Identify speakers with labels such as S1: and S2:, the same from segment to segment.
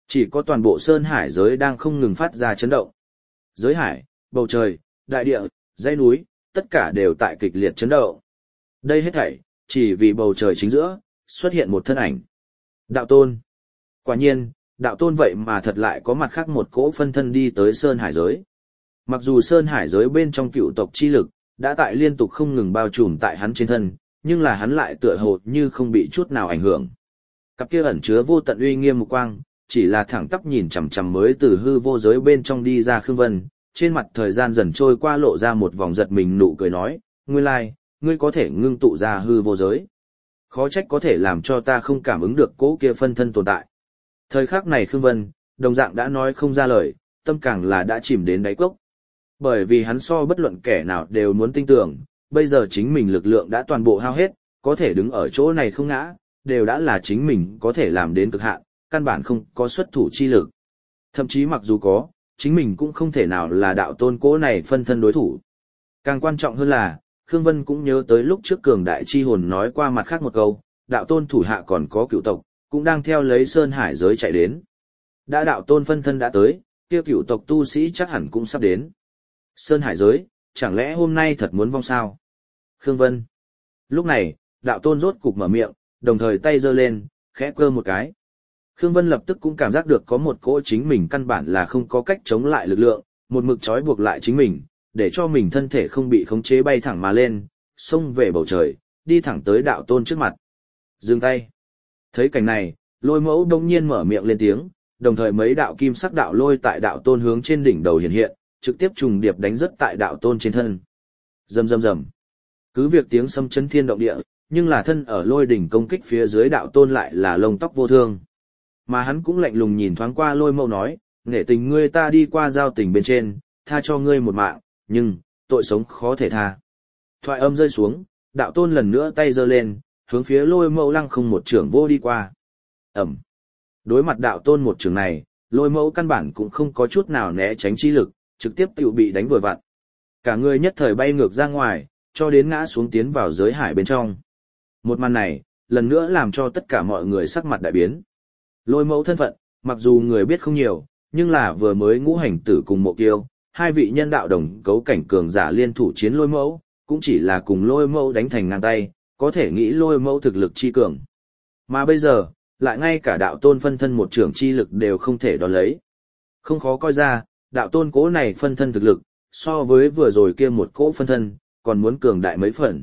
S1: Chỉ có toàn bộ sơn hải giới đang không ngừng phát ra chấn động. Giới hải, bầu trời, đại địa, dãy núi, tất cả đều tại kịch liệt chấn động. Đây hết thảy, chỉ vì bầu trời chính giữa, xuất hiện một thân ảnh. Đạo tôn. Quả nhiên, đạo tôn vậy mà thật lại có mặt khác một cỗ phân thân đi tới sơn hải giới. Mặc dù sơn hải giới bên trong cựu tộc chi lực, đã tại liên tục không ngừng bao trùm tại hắn trên thân, nhưng là hắn lại tựa hồ như không bị chút nào ảnh hưởng. Cặp kia ẩn chứa vô tận uy nghiêm mục quang, chỉ là thẳng tắp nhìn chằm chằm mới từ hư vô giới bên trong đi ra Khương Vân, trên mặt thời gian dần trôi qua lộ ra một vòng giật mình nụ cười nói, nguyên lai, ngươi có thể ngưng tụ ra hư vô giới. Khó trách có thể làm cho ta không cảm ứng được cỗ kia phân thân tồn tại. Thời khắc này Khương Vân, đồng dạng đã nói không ra lời, tâm càng là đã chìm đến đáy cốc. Bởi vì hắn so bất luận kẻ nào đều muốn tin tưởng, bây giờ chính mình lực lượng đã toàn bộ hao hết, có thể đứng ở chỗ này không ngã, đều đã là chính mình có thể làm đến cực hạn, căn bản không có xuất thủ chi lực. Thậm chí mặc dù có, chính mình cũng không thể nào là đạo tôn cố này phân thân đối thủ. Càng quan trọng hơn là, Khương Vân cũng nhớ tới lúc trước cường đại chi hồn nói qua mặt khác một câu, đạo tôn thủ hạ còn có cựu tộc, cũng đang theo lấy sơn hải giới chạy đến. Đã đạo tôn phân thân đã tới, kia cựu tộc tu sĩ chắc hẳn cũng sắp đến. Sơn hải giới, chẳng lẽ hôm nay thật muốn vong sao? Khương Vân. Lúc này, đạo tôn rốt cục mở miệng, đồng thời tay giơ lên, khẽ cơ một cái. Khương Vân lập tức cũng cảm giác được có một cỗ chính mình căn bản là không có cách chống lại lực lượng, một mực trói buộc lại chính mình, để cho mình thân thể không bị khống chế bay thẳng mà lên, xông về bầu trời, đi thẳng tới đạo tôn trước mặt. Dừng tay. Thấy cảnh này, Lôi Mẫu đông nhiên mở miệng lên tiếng, đồng thời mấy đạo kim sắc đạo lôi tại đạo tôn hướng trên đỉnh đầu hiện hiện, trực tiếp trùng điệp đánh rất tại đạo tôn trên thân. Rầm rầm rầm. Cứ việc tiếng sấm chấn thiên động địa, nhưng là thân ở lôi đỉnh công kích phía dưới đạo tôn lại là lông tóc vô thương. Mà hắn cũng lạnh lùng nhìn thoáng qua Lôi Mẫu nói, nể tình ngươi ta đi qua giao tình bên trên, tha cho ngươi một mạng, nhưng, tội sống khó thể tha. Thoại âm rơi xuống, đạo tôn lần nữa tay giơ lên, hướng phía Lôi Mẫu lăng không một trưởng vô đi qua. Ẩm. Đối mặt đạo tôn một trường này, Lôi Mẫu căn bản cũng không có chút nào né tránh chi lực, trực tiếp tự bị đánh vừa vặn. Cả người nhất thời bay ngược ra ngoài, cho đến ngã xuống tiến vào giới hải bên trong. Một màn này, lần nữa làm cho tất cả mọi người sắc mặt đại biến. Lôi Mẫu thân phận, mặc dù người biết không nhiều, nhưng là vừa mới ngũ hành tử cùng Mộ Kiêu, hai vị nhân đạo đồng cấu cảnh cường giả liên thủ chiến Lôi Mẫu, cũng chỉ là cùng Lôi Mẫu đánh thành ngang tay, có thể nghĩ Lôi Mẫu thực lực chi cường. Mà bây giờ, lại ngay cả đạo tôn phân thân một trưởng chi lực đều không thể đón lấy. Không khó coi ra, đạo tôn cố này phân thân thực lực, so với vừa rồi kia một cỗ phân thân, còn muốn cường đại mấy phần.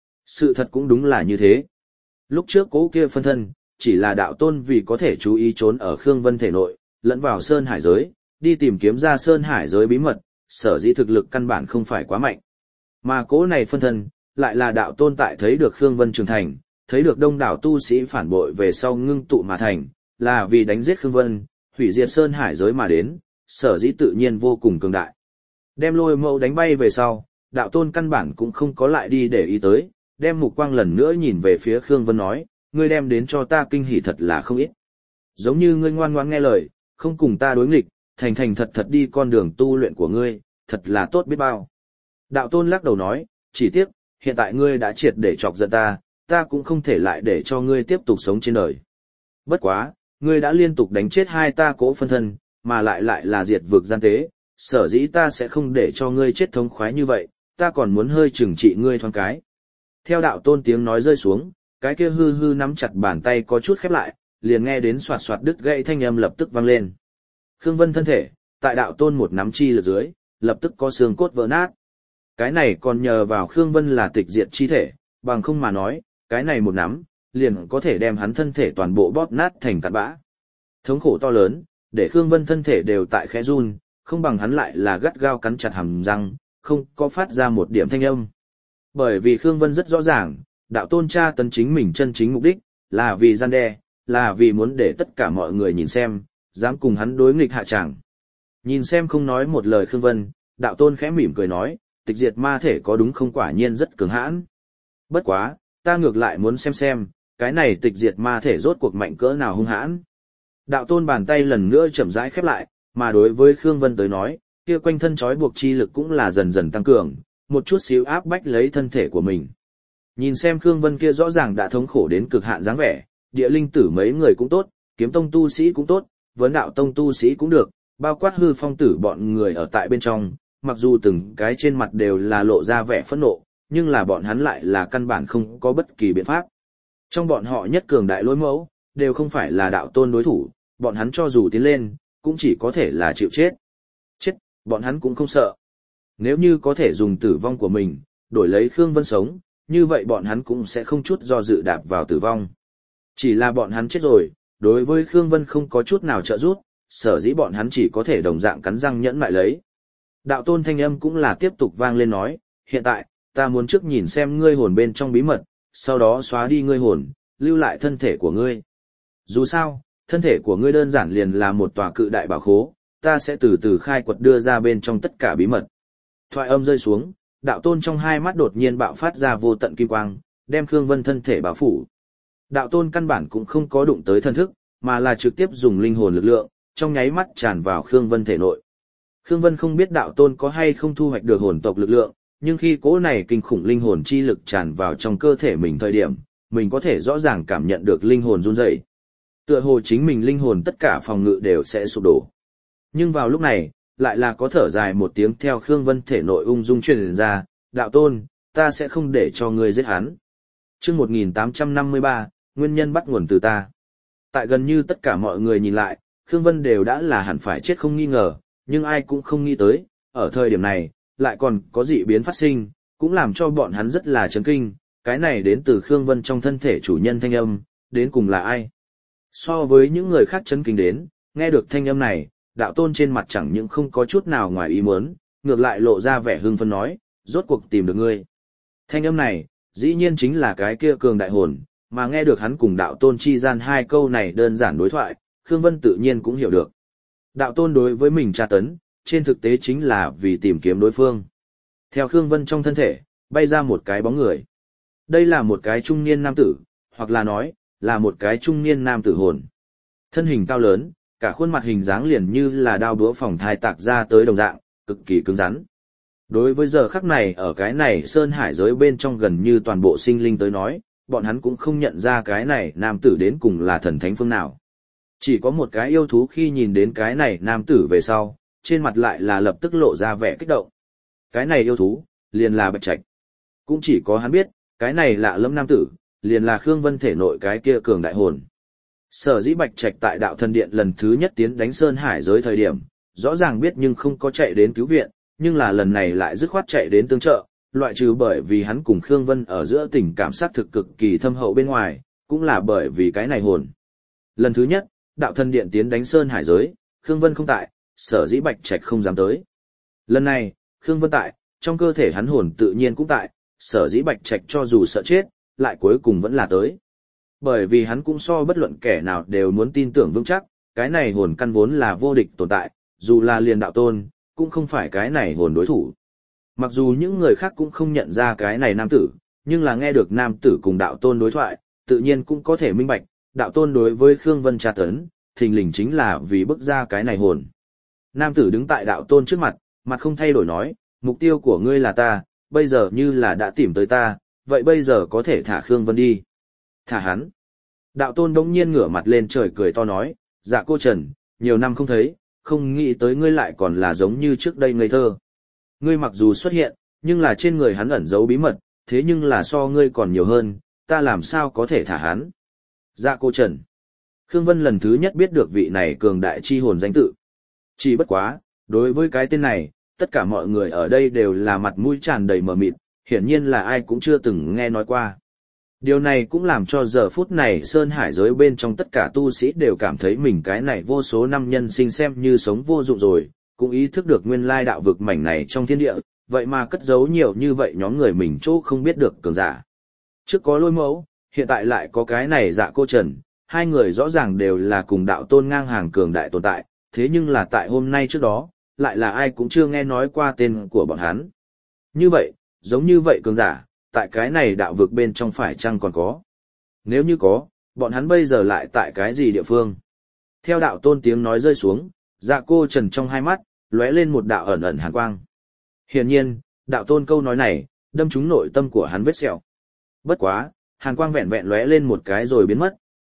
S1: Sự thật cũng đúng là như thế. Lúc trước cố kia phân thân, chỉ là đạo tôn vì có thể chú ý trốn ở Khương Vân thể nội, lẫn vào sơn hải giới, đi tìm kiếm ra sơn hải giới bí mật, sở dĩ thực lực căn bản không phải quá mạnh. Mà cố này phân thân, lại là đạo tôn tại thấy được Khương Vân trưởng thành, thấy được đông đảo tu sĩ phản bội về sau ngưng tụ mà thành, là vì đánh giết Khương Vân, hủy diệt sơn hải giới mà đến, sở dĩ tự nhiên vô cùng cường đại. Đem Lôi Mẫu đánh bay về sau, đạo tôn căn bản cũng không có lại đi để ý tới, đem mục quang lần nữa nhìn về phía Khương Vân nói, ngươi đem đến cho ta kinh hỉ thật là không ít. Giống như ngươi ngoan ngoãn nghe lời, không cùng ta đối nghịch, thành thành thật thật đi con đường tu luyện của ngươi, thật là tốt biết bao. Đạo tôn lắc đầu nói, chỉ tiếc, hiện tại ngươi đã triệt để chọc giận ta, ta cũng không thể lại để cho ngươi tiếp tục sống trên đời. Bất quá, ngươi đã liên tục đánh chết hai ta cỗ phân thân, mà lại là diệt vực gian tế, sở dĩ ta sẽ không để cho ngươi chết thống khoái như vậy, ta còn muốn hơi trừng trị ngươi thoáng cái. Theo đạo tôn tiếng nói rơi xuống, cái kia hư hư nắm chặt bàn tay có chút khép lại, liền nghe đến xoạt xoạt đứt gãy thanh âm lập tức vang lên. Khương Vân thân thể, tại đạo tôn một nắm chi lực dưới, lập tức có xương cốt vỡ nát. Cái này còn nhờ vào Khương Vân là tịch diệt chi thể, bằng không mà nói, cái này một nắm, liền có thể đem hắn thân thể toàn bộ bóp nát thành cặn bã. Thống khổ to lớn, để Khương Vân thân thể đều tại khẽ run, không bằng hắn lại là gắt gao cắn chặt hàm răng, không có phát ra một điểm thanh âm. Bởi vì Khương Vân rất rõ ràng, đạo tôn tra tấn chính mình chân chính mục đích, là vì gian đe, là vì muốn để tất cả mọi người nhìn xem, dám cùng hắn đối nghịch hạ tràng. Nhìn xem không nói một lời Khương Vân, đạo tôn khẽ mỉm cười nói, tịch diệt ma thể có đúng không, quả nhiên rất cường hãn. Bất quá, ta ngược lại muốn xem, cái này tịch diệt ma thể rốt cuộc mạnh cỡ nào hung hãn. Đạo tôn bàn tay lần nữa chậm rãi khép lại, mà đối với Khương Vân tới nói, kia quanh thân trói buộc chi lực cũng là dần dần tăng cường, một chút xíu áp bách lấy thân thể của mình. Nhìn xem Khương Vân kia rõ ràng đã thống khổ đến cực hạn dáng vẻ, địa linh tử mấy người cũng tốt, kiếm tông tu sĩ cũng tốt, vấn đạo tông tu sĩ cũng được, bao quát hư phong tử bọn người ở tại bên trong, mặc dù từng cái trên mặt đều là lộ ra vẻ phẫn nộ, nhưng là bọn hắn lại là căn bản không có bất kỳ biện pháp. Trong bọn họ nhất cường đại lôi mẫu, đều không phải là đạo tôn đối thủ, bọn hắn cho dù tiến lên, cũng chỉ có thể là chịu chết. Chết, bọn hắn cũng không sợ. Nếu như có thể dùng tử vong của mình, đổi lấy Khương Vân sống, như vậy bọn hắn cũng sẽ không chút do dự đạp vào tử vong. Chỉ là bọn hắn chết rồi, đối với Khương Vân không có chút nào trợ giúp, sở dĩ bọn hắn chỉ có thể đồng dạng cắn răng nhẫn lại lấy. Đạo tôn thanh âm cũng là tiếp tục vang lên nói, hiện tại, ta muốn trước nhìn xem ngươi hồn bên trong bí mật, sau đó xóa đi ngươi hồn, lưu lại thân thể của ngươi. Dù sao, thân thể của ngươi đơn giản liền là một tòa cự đại bảo khố, ta sẽ từ từ khai quật đưa ra bên trong tất cả bí mật. Thoại âm rơi xuống, đạo tôn trong hai mắt đột nhiên bạo phát ra vô tận kim quang, đem Khương Vân thân thể bao phủ. Đạo tôn căn bản cũng không có đụng tới thân thức, mà là trực tiếp dùng linh hồn lực lượng, trong nháy mắt tràn vào Khương Vân thể nội. Khương Vân không biết đạo tôn có hay không thu hoạch được hồn tộc lực lượng, nhưng khi cỗ này kinh khủng linh hồn chi lực tràn vào trong cơ thể mình thời điểm, mình có thể rõ ràng cảm nhận được linh hồn run rẩy. Tựa hồ chính mình linh hồn tất cả phòng ngự đều sẽ sụp đổ. Nhưng vào lúc này, lại là có thở dài một tiếng theo Khương Vân thể nội ung dung truyền ra, đạo tôn, ta sẽ không để cho ngươi giết hắn. Chương 1853, nguyên nhân bắt nguồn từ ta. Tại gần như tất cả mọi người nhìn lại, Khương Vân đều đã là hẳn phải chết không nghi ngờ, nhưng ai cũng không nghĩ tới, ở thời điểm này, lại còn có dị biến phát sinh, cũng làm cho bọn hắn rất là chấn kinh, cái này đến từ Khương Vân trong thân thể chủ nhân thanh âm, đến cùng là ai? So với những người khác chấn kinh đến, nghe được thanh âm này, đạo tôn trên mặt chẳng những không có chút nào ngoài ý muốn, ngược lại lộ ra vẻ hưng phấn nói, rốt cuộc tìm được ngươi. Thanh âm này, dĩ nhiên chính là cái kia cường đại hồn, mà nghe được hắn cùng đạo tôn chi gian hai câu này đơn giản đối thoại, Khương Vân tự nhiên cũng hiểu được. Đạo tôn đối với mình tra tấn, trên thực tế chính là vì tìm kiếm đối phương. Theo Khương Vân trong thân thể, bay ra một cái bóng người. Đây là một cái trung niên nam tử, hoặc là nói, là một cái trung niên nam tử hồn. Thân hình cao lớn, cả khuôn mặt hình dáng liền như là đao búa phòng thai tạc ra tới đồng dạng, cực kỳ cứng rắn. Đối với giờ khắc này ở cái này sơn hải giới bên trong gần như toàn bộ sinh linh tới nói, bọn hắn cũng không nhận ra cái này nam tử đến cùng là thần thánh phương nào. Chỉ có một cái yêu thú khi nhìn đến cái này nam tử về sau, trên mặt lại là lập tức lộ ra vẻ kích động. Cái này yêu thú, liền là Bạch Trạch. Cũng chỉ có hắn biết, cái này lạ lẫm nam tử, liền là Khương Vân thể nội cái kia cường đại hồn. Sở dĩ Bạch Trạch tại đạo thần điện lần thứ nhất tiến đánh sơn hải giới thời điểm, rõ ràng biết nhưng không có chạy đến cứu viện, nhưng là lần này lại dứt khoát chạy đến tương trợ, loại trừ bởi vì hắn cùng Khương Vân ở giữa tình cảm sát thực cực kỳ thâm hậu bên ngoài, cũng là bởi vì cái này hồn. Lần thứ nhất, đạo thần điện tiến đánh sơn hải giới, Khương Vân không tại, sở dĩ Bạch Trạch không dám tới. Lần này, Khương Vân tại, trong cơ thể hắn hồn tự nhiên cũng tại, sở dĩ Bạch Trạch cho dù sợ chết, lại cuối cùng vẫn là tới. Bởi vì hắn cũng so bất luận kẻ nào đều muốn tin tưởng vững chắc, cái này hồn căn vốn là vô địch tồn tại, dù là liền đạo tôn, cũng không phải cái này hồn đối thủ. Mặc dù những người khác cũng không nhận ra cái này nam tử, nhưng là nghe được nam tử cùng đạo tôn đối thoại, tự nhiên cũng có thể minh bạch, đạo tôn đối với Khương Vân tra tấn, thình lình chính là vì bức ra cái này hồn. Nam tử đứng tại đạo tôn trước mặt, mặt không thay đổi nói, mục tiêu của ngươi là ta, bây giờ như là đã tìm tới ta, vậy bây giờ có thể thả Khương Vân đi. Thả hắn. Đạo tôn đống nhiên ngửa mặt lên trời cười to nói, dạ cô Trần, nhiều năm không thấy, không nghĩ tới ngươi lại còn là giống như trước đây ngây thơ. Ngươi mặc dù xuất hiện, nhưng là trên người hắn ẩn giấu bí mật, thế nhưng là so ngươi còn nhiều hơn, ta làm sao có thể thả hắn. Dạ cô Trần. Khương Vân lần thứ nhất biết được vị này cường đại chi hồn danh tự. Chỉ bất quá, đối với cái tên này, tất cả mọi người ở đây đều là mặt mũi tràn đầy mờ mịt, hiển nhiên là ai cũng chưa từng nghe nói qua. Điều này cũng làm cho giờ phút này sơn hải giới bên trong tất cả tu sĩ đều cảm thấy mình cái này vô số năm nhân sinh xem như sống vô dụng rồi, cũng ý thức được nguyên lai đạo vực mảnh này trong thiên địa, vậy mà cất giấu nhiều như vậy nhóm người mình chỗ không biết được cường giả. Trước có Lôi Mẫu, hiện tại lại có cái này Dạ cô Trần, hai người rõ ràng đều là cùng đạo tôn ngang hàng cường đại tồn tại, thế nhưng là tại hôm nay trước đó, lại là ai cũng chưa nghe nói qua tên của bọn hắn. Như vậy, giống như vậy cường giả, tại cái này đạo vực bên trong phải chăng còn có? Nếu như có, bọn hắn bây giờ lại tại cái gì địa phương? Theo đạo tôn tiếng nói rơi xuống, Dạ cô Trần trong hai mắt, lóe lên một đạo ẩn ẩn hàn quang. Hiển nhiên, đạo tôn câu nói này, đâm trúng nội tâm của hắn vết sẹo. Bất quá, hàn quang vẹn vẹn lóe lên một cái rồi biến mất,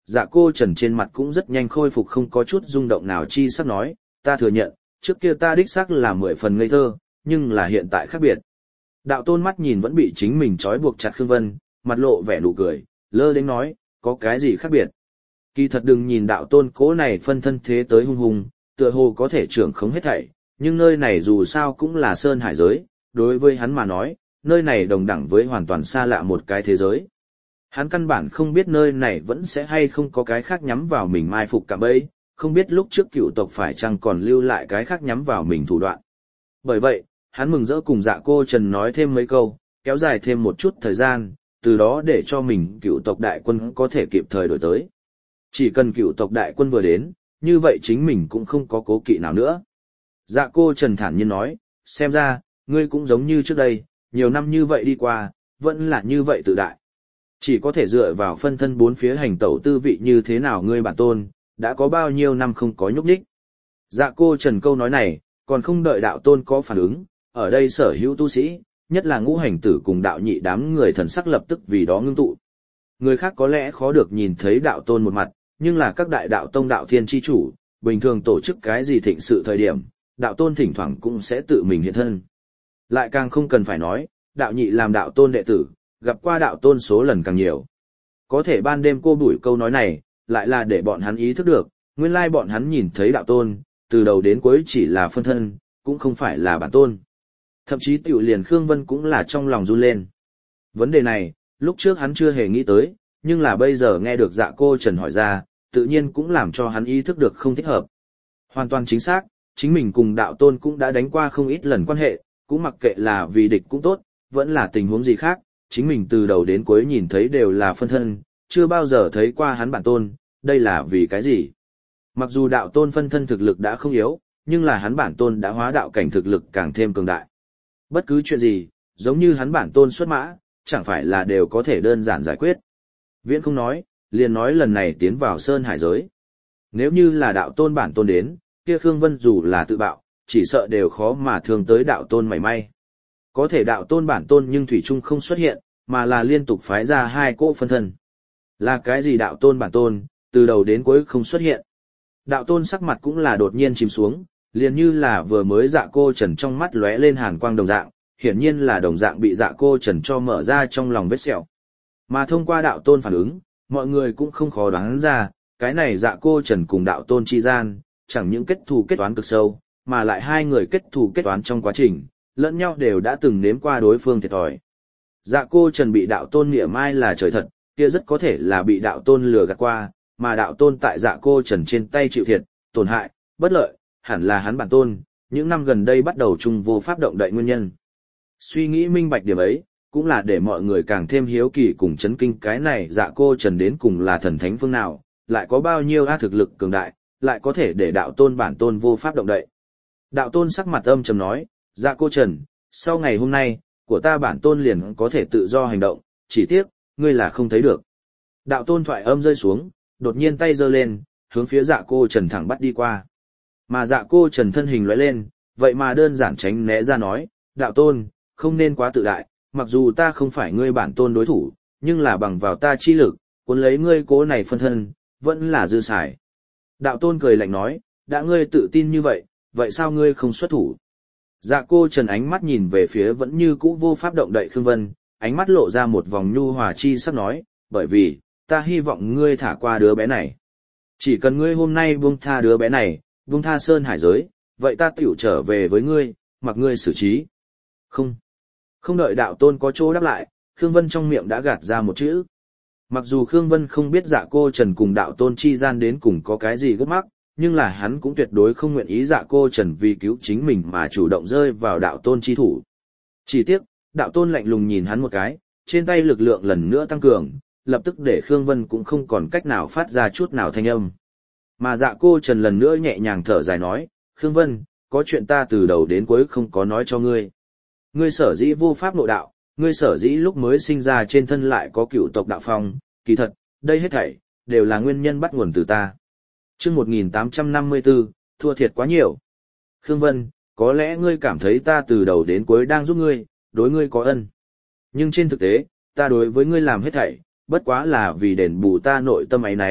S1: Dạ cô Trần trên mặt cũng rất nhanh khôi phục không có chút rung động nào chi sắc nói, ta thừa nhận, trước kia ta đích xác là 10 phần ngây thơ, nhưng là hiện tại khác biệt. Đạo tôn mắt nhìn vẫn bị chính mình trói buộc chặt Khương Vân, mặt lộ vẻ nụ cười, lơ đến nói, có cái gì khác biệt. Kỳ thật đừng nhìn đạo tôn cố này phân thân thế tới hung hùng, tựa hồ có thể trưởng khống hết thảy, nhưng nơi này dù sao cũng là sơn hải giới, đối với hắn mà nói, nơi này đồng đẳng với hoàn toàn xa lạ một cái thế giới. Hắn căn bản không biết nơi này vẫn sẽ hay không có cái khác nhắm vào mình mai phục cả bấy, không biết lúc trước cựu tộc phải chăng còn lưu lại cái khác nhắm vào mình thủ đoạn. Bởi vậy, hắn mừng rỡ cùng Dạ cô Trần nói thêm mấy câu, kéo dài thêm một chút thời gian, từ đó để cho mình cựu tộc đại quân có thể kịp thời đổi tới. Chỉ cần cựu tộc đại quân vừa đến, như vậy chính mình cũng không có cố kỵ nào nữa. Dạ cô Trần thản nhiên nói, xem ra, ngươi cũng giống như trước đây, nhiều năm như vậy đi qua, vẫn là như vậy tự đại. Chỉ có thể dựa vào phân thân bốn phía hành tẩu tư vị như thế nào ngươi bản tôn, đã có bao nhiêu năm không có nhúc nhích. Dạ cô Trần câu nói này, còn không đợi đạo tôn có phản ứng, ở đây sở hữu tu sĩ, nhất là ngũ hành tử cùng đạo nhị đám người thần sắc lập tức vì đó ngưng tụ. Người khác có lẽ khó được nhìn thấy đạo tôn một mặt, nhưng là các đại đạo tông đạo thiên chi chủ, bình thường tổ chức cái gì thịnh sự thời điểm, đạo tôn thỉnh thoảng cũng sẽ tự mình hiện thân. Lại càng không cần phải nói, đạo nhị làm đạo tôn đệ tử, gặp qua đạo tôn số lần càng nhiều. Có thể ban đêm cô bủi câu nói này, lại là để bọn hắn ý thức được, nguyên lai bọn hắn nhìn thấy đạo tôn, từ đầu đến cuối chỉ là phân thân, cũng không phải là bản tôn. Thậm chí tiểu liền Khương Vân cũng là trong lòng run lên. Vấn đề này, lúc trước hắn chưa hề nghĩ tới, nhưng là bây giờ nghe được Dạ cô Trần hỏi ra, tự nhiên cũng làm cho hắn ý thức được không thích hợp. Hoàn toàn chính xác, chính mình cùng đạo tôn cũng đã đánh qua không ít lần quan hệ, cũng mặc kệ là vì địch cũng tốt, vẫn là tình huống gì khác, chính mình từ đầu đến cuối nhìn thấy đều là phân thân, chưa bao giờ thấy qua hắn bản tôn, đây là vì cái gì? Mặc dù đạo tôn phân thân thực lực đã không yếu, nhưng là hắn bản tôn đã hóa đạo cảnh thực lực càng thêm cường đại. Bất cứ chuyện gì, giống như hắn bản tôn xuất mã, chẳng phải là đều có thể đơn giản giải quyết. Viễn không nói, liền nói lần này tiến vào sơn hải giới. Nếu như là đạo tôn bản tôn đến, kia Khương Vân dù là tự bạo, chỉ sợ đều khó mà thương tới đạo tôn mảy may. Có thể đạo tôn bản tôn nhưng thủy chung không xuất hiện, mà là liên tục phái ra hai cỗ phân thân. Là cái gì đạo tôn bản tôn, từ đầu đến cuối không xuất hiện. Đạo tôn sắc mặt cũng là đột nhiên chìm xuống, liền như là vừa mới Dạ cô Trần trong mắt lóe lên hàn quang đồng dạng, hiển nhiên là đồng dạng bị Dạ cô Trần cho mở ra trong lòng vết sẹo. Mà thông qua đạo tôn phản ứng, mọi người cũng không khó đoán ra, cái này Dạ cô Trần cùng đạo tôn chi gian, chẳng những kết thù kết toán cực sâu, mà lại hai người kết thù kết toán trong quá trình, lẫn nhau đều đã từng nếm qua đối phương thiệt thòi. Dạ cô Trần bị đạo tôn mỉa mai là trời thật, kia rất có thể là bị đạo tôn lừa gạt qua, mà đạo tôn tại Dạ cô Trần trên tay chịu thiệt, tổn hại, bất lợi, hẳn là hắn bản tôn, những năm gần đây bắt đầu chung vô pháp động đậy nguyên nhân. Suy nghĩ minh bạch điểm ấy, cũng là để mọi người càng thêm hiếu kỳ cùng chấn kinh cái này Dạ cô Trần đến cùng là thần thánh phương nào, lại có bao nhiêu thực lực cường đại, lại có thể để đạo tôn bản tôn vô pháp động đậy. Đạo tôn sắc mặt âm trầm nói, Dạ cô Trần, sau ngày hôm nay, của ta bản tôn liền có thể tự do hành động, chỉ tiếc, ngươi là không thấy được. Đạo tôn thoại âm rơi xuống, đột nhiên tay giơ lên, hướng phía Dạ cô Trần thẳng bắt đi qua. Mà Dạ cô Trần thân hình lóe lên, vậy mà đơn giản tránh né ra nói, đạo tôn, không nên quá tự đại, mặc dù ta không phải ngươi bản tôn đối thủ, nhưng là bằng vào ta chi lực, cuốn lấy ngươi cố này phân thân, vẫn là dư xài. Đạo tôn cười lạnh nói, đã ngươi tự tin như vậy, vậy sao ngươi không xuất thủ? Dạ cô Trần ánh mắt nhìn về phía vẫn như cũ vô pháp động đậy Khương Vân, ánh mắt lộ ra một vòng nhu hòa chi sắc nói, bởi vì, ta hy vọng ngươi thả qua đứa bé này. Chỉ cần ngươi hôm nay buông tha đứa bé này, buông tha sơn hải giới, vậy ta tiểu trở về với ngươi, mặc ngươi xử trí. Không. Không đợi đạo tôn có chỗ đáp lại, Khương Vân trong miệng đã gạt ra một chữ. Mặc dù Khương Vân không biết Dạ cô Trần cùng đạo tôn chi gian đến cùng có cái gì gấp mắc, nhưng là hắn cũng tuyệt đối không nguyện ý Dạ cô Trần vì cứu chính mình mà chủ động rơi vào đạo tôn chi thủ. Chỉ tiếc, đạo tôn lạnh lùng nhìn hắn một cái, trên tay lực lượng lần nữa tăng cường, lập tức để Khương Vân cũng không còn cách nào phát ra chút nào thanh âm. Mà Dạ cô Trần lần nữa nhẹ nhàng thở dài nói, Khương Vân, có chuyện ta từ đầu đến cuối không có nói cho ngươi. Ngươi sở dĩ vô pháp nội đạo, ngươi sở dĩ lúc mới sinh ra trên thân lại có cựu tộc đạo phong, kỳ thật, đây hết thảy, đều là nguyên nhân bắt nguồn từ ta. Chương 1854, thua thiệt quá nhiều. Khương Vân, có lẽ ngươi cảm thấy ta từ đầu đến cuối đang giúp ngươi, đối ngươi có ân. Nhưng trên thực tế, ta đối với ngươi làm hết thảy, bất quá là vì đền bù ta nội tâm áy náy,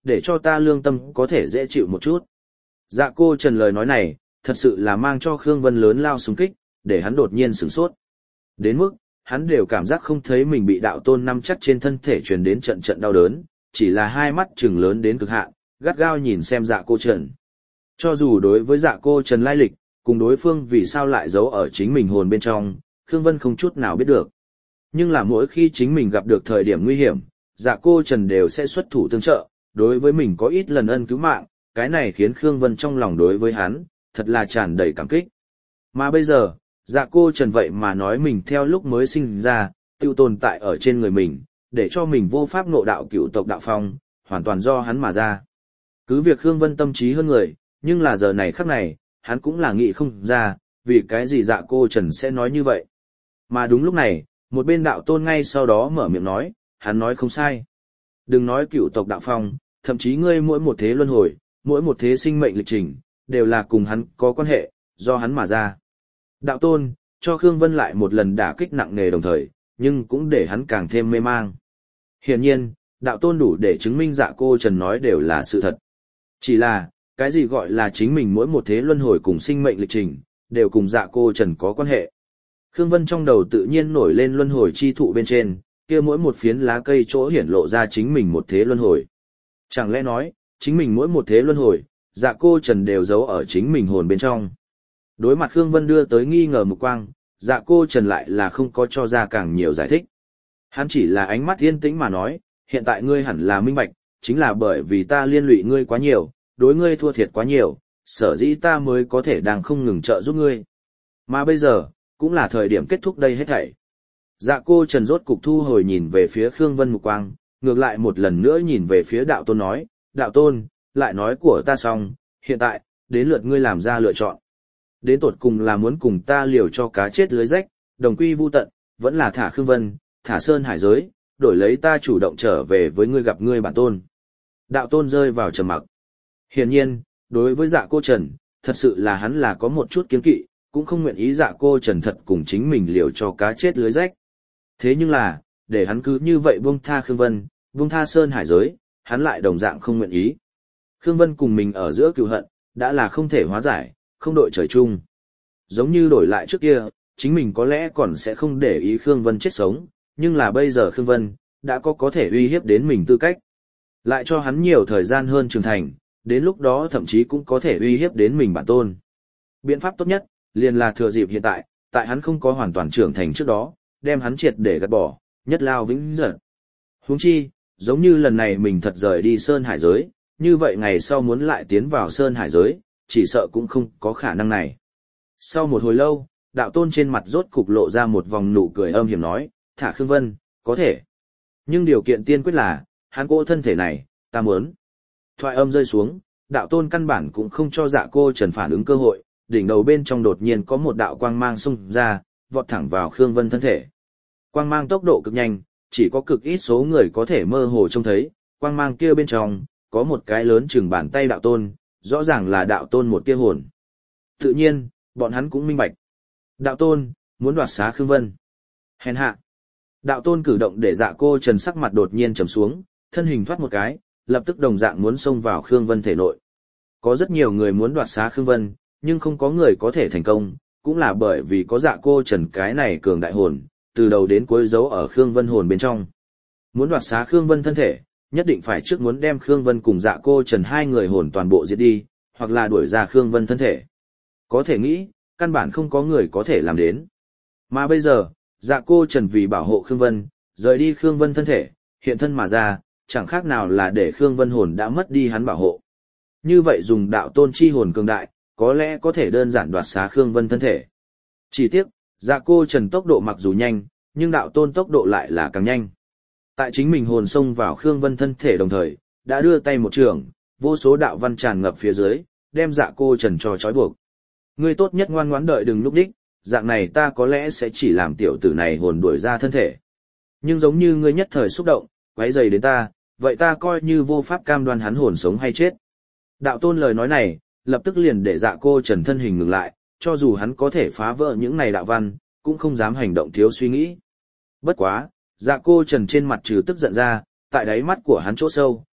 S1: để cho ta lương tâm có thể dễ chịu một chút. Dạ cô Trần lời nói này, thật sự là mang cho Khương Vân lớn lao xung kích, để hắn đột nhiên sửng sốt. Đến mức, hắn đều cảm giác không thấy mình bị đạo tôn nắm chắc trên thân thể truyền đến trận trận đau đớn, chỉ là hai mắt trừng lớn đến cực hạn, gắt gao nhìn xem dạ cô Trần. Cho dù đối với dạ cô Trần lai lịch, cùng đối phương vì sao lại giấu ở chính mình hồn bên trong, Khương Vân không chút nào biết được. Nhưng là mỗi khi chính mình gặp được thời điểm nguy hiểm, dạ cô Trần đều sẽ xuất thủ tương trợ, đối với mình có ít lần ân cứu mạng, cái này khiến Khương Vân trong lòng đối với hắn, thật là tràn đầy cảm kích. Mà bây giờ, dạ cô Trần vậy mà nói mình theo lúc mới sinh ra, tiêu tồn tại ở trên người mình, để cho mình vô pháp ngộ đạo cửu tộc đạo phong, hoàn toàn do hắn mà ra. Cứ việc Khương Vân tâm trí hơn người, nhưng là giờ này khắc này, hắn cũng là nghĩ không ra, vì cái gì dạ cô Trần sẽ nói như vậy. Mà đúng lúc này, một bên đạo tôn ngay sau đó mở miệng nói, hắn nói không sai. Đừng nói cửu tộc đạo phong, thậm chí ngươi mỗi một thế luân hồi, mỗi một thế sinh mệnh lịch trình, đều là cùng hắn có quan hệ, do hắn mà ra. Đạo tôn, cho Khương Vân lại một lần đả kích nặng nề đồng thời, nhưng cũng để hắn càng thêm mê mang. Hiển nhiên, đạo tôn đủ để chứng minh dạ cô Trần nói đều là sự thật. Chỉ là, cái gì gọi là chính mình mỗi một thế luân hồi cùng sinh mệnh lịch trình, đều cùng dạ cô Trần có quan hệ. Khương Vân trong đầu tự nhiên nổi lên luân hồi chi thụ bên trên, kia mỗi một phiến lá cây chỗ hiển lộ ra chính mình một thế luân hồi. Chẳng lẽ nói, chính mình mỗi một thế luân hồi, dạ cô Trần đều giấu ở chính mình hồn bên trong. Đối mặt Khương Vân đưa tới nghi ngờ mục quang, dạ cô Trần lại là không có cho ra càng nhiều giải thích. Hắn chỉ là ánh mắt yên tĩnh mà nói, hiện tại ngươi hẳn là minh bạch, chính là bởi vì ta liên lụy ngươi quá nhiều, đối ngươi thua thiệt quá nhiều, sở dĩ ta mới có thể đang không ngừng trợ giúp ngươi. Mà bây giờ, cũng là thời điểm kết thúc đây hết thảy. Dạ cô Trần rốt cục thu hồi nhìn về phía Khương Vân mục quang, ngược lại một lần nữa nhìn về phía đạo tôn nói, đạo tôn, lại nói của ta xong, hiện tại, đến lượt ngươi làm ra lựa chọn. Đến tột cùng là muốn cùng ta liều cho cá chết lưới rách, đồng quy vu tận, vẫn là thả Khương Vân, thả Sơn Hải giới, đổi lấy ta chủ động trở về với ngươi gặp ngươi bản tôn. Đạo tôn rơi vào trầm mặc. Hiển nhiên, đối với dạ cô Trần, thật sự là hắn là có một chút kiêng kỵ, cũng không nguyện ý dạ cô Trần thật cùng chính mình liều cho cá chết lưới rách. Thế nhưng là, để hắn cứ như vậy buông tha Khương Vân, buông tha Sơn Hải giới, hắn lại đồng dạng không nguyện ý. Khương Vân cùng mình ở giữa cừu hận, đã là không thể hóa giải, không đội trời chung. Giống như đổi lại trước kia, chính mình có lẽ còn sẽ không để ý Khương Vân chết sống, nhưng là bây giờ Khương Vân, đã có thể uy hiếp đến mình tư cách. Lại cho hắn nhiều thời gian hơn trưởng thành, đến lúc đó thậm chí cũng có thể uy hiếp đến mình bản tôn. Biện pháp tốt nhất, liền là thừa dịp hiện tại, tại hắn không có hoàn toàn trưởng thành trước đó, đem hắn triệt để gạt bỏ, nhất lao vĩnh giật. Huống chi, giống như lần này mình thật rời đi Sơn Hải giới, như vậy ngày sau muốn lại tiến vào Sơn Hải giới, chỉ sợ cũng không có khả năng này. Sau một hồi lâu, đạo tôn trên mặt rốt cục lộ ra một vòng nụ cười âm hiểm nói, thả Khương Vân, có thể. Nhưng điều kiện tiên quyết là, hắn cỗ thân thể này, ta muốn. Thoại âm rơi xuống, đạo tôn căn bản cũng không cho dạ cô Trần phản ứng cơ hội, đỉnh đầu bên trong đột nhiên có một đạo quang mang xung ra, vọt thẳng vào Khương Vân thân thể. Quang mang tốc độ cực nhanh, chỉ có cực ít số người có thể mơ hồ trông thấy, quang mang kia bên trong, có một cái lớn chừng bàn tay đạo tôn, rõ ràng là đạo tôn một tia hồn. Tự nhiên, bọn hắn cũng minh bạch. Đạo tôn, muốn đoạt xá Khương Vân. Hèn hạ. Đạo tôn cử động để dạ cô Trần sắc mặt đột nhiên trầm xuống, thân hình thoát một cái, lập tức đồng dạng muốn xông vào Khương Vân thể nội. Có rất nhiều người muốn đoạt xá Khương Vân, nhưng không có người có thể thành công, cũng là bởi vì có dạ cô Trần cái này cường đại hồn, từ đầu đến cuối giấu ở Khương Vân hồn bên trong. Muốn đoạt xá Khương Vân thân thể, nhất định phải trước muốn đem Khương Vân cùng dạ cô Trần hai người hồn toàn bộ diệt đi, hoặc là đuổi ra Khương Vân thân thể. Có thể nghĩ, căn bản không có người có thể làm đến. Mà bây giờ, dạ cô Trần vì bảo hộ Khương Vân, rời đi Khương Vân thân thể, hiện thân mà ra, chẳng khác nào là để Khương Vân hồn đã mất đi hắn bảo hộ. Như vậy dùng đạo tôn chi hồn cường đại, có lẽ có thể đơn giản đoạt xá Khương Vân thân thể. Chỉ tiếc, dạ cô Trần tốc độ mặc dù nhanh, nhưng đạo tôn tốc độ lại là càng nhanh. Tại chính mình hồn xông vào Khương Vân thân thể đồng thời, đã đưa tay một trường, vô số đạo văn tràn ngập phía dưới, đem dạ cô Trần cho trói buộc. Ngươi tốt nhất ngoan ngoãn đợi đừng lúc đích, dạng này ta có lẽ sẽ chỉ làm tiểu tử này hồn đuổi ra thân thể. Nhưng giống như ngươi nhất thời xúc động, quấy rầy đến ta, vậy ta coi như vô pháp cam đoan hắn hồn sống hay chết. Đạo tôn lời nói này, lập tức liền để dạ cô Trần thân hình ngừng lại, cho dù hắn có thể phá vỡ những này đạo văn, cũng không dám hành động thiếu suy nghĩ. Bất quá, dạ cô Trần trên mặt trừ tức giận ra, tại đáy mắt của hắn chỗ sâu,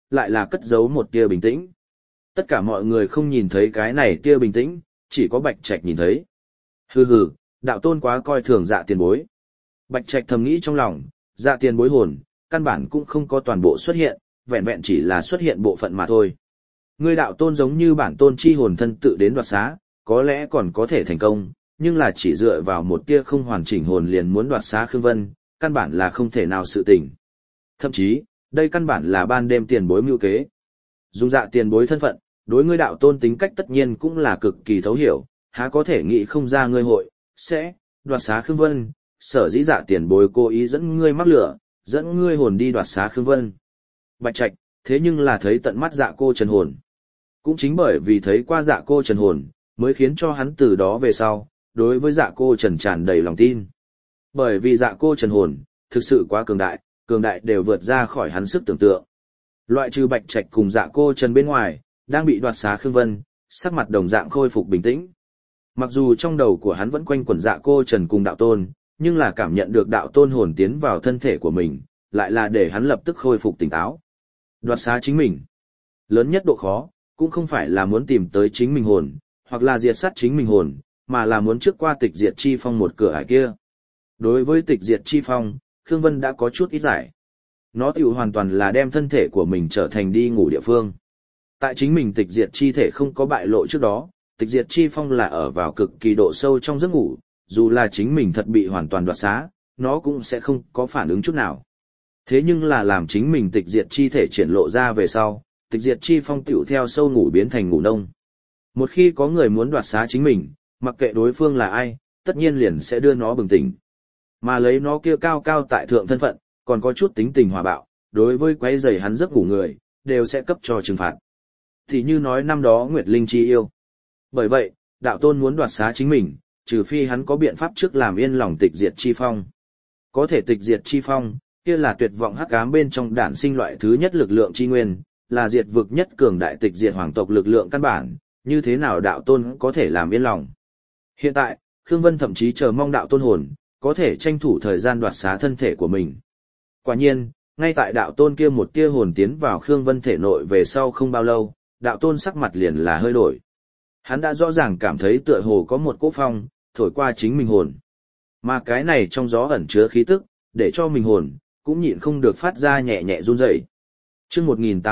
S1: lại là cất giấu một tia bình tĩnh. Tất cả mọi người không nhìn thấy cái này tia bình tĩnh, chỉ có Bạch Trạch nhìn thấy. Hừ hừ, đạo tôn quá coi thường Dạ tiền bối. Bạch Trạch thầm nghĩ trong lòng, Dạ tiền bối hồn, căn bản cũng không có toàn bộ xuất hiện, vẹn vẹn chỉ là xuất hiện bộ phận mà thôi. Ngươi đạo tôn giống như bản tôn chi hồn thân tự đến đoạt xá, có lẽ còn có thể thành công, nhưng là chỉ dựa vào một tia không hoàn chỉnh hồn liền muốn đoạt xá Khương Vân, căn bản là không thể nào sự tình. Thậm chí, đây căn bản là ban đêm tiền bối mưu kế. Dùng Dạ tiền bối thân phận, đối ngươi đạo tôn tính cách tất nhiên cũng là cực kỳ thấu hiểu, há có thể nghĩ không ra ngươi hội, sẽ, đoạt xá Khương Vân, sở dĩ Dạ tiền bối cố ý dẫn ngươi mắc lửa, dẫn ngươi hồn đi đoạt xá Khương Vân. Bạch Trạch, thế nhưng là thấy tận mắt Dạ cô Trần hồn. Cũng chính bởi vì thấy qua Dạ cô Trần hồn, mới khiến cho hắn từ đó về sau, đối với Dạ cô Trần tràn đầy lòng tin. Bởi vì Dạ cô Trần hồn, thực sự quá cường đại đều vượt ra khỏi hắn sức tưởng tượng. Loại trừ Bạch Trạch cùng Dạ cô Trần bên ngoài, đang bị đoạt xá Khương Vân, sắc mặt đồng dạng khôi phục bình tĩnh. Mặc dù trong đầu của hắn vẫn quanh quẩn Dạ cô Trần cùng đạo tôn, nhưng là cảm nhận được đạo tôn hồn tiến vào thân thể của mình, lại là để hắn lập tức khôi phục tỉnh táo. Đoạt xá chính mình. Lớn nhất độ khó, cũng không phải là muốn tìm tới chính mình hồn, hoặc là diệt sát chính mình hồn, mà là muốn trước qua tịch diệt chi phong một cửa ải kia. Đối với tịch diệt chi phong, Khương Vân đã có chút ít giải. Nó tiểu hoàn toàn là đem thân thể của mình trở thành đi ngủ địa phương. Tại chính mình tịch diệt chi thể không có bại lộ trước đó, tịch diệt chi phong là ở vào cực kỳ độ sâu trong giấc ngủ, dù là chính mình thật bị hoàn toàn đoạt xá, nó cũng sẽ không có phản ứng chút nào. Thế nhưng là làm chính mình tịch diệt chi thể triển lộ ra về sau, tịch diệt chi phong tiểu theo sâu ngủ biến thành ngủ nông. Một khi có người muốn đoạt xá chính mình, mặc kệ đối phương là ai, tất nhiên liền sẽ đưa nó bừng tỉnh. Mà lấy nó kia cao cao tại thượng thân phận, còn có chút tính tình hòa bạo, đối với quấy rầy hắn giấc ngủ người, đều sẽ cấp cho trừng phạt. Thì như nói năm đó Nguyệt Linh chi yêu. Bởi vậy, đạo tôn muốn đoạt xá chính mình, trừ phi hắn có biện pháp trước làm yên lòng tịch diệt chi phong. Có thể tịch diệt chi phong, kia là tuyệt vọng hắc ám bên trong đản sinh loại thứ nhất lực lượng chi nguyên, là diệt vực nhất cường đại tịch diệt hoàng tộc lực lượng căn bản, như thế nào đạo tôn có thể làm yên lòng. Hiện tại, Khương Vân thậm chí chờ mong đạo tôn hồn, có thể tranh thủ thời gian đoạt xá thân thể của mình. Quả nhiên, ngay tại đạo tôn kia một tia hồn tiến vào Khương Vân thể nội về sau không bao lâu, đạo tôn sắc mặt liền là hơi đổi. Hắn đã rõ ràng cảm thấy tựa hồ có một cỗ phong, thổi qua chính mình hồn. Mà cái này trong gió ẩn chứa khí tức, để cho mình hồn, cũng nhịn không được phát ra nhẹ nhẹ run rẩy. Chương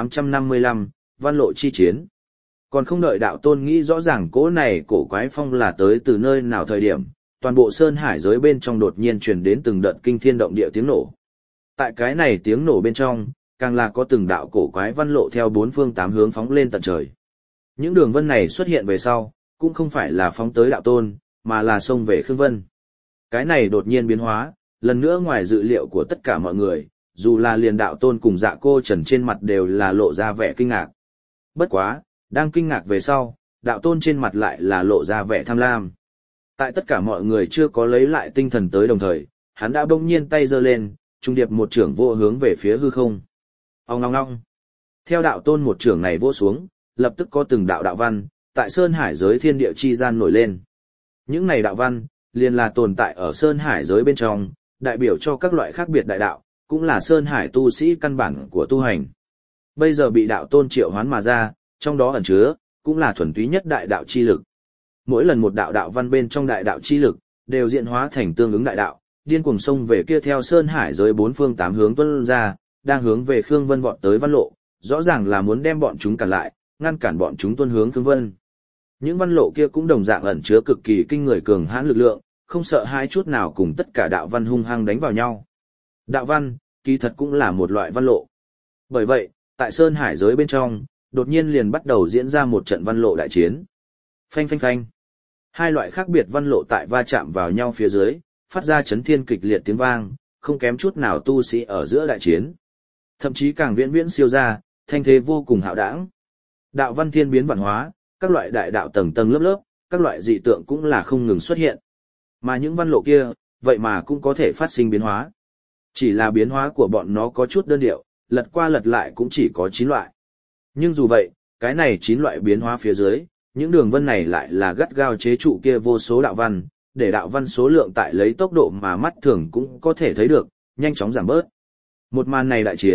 S1: 1855, Văn Lộ chi chiến. Còn không đợi đạo tôn nghĩ rõ ràng cỗ này cổ quái phong là tới từ nơi nào thời điểm, toàn bộ sơn hải giới bên trong đột nhiên truyền đến từng đợt kinh thiên động địa tiếng nổ. Tại cái này tiếng nổ bên trong, càng là có từng đạo cổ quái văn lộ theo bốn phương tám hướng phóng lên tận trời. Những đường vân này xuất hiện về sau, cũng không phải là phóng tới đạo tôn, mà là xông về Khương Vân. Cái này đột nhiên biến hóa, lần nữa ngoài dự liệu của tất cả mọi người, dù là liền đạo tôn cùng Dạ cô Trần trên mặt đều là lộ ra vẻ kinh ngạc. Bất quá, đang kinh ngạc về sau, đạo tôn trên mặt lại là lộ ra vẻ tham lam. Tại tất cả mọi người chưa có lấy lại tinh thần tới đồng thời, hắn đã bỗng nhiên tay giơ lên, trung điệp một chưởng vô hướng về phía hư không. Ong ong ong. Theo đạo tôn một chưởng này vỗ xuống, lập tức có từng đạo đạo văn, tại Sơn Hải giới thiên địa chi gian nổi lên. Những này đạo văn, liền là tồn tại ở Sơn Hải giới bên trong, đại biểu cho các loại khác biệt đại đạo, cũng là Sơn Hải tu sĩ căn bản của tu hành. Bây giờ bị đạo tôn triệu hoán mà ra, trong đó ẩn chứa, cũng là thuần túy nhất đại đạo chi lực. Mỗi lần một đạo đạo văn bên trong đại đạo chi lực, đều diễn hóa thành tương ứng đại đạo, điên cuồng xông về kia theo Sơn Hải giới bốn phương tám hướng tuôn ra, đang hướng về Khương Vân vọt tới Văn Lộ, rõ ràng là muốn đem bọn chúng cản lại, ngăn cản bọn chúng tuôn hướng Khương Vân. Những văn lộ kia cũng đồng dạng ẩn chứa cực kỳ kinh người cường hãn lực lượng, không sợ hai chút nào cùng tất cả đạo văn hung hăng đánh vào nhau. Đạo văn, kỳ thật cũng là một loại văn lộ. Bởi vậy, tại Sơn Hải giới bên trong, đột nhiên liền bắt đầu diễn ra một trận văn lộ đại chiến. Phanh phanh phanh. Hai loại khác biệt văn lộ tại va chạm vào nhau phía dưới, phát ra chấn thiên kịch liệt tiếng vang, không kém chút nào tu sĩ ở giữa đại chiến. Thậm chí càng viễn viễn siêu ra, thanh thế vô cùng hạo đãng. Đạo văn thiên biến vạn hóa, các loại đại đạo tầng tầng lớp lớp, các loại dị tượng cũng là không ngừng xuất hiện. Mà những văn lộ kia, vậy mà cũng có thể phát sinh biến hóa. Chỉ là biến hóa của bọn nó có chút đơn điệu, lật qua lật lại cũng chỉ có 9 loại. Nhưng dù vậy, cái này 9 loại biến hóa phía dưới, những đường vân này lại là gắt gao chế trụ kia vô số đạo văn, để đạo văn số lượng tại lấy tốc độ mà mắt thường cũng có thể thấy được, nhanh chóng giảm bớt. Một màn này đại chiến,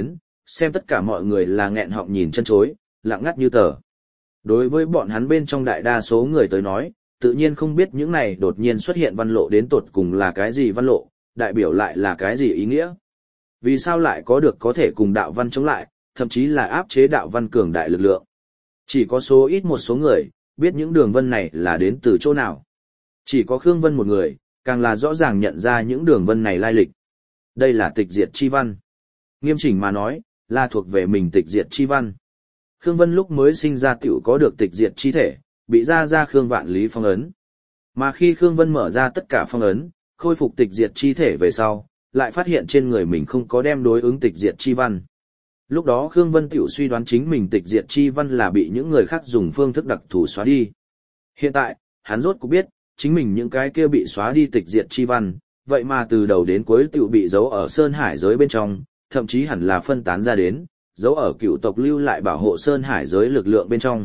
S1: xem tất cả mọi người là nghẹn họng nhìn chân chối, lặng ngắt như tờ. Đối với bọn hắn bên trong đại đa số người tới nói, tự nhiên không biết những này đột nhiên xuất hiện văn lộ đến tột cùng là cái gì văn lộ, đại biểu lại là cái gì ý nghĩa. Vì sao lại có được có thể cùng đạo văn chống lại, thậm chí là áp chế đạo văn cường đại lực lượng. Chỉ có số ít một số người, biết những đường vân này là đến từ chỗ nào. Chỉ có Khương Vân một người, càng là rõ ràng nhận ra những đường vân này lai lịch. Đây là tịch diệt chi văn. Nghiêm chỉnh mà nói, là thuộc về mình tịch diệt chi văn. Khương Vân lúc mới sinh ra tiểu có được tịch diệt chi thể, bị ra Khương Vạn Lý phong ấn. Mà khi Khương Vân mở ra tất cả phong ấn, khôi phục tịch diệt chi thể về sau, lại phát hiện trên người mình không có đem đối ứng tịch diệt chi văn. Lúc đó Khương Vân tiểu suy đoán chính mình tịch diệt chi văn là bị những người khác dùng phương thức đặc thù xóa đi. Hiện tại, hắn rốt cuộc biết, chính mình những cái kia bị xóa đi tịch diệt chi văn, vậy mà từ đầu đến cuối tiểu bị giấu ở Sơn Hải giới bên trong, thậm chí hẳn là phân tán ra đến, giấu ở cựu tộc lưu lại bảo hộ Sơn Hải giới lực lượng bên trong.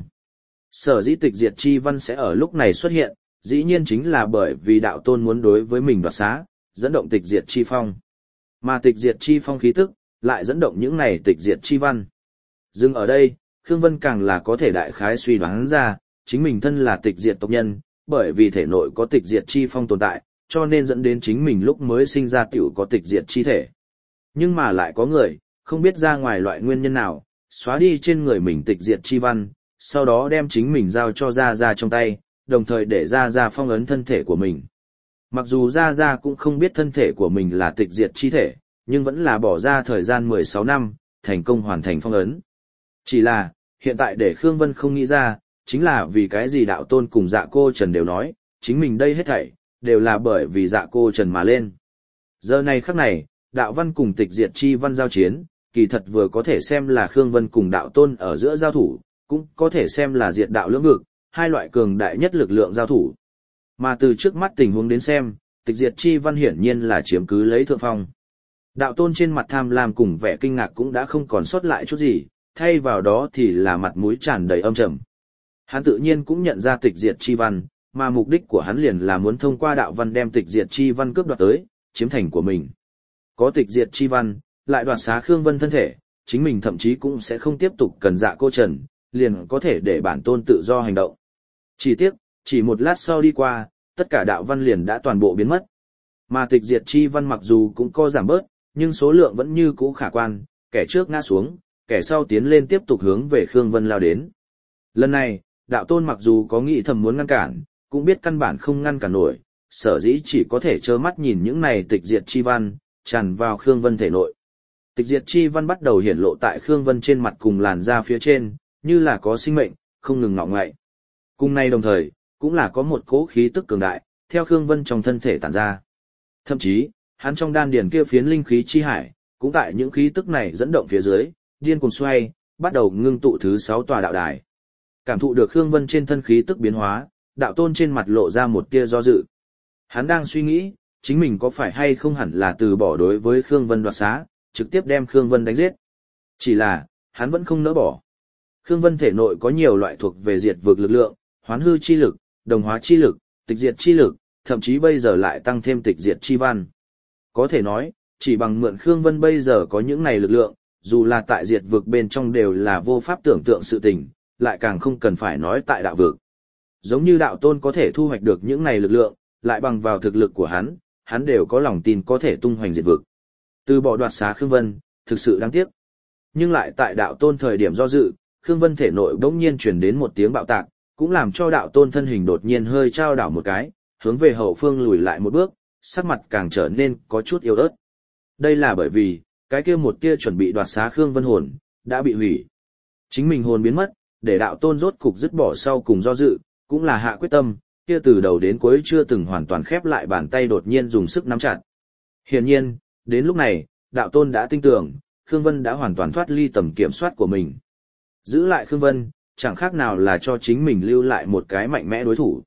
S1: Sở dĩ tịch diệt chi văn sẽ ở lúc này xuất hiện, dĩ nhiên chính là bởi vì đạo tôn muốn đối với mình đoạt xá, dẫn động tịch diệt chi phong. Mà tịch diệt chi phong khí tức, lại dẫn động những này tịch diệt chi văn. Dừng ở đây, Khương Vân càng là có thể đại khái suy đoán ra, chính mình thân là tịch diệt tộc nhân, bởi vì thể nội có tịch diệt chi phong tồn tại, cho nên dẫn đến chính mình lúc mới sinh ra tiểu có tịch diệt chi thể. Nhưng mà lại có người, không biết ra ngoài loại nguyên nhân nào, xóa đi trên người mình tịch diệt chi văn, sau đó đem chính mình giao cho Ra trong tay, đồng thời để Ra phong ấn thân thể của mình. Mặc dù Ra cũng không biết thân thể của mình là tịch diệt chi thể, nhưng vẫn là bỏ ra thời gian 16 năm, thành công hoàn thành phong ấn. Chỉ là, hiện tại để Khương Vân không nghĩ ra, chính là vì cái gì đạo tôn cùng Dạ Cô Trần đều nói, chính mình đây hết thảy, đều là bởi vì Dạ Cô Trần mà lên. Giờ này khắc này, đạo văn cùng tịch diệt chi văn giao chiến, kỳ thật vừa có thể xem là Khương Vân cùng đạo tôn ở giữa giao thủ, cũng có thể xem là diệt đạo lưỡng vực, hai loại cường đại nhất lực lượng giao thủ. Mà từ trước mắt tình huống đến xem, tịch diệt chi văn hiển nhiên là chiếm cứ lấy thượng phong. Đạo tôn trên mặt tham lam cùng vẻ kinh ngạc cũng đã không còn sót lại chút gì, thay vào đó thì là mặt mũi tràn đầy âm trầm. Hắn tự nhiên cũng nhận ra tịch diệt chi văn, mà mục đích của hắn liền là muốn thông qua đạo văn đem tịch diệt chi văn cướp đoạt tới, chiếm thành của mình. Có tịch diệt chi văn, lại đoạt xá Khương Vân thân thể, chính mình thậm chí cũng sẽ không tiếp tục cần Dạ Cô Trần, liền có thể để bản tôn tự do hành động. Chỉ tiếc, chỉ một lát sau đi qua, tất cả đạo văn liền đã toàn bộ biến mất. Mà tịch diệt chi văn mặc dù cũng có giảm bớt, nhưng số lượng vẫn như cũ khả quan, kẻ trước ngã xuống, kẻ sau tiến lên tiếp tục hướng về Khương Vân lao đến. Lần này, đạo tôn mặc dù có nghĩ thầm muốn ngăn cản, cũng biết căn bản không ngăn cản nổi, sở dĩ chỉ có thể trơ mắt nhìn những này tịch diệt chi văn, tràn vào Khương Vân thể nội. Tịch diệt chi văn bắt đầu hiển lộ tại Khương Vân trên mặt cùng làn da phía trên, như là có sinh mệnh, không ngừng ngọ ngậy. Cùng nay đồng thời, cũng là có một cỗ khí tức cường đại, theo Khương Vân trong thân thể tản ra. Thậm chí, hắn trong đan điền kia phiến linh khí chi hải, cũng tại những khí tức này dẫn động phía dưới, điên cuồng xoay, bắt đầu ngưng tụ thứ 6 tòa đạo đài. Cảm thụ được Khương Vân trên thân khí tức biến hóa, đạo tôn trên mặt lộ ra một tia do dự. Hắn đang suy nghĩ, chính mình có phải hay không hẳn là từ bỏ đối với Khương Vân đoạt xá, trực tiếp đem Khương Vân đánh giết. Chỉ là, hắn vẫn không nỡ bỏ. Khương Vân thể nội có nhiều loại thuộc về diệt vực lực lượng, hoán hư chi lực, đồng hóa chi lực, tịch diệt chi lực, thậm chí bây giờ lại tăng thêm tịch diệt chi văn. Có thể nói, chỉ bằng mượn Khương Vân bây giờ có những này lực lượng, dù là tại diệt vực bên trong đều là vô pháp tưởng tượng sự tình, lại càng không cần phải nói tại đạo vực. Giống như đạo tôn có thể thu hoạch được những này lực lượng, lại bằng vào thực lực của hắn đều có lòng tin có thể tung hoành diệt vực. Từ bỏ đoạt xá Khương Vân, thực sự đáng tiếc. Nhưng lại tại đạo tôn thời điểm do dự, Khương Vân thể nội bỗng nhiên truyền đến một tiếng bạo tạc, cũng làm cho đạo tôn thân hình đột nhiên hơi trao đảo một cái, hướng về hậu phương lùi lại một bước, sắc mặt càng trở nên có chút yếu ớt. Đây là bởi vì, cái kia một tia chuẩn bị đoạt xá Khương Vân hồn, đã bị hủy. Chính mình hồn biến mất, để đạo tôn rốt cục dứt bỏ sau cùng do dự, cũng là hạ quyết tâm, kia từ đầu đến cuối chưa từng hoàn toàn khép lại bàn tay đột nhiên dùng sức nắm chặt. Hiển nhiên, đến lúc này, đạo tôn đã tin tưởng, Khương Vân đã hoàn toàn thoát ly tầm kiểm soát của mình. Giữ lại Khương Vân, chẳng khác nào là cho chính mình lưu lại một cái mạnh mẽ đối thủ.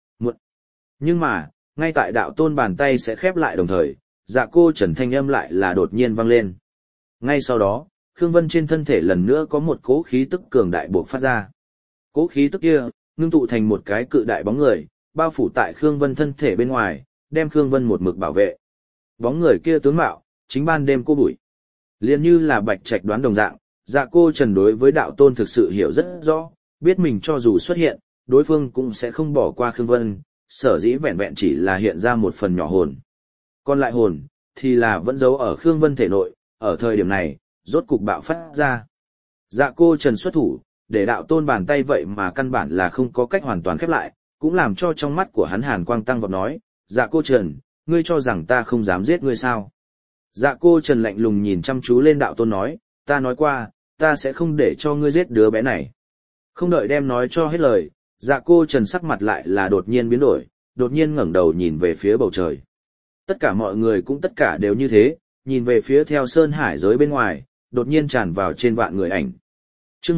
S1: Nhưng mà, ngay tại đạo tôn bàn tay sẽ khép lại đồng thời, Dạ Cô Trần thanh âm lại là đột nhiên vang lên. Ngay sau đó, Khương Vân trên thân thể lần nữa có một cỗ khí tức cường đại bộc phát ra. Cỗ khí tức kia, ngưng tụ thành một cái cự đại bóng người, bao phủ tại Khương Vân thân thể bên ngoài, đem Khương Vân một mực bảo vệ. Bóng người kia tướng mạo, chính ban đêm cô bụi. Liên như là Bạch Trạch đoán đồng dạng, Dạ Cô Trần đối với đạo tôn thực sự hiểu rất rõ, biết mình cho dù xuất hiện, đối phương cũng sẽ không bỏ qua Khương Vân, sở dĩ vẹn vẹn chỉ là hiện ra một phần nhỏ hồn. Còn lại hồn, thì là vẫn giấu ở Khương Vân thể nội, ở thời điểm này, rốt cục bạo phát ra. Dạ Cô Trần xuất thủ, để đạo tôn bàn tay vậy mà căn bản là không có cách hoàn toàn khép lại, cũng làm cho trong mắt của hắn hàn quang tăng vọt nói, Dạ Cô Trần, ngươi cho rằng ta không dám giết ngươi sao? Dạ Cô Trần lạnh lùng nhìn chăm chú lên đạo tôn nói, ta nói qua, ta sẽ không để cho ngươi giết đứa bé này. Không đợi đem nói cho hết lời, Dạ Cô Trần sắc mặt lại là đột nhiên biến đổi, đột nhiên ngẩng đầu nhìn về phía bầu trời. Tất cả mọi người cũng tất cả đều như thế, nhìn về phía theo sơn hải giới bên ngoài, đột nhiên tràn vào trên vạn người ảnh. Chương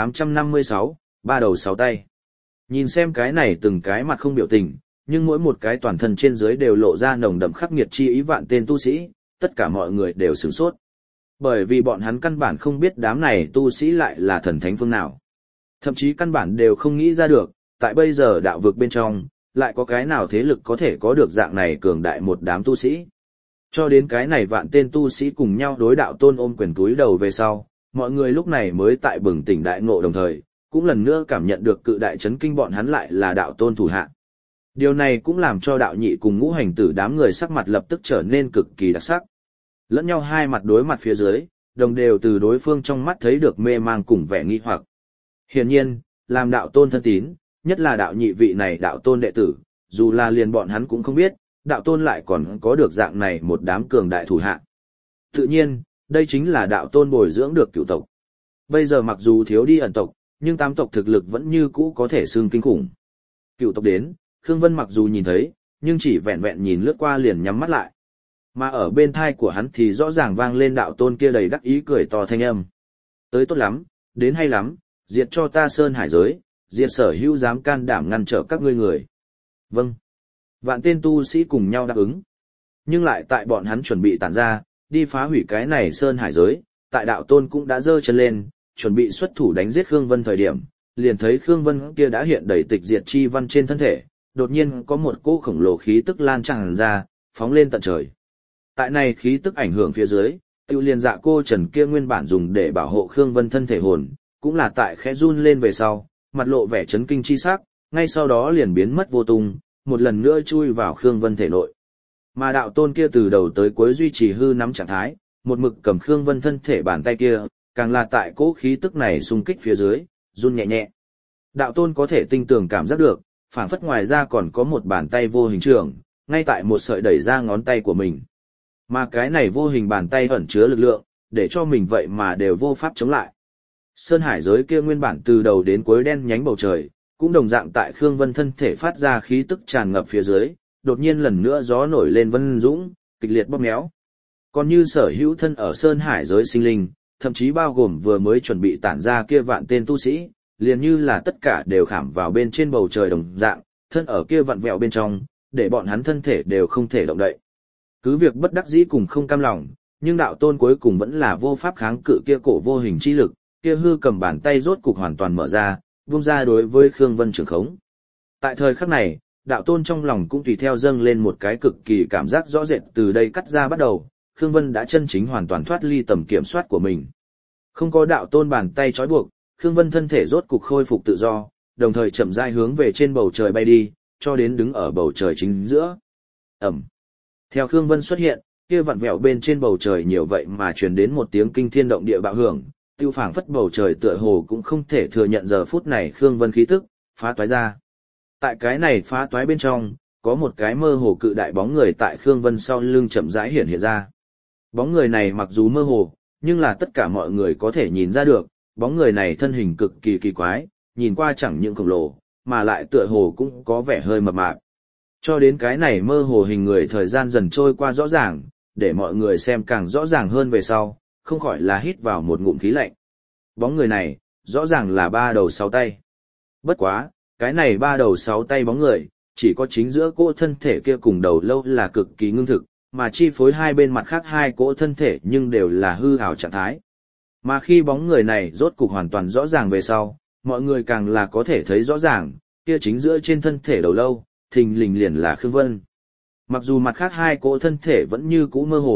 S1: 1856, ba đầu sáu tay. Nhìn xem cái này từng cái mặt không biểu tình, nhưng mỗi một cái toàn thân trên dưới đều lộ ra nồng đậm khắc nghiệt chi ý vạn tên tu sĩ, tất cả mọi người đều sửng sốt. Bởi vì bọn hắn căn bản không biết đám này tu sĩ lại là thần thánh phương nào. Thậm chí căn bản đều không nghĩ ra được, tại bây giờ đạo vực bên trong, lại có cái nào thế lực có thể có được dạng này cường đại một đám tu sĩ. Cho đến cái này vạn tên tu sĩ cùng nhau đối đạo tôn ôm quyền túi đầu về sau, mọi người lúc này mới tại bừng tỉnh đại ngộ đồng thời, cũng lần nữa cảm nhận được cự đại chấn kinh bọn hắn lại là đạo tôn thủ hạ. Điều này cũng làm cho đạo nhị cùng ngũ hành tử đám người sắc mặt lập tức trở nên cực kỳ đặc sắc. Lẫn nhau hai mặt đối mặt phía dưới, đồng đều từ đối phương trong mắt thấy được mê mang cùng vẻ nghi hoặc. Hiển nhiên, làm đạo tôn thân tín, nhất là đạo nhị vị này đạo tôn đệ tử, dù là liền bọn hắn cũng không biết, đạo tôn lại còn có được dạng này một đám cường đại thủ hạ. Tự nhiên, đây chính là đạo tôn bồi dưỡng được cựu tộc. Bây giờ mặc dù thiếu đi ẩn tộc, nhưng tam tộc thực lực vẫn như cũ có thể xưng kinh khủng. Cựu tộc đến, Khương Vân mặc dù nhìn thấy, nhưng chỉ vẹn vẹn nhìn lướt qua liền nhắm mắt lại. Mà ở bên thai của hắn thì rõ ràng vang lên đạo tôn kia đầy đắc ý cười to thanh âm. Tới tốt lắm, đến hay lắm, diệt cho ta sơn hải giới, diệt sở hữu dám can đảm ngăn trở các ngươi người. Vâng. Vạn tên tu sĩ cùng nhau đáp ứng. Nhưng lại tại bọn hắn chuẩn bị tản ra, đi phá hủy cái này sơn hải giới, tại đạo tôn cũng đã giơ chân lên, chuẩn bị xuất thủ đánh giết Khương Vân thời điểm, liền thấy Khương Vân kia đã hiện đầy tịch diệt chi văn trên thân thể, đột nhiên có một cỗ khổng lồ khí tức lan tràn ra, phóng lên tận trời. Tại này khí tức ảnh hưởng phía dưới, tiêu liền Dạ Cô Trần kia nguyên bản dùng để bảo hộ Khương Vân thân thể hồn, cũng là tại khẽ run lên về sau, mặt lộ vẻ chấn kinh chi sắc, ngay sau đó liền biến mất vô tung, một lần nữa chui vào Khương Vân thể nội. Mà đạo tôn kia từ đầu tới cuối duy trì hư nắm trạng thái, một mực cầm Khương Vân thân thể bàn tay kia, càng là tại cỗ khí tức này xung kích phía dưới, run nhẹ nhẹ. Đạo tôn có thể tinh tường cảm giác được, phảng phất ngoài ra còn có một bàn tay vô hình trường, ngay tại một sợi đẩy ra ngón tay của mình. Mà cái này vô hình bàn tay ẩn chứa lực lượng, để cho mình vậy mà đều vô pháp chống lại. Sơn hải giới kia nguyên bản từ đầu đến cuối đen nhánh bầu trời, cũng đồng dạng tại Khương Vân thân thể phát ra khí tức tràn ngập phía dưới, đột nhiên lần nữa gió nổi lên vân dũng, kịch liệt bóp méo. Còn như sở hữu thân ở Sơn hải giới sinh linh, thậm chí bao gồm vừa mới chuẩn bị tản ra kia vạn tên tu sĩ, liền như là tất cả đều khảm vào bên trên bầu trời đồng dạng, thân ở kia vặn vẹo bên trong, để bọn hắn thân thể đều không thể động đậy. Cứ việc bất đắc dĩ cùng không cam lòng, nhưng đạo tôn cuối cùng vẫn là vô pháp kháng cự kia cổ vô hình chi lực, kia hư cầm bàn tay rốt cục hoàn toàn mở ra, vung ra đối với Khương Vân trường khống. Tại thời khắc này, đạo tôn trong lòng cũng tùy theo dâng lên một cái cực kỳ cảm giác rõ rệt từ đây cắt ra bắt đầu, Khương Vân đã chân chính hoàn toàn thoát ly tầm kiểm soát của mình. Không có đạo tôn bàn tay trói buộc, Khương Vân thân thể rốt cục khôi phục tự do, đồng thời chậm rãi hướng về trên bầu trời bay đi, cho đến đứng ở bầu trời chính giữa. Ầm. Theo Khương Vân xuất hiện, kia vặn vẹo bên trên bầu trời nhiều vậy mà truyền đến một tiếng kinh thiên động địa bạo hưởng, tiêu phảng phất bầu trời tựa hồ cũng không thể thừa nhận giờ phút này Khương Vân khí tức phá toái ra. Tại cái này phá toái bên trong, có một cái mơ hồ cự đại bóng người tại Khương Vân sau lưng chậm rãi hiện hiện ra. Bóng người này mặc dù mơ hồ, nhưng là tất cả mọi người có thể nhìn ra được, bóng người này thân hình cực kỳ kỳ quái, nhìn qua chẳng những khổng lồ, mà lại tựa hồ cũng có vẻ hơi mập mạp. Cho đến cái này mơ hồ hình người thời gian dần trôi qua rõ ràng, để mọi người xem càng rõ ràng hơn về sau, không khỏi là hít vào một ngụm khí lạnh. Bóng người này, rõ ràng là ba đầu sáu tay. Bất quá, cái này ba đầu sáu tay bóng người, chỉ có chính giữa cỗ thân thể kia cùng đầu lâu là cực kỳ ngưng thực, mà chi phối hai bên mặt khác hai cỗ thân thể nhưng đều là hư ảo trạng thái. Mà khi bóng người này rốt cục hoàn toàn rõ ràng về sau, mọi người càng là có thể thấy rõ ràng, kia chính giữa trên thân thể đầu lâu, thình lình liền là Khương Vân. Mặc dù mặt khác hai cỗ thân thể vẫn như cũ mơ hồ,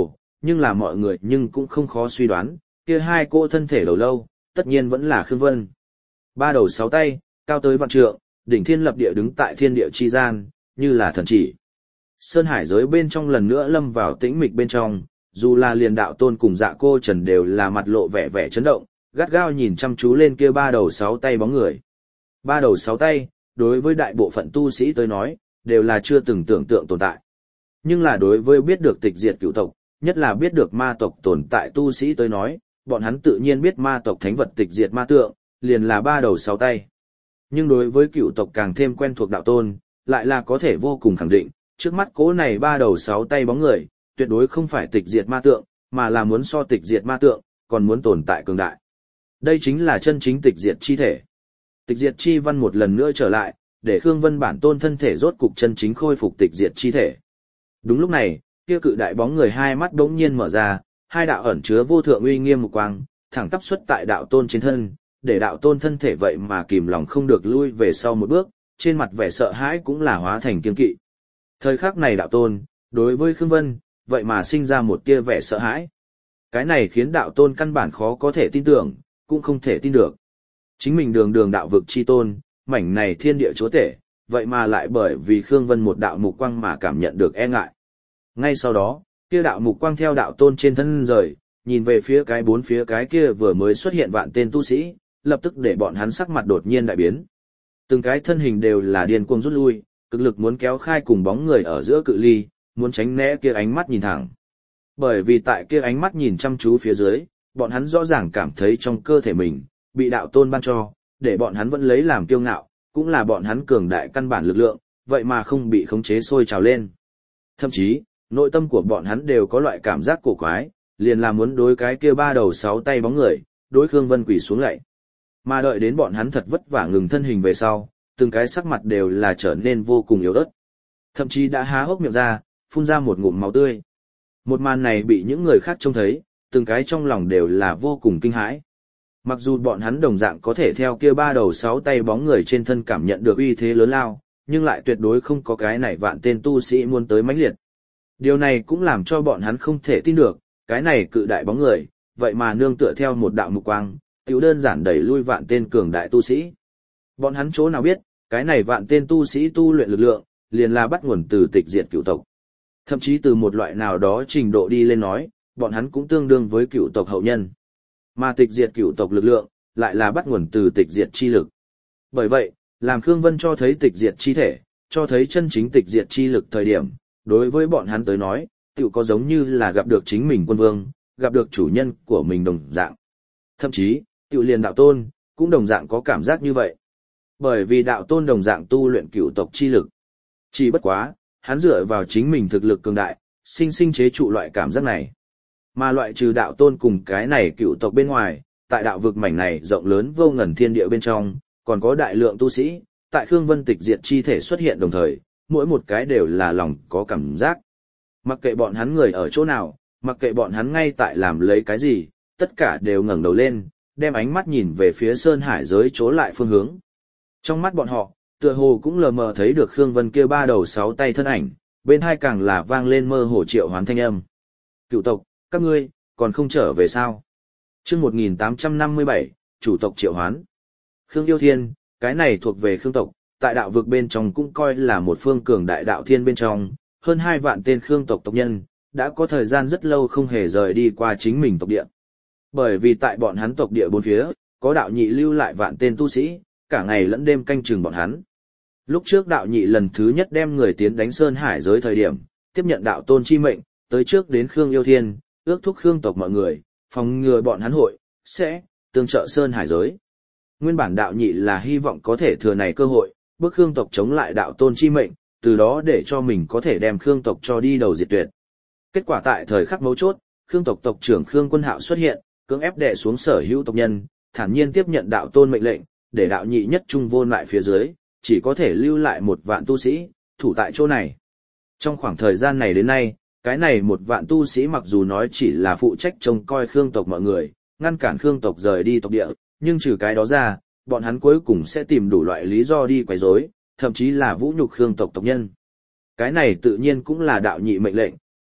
S1: nhưng là mọi người nhưng cũng không khó suy đoán, kia hai cô thân thể đầu lâu, tất nhiên vẫn là Khương Vân. Ba đầu sáu tay, cao tới vạn trượng, đỉnh thiên lập địa đứng tại thiên địa chi gian, như là thần chỉ. Sơn hải giới bên trong lần nữa lâm vào tĩnh mịch bên trong, dù là liền đạo tôn cùng dạ cô trần đều là mặt lộ vẻ vẻ chấn động, gắt gao nhìn chăm chú lên kia ba đầu sáu tay bóng người. Ba đầu sáu tay, đối với đại bộ phận tu sĩ tới nói, đều là chưa từng tưởng tượng tồn tại. Nhưng là đối với biết được tịch diệt cửu tộc, nhất là biết được ma tộc tồn tại tu sĩ tới nói, bọn hắn tự nhiên biết ma tộc thánh vật tịch diệt ma tượng, liền là ba đầu sáu tay. Nhưng đối với cửu tộc càng thêm quen thuộc đạo tôn, lại là có thể vô cùng khẳng định, trước mắt cố này ba đầu sáu tay bóng người, tuyệt đối không phải tịch diệt ma tượng, mà là muốn so tịch diệt ma tượng, còn muốn tồn tại cường đại. Đây chính là chân chính tịch diệt chi thể. Tịch diệt chi văn một lần nữa trở lại, để Khương Vân bản tôn thân thể rốt cục chân chính khôi phục tịch diệt chi thể. Đúng lúc này, kia cự đại bóng người hai mắt bỗng nhiên mở ra, hai đạo ẩn chứa vô thượng uy nghiêm mục quang, thẳng tắp xuất tại đạo tôn trên thân, để đạo tôn thân thể vậy mà kìm lòng không được lui về sau một bước, trên mặt vẻ sợ hãi cũng là hóa thành kiên kỵ. Thời khắc này đạo tôn, đối với Khương Vân, vậy mà sinh ra một tia vẻ sợ hãi. Cái này khiến đạo tôn căn bản khó có thể tin tưởng, cũng không thể tin được. Chính mình đường đường đạo vực chi tôn, mảnh này thiên địa chúa tể, vậy mà lại bởi vì Khương Vân một đạo mục quang mà cảm nhận được e ngại. Ngay sau đó, kia đạo mục quang theo đạo tôn trên thân rời, nhìn về phía cái bốn phía cái kia vừa mới xuất hiện vạn tên tu sĩ, lập tức để bọn hắn sắc mặt đột nhiên đại biến. Từng cái thân hình đều là điên cuồng rút lui, cực lực muốn kéo khai cùng bóng người ở giữa cự ly, muốn tránh né kia ánh mắt nhìn thẳng. Bởi vì tại kia ánh mắt nhìn chăm chú phía dưới, bọn hắn rõ ràng cảm thấy trong cơ thể mình, bị đạo tôn ban cho, để bọn hắn vẫn lấy làm kiêu ngạo, cũng là bọn hắn cường đại căn bản lực lượng, vậy mà không bị khống chế sôi trào lên. Thậm chí, nội tâm của bọn hắn đều có loại cảm giác cổ quái, liền là muốn đối cái kia ba đầu sáu tay bóng người, đối Khương Vân quỳ xuống lạy. Mà đợi đến bọn hắn thật vất vả ngừng thân hình về sau, từng cái sắc mặt đều là trở nên vô cùng yếu ớt. Thậm chí đã há hốc miệng ra, phun ra một ngụm máu tươi. Một màn này bị những người khác trông thấy, từng cái trong lòng đều là vô cùng kinh hãi. Mặc dù bọn hắn đồng dạng có thể theo kia ba đầu sáu tay bóng người trên thân cảm nhận được uy thế lớn lao, nhưng lại tuyệt đối không có cái này vạn tên tu sĩ muốn tới mãnh liệt. Điều này cũng làm cho bọn hắn không thể tin được, cái này cự đại bóng người, vậy mà nương tựa theo một đạo mục quang, tiểu đơn giản đẩy lui vạn tên cường đại tu sĩ. Bọn hắn chỗ nào biết, cái này vạn tên tu sĩ tu luyện lực lượng, liền là bắt nguồn từ tịch diệt cửu tộc. Thậm chí từ một loại nào đó trình độ đi lên nói, bọn hắn cũng tương đương với cửu tộc hậu nhân. Mà tịch diệt cửu tộc lực lượng, lại là bắt nguồn từ tịch diệt chi lực. Bởi vậy, làm Khương Vân cho thấy tịch diệt chi thể, cho thấy chân chính tịch diệt chi lực thời điểm, đối với bọn hắn tới nói, tiểu có giống như là gặp được chính mình quân vương, gặp được chủ nhân của mình đồng dạng. Thậm chí, tiểu liền đạo tôn, cũng đồng dạng có cảm giác như vậy. Bởi vì đạo tôn đồng dạng tu luyện cửu tộc chi lực. Chỉ bất quá, hắn dựa vào chính mình thực lực cường đại, sinh sinh chế trụ loại cảm giác này. Mà loại trừ đạo tôn cùng cái này cửu tộc bên ngoài, tại đạo vực mảnh này rộng lớn vô ngần thiên địa bên trong, còn có đại lượng tu sĩ, tại Khương Vân tịch diệt chi thể xuất hiện đồng thời, mỗi một cái đều là lòng có cảm giác. Mặc kệ bọn hắn người ở chỗ nào, mặc kệ bọn hắn ngay tại làm lấy cái gì, tất cả đều ngẩng đầu lên, đem ánh mắt nhìn về phía sơn hải giới chỗ lại phương hướng. Trong mắt bọn họ, tựa hồ cũng lờ mờ thấy được Khương Vân kia ba đầu sáu tay thân ảnh, bên hai càng là vang lên mơ hồ triệu hoán thanh âm. Cựu tộc, các ngươi, còn không trở về sao? Chương 1857, chủ tộc triệu hoán. Khương Yêu Thiên, cái này thuộc về Khương tộc, tại đạo vực bên trong cũng coi là một phương cường đại đạo thiên bên trong, hơn 2 vạn tên Khương tộc tộc nhân, đã có thời gian rất lâu không hề rời đi qua chính mình tộc địa. Bởi vì tại bọn hắn tộc địa bốn phía, có đạo nhị lưu lại vạn tên tu sĩ, cả ngày lẫn đêm canh chừng bọn hắn. Lúc trước đạo nhị lần thứ nhất đem người tiến đánh Sơn Hải giới thời điểm, tiếp nhận đạo tôn chi mệnh, tới trước đến Khương Yêu Thiên, ước thúc Khương tộc mọi người, phòng ngừa bọn hắn hội, sẽ, tương trợ Sơn Hải giới. Nguyên bản đạo nhị là hy vọng có thể thừa này cơ hội, bước Khương tộc chống lại đạo tôn chi mệnh, từ đó để cho mình có thể đem Khương tộc cho đi đầu diệt tuyệt. Kết quả tại thời khắc mấu chốt, Khương tộc tộc trưởng Khương Quân Hạo xuất hiện, cưỡng ép đè xuống sở hữu tộc nhân, thản nhiên tiếp nhận đạo tôn mệnh lệnh, để đạo nhị nhất trung vô lại phía dưới, chỉ có thể lưu lại 1 vạn tu sĩ, thủ tại chỗ này. Trong khoảng thời gian này đến nay, cái này 1 vạn tu sĩ mặc dù nói chỉ là phụ trách trông coi Khương tộc mọi người, ngăn cản Khương tộc rời đi tộc địa, nhưng trừ cái đó ra, bọn hắn cuối cùng sẽ tìm đủ loại lý do đi quấy rối, thậm chí là vũ nhục Khương tộc tộc nhân. Cái này tự nhiên cũng là đạo nhị mệnh lệnh,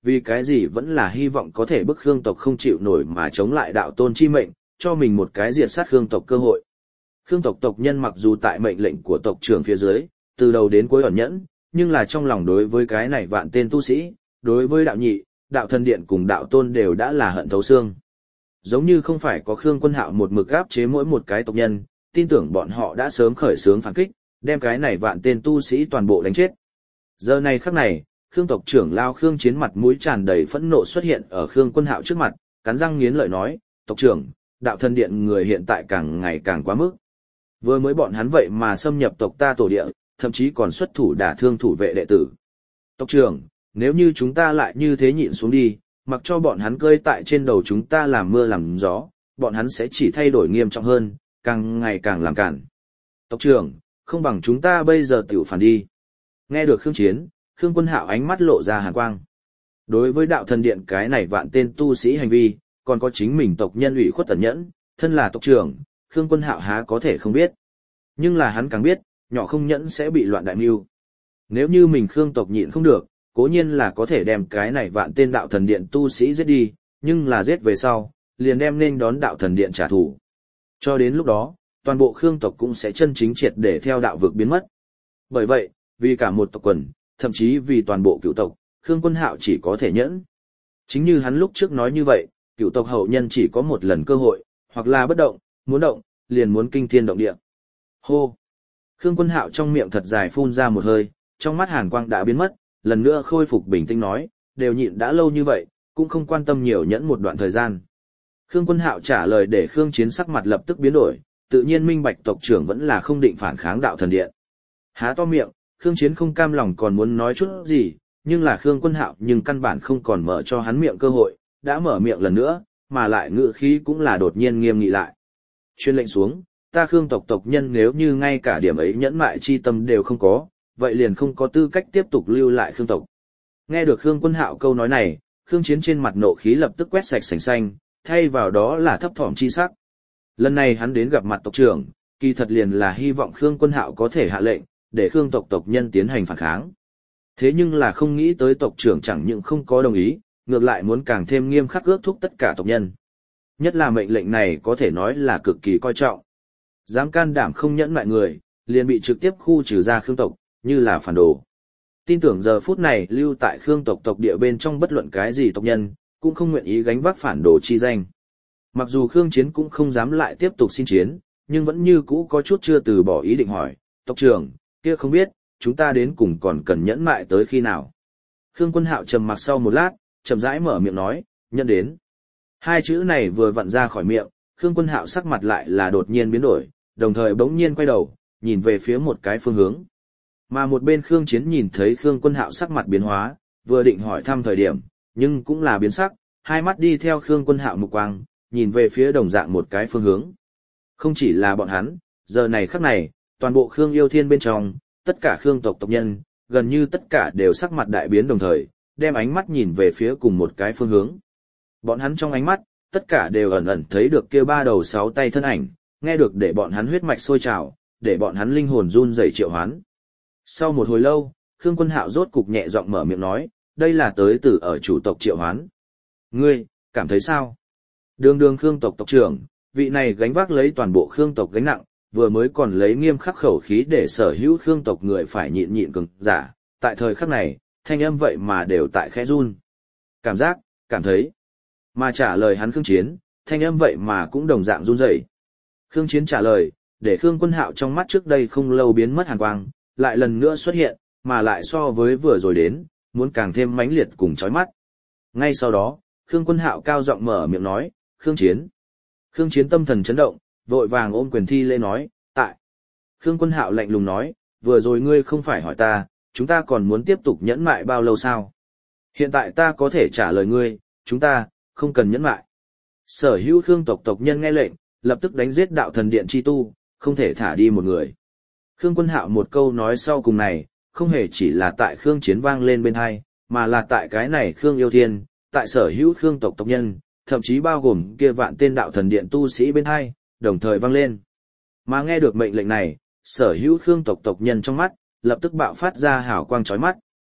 S1: vì cái gì vẫn là hy vọng có thể bức Khương tộc không chịu nổi mà chống lại đạo tôn chi mệnh, cho mình một cái diệt sát Khương tộc cơ hội. Khương tộc tộc nhân mặc dù tại mệnh lệnh của tộc trưởng phía dưới, từ đầu đến cuối ẩn nhẫn, nhưng là trong lòng đối với cái này vạn tên tu sĩ, đối với đạo nhị, đạo thần điện cùng đạo tôn đều đã là hận thấu xương. Giống như không phải có Khương Quân Hạo một mực áp chế mỗi một cái tộc nhân, tin tưởng bọn họ đã sớm khởi xướng phản kích, đem cái này vạn tên tu sĩ toàn bộ đánh chết. Giờ này khắc này, Khương tộc trưởng lao Khương Chiến mặt mũi tràn đầy phẫn nộ xuất hiện ở Khương Quân Hạo trước mặt, cắn răng nghiến lợi nói, tộc trưởng, đạo thần điện người hiện tại càng ngày càng quá mức. Vừa mới bọn hắn vậy mà xâm nhập tộc ta tổ địa, thậm chí còn xuất thủ đả thương thủ vệ đệ tử. Tộc trưởng, nếu như chúng ta lại như thế nhịn xuống đi, mặc cho bọn hắn cơi tại trên đầu chúng ta làm mưa làm gió, bọn hắn sẽ chỉ thay đổi nghiêm trọng hơn, càng ngày càng làm cản. Tộc trưởng, không bằng chúng ta bây giờ tiểu phản đi. Nghe được Khương Chiến, Khương Quân Hạo ánh mắt lộ ra hàn quang. Đối với đạo thần điện cái này vạn tên tu sĩ hành vi, còn có chính mình tộc nhân ủy khuất tẩn nhẫn, thân là tộc trưởng, Khương Quân Hạo há có thể không biết. Nhưng là hắn càng biết, nhỏ không nhẫn sẽ bị loạn đại mưu. Nếu như mình Khương tộc nhịn không được, cố nhiên là có thể đem cái này vạn tên đạo thần điện tu sĩ giết đi, nhưng là giết về sau, liền đem nên đón đạo thần điện trả thù. Cho đến lúc đó, toàn bộ Khương tộc cũng sẽ chân chính triệt để theo đạo vực biến mất. Bởi vậy, vì cả một tộc quần, thậm chí vì toàn bộ cựu tộc, Khương Quân Hạo chỉ có thể nhẫn. Chính như hắn lúc trước nói như vậy, cựu tộc hậu nhân chỉ có một lần cơ hội, hoặc là bất động, muốn động, liền muốn kinh thiên động địa. Hô! Khương Quân Hạo trong miệng thật dài phun ra một hơi, trong mắt hàn quang đã biến mất, lần nữa khôi phục bình tĩnh nói, đều nhịn đã lâu như vậy, cũng không quan tâm nhiều nhẫn một đoạn thời gian. Khương Quân Hạo trả lời để Khương Chiến sắc mặt lập tức biến đổi, tự nhiên minh bạch tộc trưởng vẫn là không định phản kháng đạo thần điện. Há to miệng, Khương Chiến không cam lòng còn muốn nói chút gì, nhưng là Khương Quân Hạo nhưng căn bản không còn mở cho hắn miệng cơ hội, đã mở miệng lần nữa, mà lại ngữ khí cũng là đột nhiên nghiêm nghị lại. Chuyên lệnh xuống, ta Khương tộc tộc nhân nếu như ngay cả điểm ấy nhẫn mại chi tâm đều không có, vậy liền không có tư cách tiếp tục lưu lại Khương tộc. Nghe được Khương Quân Hạo câu nói này, Khương Chiến trên mặt nộ khí lập tức quét sạch sành xanh, thay vào đó là thấp thỏm chi sắc. Lần này hắn đến gặp mặt tộc trưởng, kỳ thật liền là hy vọng Khương Quân Hạo có thể hạ lệnh, để Khương tộc tộc nhân tiến hành phản kháng. Thế nhưng là không nghĩ tới tộc trưởng chẳng những không có đồng ý, ngược lại muốn càng thêm nghiêm khắc ước thúc tất cả tộc nhân. Nhất là mệnh lệnh này có thể nói là cực kỳ coi trọng. Dám can đảm không nhẫn lại người, liền bị trực tiếp khu trừ ra Khương tộc, như là phản đồ. Tin tưởng giờ phút này lưu tại Khương tộc tộc địa bên trong bất luận cái gì tộc nhân, cũng không nguyện ý gánh vác phản đồ chi danh. Mặc dù Khương Chiến cũng không dám lại tiếp tục xin chiến, nhưng vẫn như cũ có chút chưa từ bỏ ý định hỏi, tộc trưởng, kia không biết, chúng ta đến cùng còn cần nhẫn mại tới khi nào. Khương Quân Hạo trầm mặc sau một lát, chậm rãi mở miệng nói, nhận đến. Hai chữ này vừa vặn ra khỏi miệng, Khương Quân Hạo sắc mặt lại là đột nhiên biến đổi, đồng thời bỗng nhiên quay đầu, nhìn về phía một cái phương hướng. Mà một bên Khương Chiến nhìn thấy Khương Quân Hạo sắc mặt biến hóa, vừa định hỏi thăm thời điểm, nhưng cũng là biến sắc, hai mắt đi theo Khương Quân Hạo mục quang, nhìn về phía đồng dạng một cái phương hướng. Không chỉ là bọn hắn, giờ này khắc này, toàn bộ Khương Yêu Thiên bên trong, tất cả Khương tộc tộc nhân, gần như tất cả đều sắc mặt đại biến đồng thời, đem ánh mắt nhìn về phía cùng một cái phương hướng. Bọn hắn trong ánh mắt, tất cả đều ẩn ẩn thấy được kia ba đầu sáu tay thân ảnh, nghe được để bọn hắn huyết mạch sôi trào, để bọn hắn linh hồn run rẩy triệu hoán. Sau một hồi lâu, Khương Quân Hạo rốt cục nhẹ giọng mở miệng nói, đây là tới từ ở chủ tộc triệu hoán. Ngươi, cảm thấy sao? Đường Khương tộc tộc trưởng, vị này gánh vác lấy toàn bộ Khương tộc gánh nặng, vừa mới còn lấy nghiêm khắc khẩu khí để sở hữu Khương tộc người phải nhịn nhịn cường giả, tại thời khắc này, thanh âm vậy mà đều tại khẽ run. Cảm giác, cảm thấy. Mà trả lời hắn Khương Chiến, thanh âm vậy mà cũng đồng dạng run rẩy. Khương Chiến trả lời, để Khương Quân Hạo trong mắt trước đây không lâu biến mất hàn quang, lại lần nữa xuất hiện, mà lại so với vừa rồi đến, muốn càng thêm mãnh liệt cùng chói mắt. Ngay sau đó, Khương Quân Hạo cao giọng mở miệng nói, Khương Chiến. Khương Chiến tâm thần chấn động, vội vàng ôm quyền thi lễ nói, tại. Khương Quân Hạo lạnh lùng nói, vừa rồi ngươi không phải hỏi ta, chúng ta còn muốn tiếp tục nhẫn mại bao lâu sao? Hiện tại ta có thể trả lời ngươi, chúng ta, không cần nhẫn mại. Sở hữu Khương tộc tộc nhân nghe lệnh, lập tức đánh giết đạo thần điện chi tu, không thể thả đi một người. Khương Quân Hạo một câu nói sau cùng này, không hề chỉ là tại Khương Chiến vang lên bên hai, mà là tại cái này Khương Yêu Thiên, tại sở hữu Khương tộc tộc nhân, thậm chí bao gồm kia vạn tên đạo thần điện tu sĩ bên hai, đồng thời vang lên. Mà nghe được mệnh lệnh này, sở hữu Khương tộc tộc nhân trong mắt, lập tức bạo phát ra hào quang chói mắt.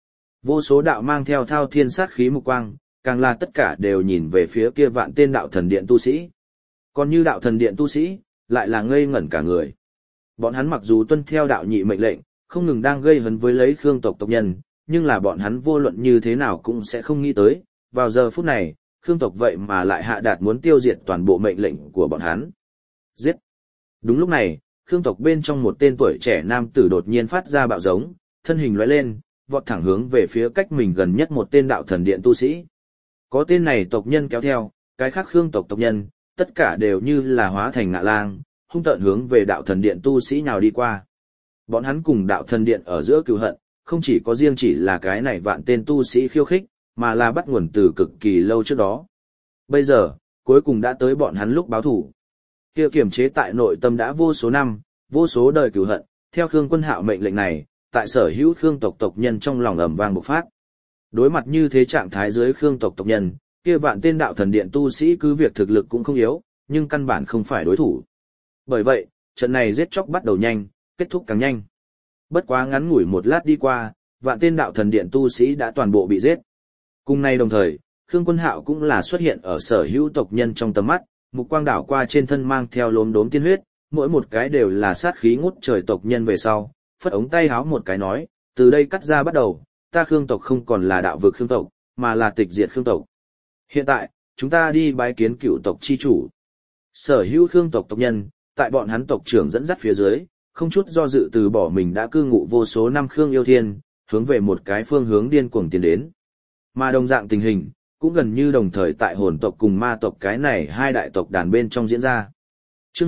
S1: Vô số đạo mang theo thao thiên sát khí mục quang, càng là tất cả đều nhìn về phía kia vạn tên đạo thần điện tu sĩ. Còn như đạo thần điện tu sĩ, lại là ngây ngẩn cả người. Bọn hắn mặc dù tuân theo đạo nhị mệnh lệnh, không ngừng đang gây hấn với lấy Khương tộc tộc nhân, nhưng là bọn hắn vô luận như thế nào cũng sẽ không nghĩ tới, vào giờ phút này, Khương tộc vậy mà lại hạ đạt muốn tiêu diệt toàn bộ mệnh lệnh của bọn hắn. Giết! Đúng lúc này, Khương tộc bên trong một tên tuổi trẻ nam tử đột nhiên phát ra bạo giống, thân hình lóe lên, vọt thẳng hướng về phía cách mình gần nhất một tên đạo thần điện tu sĩ. Có tên này tộc nhân kéo theo, cái khác Khương tộc tộc nhân, tất cả đều như là hóa thành ngạ lang, hung tợn hướng về đạo thần điện tu sĩ nhào đi qua. Bọn hắn cùng đạo thần điện ở giữa cừu hận, không chỉ có riêng chỉ là cái này vạn tên tu sĩ khiêu khích, mà là bắt nguồn từ cực kỳ lâu trước đó. Bây giờ, cuối cùng đã tới bọn hắn lúc báo thủ. Kia kiềm chế tại nội tâm đã vô số năm, vô số đời cừu hận, theo Khương Quân Hạo mệnh lệnh này, tại sở hữu Khương tộc tộc nhân trong lòng ầm vang bộc phát. Đối mặt như thế trạng thái dưới Khương tộc tộc nhân, kia vạn tên đạo thần điện tu sĩ cứ việc thực lực cũng không yếu, nhưng căn bản không phải đối thủ. Bởi vậy, trận này giết chóc bắt đầu nhanh, kết thúc càng nhanh. Bất quá ngắn ngủi một lát đi qua, vạn tên đạo thần điện tu sĩ đã toàn bộ bị giết. Cùng nay đồng thời, Khương Quân Hạo cũng là xuất hiện ở sở hữu tộc nhân trong tầm mắt, mục quang đảo qua trên thân mang theo lốm đốm tiên huyết, mỗi một cái đều là sát khí ngút trời tộc nhân về sau, phất ống tay háo một cái nói, từ đây cắt ra bắt đầu, ta Khương tộc không còn là đạo vực Khương tộc, mà là tịch diệt Khương tộc. Hiện tại, chúng ta đi bái kiến cựu tộc chi chủ. Sở hữu Khương tộc tộc nhân, tại bọn hắn tộc trưởng dẫn dắt phía dưới, không chút do dự từ bỏ mình đã cư ngụ vô số năm Khương yêu thiên, hướng về một cái phương hướng điên cuồng tiến đến. Mà đồng dạng tình hình, cũng gần như đồng thời tại hồn tộc cùng ma tộc cái này hai đại tộc đàn bên trong diễn ra. Chương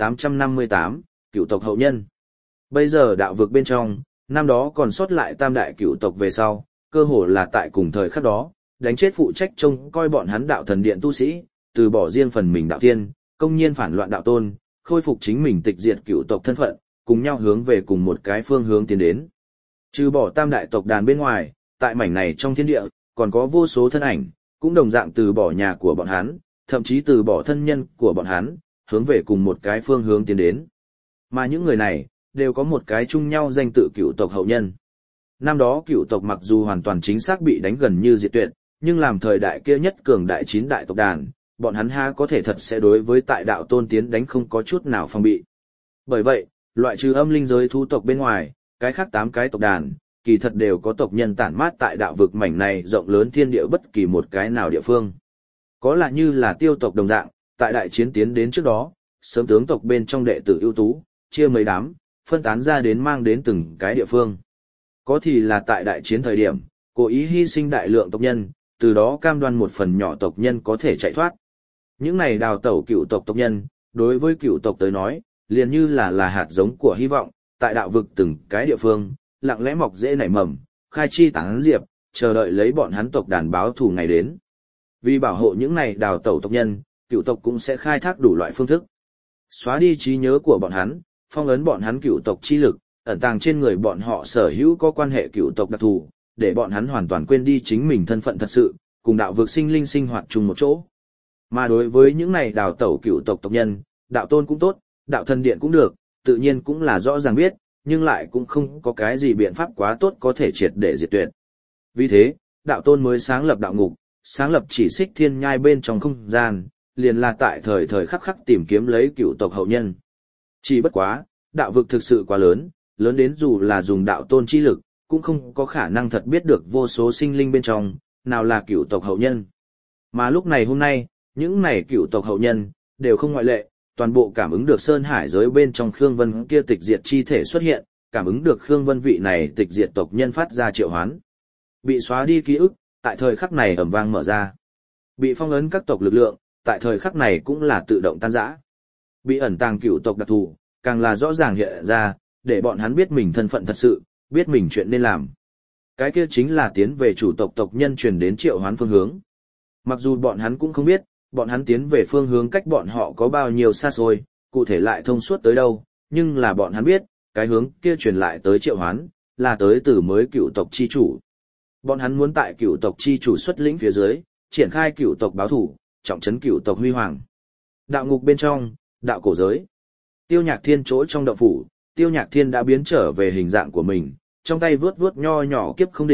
S1: 1858, cựu tộc hậu nhân. Bây giờ đạo vực bên trong, năm đó còn sót lại tam đại cựu tộc về sau, cơ hồ là tại cùng thời khắc đó, đánh chết phụ trách trông coi bọn hắn đạo thần điện tu sĩ, từ bỏ riêng phần mình đạo tiên, công nhiên phản loạn đạo tôn, khôi phục chính mình tịch diệt cựu tộc thân phận, cùng nhau hướng về cùng một cái phương hướng tiến đến. Trừ bỏ tam đại tộc đàn bên ngoài, tại mảnh này trong thiên địa, còn có vô số thân ảnh, cũng đồng dạng từ bỏ nhà của bọn hắn, thậm chí từ bỏ thân nhân của bọn hắn, hướng về cùng một cái phương hướng tiến đến. Mà những người này, đều có một cái chung nhau danh tự cựu tộc hậu nhân. Năm đó cựu tộc mặc dù hoàn toàn chính xác bị đánh gần như diệt tuyệt, nhưng làm thời đại kia nhất cường đại chín đại tộc đàn, bọn hắn ha có thể thật sẽ đối với tại đạo tôn tiến đánh không có chút nào phòng bị. Bởi vậy, loại trừ âm linh giới thú tộc bên ngoài, cái khác 8 cái tộc đàn, kỳ thật đều có tộc nhân tản mát tại đạo vực mảnh này rộng lớn thiên địa bất kỳ một cái nào địa phương. Có là như là tiêu tộc đồng dạng, tại đại chiến tiến đến trước đó, sớm tướng tộc bên trong đệ tử ưu tú, chia mấy đám, phân tán ra đến mang đến từng cái địa phương. Có thì là tại đại chiến thời điểm, cố ý hy sinh đại lượng tộc nhân, từ đó cam đoan một phần nhỏ tộc nhân có thể chạy thoát. Những này đào tẩu cựu tộc tộc nhân, đối với cựu tộc tới nói, liền như là hạt giống của hy vọng, tại đạo vực từng cái địa phương, lặng lẽ mọc dễ nảy mầm, khai chi tán diệp, chờ đợi lấy bọn hắn tộc đàn báo thù ngày đến. Vì bảo hộ những này đào tẩu tộc nhân, cựu tộc cũng sẽ khai thác đủ loại phương thức. Xóa đi trí nhớ của bọn hắn, phong ấn bọn hắn cựu tộc chi lực, ẩn tàng trên người bọn họ sở hữu có quan hệ cựu tộc đặc thù, để bọn hắn hoàn toàn quên đi chính mình thân phận thật sự, cùng đạo vực sinh linh sinh hoạt chung một chỗ. Mà đối với những này đào tẩu cựu tộc tộc nhân, đạo tôn cũng tốt, đạo thần điện cũng được, tự nhiên cũng là rõ ràng biết, nhưng lại cũng không có cái gì biện pháp quá tốt có thể triệt để diệt tuyệt. Vì thế, đạo tôn mới sáng lập đạo ngục, sáng lập chỉ xích thiên nhai bên trong không gian, liền là tại thời khắc khắc tìm kiếm lấy cựu tộc hậu nhân. Chỉ bất quá, đạo vực thực sự quá lớn, lớn đến dù là dùng đạo tôn chi lực, cũng không có khả năng thật biết được vô số sinh linh bên trong, nào là cựu tộc hậu nhân. Mà lúc này hôm nay, những này cựu tộc hậu nhân, đều không ngoại lệ, toàn bộ cảm ứng được Sơn Hải giới bên trong Khương Vân kia tịch diệt chi thể xuất hiện, cảm ứng được Khương Vân vị này tịch diệt tộc nhân phát ra triệu hoán. Bị xóa đi ký ức, tại thời khắc này ầm vang mở ra. Bị phong ấn các tộc lực lượng, tại thời khắc này cũng là tự động tan rã. Bị ẩn tàng cựu tộc đặc thù, càng là rõ ràng hiện ra, để bọn hắn biết mình thân phận thật sự, biết mình chuyện nên làm. Cái kia chính là tiến về chủ tộc tộc nhân truyền đến triệu hoán phương hướng. Mặc dù bọn hắn cũng không biết, bọn hắn tiến về phương hướng cách bọn họ có bao nhiêu xa xôi, cụ thể lại thông suốt tới đâu, nhưng là bọn hắn biết, cái hướng kia truyền lại tới triệu hoán, là tới từ mới cựu tộc chi chủ. Bọn hắn muốn tại cựu tộc chi chủ xuất lĩnh phía dưới, triển khai cựu tộc báo thủ, trọng trấn cựu tộc huy hoàng. Đạo ngục bên trong, đạo cổ giới. Tiêu Nhạc Thiên chỗ trong động phủ, Tiêu Nhạc Thiên đã biến trở về hình dạng của mình, trong tay vướt vướt nho nhỏ kiếp không đỉnh,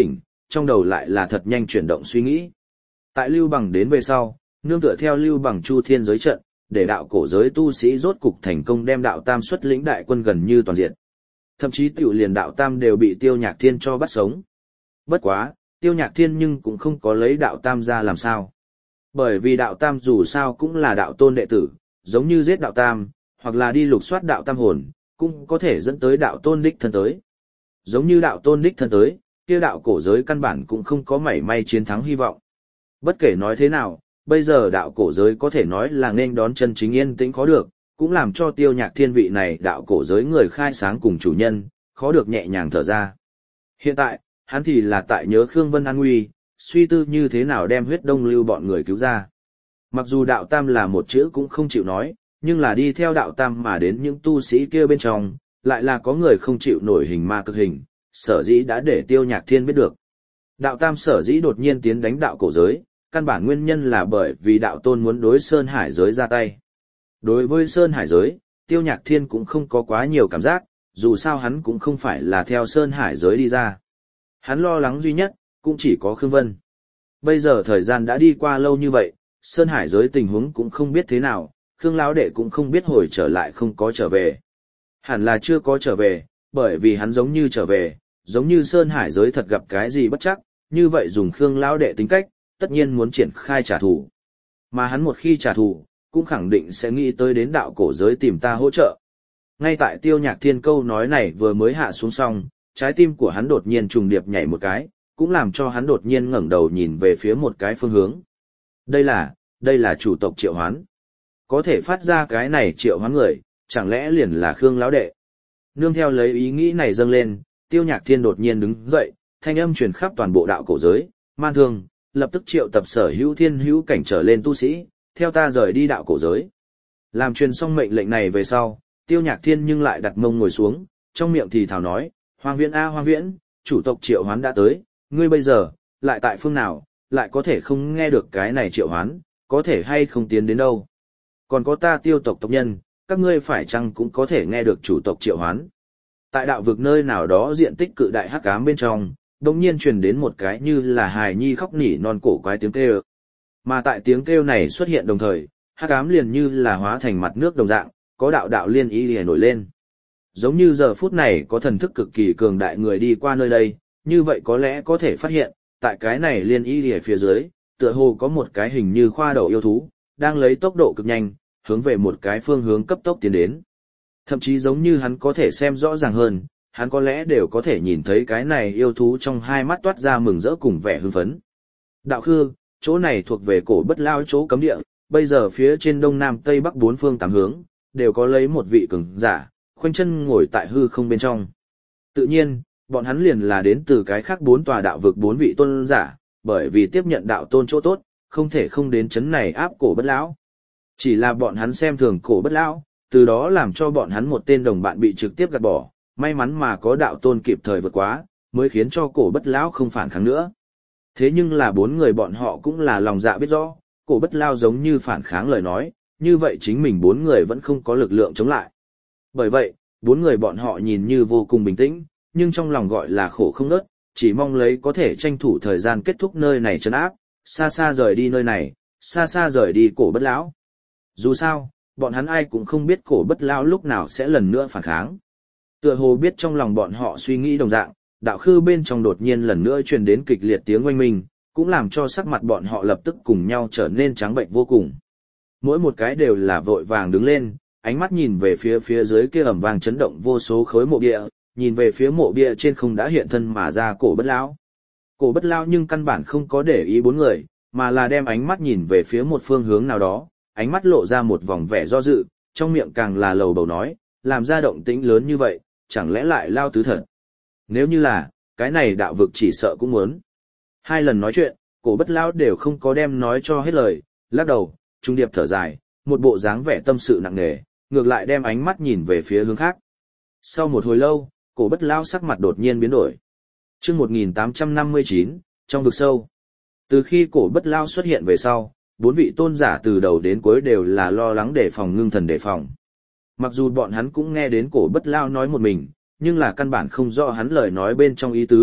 S1: trong đầu lại là thật nhanh chuyển động suy nghĩ. Tại Lưu Bằng đến về sau, nương tựa theo Lưu Bằng chu thiên giới trận, để đạo cổ giới tu sĩ rốt cục thành công đem đạo tam xuất lĩnh đại quân gần như toàn diện. Thậm chí tiểu liền đạo tam đều bị Tiêu Nhạc Thiên cho bắt sống. Bất quá, Tiêu Nhạc Thiên nhưng cũng không có lấy đạo tam ra làm sao. Bởi vì đạo tam dù sao cũng là đạo tôn đệ tử, giống như giết đạo tam, hoặc là đi lục soát đạo tam hồn, cũng có thể dẫn tới đạo tôn đích thân tới. Giống như đạo tôn đích thân tới, kia đạo cổ giới căn bản cũng không có mảy may chiến thắng hy vọng. Bất kể nói thế nào, bây giờ đạo cổ giới có thể nói là nên đón chân chính yên tĩnh khó được, cũng làm cho Tiêu Nhạc Thiên vị này đạo cổ giới người khai sáng cùng chủ nhân, khó được nhẹ nhàng thở ra. Hiện tại, hắn thì là tại nhớ Khương Vân an nguy, suy tư như thế nào đem huyết đông lưu bọn người cứu ra. Mặc dù đạo tam là một chữ cũng không chịu nói, nhưng là đi theo đạo tam mà đến những tu sĩ kia bên trong, lại là có người không chịu nổi hình ma cực hình, sở dĩ đã để Tiêu Nhạc Thiên biết được. Đạo tam sở dĩ đột nhiên tiến đánh đạo cổ giới, căn bản nguyên nhân là bởi vì đạo tôn muốn đối Sơn Hải giới ra tay. Đối với Sơn Hải giới, Tiêu Nhạc Thiên cũng không có quá nhiều cảm giác, dù sao hắn cũng không phải là theo Sơn Hải giới đi ra. Hắn lo lắng duy nhất, cũng chỉ có Khương Vân. Bây giờ thời gian đã đi qua lâu như vậy, Sơn Hải giới tình huống cũng không biết thế nào, Khương lão đệ cũng không biết hồi trở lại không có trở về. Hẳn là chưa có trở về, bởi vì hắn giống như trở về, giống như Sơn Hải giới thật gặp cái gì bất chắc, như vậy dùng Khương lão đệ tính cách, tất nhiên muốn triển khai trả thù. Mà hắn một khi trả thù, cũng khẳng định sẽ nghĩ tới đến đạo cổ giới tìm ta hỗ trợ. Ngay tại Tiêu Nhạc Thiên câu nói này vừa mới hạ xuống xong, trái tim của hắn đột nhiên trùng điệp nhảy một cái, cũng làm cho hắn đột nhiên ngẩng đầu nhìn về phía một cái phương hướng. Đây là chủ tộc Triệu Hoán. Có thể phát ra cái này Triệu Hoán người, chẳng lẽ liền là Khương lão đệ. Nương theo lấy ý nghĩ này dâng lên, Tiêu Nhạc Thiên đột nhiên đứng dậy, thanh âm truyền khắp toàn bộ đạo cổ giới, Man Thương, lập tức triệu tập sở hữu thiên hữu cảnh trở lên tu sĩ, theo ta rời đi đạo cổ giới. Làm truyền xong mệnh lệnh này về sau, Tiêu Nhạc Thiên nhưng lại đặt mông ngồi xuống, trong miệng thì thào nói, Hoàng Viễn a Hoàng Viễn, chủ tộc Triệu Hoán đã tới, ngươi bây giờ, lại tại phương nào, lại có thể không nghe được cái này Triệu Hoán, có thể hay không tiến đến đâu. Còn có ta Tiêu tộc tộc nhân, các ngươi phải chăng cũng có thể nghe được chủ tộc Triệu Hoán. Tại đạo vực nơi nào đó diện tích cự đại hắc ám bên trong, đồng nhiên truyền đến một cái như là hài nhi khóc nỉ non cổ quái tiếng kêu. Mà tại tiếng kêu này xuất hiện đồng thời, hắc ám liền như là hóa thành mặt nước đồng dạng, có đạo đạo liên ý liền nổi lên. Giống như giờ phút này có thần thức cực kỳ cường đại người đi qua nơi đây, như vậy có lẽ có thể phát hiện, tại cái này liên ý liền phía dưới, tựa hồ có một cái hình như khoa đầu yêu thú, đang lấy tốc độ cực nhanh, hướng về một cái phương hướng cấp tốc tiến đến. Thậm chí giống như hắn có thể xem rõ ràng hơn, hắn có lẽ đều có thể nhìn thấy cái này yêu thú trong hai mắt toát ra mừng rỡ cùng vẻ hưng phấn. Đạo Khư, chỗ này thuộc về cổ bất lao chỗ cấm địa, bây giờ phía trên đông nam tây bắc bốn phương tám hướng, đều có lấy một vị cường giả, khoanh chân ngồi tại hư không bên trong. Tự nhiên, bọn hắn liền là đến từ cái khác bốn tòa đạo vực bốn vị tôn giả, bởi vì tiếp nhận đạo tôn chỗ tốt, không thể không đến chấn này áp cổ bất lão. Chỉ là bọn hắn xem thường cổ bất lão, từ đó làm cho bọn hắn một tên đồng bạn bị trực tiếp gạt bỏ, may mắn mà có đạo tôn kịp thời vượt quá, mới khiến cho cổ bất lão không phản kháng nữa. Thế nhưng là bốn người bọn họ cũng là lòng dạ biết rõ, cổ bất lao giống như phản kháng lời nói, như vậy chính mình bốn người vẫn không có lực lượng chống lại. Bởi vậy, bốn người bọn họ nhìn như vô cùng bình tĩnh, nhưng trong lòng gọi là khổ không nớt, chỉ mong lấy có thể tranh thủ thời gian kết thúc nơi này trấn áp, xa xa rời đi nơi này, xa xa rời đi cổ bất lão. Dù sao, bọn hắn ai cũng không biết cổ bất lão lúc nào sẽ lần nữa phản kháng. Tựa hồ biết trong lòng bọn họ suy nghĩ đồng dạng, đạo khư bên trong đột nhiên lần nữa truyền đến kịch liệt tiếng oanh minh, cũng làm cho sắc mặt bọn họ lập tức cùng nhau trở nên trắng bệnh vô cùng. Mỗi một cái đều là vội vàng đứng lên, ánh mắt nhìn về phía dưới kia ầm vang chấn động vô số khối mộ bia, nhìn về phía mộ bia trên không đã hiện thân mà ra cổ bất lão. Cổ bất lão nhưng căn bản không có để ý bốn người, mà là đem ánh mắt nhìn về phía một phương hướng nào đó, ánh mắt lộ ra một vòng vẻ do dự, trong miệng càng là lầu bầu nói, làm ra động tĩnh lớn như vậy, chẳng lẽ lại lao tứ thật. Nếu như là, cái này đạo vực chỉ sợ cũng muốn. Hai lần nói chuyện, cổ bất lão đều không có đem nói cho hết lời, lắc đầu, trung điệp thở dài, một bộ dáng vẻ tâm sự nặng nề, ngược lại đem ánh mắt nhìn về phía hướng khác. Sau một hồi lâu, cổ bất lão sắc mặt đột nhiên biến đổi. Chương 1859, trong vực sâu. Từ khi cổ bất lão xuất hiện về sau, bốn vị tôn giả từ đầu đến cuối đều là lo lắng đề phòng ngưng thần đề phòng. Mặc dù bọn hắn cũng nghe đến cổ bất lão nói một mình, nhưng là căn bản không rõ hắn lời nói bên trong ý tứ,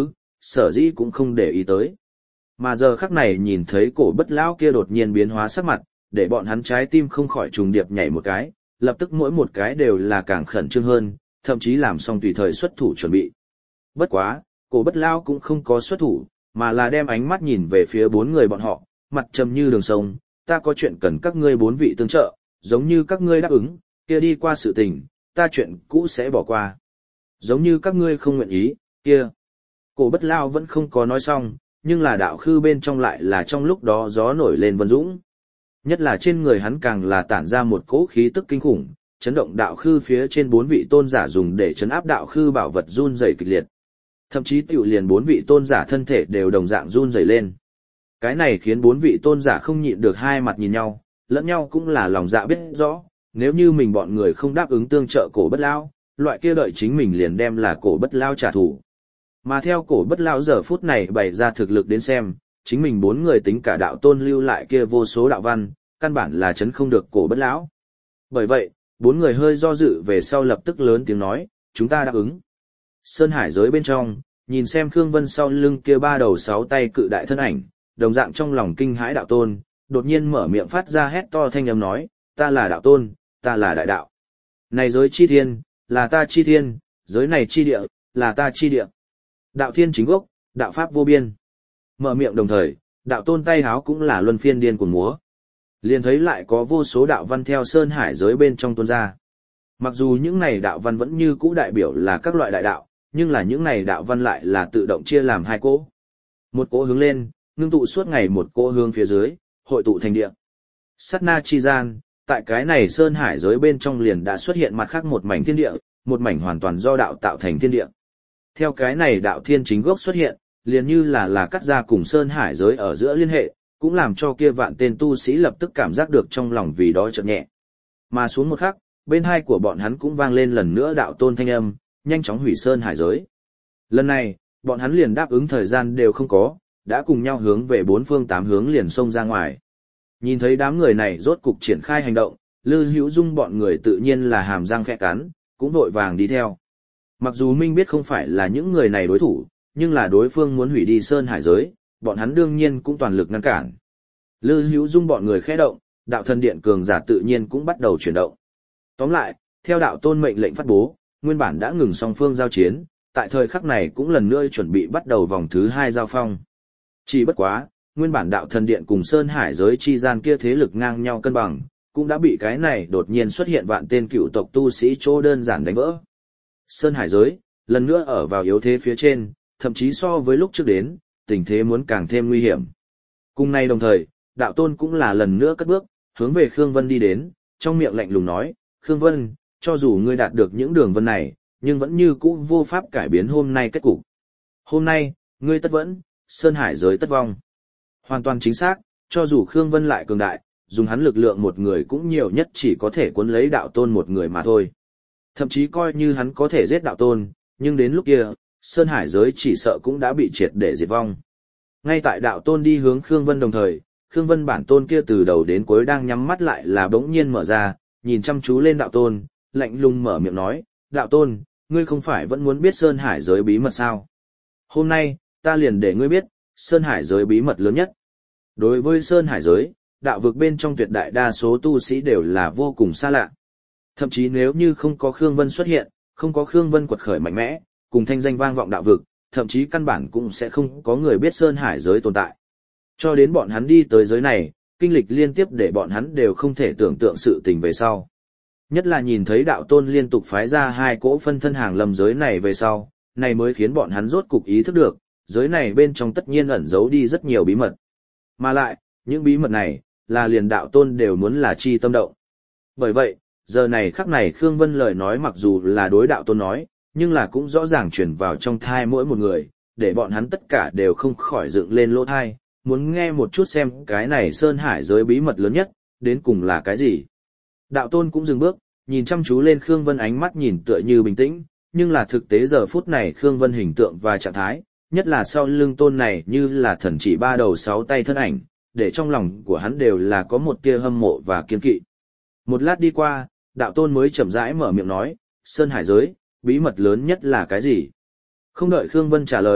S1: sở dĩ cũng không để ý tới. Mà giờ khắc này nhìn thấy cổ bất lão kia đột nhiên biến hóa sắc mặt, để bọn hắn trái tim không khỏi trùng điệp nhảy một cái, lập tức mỗi một cái đều là càng khẩn trương hơn, thậm chí làm xong tùy thời xuất thủ chuẩn bị. Bất quá, cổ bất lão cũng không có xuất thủ, mà là đem ánh mắt nhìn về phía bốn người bọn họ, mặt trầm như đường sông, ta có chuyện cần các ngươi bốn vị tương trợ, giống như các ngươi đáp ứng, kia đi qua sự tình, ta chuyện cũ sẽ bỏ qua. Giống như các ngươi không nguyện ý, kia. Cổ bất lão vẫn không có nói xong, nhưng là đạo khư bên trong lại là trong lúc đó gió nổi lên vân dũng. Nhất là trên người hắn càng là tản ra một cỗ khí tức kinh khủng, chấn động đạo khư phía trên bốn vị tôn giả dùng để chấn áp đạo khư bảo vật run rẩy kịch liệt. Thậm chí tiểu liền bốn vị tôn giả thân thể đều đồng dạng run rẩy lên. Cái này khiến bốn vị tôn giả không nhịn được hai mặt nhìn nhau, lẫn nhau cũng là lòng dạ biết rõ, nếu như mình bọn người không đáp ứng tương trợ cổ bất lão, loại kia đợi chính mình liền đem là cổ bất lão trả thù. Mà theo cổ bất lão giờ phút này bày ra thực lực đến xem, chính mình bốn người tính cả đạo tôn lưu lại kia vô số đạo văn, căn bản là chấn không được cổ bất lão. Bởi vậy, bốn người hơi do dự về sau lập tức lớn tiếng nói, chúng ta đáp ứng. Sơn hải giới bên trong, nhìn xem Khương Vân sau lưng kia ba đầu sáu tay cự đại thân ảnh, đồng dạng trong lòng kinh hãi đạo tôn, đột nhiên mở miệng phát ra hét to thanh âm nói, ta là đạo tôn, ta là đại đạo. Này giới chi thiên, là ta chi thiên, giới này chi địa, là ta chi địa. Đạo thiên chính gốc, đạo pháp vô biên. Mở miệng đồng thời, đạo tôn tay háo cũng là luân phiên điên cuồng múa. Liền thấy lại có vô số đạo văn theo sơn hải giới bên trong tuôn ra. Mặc dù những này đạo văn vẫn như cũ đại biểu là các loại đại đạo, nhưng là những này đạo văn lại là tự động chia làm hai cỗ. Một cỗ hướng lên, ngưng tụ suốt ngày một cỗ hướng phía dưới, hội tụ thành địa. Sát na chi gian, tại cái này sơn hải giới bên trong liền đã xuất hiện mặt khác một mảnh thiên địa, một mảnh hoàn toàn do đạo tạo thành thiên địa. Theo cái này đạo thiên chính gốc xuất hiện, liền như là cắt ra cùng sơn hải giới ở giữa liên hệ, cũng làm cho kia vạn tên tu sĩ lập tức cảm giác được trong lòng vì đó chợt nhẹ. Mà xuống một khắc, bên hai của bọn hắn cũng vang lên lần nữa đạo tôn thanh âm, nhanh chóng hủy sơn hải giới. Lần này, bọn hắn liền đáp ứng thời gian đều không có, đã cùng nhau hướng về bốn phương tám hướng liền xông ra ngoài. Nhìn thấy đám người này rốt cục triển khai hành động, Lư Hữu Dung bọn người tự nhiên là hàm răng khẽ cắn, cũng vội vàng đi theo. Mặc dù Minh biết không phải là những người này đối thủ, nhưng là đối phương muốn hủy đi sơn hải giới, bọn hắn đương nhiên cũng toàn lực ngăn cản. Lư Hữu Dung bọn người khẽ động, đạo thần điện cường giả tự nhiên cũng bắt đầu chuyển động. Tóm lại, theo đạo tôn mệnh lệnh phát bố, nguyên bản đã ngừng song phương giao chiến, tại thời khắc này cũng lần nữa chuẩn bị bắt đầu vòng thứ 2 giao phong. Chỉ bất quá, nguyên bản đạo thần điện cùng sơn hải giới chi gian kia thế lực ngang nhau cân bằng, cũng đã bị cái này đột nhiên xuất hiện vạn tên cựu tộc tu sĩ chỗ đơn giản đánh vỡ. Sơn hải giới, lần nữa ở vào yếu thế phía trên, thậm chí so với lúc trước đến, tình thế muốn càng thêm nguy hiểm. Cùng nay đồng thời, đạo tôn cũng là lần nữa cất bước, hướng về Khương Vân đi đến, trong miệng lạnh lùng nói, Khương Vân, cho dù ngươi đạt được những đường vân này, nhưng vẫn như cũ vô pháp cải biến hôm nay kết cục. Hôm nay, ngươi tất vẫn, sơn hải giới tất vong. Hoàn toàn chính xác, cho dù Khương Vân lại cường đại, dùng hắn lực lượng một người cũng nhiều nhất chỉ có thể cuốn lấy đạo tôn một người mà thôi. Thậm chí coi như hắn có thể giết đạo tôn, nhưng đến lúc kia, sơn hải giới chỉ sợ cũng đã bị triệt để diệt vong. Ngay tại đạo tôn đi hướng Khương Vân đồng thời, Khương Vân bản tôn kia từ đầu đến cuối đang nhắm mắt lại là bỗng nhiên mở ra, nhìn chăm chú lên đạo tôn, lạnh lùng mở miệng nói, đạo tôn, ngươi không phải vẫn muốn biết sơn hải giới bí mật sao? Hôm nay, ta liền để ngươi biết, sơn hải giới bí mật lớn nhất. Đối với sơn hải giới, đạo vực bên trong tuyệt đại đa số tu sĩ đều là vô cùng xa lạ. Thậm chí nếu như không có Khương Vân xuất hiện, không có Khương Vân quật khởi mạnh mẽ, cùng thanh danh vang vọng đạo vực, thậm chí căn bản cũng sẽ không có người biết sơn hải giới tồn tại. Cho đến bọn hắn đi tới giới này, kinh lịch liên tiếp để bọn hắn đều không thể tưởng tượng sự tình về sau. Nhất là nhìn thấy đạo tôn liên tục phái ra 2 cỗ phân thân hàng lâm giới này về sau, này mới khiến bọn hắn rốt cục ý thức được, giới này bên trong tất nhiên ẩn giấu đi rất nhiều bí mật. Mà lại, những bí mật này, là liền đạo tôn đều muốn là chi tâm động. Bởi vậy, giờ này khắc này Khương Vân lời nói mặc dù là đối đạo tôn nói, nhưng là cũng rõ ràng truyền vào trong thai mỗi một người, để bọn hắn tất cả đều không khỏi dựng lên lỗ thai, muốn nghe một chút xem cái này sơn hải giới bí mật lớn nhất, đến cùng là cái gì. Đạo tôn cũng dừng bước, nhìn chăm chú lên Khương Vân ánh mắt nhìn tựa như bình tĩnh, nhưng là thực tế giờ phút này Khương Vân hình tượng và trạng thái, nhất là sau lưng tôn này như là thần chỉ 3 đầu 6 tay thân ảnh, để trong lòng của hắn đều là có một tia hâm mộ và kiên kỵ. Một lát đi qua, đạo tôn mới chậm rãi mở miệng nói, sơn hải giới, bí mật lớn nhất là cái gì? Không đợi Khương Vân trả lời,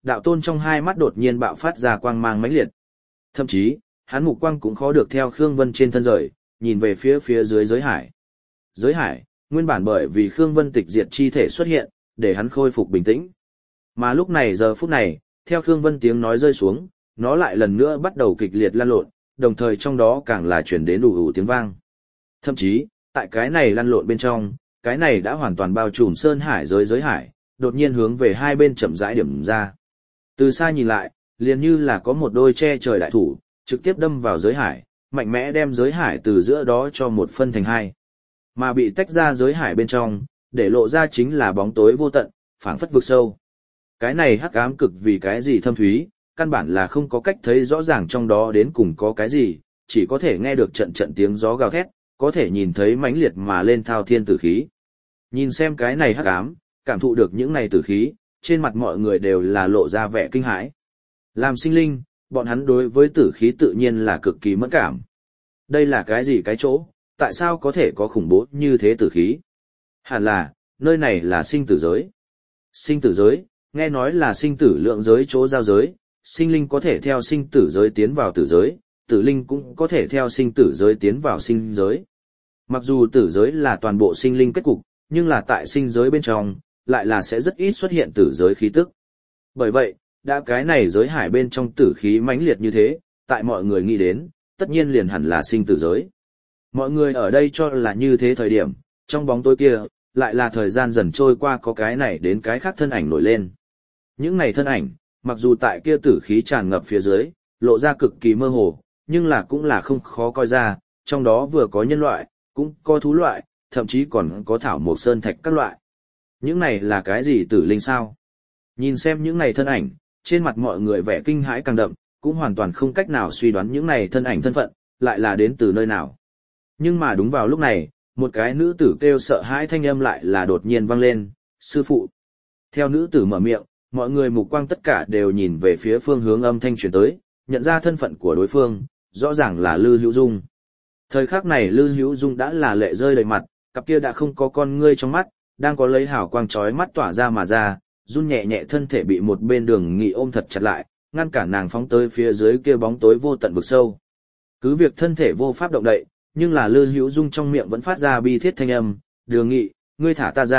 S1: đạo tôn trong hai mắt đột nhiên bạo phát ra quang mang mãnh liệt. Thậm chí, hắn mục quang cũng khó được theo Khương Vân trên thân rời, nhìn về phía dưới giới hải. Giới hải, nguyên bản bởi vì Khương Vân tịch diệt chi thể xuất hiện, để hắn khôi phục bình tĩnh. Mà lúc này giờ phút này, theo Khương Vân tiếng nói rơi xuống, nó lại lần nữa bắt đầu kịch liệt lan lộn, đồng thời trong đó càng là chuyển đến ù ù tiếng vang. Thậm chí, tại cái này lăn lộn bên trong, cái này đã hoàn toàn bao trùm sơn hải giới hải, đột nhiên hướng về hai bên chậm rãi điểm ra. Từ xa nhìn lại, liền như là có một đôi che trời đại thủ, trực tiếp đâm vào giới hải, mạnh mẽ đem giới hải từ giữa đó cho một phân thành hai. Mà bị tách ra giới hải bên trong, để lộ ra chính là bóng tối vô tận, phảng phất vực sâu. Cái này hắc ám cực vì cái gì thâm thúy, căn bản là không có cách thấy rõ ràng trong đó đến cùng có cái gì, chỉ có thể nghe được trận trận tiếng gió gào thét, có thể nhìn thấy mãnh liệt mà lên thao thiên tử khí. Nhìn xem cái này hắc ám, cảm thụ được những này tử khí, trên mặt mọi người đều là lộ ra vẻ kinh hãi. Làm sinh linh, bọn hắn đối với tử khí tự nhiên là cực kỳ mẫn cảm. Đây là cái gì cái chỗ, tại sao có thể có khủng bố như thế tử khí? Hẳn là, nơi này là sinh tử giới. Sinh tử giới, nghe nói là sinh tử lượng giới chỗ giao giới, sinh linh có thể theo sinh tử giới tiến vào tử giới, tử linh cũng có thể theo sinh tử giới tiến vào sinh giới. Mặc dù tử giới là toàn bộ sinh linh kết cục, nhưng là tại sinh giới bên trong, lại là sẽ rất ít xuất hiện tử giới khí tức. Bởi vậy, đã cái này giới hải bên trong tử khí mãnh liệt như thế, tại mọi người nghĩ đến, tất nhiên liền hẳn là sinh tử giới. Mọi người ở đây cho là như thế thời điểm, trong bóng tối kia, lại là thời gian dần trôi qua có cái này đến cái khác thân ảnh nổi lên. Những này thân ảnh, mặc dù tại kia tử khí tràn ngập phía dưới, lộ ra cực kỳ mơ hồ, nhưng là cũng là không khó coi ra, trong đó vừa có nhân loại, cũng có thú loại, thậm chí còn có thảo mộc sơn thạch các loại. Những này là cái gì tử linh sao? Nhìn xem những này thân ảnh, trên mặt mọi người vẻ kinh hãi càng đậm, cũng hoàn toàn không cách nào suy đoán những này thân ảnh thân phận, lại là đến từ nơi nào. Nhưng mà đúng vào lúc này, một cái nữ tử kêu sợ hãi thanh âm lại là đột nhiên vang lên, sư phụ. Theo nữ tử mở miệng, mọi người mục quang tất cả đều nhìn về phía phương hướng âm thanh truyền tới, nhận ra thân phận của đối phương, rõ ràng là Lư Hữu Dung. Thời khắc này Lư Hữu Dung đã là lệ rơi đầy mặt, cặp kia đã không có con ngươi trong mắt, đang có lấy hào quang chói mắt tỏa ra mà ra, run nhẹ nhẹ thân thể bị một bên đường nghị ôm thật chặt lại, ngăn cản nàng phóng tới phía dưới kia bóng tối vô tận vực sâu. Cứ việc thân thể vô pháp động đậy, nhưng là Lư Hữu Dung trong miệng vẫn phát ra bi thiết thanh âm, "Đường Nghị, ngươi thả ta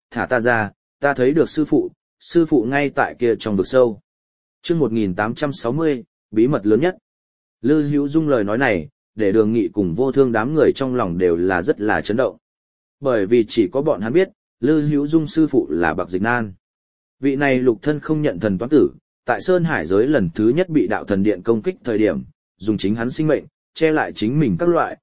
S1: ra, ta thấy được sư phụ ngay tại kia trong vực sâu." Chương 1860, bí mật lớn nhất. Lư Hữu Dung lời nói này, để Đường Nghị cùng Vô Thương đám người trong lòng đều là rất là chấn động. Bởi vì chỉ có bọn hắn biết, Lư Hữu Dung sư phụ là Bạc Dịch Nan. Vị này lục thân không nhận thần toán tử, tại Sơn Hải giới lần thứ nhất bị đạo thần điện công kích thời điểm, dùng chính hắn sinh mệnh, che lại chính mình các loại,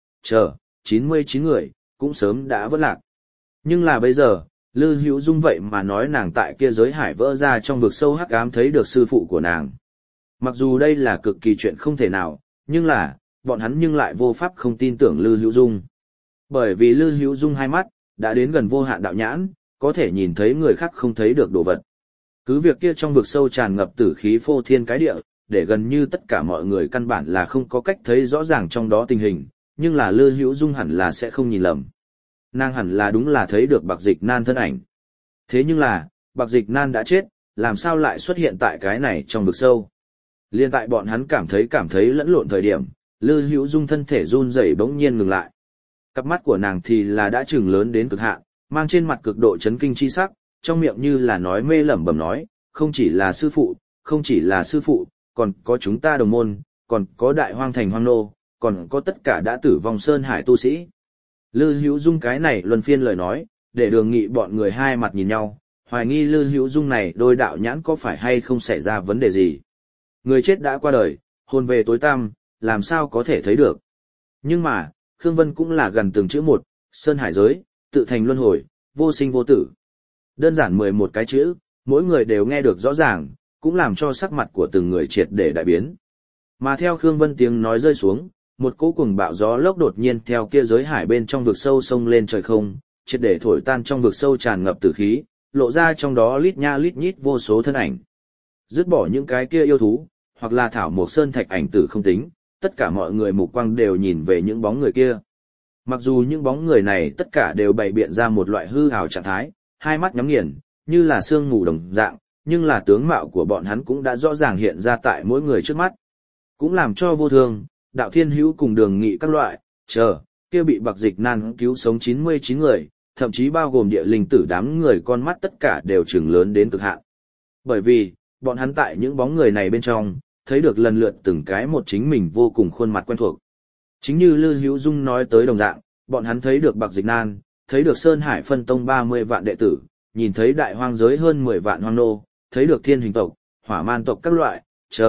S1: 99 người, cũng sớm đã vỡ lạc. Nhưng là bây giờ, Lư Hữu Dung vậy mà nói nàng tại kia giới hải vỡ ra trong vực sâu hắc ám thấy được sư phụ của nàng. Mặc dù đây là cực kỳ chuyện không thể nào, nhưng là, bọn hắn nhưng lại vô pháp không tin tưởng Lư Hữu Dung. Bởi vì Lư Hữu Dung hai mắt, đã đến gần vô hạn đạo nhãn, có thể nhìn thấy người khác không thấy được đồ vật. Cứ việc kia trong vực sâu tràn ngập tử khí phô thiên cái địa, để gần như tất cả mọi người căn bản là không có cách thấy rõ ràng trong đó tình hình, nhưng là Lư Hữu Dung hẳn là sẽ không nhìn lầm. Nàng hẳn là đúng là thấy được Bạc Dịch Nan thân ảnh. Thế nhưng là, Bạc Dịch Nan đã chết, làm sao lại xuất hiện tại cái này trong vực sâu? Liên tại bọn hắn cảm thấy lẫn lộn thời điểm, Lư Hữu Dung thân thể run rẩy bỗng nhiên ngừng lại. Cặp mắt của nàng thì là đã trừng lớn đến cực hạn, mang trên mặt cực độ chấn kinh chi sắc, trong miệng như là nói mê lẩm bẩm nói, không chỉ là sư phụ, còn có chúng ta đồng môn, còn có đại hoang thành hoang nô, còn có tất cả đã tử vong Sơn Hải tu sĩ. Lư Hữu Dung cái này luân phiên lời nói, để Đường Nghị bọn người hai mặt nhìn nhau, hoài nghi Lư Hữu Dung này đôi đạo nhãn có phải hay không xảy ra vấn đề gì. Người chết đã qua đời, hồn về tối tăm, làm sao có thể thấy được. Nhưng mà, Khương Vân cũng là gần từng chữ một, Sơn Hải giới, tự thành luân hồi, vô sinh vô tử. Đơn giản 11 cái chữ, mỗi người đều nghe được rõ ràng, cũng làm cho sắc mặt của từng người triệt để đại biến. Mà theo Khương Vân tiếng nói rơi xuống, một cỗ cuồng bạo gió lốc đột nhiên theo kia giới hải bên trong vực sâu sông lên trời không, triệt để thổi tan trong vực sâu tràn ngập tử khí, lộ ra trong đó lít nha lít nhít vô số thân ảnh. Dứt bỏ những cái kia yêu thú, hoặc là thảo mộc sơn thạch ảnh tử không tính, tất cả mọi người mục quang đều nhìn về những bóng người kia. Mặc dù những bóng người này tất cả đều bày biện ra một loại hư ảo trạng thái, hai mắt nhắm nghiền, như là sương mù đồng dạng, nhưng là tướng mạo của bọn hắn cũng đã rõ ràng hiện ra tại mỗi người trước mắt. Cũng làm cho Vô Thương, Đạo Thiên Hữu cùng Đường Nghị các loại, kia bị Bạc Dịch Nan cứu sống 99 người, thậm chí bao gồm địa linh tử đám người con mắt tất cả đều trừng lớn đến cực hạn. Bởi vì, bọn hắn tại những bóng người này bên trong, thấy được lần lượt từng cái một chính mình vô cùng khuôn mặt quen thuộc. Chính như Lư Hữu Dung nói tới đồng dạng, bọn hắn thấy được Bạc Dịch Nan, thấy được Sơn Hải phân tông 30 vạn đệ tử, nhìn thấy đại hoang giới hơn 10 vạn hoang nô, thấy được thiên hình tộc, hỏa man tộc các loại,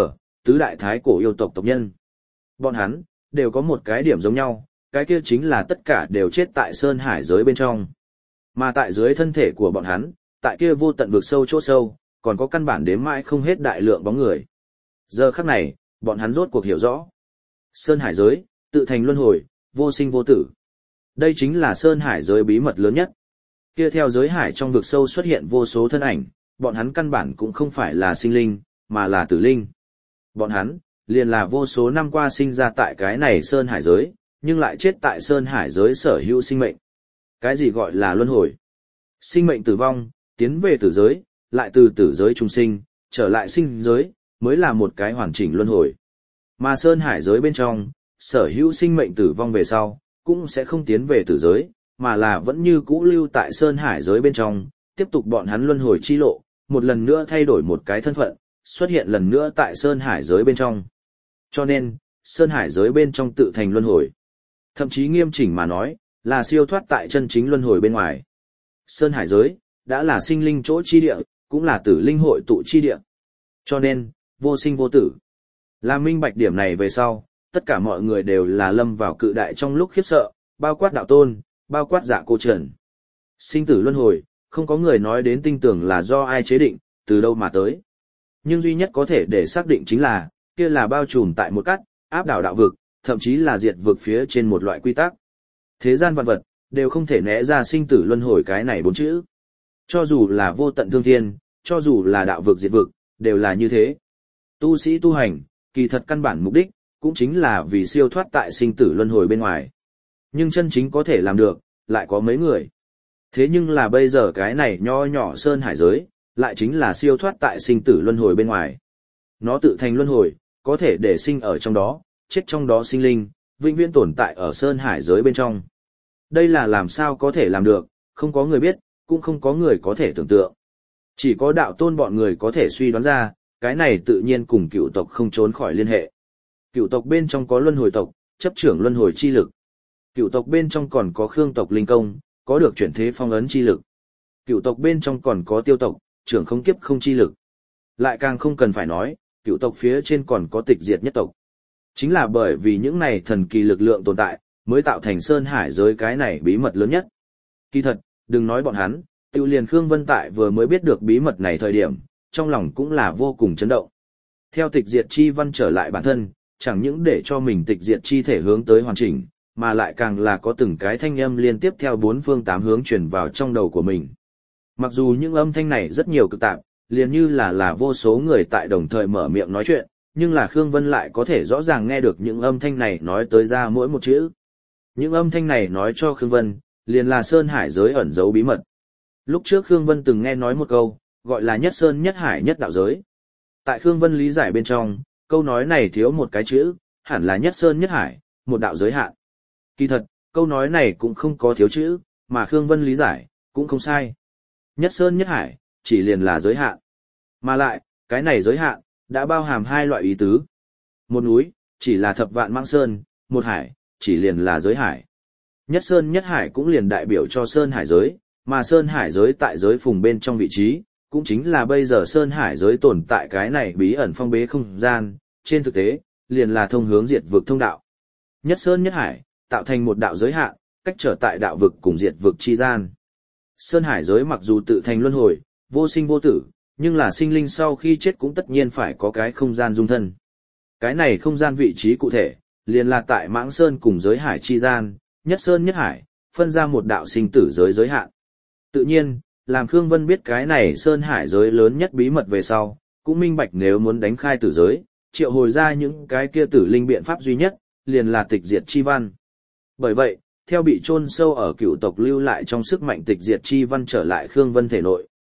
S1: tứ đại thái cổ yêu tộc tộc nhân. Bọn hắn, đều có một cái điểm giống nhau, cái kia chính là tất cả đều chết tại Sơn Hải giới bên trong. Mà tại dưới thân thể của bọn hắn, tại kia vô tận vực sâu chỗ sâu, còn có căn bản đếm mãi không hết đại lượng bóng người. Giờ khắc này, bọn hắn rốt cuộc hiểu rõ. Sơn Hải giới, tự thành luân hồi, vô sinh vô tử. Đây chính là Sơn Hải giới bí mật lớn nhất. Kia theo giới hải trong vực sâu xuất hiện vô số thân ảnh, bọn hắn căn bản cũng không phải là sinh linh, mà là tử linh. Bọn hắn, liền là vô số năm qua sinh ra tại cái này Sơn Hải giới, nhưng lại chết tại Sơn Hải giới sở hữu sinh mệnh. Cái gì gọi là luân hồi? Sinh mệnh tử vong, tiến về tử giới, lại từ tử giới trung sinh, trở lại sinh giới, mới là một cái hoàn chỉnh luân hồi. Mà Sơn Hải giới bên trong, sở hữu sinh mệnh tử vong về sau, cũng sẽ không tiến về tử giới, mà là vẫn như cũ lưu tại Sơn Hải giới bên trong, tiếp tục bọn hắn luân hồi chi lộ, một lần nữa thay đổi một cái thân phận, xuất hiện lần nữa tại Sơn Hải giới bên trong. Cho nên, Sơn Hải giới bên trong tự thành luân hồi. Thậm chí nghiêm chỉnh mà nói, là siêu thoát tại chân chính luân hồi bên ngoài. Sơn Hải giới, đã là sinh linh chỗ chi địa, cũng là tử linh hội tụ chi địa. Cho nên, vô sinh vô tử. Làm minh bạch điểm này về sau, tất cả mọi người đều là lâm vào cự đại trong lúc khiếp sợ, bao quát đạo tôn, bao quát Dạ Cô Trần. Sinh tử luân hồi, không có người nói đến tinh tưởng là do ai chế định, từ đâu mà tới. Nhưng duy nhất có thể để xác định chính là, kia là bao trùm tại một cách, áp đảo đạo vực, thậm chí là diệt vực phía trên một loại quy tắc. Thế gian vạn vật, đều không thể né ra sinh tử luân hồi cái này 4 chữ. Cho dù là vô tận thương thiên, cho dù là đạo vực diệt vực, đều là như thế. Tu sĩ tu hành, kỳ thật căn bản mục đích, cũng chính là vì siêu thoát tại sinh tử luân hồi bên ngoài. Nhưng chân chính có thể làm được, lại có mấy người. Thế nhưng là bây giờ cái này nho nhỏ Sơn Hải giới, lại chính là siêu thoát tại sinh tử luân hồi bên ngoài. Nó tự thành luân hồi, có thể để sinh ở trong đó, chết trong đó sinh linh, vĩnh viễn tồn tại ở Sơn Hải giới bên trong. Đây là làm sao có thể làm được, không có người biết, cũng không có người có thể tưởng tượng. Chỉ có đạo tôn bọn người có thể suy đoán ra, cái này tự nhiên cùng cựu tộc không trốn khỏi liên hệ. Cựu tộc bên trong có luân hồi tộc, chấp trưởng luân hồi chi lực. Cựu tộc bên trong còn có Khương tộc linh công, có được chuyển thế phong ấn chi lực. Cựu tộc bên trong còn có Tiêu tộc, trưởng không kiếp không chi lực. Lại càng không cần phải nói, cựu tộc phía trên còn có Tịch Diệt nhất tộc. Chính là bởi vì những này thần kỳ lực lượng tồn tại, mới tạo thành Sơn Hải giới cái này bí mật lớn nhất. Kỳ thật, đừng nói bọn hắn, tiêu liền Khương Vân Tại vừa mới biết được bí mật này thời điểm, trong lòng cũng là vô cùng chấn động. Theo Tịch Diệt chi văn trở lại bản thân, chẳng những để cho mình tịch diệt chi thể hướng tới hoàn chỉnh, mà lại càng là có từng cái thanh âm liên tiếp theo 4 phương 8 hướng truyền vào trong đầu của mình. Mặc dù những âm thanh này rất nhiều cực tạp, liền như là vô số người tại đồng thời mở miệng nói chuyện, nhưng là Khương Vân lại có thể rõ ràng nghe được những âm thanh này nói tới ra mỗi một chữ. Những âm thanh này nói cho Khương Vân, liền là Sơn Hải giới ẩn giấu bí mật. Lúc trước Khương Vân từng nghe nói một câu, gọi là nhất sơn nhất hải nhất đạo giới. Tại Khương Vân lý giải bên trong, câu nói này thiếu một cái chữ, hẳn là nhất sơn nhất hải, một đạo giới hạn. Kỳ thật, câu nói này cũng không có thiếu chữ, mà Khương Vân lý giải, cũng không sai. Nhất sơn nhất hải, chỉ liền là giới hạn. Mà lại, cái này giới hạn, đã bao hàm 2 loại ý tứ. Một núi, chỉ là thập vạn mang sơn, một hải, chỉ liền là giới hải. Nhất sơn nhất hải cũng liền đại biểu cho Sơn Hải giới, mà Sơn Hải giới tại giới phùng bên trong vị trí, cũng chính là bây giờ Sơn Hải giới tồn tại cái này bí ẩn phong bế không gian, trên thực tế, liền là thông hướng diệt vực thông đạo. Nhất Sơn nhất hải, tạo thành một đạo giới hạn, cách trở tại đạo vực cùng diệt vực chi gian. Sơn Hải giới mặc dù tự thành luân hồi, vô sinh vô tử, nhưng là sinh linh sau khi chết cũng tất nhiên phải có cái không gian dung thân. Cái này không gian vị trí cụ thể, liền là tại Mãng Sơn cùng giới hải chi gian, Nhất Sơn nhất hải, phân ra một đạo sinh tử giới hạn. Tự nhiên, làm Khương Vân biết cái này Sơn Hải giới lớn nhất bí mật về sau, cũng minh bạch nếu muốn đánh khai tử giới, triệu hồi ra những cái kia tử linh biện pháp duy nhất, liền là tịch diệt chi văn. Bởi vậy, theo bị chôn sâu ở cựu tộc lưu lại trong sức mạnh tịch diệt chi văn trở lại Khương Vân thể nội,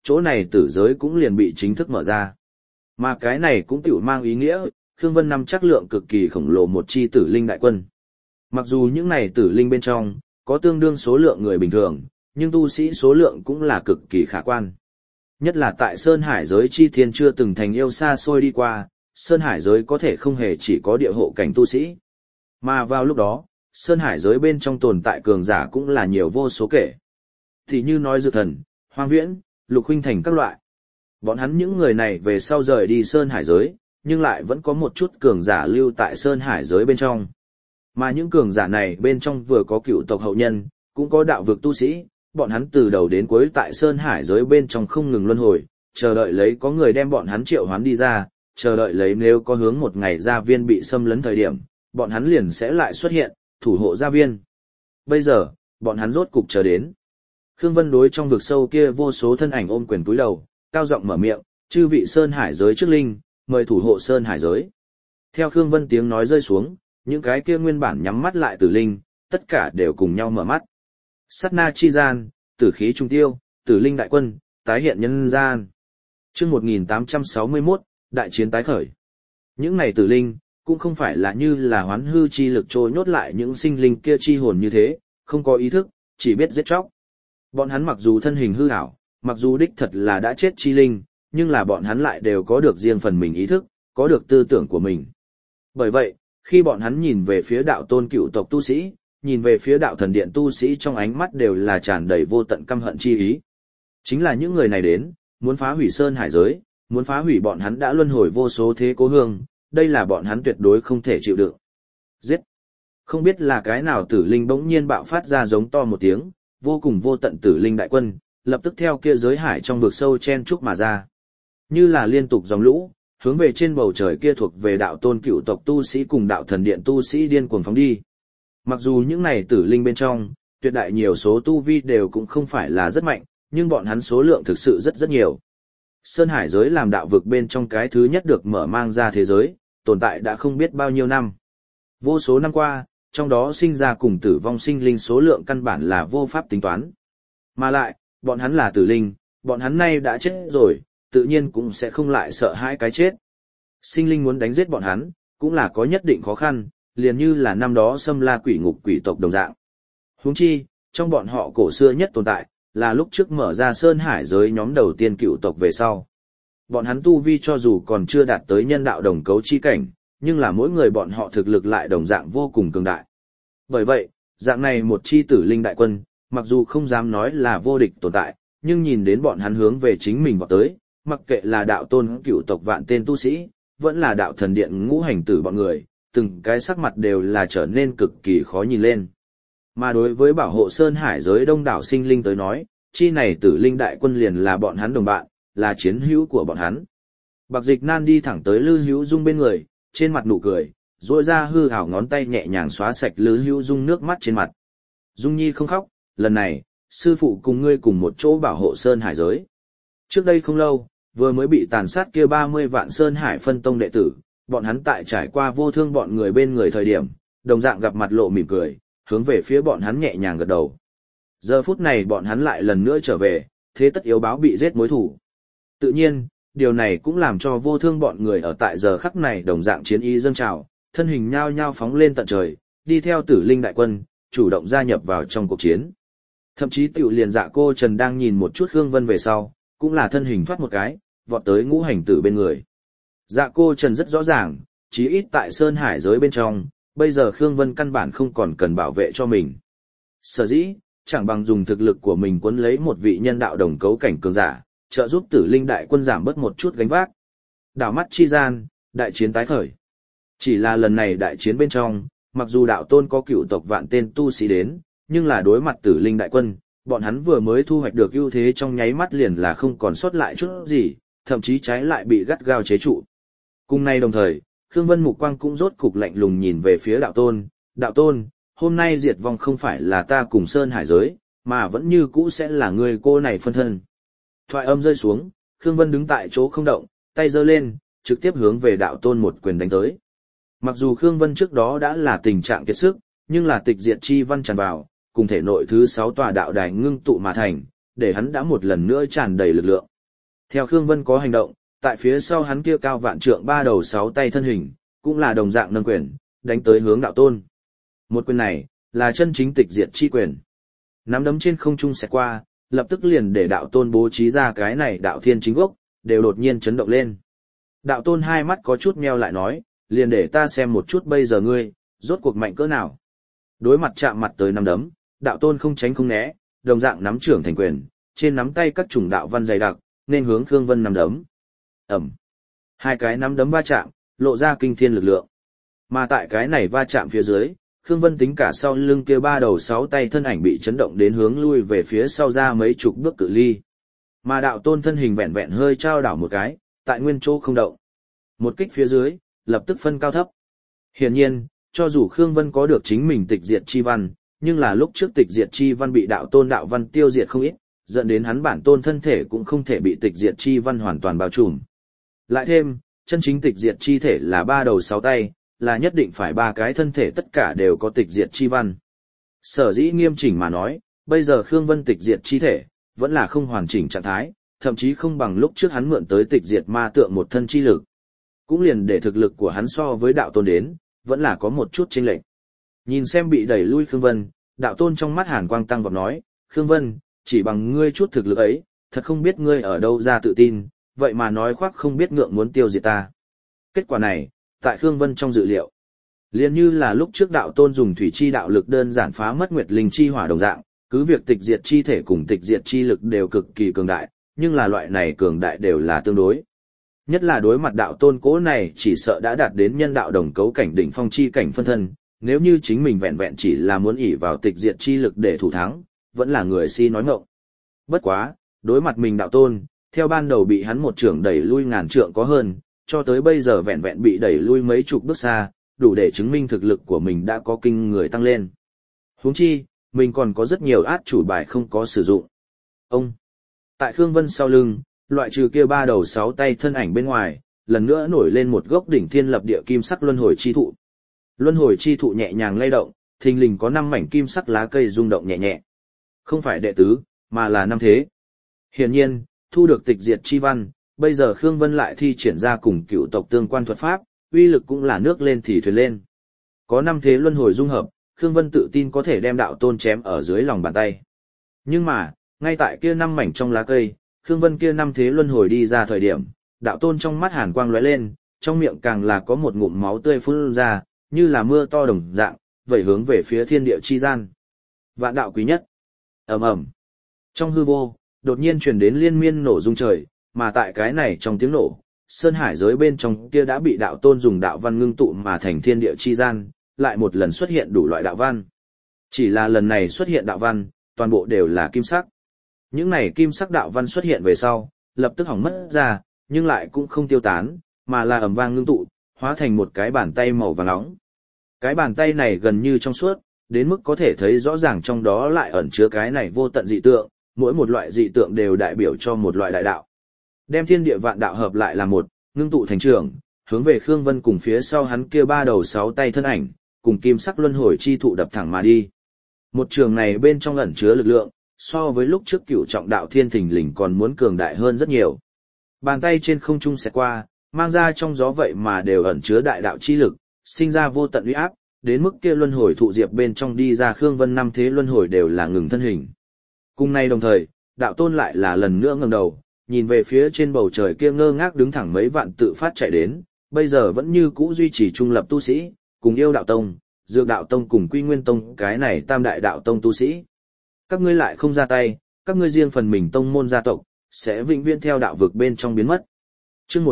S1: chỗ này tử giới cũng liền bị chính thức mở ra. Mà cái này cũng tiểu mang ý nghĩa, Khương Vân nắm chắc lượng cực kỳ khổng lồ một chi tử linh đại quân. Mặc dù những này tử linh bên trong, có tương đương số lượng người bình thường, nhưng tu sĩ số lượng cũng là cực kỳ khả quan. Nhất là tại Sơn Hải giới chi thiên chưa từng thành yêu xa xôi đi qua, Sơn Hải giới có thể không hề chỉ có địa hộ cảnh tu sĩ. Mà vào lúc đó, Sơn Hải giới bên trong tồn tại cường giả cũng là nhiều vô số kể. Thì như nói Dược Thần, Hoang Viễn, Lục Huynh Thành các loại. Bọn hắn những người này về sau rời đi Sơn Hải giới, nhưng lại vẫn có một chút cường giả lưu tại Sơn Hải giới bên trong. Mà những cường giả này bên trong vừa có cựu tộc hậu nhân, cũng có đạo vực tu sĩ, bọn hắn từ đầu đến cuối tại Sơn Hải giới bên trong không ngừng luân hồi, chờ đợi lấy có người đem bọn hắn triệu hoán đi ra, chờ đợi lấy nếu có hướng một ngày gia viên bị xâm lấn thời điểm, bọn hắn liền sẽ lại xuất hiện, thủ hộ gia viên. Bây giờ, bọn hắn rốt cục chờ đến. Khương Vân đối trong vực sâu kia vô số thân ảnh ôm quyền cúi đầu, cao giọng mở miệng, chư vị Sơn Hải giới trước linh, mời thủ hộ Sơn Hải giới. Theo Khương Vân tiếng nói rơi xuống, những cái kia nguyên bản nhắm mắt lại tử linh, tất cả đều cùng nhau mở mắt. Sát na chi gian, tử khí trung tiêu, tử linh đại quân, tái hiện nhân gian. Chương 1861, đại chiến tái khởi. Những này tử linh, cũng không phải là như là hoán hư chi lực trôi nhốt lại những sinh linh kia chi hồn như thế, không có ý thức, chỉ biết giết chóc. Bọn hắn mặc dù thân hình hư ảo, mặc dù đích thật là đã chết chi linh, nhưng là bọn hắn lại đều có được riêng phần mình ý thức, có được tư tưởng của mình. Bởi vậy, khi bọn hắn nhìn về phía đạo tôn cựu tộc tu sĩ, nhìn về phía đạo thần điện tu sĩ trong ánh mắt đều là tràn đầy vô tận căm hận chi ý. Chính là những người này đến, muốn phá hủy Sơn Hải giới, muốn phá hủy bọn hắn đã luân hồi vô số thế cố hương, đây là bọn hắn tuyệt đối không thể chịu đựng. Giết! Không biết là cái nào tử linh bỗng nhiên bạo phát ra giống to một tiếng, vô cùng vô tận tử linh đại quân, lập tức theo kia giới hải trong vực sâu chen trúc mà ra. Như là liên tục dòng lũ, hướng về trên bầu trời kia thuộc về đạo tôn cựu tộc tu sĩ cùng đạo thần điện tu sĩ điên cuồng phóng đi. Mặc dù những này tử linh bên trong, tuyệt đại nhiều số tu vi đều cũng không phải là rất mạnh, nhưng bọn hắn số lượng thực sự rất rất nhiều. Sơn Hải giới làm đạo vực bên trong cái thứ nhất được mở mang ra thế giới, tồn tại đã không biết bao nhiêu năm. Vô số năm qua, trong đó sinh ra cùng tử vong sinh linh số lượng căn bản là vô pháp tính toán. Mà lại, bọn hắn là tử linh, bọn hắn nay đã chết rồi, tự nhiên cũng sẽ không lại sợ hãi cái chết. Sinh linh muốn đánh giết bọn hắn, cũng là có nhất định khó khăn, liền như là năm đó xâm la quỷ ngục quỷ tộc đồng dạng. Huống chi, trong bọn họ cổ xưa nhất tồn tại, là lúc trước mở ra Sơn Hải giới nhóm đầu tiên cựu tộc về sau. Bọn hắn tu vi cho dù còn chưa đạt tới nhân đạo đồng cấu chi cảnh, nhưng là mỗi người bọn họ thực lực lại đồng dạng vô cùng cường đại. Bởi vậy, dạng này một chi tử linh đại quân, mặc dù không dám nói là vô địch tồn tại, nhưng nhìn đến bọn hắn hướng về chính mình vào tới, mặc kệ là đạo tôn cựu tộc vạn tên tu sĩ, vẫn là đạo thần điện ngũ hành tử bọn người, từng cái sắc mặt đều là trở nên cực kỳ khó nhìn lên. Mà đối với bảo hộ Sơn Hải giới đông đảo sinh linh tới nói, chi này tử linh đại quân liền là bọn hắn đồng bạn, là chiến hữu của bọn hắn. Bạc Dịch Nan đi thẳng tới Lư Hữu Dung bên người, trên mặt nụ cười, duỗi ra hư hảo ngón tay nhẹ nhàng xóa sạch Lư Hữu Dung nước mắt trên mặt. Dung Nhi không khóc, lần này, sư phụ cùng ngươi cùng một chỗ bảo hộ Sơn Hải giới. Trước đây không lâu, vừa mới bị tàn sát kia 30 vạn Sơn Hải phân tông đệ tử, bọn hắn tại trải qua vô thương bọn người bên người thời điểm, đồng dạng gặp mặt lộ mỉm cười, hướng về phía bọn hắn nhẹ nhàng gật đầu. Giờ phút này bọn hắn lại lần nữa trở về, thế tất yếu báo bị giết mối thù. Tự nhiên, điều này cũng làm cho vô thương bọn người ở tại giờ khắc này đồng dạng chiến ý dâng trào, thân hình nhao nhao phóng lên tận trời, đi theo tử linh đại quân, chủ động gia nhập vào trong cuộc chiến. Thậm chí tiểu liền Dạ Cô Trần đang nhìn một chút Khương Vân về sau, cũng là thân hình thoát một cái, vọt tới ngũ hành tử bên người. Dạ Cô Trần rất rõ ràng, chí ít tại Sơn Hải giới bên trong, bây giờ Khương Vân căn bản không còn cần bảo vệ cho mình. Sở dĩ, chẳng bằng dùng thực lực của mình cuốn lấy một vị nhân đạo đồng cấu cảnh cường giả, trợ giúp tử linh đại quân giảm bớt một chút gánh vác. Đảo mắt chi gian, đại chiến tái khởi. Chỉ là lần này đại chiến bên trong, mặc dù đạo tôn có cựu tộc vạn tên tu sĩ đến, nhưng là đối mặt tử linh đại quân, bọn hắn vừa mới thu hoạch được ưu thế trong nháy mắt liền là không còn sót lại chút gì, thậm chí trái lại bị gắt gao chế trụ. Cùng nay đồng thời, Khương Vân mục quang cũng rốt cục lạnh lùng nhìn về phía đạo tôn, hôm nay diệt vong không phải là ta cùng Sơn Hải giới, mà vẫn như cũ sẽ là người cô này phân thân. Thoại âm rơi xuống, Khương Vân đứng tại chỗ không động, tay giơ lên, trực tiếp hướng về đạo tôn một quyền đánh tới. Mặc dù Khương Vân trước đó đã là tình trạng kiệt sức, nhưng là tịch diệt chi văn tràn vào, cùng thể nội thứ 6 tòa đạo đài ngưng tụ mà thành, để hắn đã một lần nữa tràn đầy lực lượng. Theo Khương Vân có hành động, tại phía sau hắn kia cao vạn trượng ba đầu sáu tay thân hình, cũng là đồng dạng nâng quyền, đánh tới hướng đạo tôn. Một quyền này, là chân chính tịch diệt chi quyền. Nắm đấm trên không trung xẹt qua, lập tức liền để đạo tôn bố trí ra cái này đạo thiên chính gốc, đều đột nhiên chấn động lên. Đạo tôn hai mắt có chút meo lại nói, liền để ta xem một chút bây giờ ngươi, rốt cuộc mạnh cỡ nào. Đối mặt chạm mặt tới nắm đấm, đạo tôn không tránh không né, đồng dạng nắm trưởng thành quyền, trên nắm tay các chủng đạo văn dày đặc, nên hướng Khương Vân nắm đấm. Ẩm. Hai cái nắm đấm va chạm, lộ ra kinh thiên lực lượng. Mà tại cái này va chạm phía dưới, Khương Vân tính cả sau lưng kia ba đầu sáu tay thân ảnh bị chấn động đến hướng lui về phía sau ra mấy chục bước cự ly. Mà đạo tôn thân hình vẹn vẹn hơi trao đảo một cái, tại nguyên chỗ không động. Một kích phía dưới, lập tức phân cao thấp. Hiển nhiên, cho dù Khương Vân có được chính mình tịch diệt chi văn, nhưng là lúc trước tịch diệt chi văn bị đạo tôn đạo văn tiêu diệt không ít, dẫn đến hắn bản tôn thân thể cũng không thể bị tịch diệt chi văn hoàn toàn bao trùm. Lại thêm, chân chính tịch diệt chi thể là ba đầu sáu tay, là nhất định phải ba cái thân thể tất cả đều có tịch diệt chi văn. Sở dĩ nghiêm chỉnh mà nói, bây giờ Khương Vân tịch diệt chi thể, vẫn là không hoàn chỉnh trạng thái, thậm chí không bằng lúc trước hắn mượn tới tịch diệt ma tượng một thân chi lực. Cũng liền để thực lực của hắn so với đạo tôn đến, vẫn là có một chút chênh lệch. Nhìn xem bị đẩy lui Khương Vân, đạo tôn trong mắt hàn quang tăng vọt nói, Khương Vân, chỉ bằng ngươi chút thực lực ấy, thật không biết ngươi ở đâu ra tự tin, vậy mà nói khoác không biết ngượng muốn tiêu diệt ta. Kết quả này, tại Khương Vân trong dự liệu, liền như là lúc trước đạo tôn dùng thủy chi đạo lực đơn giản phá mất nguyệt linh chi hỏa đồng dạng, cứ việc tịch diệt chi thể cùng tịch diệt chi lực đều cực kỳ cường đại, nhưng là loại này cường đại đều là tương đối. Nhất là đối mặt đạo tôn cố này chỉ sợ đã đạt đến nhân đạo đồng cấu cảnh đỉnh phong chi cảnh phân thân, nếu như chính mình vẹn vẹn chỉ là muốn ỷ vào tịch diệt chi lực để thủ thắng, vẫn là người si nói ngọng. Bất quá, đối mặt mình đạo tôn, theo ban đầu bị hắn một trưởng đẩy lui ngàn trượng có hơn, cho tới bây giờ vẹn vẹn bị đẩy lui mấy chục bước xa, đủ để chứng minh thực lực của mình đã có kinh người tăng lên. Huống chi, mình còn có rất nhiều át chủ bài không có sử dụng. Ông, tại Khương Vân sau lưng, loại trừ kia ba đầu sáu tay thân ảnh bên ngoài, lần nữa nổi lên một gốc đỉnh thiên lập địa kim sắc luân hồi chi thụ. Luân hồi chi thụ nhẹ nhàng lay động, thình lình có 5 mảnh kim sắc lá cây rung động nhẹ nhẹ. Không phải đệ tứ, mà là năm thế. Hiển nhiên, thu được tịch diệt chi văn, bây giờ Khương Vân lại thi triển ra cùng cựu tộc tương quan thuật pháp, uy lực cũng là nước lên thì thuyền lên. Có 5 thế luân hồi dung hợp, Khương Vân tự tin có thể đem đạo tôn chém ở dưới lòng bàn tay. Nhưng mà, ngay tại kia 5 mảnh trong lá cây, Khương Vân kia 5 thế luân hồi đi ra thời điểm, đạo tôn trong mắt hàn quang lóe lên, trong miệng càng là có một ngụm máu tươi phun ra, như là mưa to đồng dạng, vẩy hướng về phía thiên địa chi gian. Vạn đạo quý nhất. Ầm ầm. Trong hư vô, đột nhiên truyền đến liên miên nổ rung trời, mà tại cái này trong tiếng nổ, sơn hải giới bên trong kia đã bị đạo tôn dùng đạo văn ngưng tụ mà thành thiên địa chi gian, lại một lần xuất hiện đủ loại đạo văn. Chỉ là lần này xuất hiện đạo văn, toàn bộ đều là kim sắc. Những này kim sắc đạo văn xuất hiện về sau, lập tức hỏng mất ra, nhưng lại cũng không tiêu tán, mà là ầm vang ngưng tụ, hóa thành một cái bàn tay màu vàng nóng. Cái bàn tay này gần như trong suốt, đến mức có thể thấy rõ ràng trong đó lại ẩn chứa cái này vô tận dị tượng, mỗi một loại dị tượng đều đại biểu cho một loại đại đạo. Đem thiên địa vạn đạo hợp lại là một, ngưng tụ thành trường, hướng về Khương Vân cùng phía sau hắn kia ba đầu sáu tay thân ảnh, cùng kim sắc luân hồi chi thụ đập thẳng mà đi. Một trường này bên trong ẩn chứa lực lượng, so với lúc trước cửu trọng đạo thiên thình lình còn muốn cường đại hơn rất nhiều. Bàn tay trên không trung xẹt qua, mang ra trong gió vậy mà đều ẩn chứa đại đạo chi lực, sinh ra vô tận uy áp, đến mức kia luân hồi thụ diệp bên trong đi ra Khương Vân 5 thế luân hồi đều là ngừng thân hình. Cùng nay đồng thời, đạo tôn lại là lần nữa ngẩng đầu, nhìn về phía trên bầu trời kia ngơ ngác đứng thẳng mấy vạn tự phát chạy đến, bây giờ vẫn như cũ duy trì trung lập tu sĩ, cùng yêu đạo tông, dược đạo tông cùng quy nguyên tông cái này tam đại đạo tông tu sĩ. Các ngươi lại không ra tay, các ngươi riêng phần mình tông môn gia tộc, sẽ vĩnh viễn theo đạo vực bên trong biến mất. Chương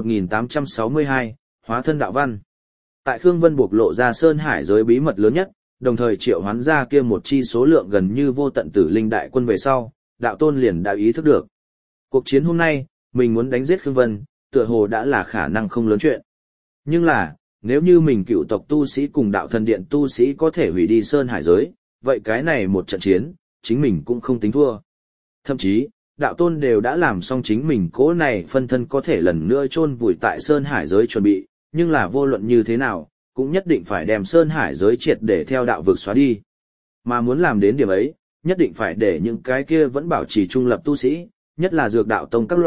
S1: 1862, Hóa thân đạo văn. Tại Khương Vân buộc lộ ra sơn hải giới bí mật lớn nhất, đồng thời triệu hoán ra kia một chi số lượng gần như vô tận tử linh đại quân về sau, đạo tôn liền đã ý thức được. Cuộc chiến hôm nay, mình muốn đánh giết Khương Vân, tựa hồ đã là khả năng không lớn chuyện. Nhưng là, nếu như mình cựu tộc tu sĩ cùng đạo thần điện tu sĩ có thể hủy đi sơn hải giới, vậy cái này một trận chiến, chính mình cũng không tính thua. Thậm chí, đạo tôn đều đã làm xong chính mình cố này phân thân có thể lần nữa chôn vùi tại sơn hải giới chuẩn bị, nhưng là vô luận như thế nào, cũng nhất định phải đem sơn hải giới triệt để theo đạo vực xóa đi. Mà muốn làm đến điểm ấy, nhất định phải để những cái kia vẫn bảo trì trung lập tu sĩ, nhất là dược đạo tông các loại,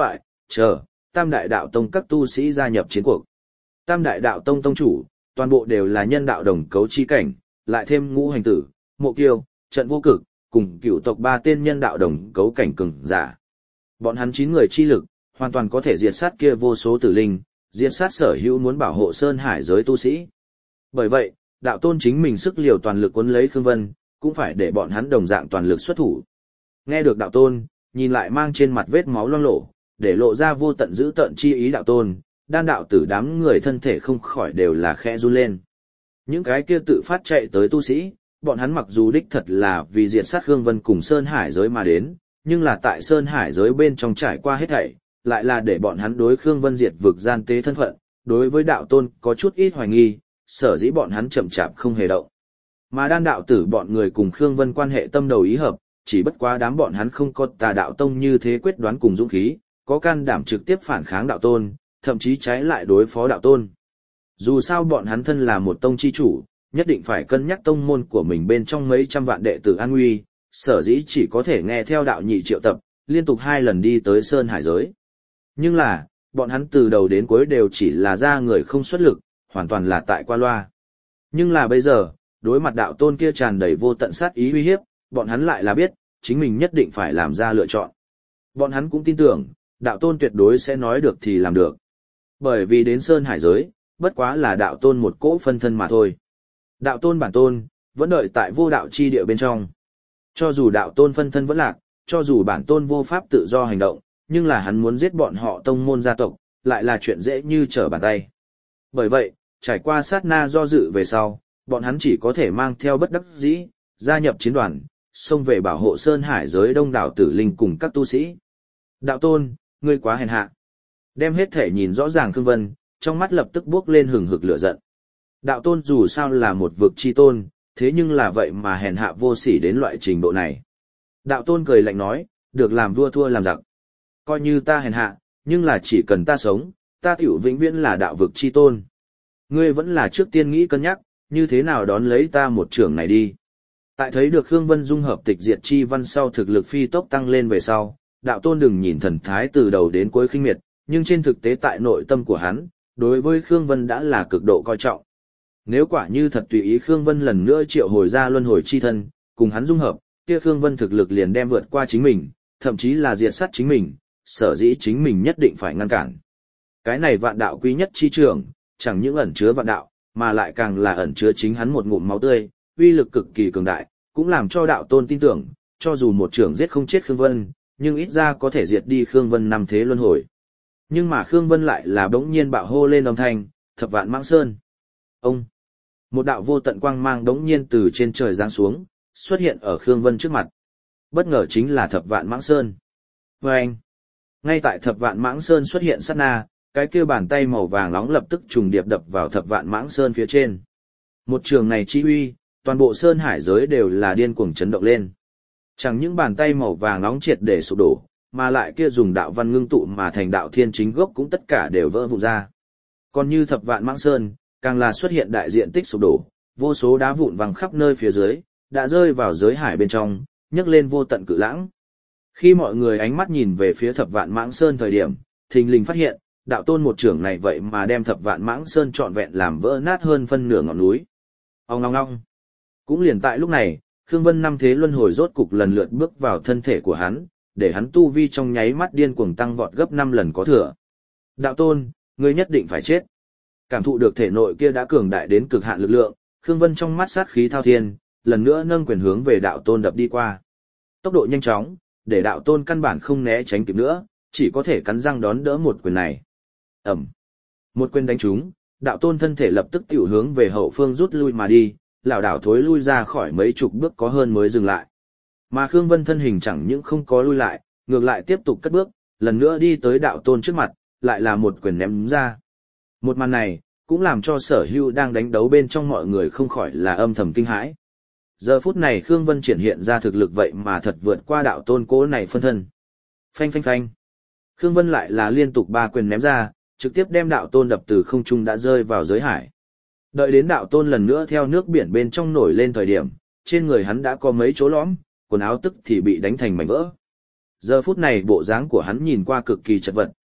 S1: chờ, Tam Đại Đạo Tông các tu sĩ gia nhập chiến cuộc. Tam Đại Đạo Tông tông chủ, toàn bộ đều là nhân đạo đồng cấu chi cảnh, lại thêm Ngũ Hành Tử, Mộ Kiêu, Trận Vô Cực, cùng cửu tộc 3 tên nhân đạo đồng cấu cảnh cường giả. Bọn hắn 9 người chi lực, hoàn toàn có thể diệt sát kia vô số tử linh, diệt sát sở hữu muốn bảo hộ Sơn Hải giới tu sĩ. Bởi vậy, đạo tôn chính mình sức liều toàn lực cuốn lấy Khương Vân, cũng phải để bọn hắn đồng dạng toàn lực xuất thủ. Nghe được đạo tôn, nhìn lại mang trên mặt vết máu loang lổ, để lộ ra vô tận dữ tợn chi ý đạo tôn, đan đạo tử đám người thân thể không khỏi đều là khẽ run lên. Những cái kia tự phát chạy tới tu sĩ, bọn hắn mặc dù đích thật là vì diệt sát Khương Vân cùng Sơn Hải giới mà đến, nhưng là tại Sơn Hải giới bên trong trải qua hết thảy, lại là để bọn hắn đối Khương Vân diệt vực gian tế thân phận, đối với đạo tôn có chút ít hoài nghi, sở dĩ bọn hắn chậm chạp không hề động. Mà đan đạo tử bọn người cùng Khương Vân quan hệ tâm đầu ý hợp, chỉ bất quá đám bọn hắn không có Tà Đạo Tông như thế quyết đoán cùng dũng khí, có can đảm trực tiếp phản kháng đạo tôn, thậm chí trái lại đối phó đạo tôn. Dù sao bọn hắn thân là một tông chi chủ, nhất định phải cân nhắc tông môn của mình bên trong mấy trăm vạn đệ tử an nguy, sở dĩ chỉ có thể nghe theo đạo nhị triệu tập, liên tục 2 lần đi tới Sơn Hải giới. Nhưng là, bọn hắn từ đầu đến cuối đều chỉ là ra người không xuất lực, hoàn toàn là tại qua loa. Nhưng là bây giờ, đối mặt đạo tôn kia tràn đầy vô tận sát ý uy hiếp, bọn hắn lại là biết, chính mình nhất định phải làm ra lựa chọn. Bọn hắn cũng tin tưởng, đạo tôn tuyệt đối sẽ nói được thì làm được. Bởi vì đến Sơn Hải giới, bất quá là đạo tôn một cỗ phân thân mà thôi. Đạo tôn bản tôn, vẫn đợi tại vô đạo chi địa bên trong. Cho dù đạo tôn phân thân vẫn lạc, cho dù bản tôn vô pháp tự do hành động, nhưng là hắn muốn giết bọn họ tông môn gia tộc, lại là chuyện dễ như trở bàn tay. Bởi vậy, trải qua sát na do dự về sau, bọn hắn chỉ có thể mang theo bất đắc dĩ, gia nhập chiến đoàn, xông về bảo hộ Sơn Hải giới đông đảo tử linh cùng các tu sĩ. Đạo tôn, ngươi quá hèn hạ. Đem hết thể nhìn rõ ràng Khương Vân, trong mắt lập tức bước lên hừng hực lửa giận. Đạo tôn dù sao là một vực chi tôn, thế nhưng là vậy mà hèn hạ vô sỉ đến loại trình độ này. Đạo tôn cười lạnh nói, được làm vua thua làm giặc. Coi như ta hèn hạ, nhưng là chỉ cần ta sống, ta tiểu vĩnh viễn là đạo vực chi tôn. Ngươi vẫn là trước tiên nghĩ cân nhắc, như thế nào đón lấy ta một trưởng này đi. Tại thấy được Khương Vân dung hợp tịch diệt chi văn sau thực lực phi tốc tăng lên về sau, đạo tôn đừng nhìn thần thái từ đầu đến cuối khinh miệt, nhưng trên thực tế tại nội tâm của hắn, đối với Khương Vân đã là cực độ coi trọng. Nếu quả như thật tùy ý Khương Vân lần nữa triệu hồi ra luân hồi chi thân, cùng hắn dung hợp, kia Khương Vân thực lực liền đem vượt qua chính mình, thậm chí là diệt sát chính mình, sở dĩ chính mình nhất định phải ngăn cản. Cái này vạn đạo quý nhất chi trưởng, chẳng những ẩn chứa vạn đạo, mà lại càng là ẩn chứa chính hắn một ngụm máu tươi, uy lực cực kỳ cường đại, cũng làm cho đạo tôn tin tưởng, cho dù một trưởng giết không chết Khương Vân, nhưng ít ra có thể diệt đi Khương Vân 5 thế luân hồi. Nhưng mà Khương Vân lại là bỗng nhiên bạo hô lên âm thanh, Thập Vạn Mãng Sơn. Ông! Một đạo vô tận quang mang đống nhiên từ trên trời giáng xuống, xuất hiện ở Khương Vân trước mặt. Bất ngờ chính là Thập Vạn Mãng Sơn. Và anh! Ngay tại Thập Vạn Mãng Sơn xuất hiện sát na, cái kia bàn tay màu vàng nóng lập tức trùng điệp đập vào Thập Vạn Mãng Sơn phía trên. Một trường này chi uy, toàn bộ Sơn Hải giới đều là điên cuồng chấn động lên. Chẳng những bàn tay màu vàng nóng triệt để sụp đổ, mà lại kia dùng đạo văn ngưng tụ mà thành đạo thiên chính gốc cũng tất cả đều vỡ vụn ra. Còn như Thập Vạn Mãng Sơn, càng là xuất hiện đại diện tích sụp đổ, vô số đá vụn văng khắp nơi phía dưới, đã rơi vào giới hải bên trong, nhấc lên vô tận cự lãng. Khi mọi người ánh mắt nhìn về phía Thập Vạn Mãng Sơn thời điểm, thình lình phát hiện, đạo tôn một trưởng này vậy mà đem Thập Vạn Mãng Sơn trọn vẹn làm vỡ nát hơn phân nửa ngọn núi. Ong ong ong. Cũng liền tại lúc này, Khương Vân 5 thế luân hồi rốt cục lần lượt bước vào thân thể của hắn, để hắn tu vi trong nháy mắt điên cuồng tăng vọt gấp 5 lần có thừa. Đạo tôn, ngươi nhất định phải chết. Cảm thụ được thể nội kia đã cường đại đến cực hạn lực lượng, Khương Vân trong mắt sát khí thao thiên, lần nữa nâng quyền hướng về đạo tôn đập đi qua. Tốc độ nhanh chóng, để đạo tôn căn bản không né tránh kịp nữa, chỉ có thể cắn răng đón đỡ một quyền này. Ầm. Một quyền đánh trúng, đạo tôn thân thể lập tức tiểu hướng về hậu phương rút lui mà đi, lảo đảo thối lui ra khỏi mấy chục bước có hơn mới dừng lại. Mà Khương Vân thân hình chẳng những không có lui lại, ngược lại tiếp tục cất bước, lần nữa đi tới đạo tôn trước mặt, lại là một quyền ném ra. Một màn này, cũng làm cho Sở Hưu đang đánh đấu bên trong mọi người không khỏi là âm thầm kinh hãi. Giờ phút này Khương Vân triển hiện ra thực lực vậy mà thật vượt qua đạo tôn cố này phân thân. Phanh phanh phanh. Khương Vân lại là liên tục 3 quyền ném ra, trực tiếp đem đạo tôn đập từ không trung đã rơi vào giới hải. Đợi đến đạo tôn lần nữa theo nước biển bên trong nổi lên thời điểm, trên người hắn đã có mấy chỗ lõm, quần áo tức thì bị đánh thành mảnh vỡ. Giờ phút này bộ dáng của hắn nhìn qua cực kỳ chật vật,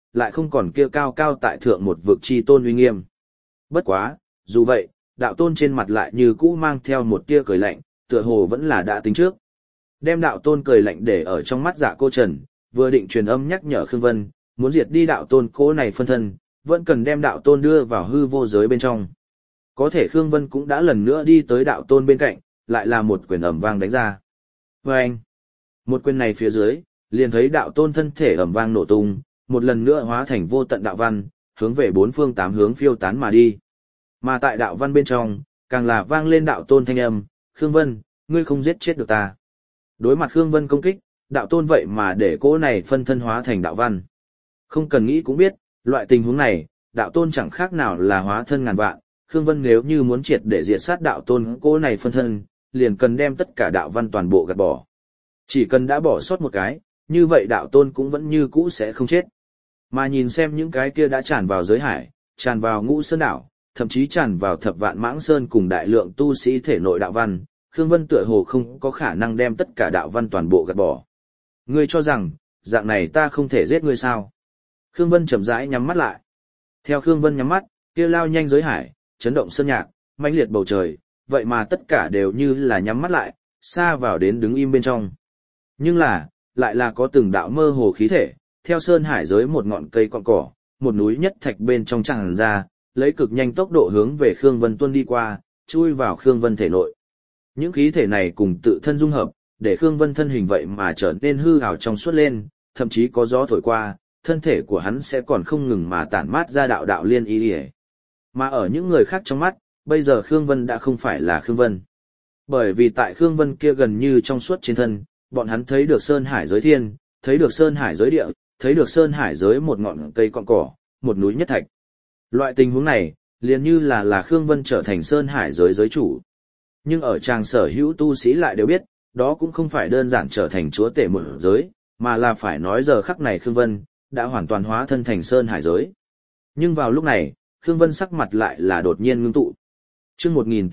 S1: lại không còn kia cao cao tại thượng một vực chi tôn uy nghiêm. Bất quá, dù vậy, đạo tôn trên mặt lại như cũ mang theo một tia cười lạnh, tựa hồ vẫn là đã tính trước. Đem đạo tôn cười lạnh để ở trong mắt Dạ Cô Trần, vừa định truyền âm nhắc nhở Khương Vân, muốn diệt đi đạo tôn cố này phân thân, vẫn cần đem đạo tôn đưa vào hư vô giới bên trong. Có thể Khương Vân cũng đã lần nữa đi tới đạo tôn bên cạnh, lại là một quyền ầm vang đánh ra. Và anh, một quyền này phía dưới, liền thấy đạo tôn thân thể ầm vang nổ tung, một lần nữa hóa thành vô tận đạo văn, hướng về bốn phương tám hướng phiêu tán mà đi. Mà tại đạo văn bên trong, càng là vang lên đạo tôn thanh âm, Khương Vân, ngươi không giết chết được ta. Đối mặt Khương Vân công kích, đạo tôn vậy mà để cỗ này phân thân hóa thành đạo văn. Không cần nghĩ cũng biết, loại tình huống này, đạo tôn chẳng khác nào là hóa thân ngàn vạn. Khương Vân nếu như muốn triệt để diệt sát đạo tôn cỗ này phân thân, liền cần đem tất cả đạo văn toàn bộ gạt bỏ. Chỉ cần đã bỏ sót một cái, như vậy đạo tôn cũng vẫn như cũ sẽ không chết. Mà nhìn xem những cái kia đã tràn vào giới hải, tràn vào Ngũ Sơn đảo, thậm chí tràn vào Thập Vạn Mãng Sơn cùng đại lượng tu sĩ thể nội đạo văn, Khương Vân tựa hồ không có khả năng đem tất cả đạo văn toàn bộ gạt bỏ. Ngươi cho rằng, dạng này ta không thể giết ngươi sao? Khương Vân chậm rãi nhắm mắt lại. Theo Khương Vân nhắm mắt, kia lao nhanh giới hải, chấn động sơn nhạc, mãnh liệt bầu trời, vậy mà tất cả đều như là nhắm mắt lại, xa vào đến đứng im bên trong. Nhưng là, lại là có từng đạo mơ hồ khí thể, theo sơn hải giới một ngọn cây cọn cỏ, một núi nhất thạch bên trong tràn ra, lấy cực nhanh tốc độ hướng về Khương Vân tuôn đi qua, chui vào Khương Vân thể nội. Những khí thể này cùng tự thân dung hợp, để Khương Vân thân hình vậy mà trở nên hư ảo trong suốt lên, thậm chí có gió thổi qua, thân thể của hắn sẽ còn không ngừng mà tản mát ra đạo đạo liên y liễu. Mà ở những người khác trong mắt, bây giờ Khương Vân đã không phải là Khương Vân. Bởi vì tại Khương Vân kia gần như trong suốt trên thân, bọn hắn thấy được sơn hải giới thiên, thấy được sơn hải giới địa, thấy được sơn hải giới một ngọn cây cọn cỏ, một núi nhất thạch. Loại tình huống này, liền như là Khương Vân trở thành sơn hải giới giới chủ. Nhưng ở tràng sở hữu tu sĩ lại đều biết, đó cũng không phải đơn giản trở thành chúa tể một giới, mà là phải nói giờ khắc này Khương Vân đã hoàn toàn hóa thân thành sơn hải giới. Nhưng vào lúc này, Khương Vân sắc mặt lại là đột nhiên ngưng tụ. Chương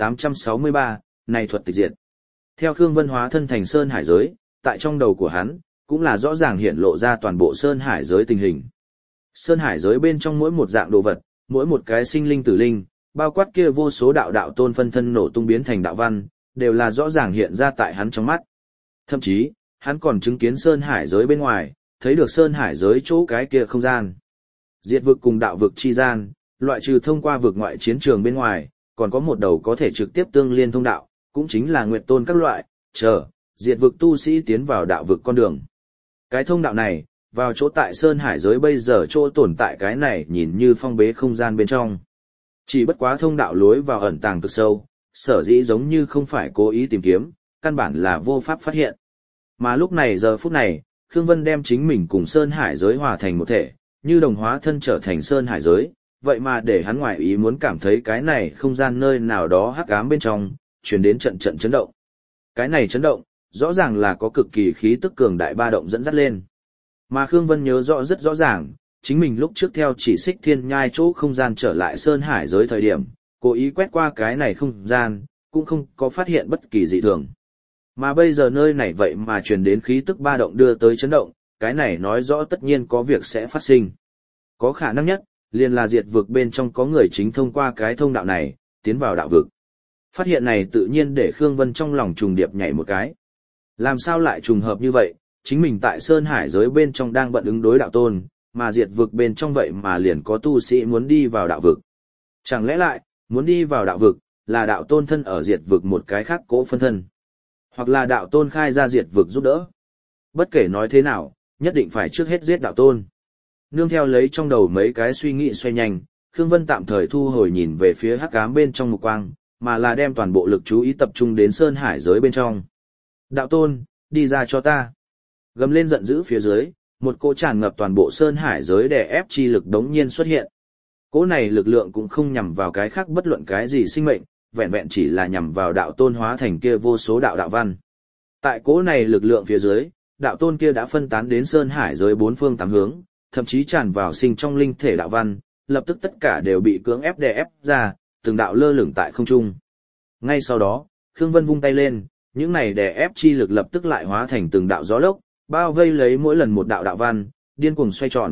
S1: 1863, này thuật tịch diệt. Theo Khương Vân hóa thân thành sơn hải giới, tại trong đầu của hắn, cũng là rõ ràng hiện lộ ra toàn bộ sơn hải giới tình hình. Sơn hải giới bên trong mỗi một dạng đồ vật, mỗi một cái sinh linh tử linh, bao quát kia vô số đạo đạo tôn phân thân nổ tung biến thành đạo văn, đều là rõ ràng hiện ra tại hắn trong mắt. Thậm chí, hắn còn chứng kiến sơn hải giới bên ngoài, thấy được sơn hải giới chỗ cái kia không gian. Diệt vực cùng đạo vực chi gian, loại trừ thông qua vực ngoại chiến trường bên ngoài, còn có một đầu có thể trực tiếp tương liên thông đạo, cũng chính là nguyệt tôn các loại, diệt vực tu sĩ tiến vào đạo vực con đường. Cái thông đạo này, vào chỗ tại sơn hải giới bây giờ chỗ tồn tại cái này nhìn như phong bế không gian bên trong. Chỉ bất quá thông đạo lối vào ẩn tàng cực sâu, sở dĩ giống như không phải cố ý tìm kiếm, căn bản là vô pháp phát hiện. Mà lúc này giờ phút này, Khương Vân đem chính mình cùng sơn hải giới hòa thành một thể, như đồng hóa thân trở thành sơn hải giới, vậy mà để hắn ngoại ý muốn cảm thấy cái này không gian nơi nào đó hắc ám bên trong, truyền đến trận trận chấn động. Cái này chấn động, rõ ràng là có cực kỳ khí tức cường đại ba động dẫn dắt lên. Mà Khương Vân nhớ rõ rất rõ ràng, chính mình lúc trước theo chỉ xích thiên nhai chỗ không gian trở lại sơn hải giới thời điểm, cố ý quét qua cái này không gian, cũng không có phát hiện bất kỳ dị thường. Mà bây giờ nơi này vậy mà truyền đến khí tức ba động đưa tới chấn động, cái này nói rõ tất nhiên có việc sẽ phát sinh. Có khả năng nhất, liền là diệt vực bên trong có người chính thông qua cái thông đạo này, tiến vào đạo vực. Phát hiện này tự nhiên để Khương Vân trong lòng trùng điệp nhảy một cái. Làm sao lại trùng hợp như vậy, chính mình tại Sơn Hải giới bên trong đang bận ứng đối đạo tôn, mà diệt vực bên trong vậy mà liền có tu sĩ muốn đi vào đạo vực. Chẳng lẽ lại, muốn đi vào đạo vực, là đạo tôn thân ở diệt vực một cái khác cỗ phân thân. Hoặc là đạo tôn khai ra diệt vực giúp đỡ. Bất kể nói thế nào, nhất định phải trước hết giết đạo tôn. Nương theo lấy trong đầu mấy cái suy nghĩ xoay nhanh, Khương Vân tạm thời thu hồi nhìn về phía hắc ám bên trong mục quang, mà là đem toàn bộ lực chú ý tập trung đến Sơn Hải giới bên trong. Đạo tôn, đi ra cho ta. Gầm lên giận dữ phía dưới, một cỗ tràn ngập toàn bộ Sơn Hải giới đè ép chi lực đống nhiên xuất hiện. Cỗ này lực lượng cũng không nhằm vào cái khác bất luận cái gì sinh mệnh, vẹn vẹn chỉ là nhằm vào đạo tôn hóa thành kia vô số đạo đạo văn. Tại cỗ này lực lượng phía dưới, đạo tôn kia đã phân tán đến Sơn Hải giới bốn phương tám hướng, thậm chí tràn vào sinh trong linh thể đạo văn, lập tức tất cả đều bị cưỡng ép đè ép ra, từng đạo lơ lửng tại không trung. Ngay sau đó, Khương Vân vung tay lên, những này đè ép chi lực lập tức lại hóa thành từng đạo gió lốc, bao vây lấy mỗi lần một đạo đạo văn, điên cuồng xoay tròn,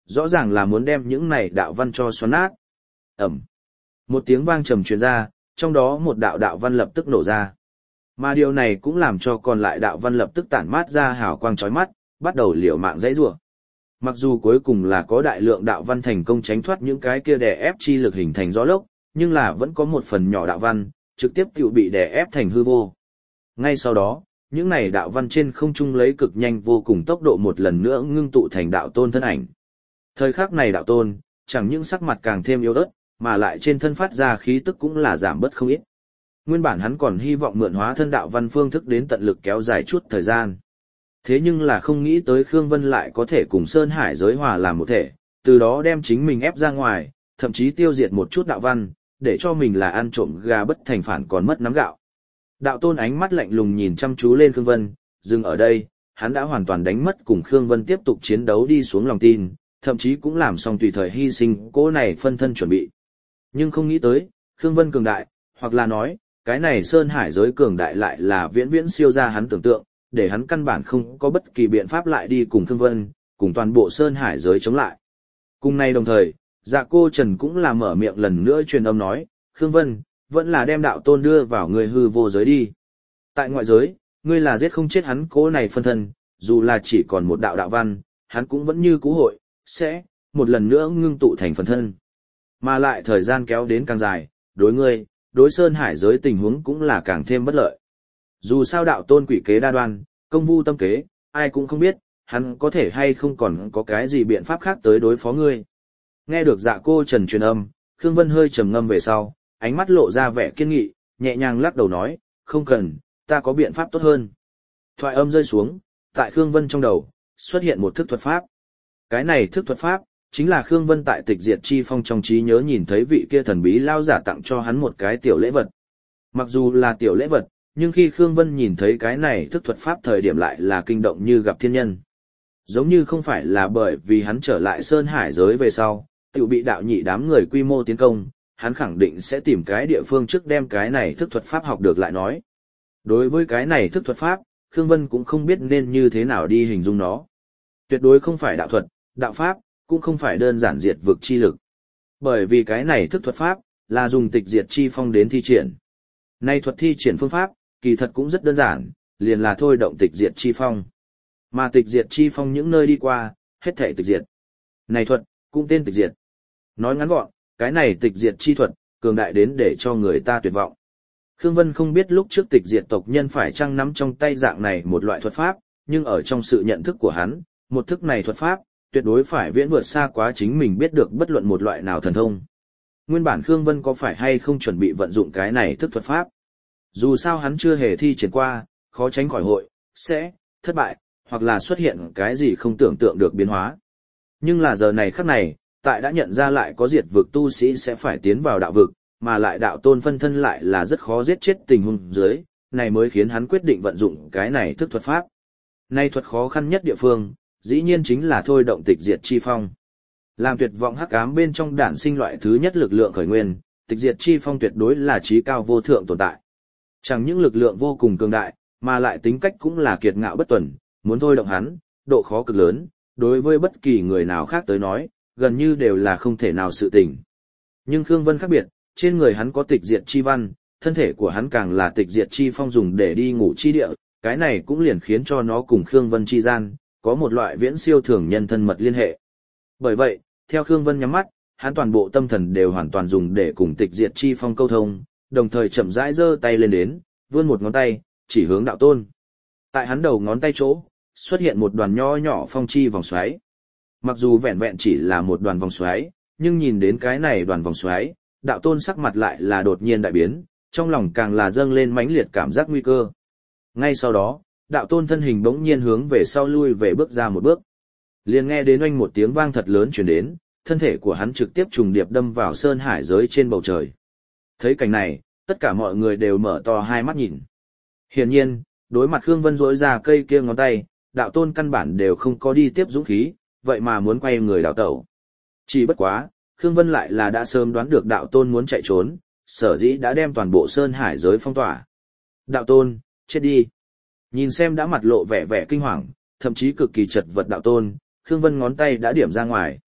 S1: rõ ràng là muốn đem những này đạo văn cho xoắn nát. Ẩm. Một tiếng vang trầm truyền ra, trong đó một đạo văn lập tức nổ ra. Mà điều này cũng làm cho còn lại đạo văn lập tức tản mát ra hào quang chói mắt, bắt đầu liều mạng dãy rủa. Mặc dù cuối cùng là có đại lượng đạo văn thành công tránh thoát những cái kia đè ép chi lực hình thành gió lốc, nhưng là vẫn có một phần nhỏ đạo văn trực tiếp tự bị đè ép thành hư vô. Ngay sau đó, những này đạo văn trên không trung lấy cực nhanh vô cùng tốc độ một lần nữa ngưng tụ thành đạo tôn thân ảnh. Thời khắc này đạo tôn, chẳng những sắc mặt càng thêm yếu ớt, mà lại trên thân phát ra khí tức cũng là giảm bớt không ít. Nguyên bản hắn còn hy vọng mượn hóa thân đạo văn phương thức đến tận lực kéo dài chút thời gian. Thế nhưng là không nghĩ tới Khương Vân lại có thể cùng Sơn Hải giới hòa làm một thể, từ đó đem chính mình ép ra ngoài, thậm chí tiêu diệt một chút đạo văn, để cho mình là ăn trộm gà bất thành phản còn mất nắm gạo. Đạo tôn ánh mắt lạnh lùng nhìn chăm chú lên Khương Vân, dừng ở đây, hắn đã hoàn toàn đánh mất cùng Khương Vân tiếp tục chiến đấu đi xuống lòng tin, thậm chí cũng làm xong tùy thời hy sinh cỗ này phân thân chuẩn bị. Nhưng không nghĩ tới, Khương Vân cường đại, hoặc là nói, cái này Sơn Hải giới cường đại lại là viễn viễn siêu ra hắn tưởng tượng, để hắn căn bản không có bất kỳ biện pháp lại đi cùng Khương Vân, cùng toàn bộ Sơn Hải giới chống lại. Cùng nay đồng thời, Dạ Cô Trần cũng là mở miệng lần nữa truyền âm nói, Khương Vân, vẫn là đem đạo tôn đưa vào người hư vô giới đi. Tại ngoại giới, ngươi là giết không chết hắn cố này phân thân, dù là chỉ còn một đạo văn, hắn cũng vẫn như cũ hội, sẽ, một lần nữa ngưng tụ thành phân thân. Mà lại thời gian kéo đến càng dài, đối ngươi, đối Sơn Hải giới tình huống cũng là càng thêm bất lợi. Dù sao đạo tôn quỷ kế đa đoan, công vu tâm kế, ai cũng không biết, hắn có thể hay không còn có cái gì biện pháp khác tới đối phó ngươi. Nghe được Dạ Cô Trần truyền âm, Khương Vân hơi trầm ngâm về sau, ánh mắt lộ ra vẻ kiên nghị, nhẹ nhàng lắc đầu nói, không cần, ta có biện pháp tốt hơn. Thoại âm rơi xuống, tại Khương Vân trong đầu, xuất hiện một thức thuật pháp. Cái này thức thuật pháp, chính là Khương Vân tại Tịch Diệt Chi Phong trong trí nhớ nhìn thấy vị kia thần bí lao giả tặng cho hắn một cái tiểu lễ vật. Mặc dù là tiểu lễ vật, nhưng khi Khương Vân nhìn thấy cái này thức thuật pháp thời điểm lại là kinh động như gặp thiên nhân. Giống như không phải là bởi vì hắn trở lại Sơn Hải giới về sau, tự bị đạo nhị đám người quy mô tiến công, hắn khẳng định sẽ tìm cái địa phương trước đem cái này thức thuật pháp học được lại nói. Đối với cái này thức thuật pháp, Khương Vân cũng không biết nên như thế nào đi hình dung nó. Tuyệt đối không phải đạo thuật, đạo pháp, cũng không phải đơn giản diệt vực chi lực. Bởi vì cái này thức thuật pháp, là dùng Tịch Diệt Chi Phong đến thi triển. Nay thuật thi triển phương pháp, kỳ thật cũng rất đơn giản, liền là thôi động Tịch Diệt Chi Phong. Mà Tịch Diệt Chi Phong những nơi đi qua, hết thảy tịch diệt. Này thuật, cũng tên tịch diệt. Nói ngắn gọn, cái này tịch diệt chi thuật, cường đại đến để cho người ta tuyệt vọng. Khương Vân không biết lúc trước tịch diệt tộc nhân phải chăng nắm trong tay dạng này một loại thuật pháp, nhưng ở trong sự nhận thức của hắn, một thức này thuật pháp, tuyệt đối phải viễn vượt xa quá chính mình biết được bất luận một loại nào thần thông. Nguyên bản Khương Vân có phải hay không chuẩn bị vận dụng cái này thức thuật pháp? Dù sao hắn chưa hề thi triển qua, khó tránh khỏi hội, sẽ, thất bại, hoặc là xuất hiện cái gì không tưởng tượng được biến hóa. Nhưng là giờ này khắc này, tại đã nhận ra lại có diệt vực tu sĩ sẽ phải tiến vào đạo vực, mà lại đạo tôn phân thân lại là rất khó giết chết tình huống dưới, này mới khiến hắn quyết định vận dụng cái này thức thuật pháp. Nay thuật khó khăn nhất địa phương, dĩ nhiên chính là thôi động Tịch Diệt Chi Phong. Làm tuyệt vọng hắc ám bên trong đản sinh loại thứ nhất lực lượng khởi nguyên, Tịch Diệt Chi Phong tuyệt đối là trí cao vô thượng tồn tại. Chẳng những lực lượng vô cùng cường đại, mà lại tính cách cũng là kiệt ngạo bất tuần, muốn thôi động hắn, độ khó cực lớn, đối với bất kỳ người nào khác tới nói, gần như đều là không thể nào sự tình. Nhưng Khương Vân khác biệt, trên người hắn có Tịch Diệt Chi Văn, thân thể của hắn càng là Tịch Diệt Chi Phong dùng để đi ngủ chi địa, cái này cũng liền khiến cho nó cùng Khương Vân chi gian, có một loại viễn siêu thường nhân thân mật liên hệ. Bởi vậy, theo Khương Vân nhắm mắt, hắn toàn bộ tâm thần đều hoàn toàn dùng để cùng Tịch Diệt Chi Phong câu thông, đồng thời chậm rãi giơ tay lên đến, vươn một ngón tay, chỉ hướng đạo tôn. Tại hắn đầu ngón tay chỗ, xuất hiện một đoàn nho nhỏ phong chi vòng xoáy. Mặc dù vẹn vẹn chỉ là một đoàn vòng xoáy, nhưng nhìn đến cái này đoàn vòng xoáy, đạo tôn sắc mặt lại là đột nhiên đại biến, trong lòng càng là dâng lên mãnh liệt cảm giác nguy cơ. Ngay sau đó, đạo tôn thân hình bỗng nhiên hướng về sau lui về bước ra một bước. Liền nghe đến oanh một tiếng vang thật lớn truyền đến, thân thể của hắn trực tiếp trùng điệp đâm vào sơn hải giới trên bầu trời. Thấy cảnh này, tất cả mọi người đều mở to hai mắt nhìn. Hiển nhiên, đối mặt Khương Vân rỗi ra cây kia ngón tay, đạo tôn căn bản đều không có đi tiếp dũng khí, vậy mà muốn quay người đào tẩu. Chỉ bất quá, Khương Vân lại là đã sớm đoán được đạo tôn muốn chạy trốn, sở dĩ đã đem toàn bộ sơn hải giới phong tỏa. Đạo tôn, chết đi. Nhìn xem đã mặt lộ vẻ vẻ kinh hoàng, thậm chí cực kỳ chật vật đạo tôn, Khương Vân ngón tay đã điểm ra ngoài.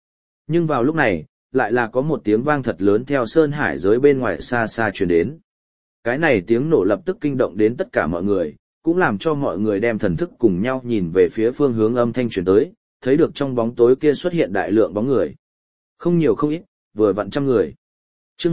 S1: Nhưng vào lúc này, lại là có một tiếng vang thật lớn theo sơn hải giới bên ngoài xa xa truyền đến. Cái này tiếng nổ lập tức kinh động đến tất cả mọi người, cũng làm cho mọi người đem thần thức cùng nhau nhìn về phía phương hướng âm thanh truyền tới, thấy được trong bóng tối kia xuất hiện đại lượng bóng người. Không nhiều không ít, vừa vặn trăm người. Chương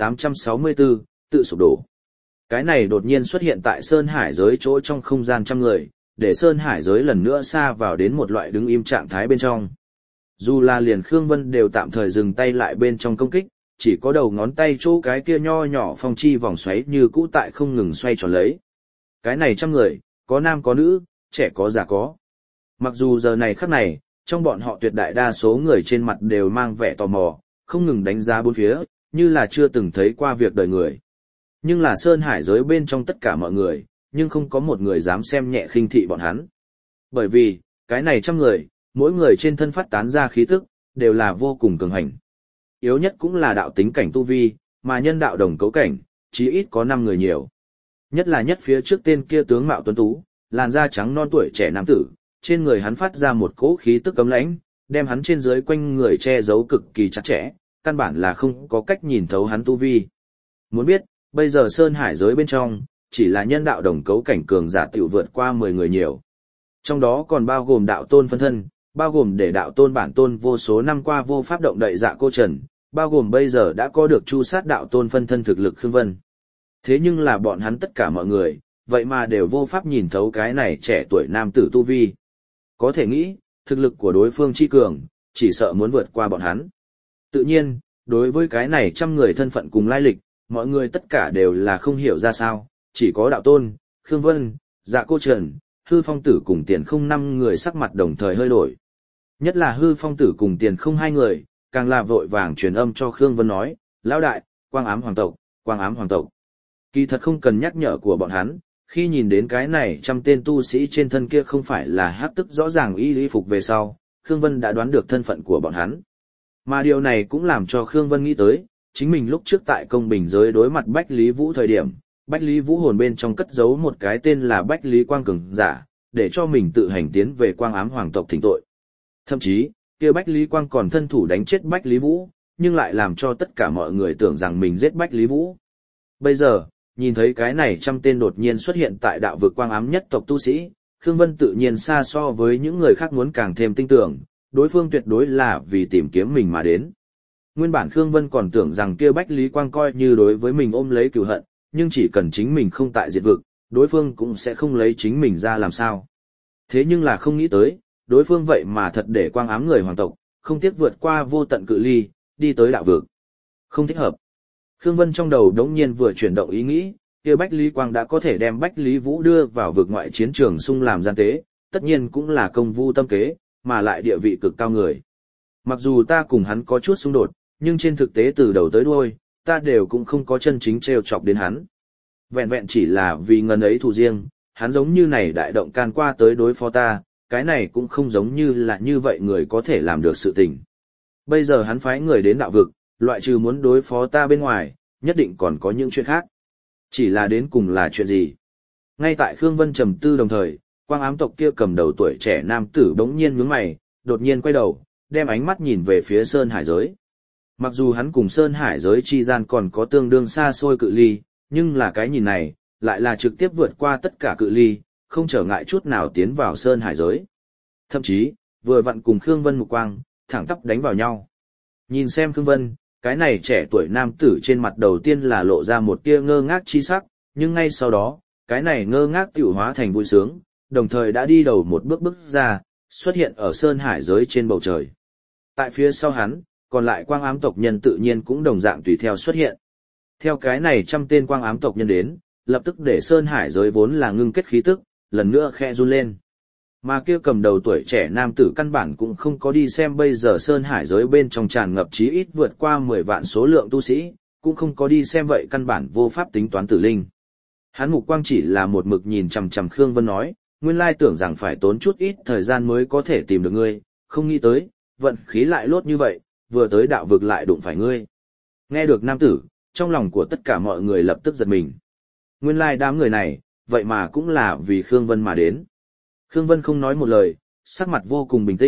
S1: 1864, tự sụp đổ. Cái này đột nhiên xuất hiện tại sơn hải giới chỗ trong không gian trăm người, để sơn hải giới lần nữa xa vào đến một loại đứng im trạng thái bên trong. Dù là liền Khương Vân đều tạm thời dừng tay lại bên trong công kích, chỉ có đầu ngón tay chỗ cái kia nho nhỏ phong chi vòng xoáy như cũ tại không ngừng xoay tròn lấy. Cái này trăm người, có nam có nữ, trẻ có già có. Mặc dù giờ này khắc này, trong bọn họ tuyệt đại đa số người trên mặt đều mang vẻ tò mò, không ngừng đánh giá bốn phía, như là chưa từng thấy qua việc đời người. Nhưng là sơn hải giới bên trong tất cả mọi người, nhưng không có một người dám xem nhẹ khinh thị bọn hắn. Bởi vì, cái này trăm người, mỗi người trên thân phát tán ra khí tức, đều là vô cùng cường hành. Yếu nhất cũng là đạo tính cảnh tu vi, mà nhân đạo đồng cấu cảnh, chí ít có 5 người nhiều. Nhất là nhất phía trước tên kia tướng mạo tuấn tú, làn da trắng non tuổi trẻ nam tử, trên người hắn phát ra một cỗ khí tức cấm lãnh, đem hắn trên dưới quanh người che giấu cực kỳ chặt chẽ, căn bản là không có cách nhìn thấu hắn tu vi. Muốn biết, bây giờ sơn hải giới bên trong, chỉ là nhân đạo đồng cấu cảnh cường giả tiểu vượt qua 10 người nhiều. Trong đó còn bao gồm đạo tôn phân thân, bao gồm để đạo tôn bản tôn vô số năm qua vô pháp động đậy dạ cô trần, bao gồm bây giờ đã có được chu sát đạo tôn phân thân thực lực Khương Vân. Thế nhưng là bọn hắn tất cả mọi người, vậy mà đều vô pháp nhìn thấu cái này trẻ tuổi nam tử tu vi. Có thể nghĩ, thực lực của đối phương chi cường, chỉ sợ muốn vượt qua bọn hắn. Tự nhiên, đối với cái này trăm người thân phận cùng lai lịch, mọi người tất cả đều là không hiểu ra sao, chỉ có đạo tôn, Khương Vân, dạ cô trần, hư phong tử cùng tiền không 5 người sắc mặt đồng thời hơi đổi. Nhất là hư phong tử cùng tiền không 2 người, càng là vội vàng truyền âm cho Khương Vân nói, lão đại, quang ám hoàng tộc, quang ám hoàng tộc. Kỳ thật không cần nhắc nhở của bọn hắn, khi nhìn đến cái này trăm tên tu sĩ trên thân kia không phải là hắc tức rõ ràng y phục về sau, Khương Vân đã đoán được thân phận của bọn hắn. Mà điều này cũng làm cho Khương Vân nghĩ tới, chính mình lúc trước tại công bình giới đối mặt Bách Lý Vũ thời điểm, Bách Lý Vũ hồn bên trong cất giấu một cái tên là Bách Lý Quang Cường giả, để cho mình tự hành tiến về quang ám hoàng tộc thỉnh tội. Thậm chí, kia Bách Lý Quang còn thân thủ đánh chết Bách Lý Vũ, nhưng lại làm cho tất cả mọi người tưởng rằng mình giết Bách Lý Vũ. Bây giờ, nhìn thấy cái này trăm tên đột nhiên xuất hiện tại đạo vực quang ám nhất tộc tu sĩ, Khương Vân tự nhiên xa so với những người khác muốn càng thêm tin tưởng, đối phương tuyệt đối là vì tìm kiếm mình mà đến. Nguyên bản Khương Vân còn tưởng rằng kia Bách Lý Quang coi như đối với mình ôm lấy cừu hận, nhưng chỉ cần chính mình không tại diệt vực, đối phương cũng sẽ không lấy chính mình ra làm sao. Thế nhưng là không nghĩ tới, đối phương vậy mà thật để quang ám người hoàng tộc, không tiếc vượt qua vô tận cự ly, đi tới đạo vực. Không thích hợp. Khương Vân trong đầu đống nhiên vừa chuyển động ý nghĩ, kia Bách Lý Quang đã có thể đem Bách Lý Vũ đưa vào vực ngoại chiến trường xung làm gian tế, tất nhiên cũng là công vu tâm kế, mà lại địa vị cực cao người. Mặc dù ta cùng hắn có chút xung đột, nhưng trên thực tế từ đầu tới đuôi, ta đều cũng không có chân chính trêu chọc đến hắn. Vẹn vẹn chỉ là vì ngần ấy thù riêng, hắn giống như này đại động can qua tới đối phó ta, cái này cũng không giống như là như vậy người có thể làm được sự tình. Bây giờ hắn phái người đến đạo vực, loại trừ muốn đối phó ta bên ngoài, nhất định còn có những chuyện khác. Chỉ là đến cùng là chuyện gì? Ngay tại Khương Vân trầm tư đồng thời, quang ám tộc kia cầm đầu tuổi trẻ nam tử bỗng nhiên nhướng mày, đột nhiên quay đầu, đem ánh mắt nhìn về phía Sơn Hải giới. Mặc dù hắn cùng Sơn Hải giới chi gian còn có tương đương xa xôi cự ly, nhưng là cái nhìn này, lại là trực tiếp vượt qua tất cả cự ly, không trở ngại chút nào tiến vào Sơn Hải giới. Thậm chí, vừa vặn cùng Khương Vân mục quang, thẳng tắp đánh vào nhau. Nhìn xem Khương Vân, cái này trẻ tuổi nam tử trên mặt đầu tiên là lộ ra một tia ngơ ngác chi sắc, nhưng ngay sau đó, cái này ngơ ngác tiểu hóa thành vui sướng, đồng thời đã đi đầu một bước ra, xuất hiện ở Sơn Hải giới trên bầu trời. Tại phía sau hắn, còn lại quang ám tộc nhân tự nhiên cũng đồng dạng tùy theo xuất hiện. Theo cái này trăm tên quang ám tộc nhân đến, lập tức để Sơn Hải giới vốn là ngưng kết khí tức, lần nữa khẽ run lên. Mà kia cầm đầu tuổi trẻ nam tử căn bản cũng không có đi xem bây giờ Sơn Hải giới bên trong tràn ngập chí ít vượt qua 10 vạn số lượng tu sĩ, cũng không có đi xem vậy căn bản vô pháp tính toán tử linh. Hắn mục quang chỉ là một mực nhìn chằm chằm Khương Vân nói, nguyên lai tưởng rằng phải tốn chút ít thời gian mới có thể tìm được ngươi, không nghĩ tới, vận khí lại lốt như vậy, vừa tới đạo vực lại đụng phải ngươi. Nghe được nam tử, trong lòng của tất cả mọi người lập tức giật mình. Nguyên lai đám người này, vậy mà cũng là vì Khương Vân mà đến. Khương Vân không nói một lời, sắc mặt vô cùng bình tĩnh,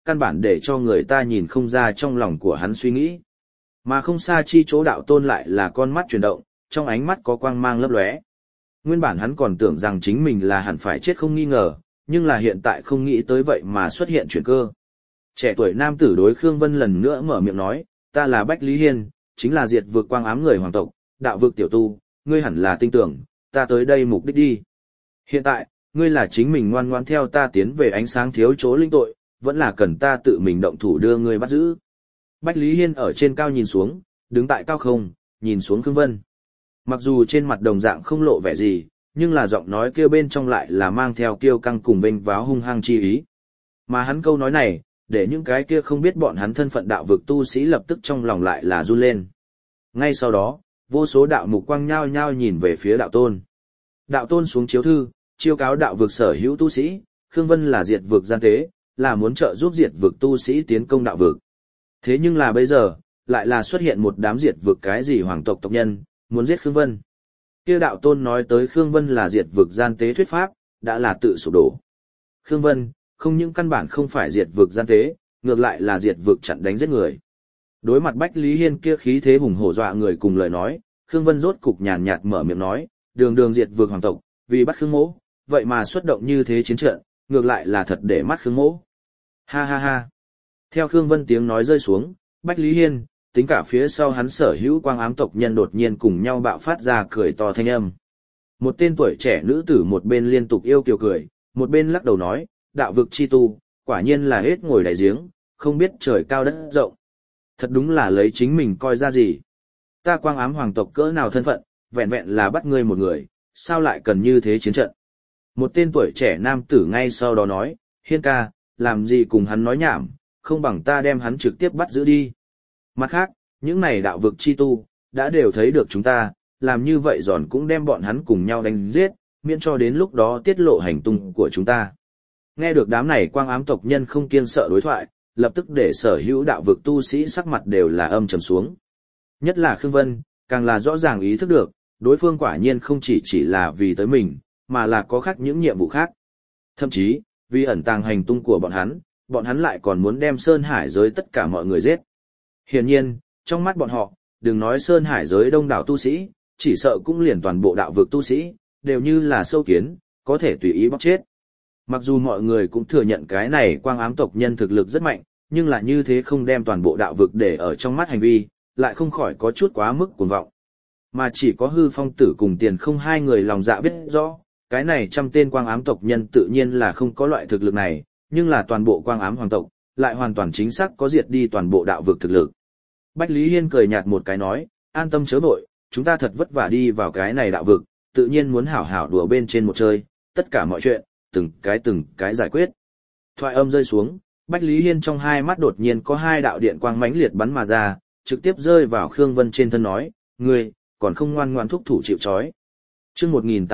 S1: căn bản để cho người ta nhìn không ra trong lòng của hắn suy nghĩ. Mà không xa chi chỗ đạo tôn lại là con mắt chuyển động, trong ánh mắt có quang mang lấp lóe. Nguyên bản hắn còn tưởng rằng chính mình là hẳn phải chết không nghi ngờ, nhưng là hiện tại không nghĩ tới vậy mà xuất hiện chuyển cơ. Trẻ tuổi nam tử đối Khương Vân lần nữa mở miệng nói, ta là Bách Lý Hiên, chính là diệt vực quang ám người hoàng tộc, đạo vực tiểu tu, ngươi hẳn là tin tưởng, ta tới đây mục đích đi. Hiện tại, ngươi là chính mình ngoan ngoãn theo ta tiến về ánh sáng thiếu chỗ linh tội, vẫn là cần ta tự mình động thủ đưa ngươi bắt giữ. Bách Lý Hiên ở trên cao nhìn xuống, đứng tại cao không, nhìn xuống Khương Vân. Mặc dù trên mặt đồng dạng không lộ vẻ gì, nhưng là giọng nói kia bên trong lại là mang theo kiêu căng cùng vênh váo hung hăng chi ý. Mà hắn câu nói này, để những cái kia không biết bọn hắn thân phận đạo vực tu sĩ lập tức trong lòng lại là run lên. Ngay sau đó, vô số đạo mục quang nhao nhao nhìn về phía đạo tôn. Đạo tôn xuống chiếu thư, chiêu cáo đạo vực sở hữu tu sĩ, Khương Vân là diệt vực gian tế, là muốn trợ giúp diệt vực tu sĩ tiến công đạo vực. Thế nhưng là bây giờ, lại là xuất hiện một đám diệt vực cái gì hoàng tộc tộc nhân, muốn giết Khương Vân. Kia đạo tôn nói tới Khương Vân là diệt vực gian tế thuyết pháp, đã là tự sụp đổ. Khương Vân, không những căn bản không phải diệt vực gian tế, ngược lại là diệt vực chặn đánh giết người. Đối mặt Bách Lý Hiên kia khí thế hùng hổ dọa người cùng lời nói, Khương Vân rốt cục nhàn nhạt mở miệng nói, đường đường diệt vực hoàng tộc, vì bắt Khương Mỗ, vậy mà xuất động như thế chiến trận, ngược lại là thật để mắt Khương Mỗ. Ha ha ha. Theo Khương Vân tiếng nói rơi xuống, Bách Lý Hiên, tính cả phía sau hắn sở hữu quang ám tộc nhân đột nhiên cùng nhau bạo phát ra cười to thanh âm. Một tên tuổi trẻ nữ tử một bên liên tục yêu kiều cười, một bên lắc đầu nói, đạo vực chi tu, quả nhiên là hết ngồi đáy giếng, không biết trời cao đất rộng. Thật đúng là lấy chính mình coi ra gì. Ta quang ám hoàng tộc cỡ nào thân phận, vẹn vẹn là bắt ngươi một người, sao lại cần như thế chiến trận. Một tên tuổi trẻ nam tử ngay sau đó nói, Hiên ca, làm gì cùng hắn nói nhảm, không bằng ta đem hắn trực tiếp bắt giữ đi. Mặt khác, những này đạo vực chi tu, đã đều thấy được chúng ta, làm như vậy giòn cũng đem bọn hắn cùng nhau đánh giết, miễn cho đến lúc đó tiết lộ hành tung của chúng ta. Nghe được đám này quang ám tộc nhân không kiêng sợ đối thoại, lập tức để sở hữu đạo vực tu sĩ sắc mặt đều là âm trầm xuống. Nhất là Khương Vân, càng là rõ ràng ý thức được, đối phương quả nhiên không chỉ là vì tới mình, mà là có khác những nhiệm vụ khác. Thậm chí, vì ẩn tàng hành tung của bọn hắn lại còn muốn đem Sơn Hải giới tất cả mọi người giết. Hiển nhiên, trong mắt bọn họ, đừng nói Sơn Hải giới đông đảo tu sĩ, chỉ sợ cũng liền toàn bộ đạo vực tu sĩ, đều như là sâu kiến, có thể tùy ý bóc chết. Mặc dù mọi người cũng thừa nhận cái này quang ám tộc nhân thực lực rất mạnh, nhưng là như thế không đem toàn bộ đạo vực để ở trong mắt hành vi, lại không khỏi có chút quá mức cuồng vọng. Mà chỉ có Hư Phong Tử cùng Tiền Không hai người lòng dạ biết rõ, cái này trăm tên quang ám tộc nhân tự nhiên là không có loại thực lực này, nhưng là toàn bộ quang ám hoàng tộc, lại hoàn toàn chính xác có diệt đi toàn bộ đạo vực thực lực. Bách Lý Hiên cười nhạt một cái nói, an tâm chớ vội, chúng ta thật vất vả đi vào cái này đạo vực, tự nhiên muốn hảo hảo đùa bên trên một chơi, tất cả mọi chuyện, từng cái giải quyết. Thoại âm rơi xuống, Bách Lý Hiên trong hai mắt đột nhiên có hai đạo điện quang mãnh liệt bắn mà ra, trực tiếp rơi vào Khương Vân trên thân nói, ngươi, còn không ngoan ngoan thúc thủ chịu trói. Chương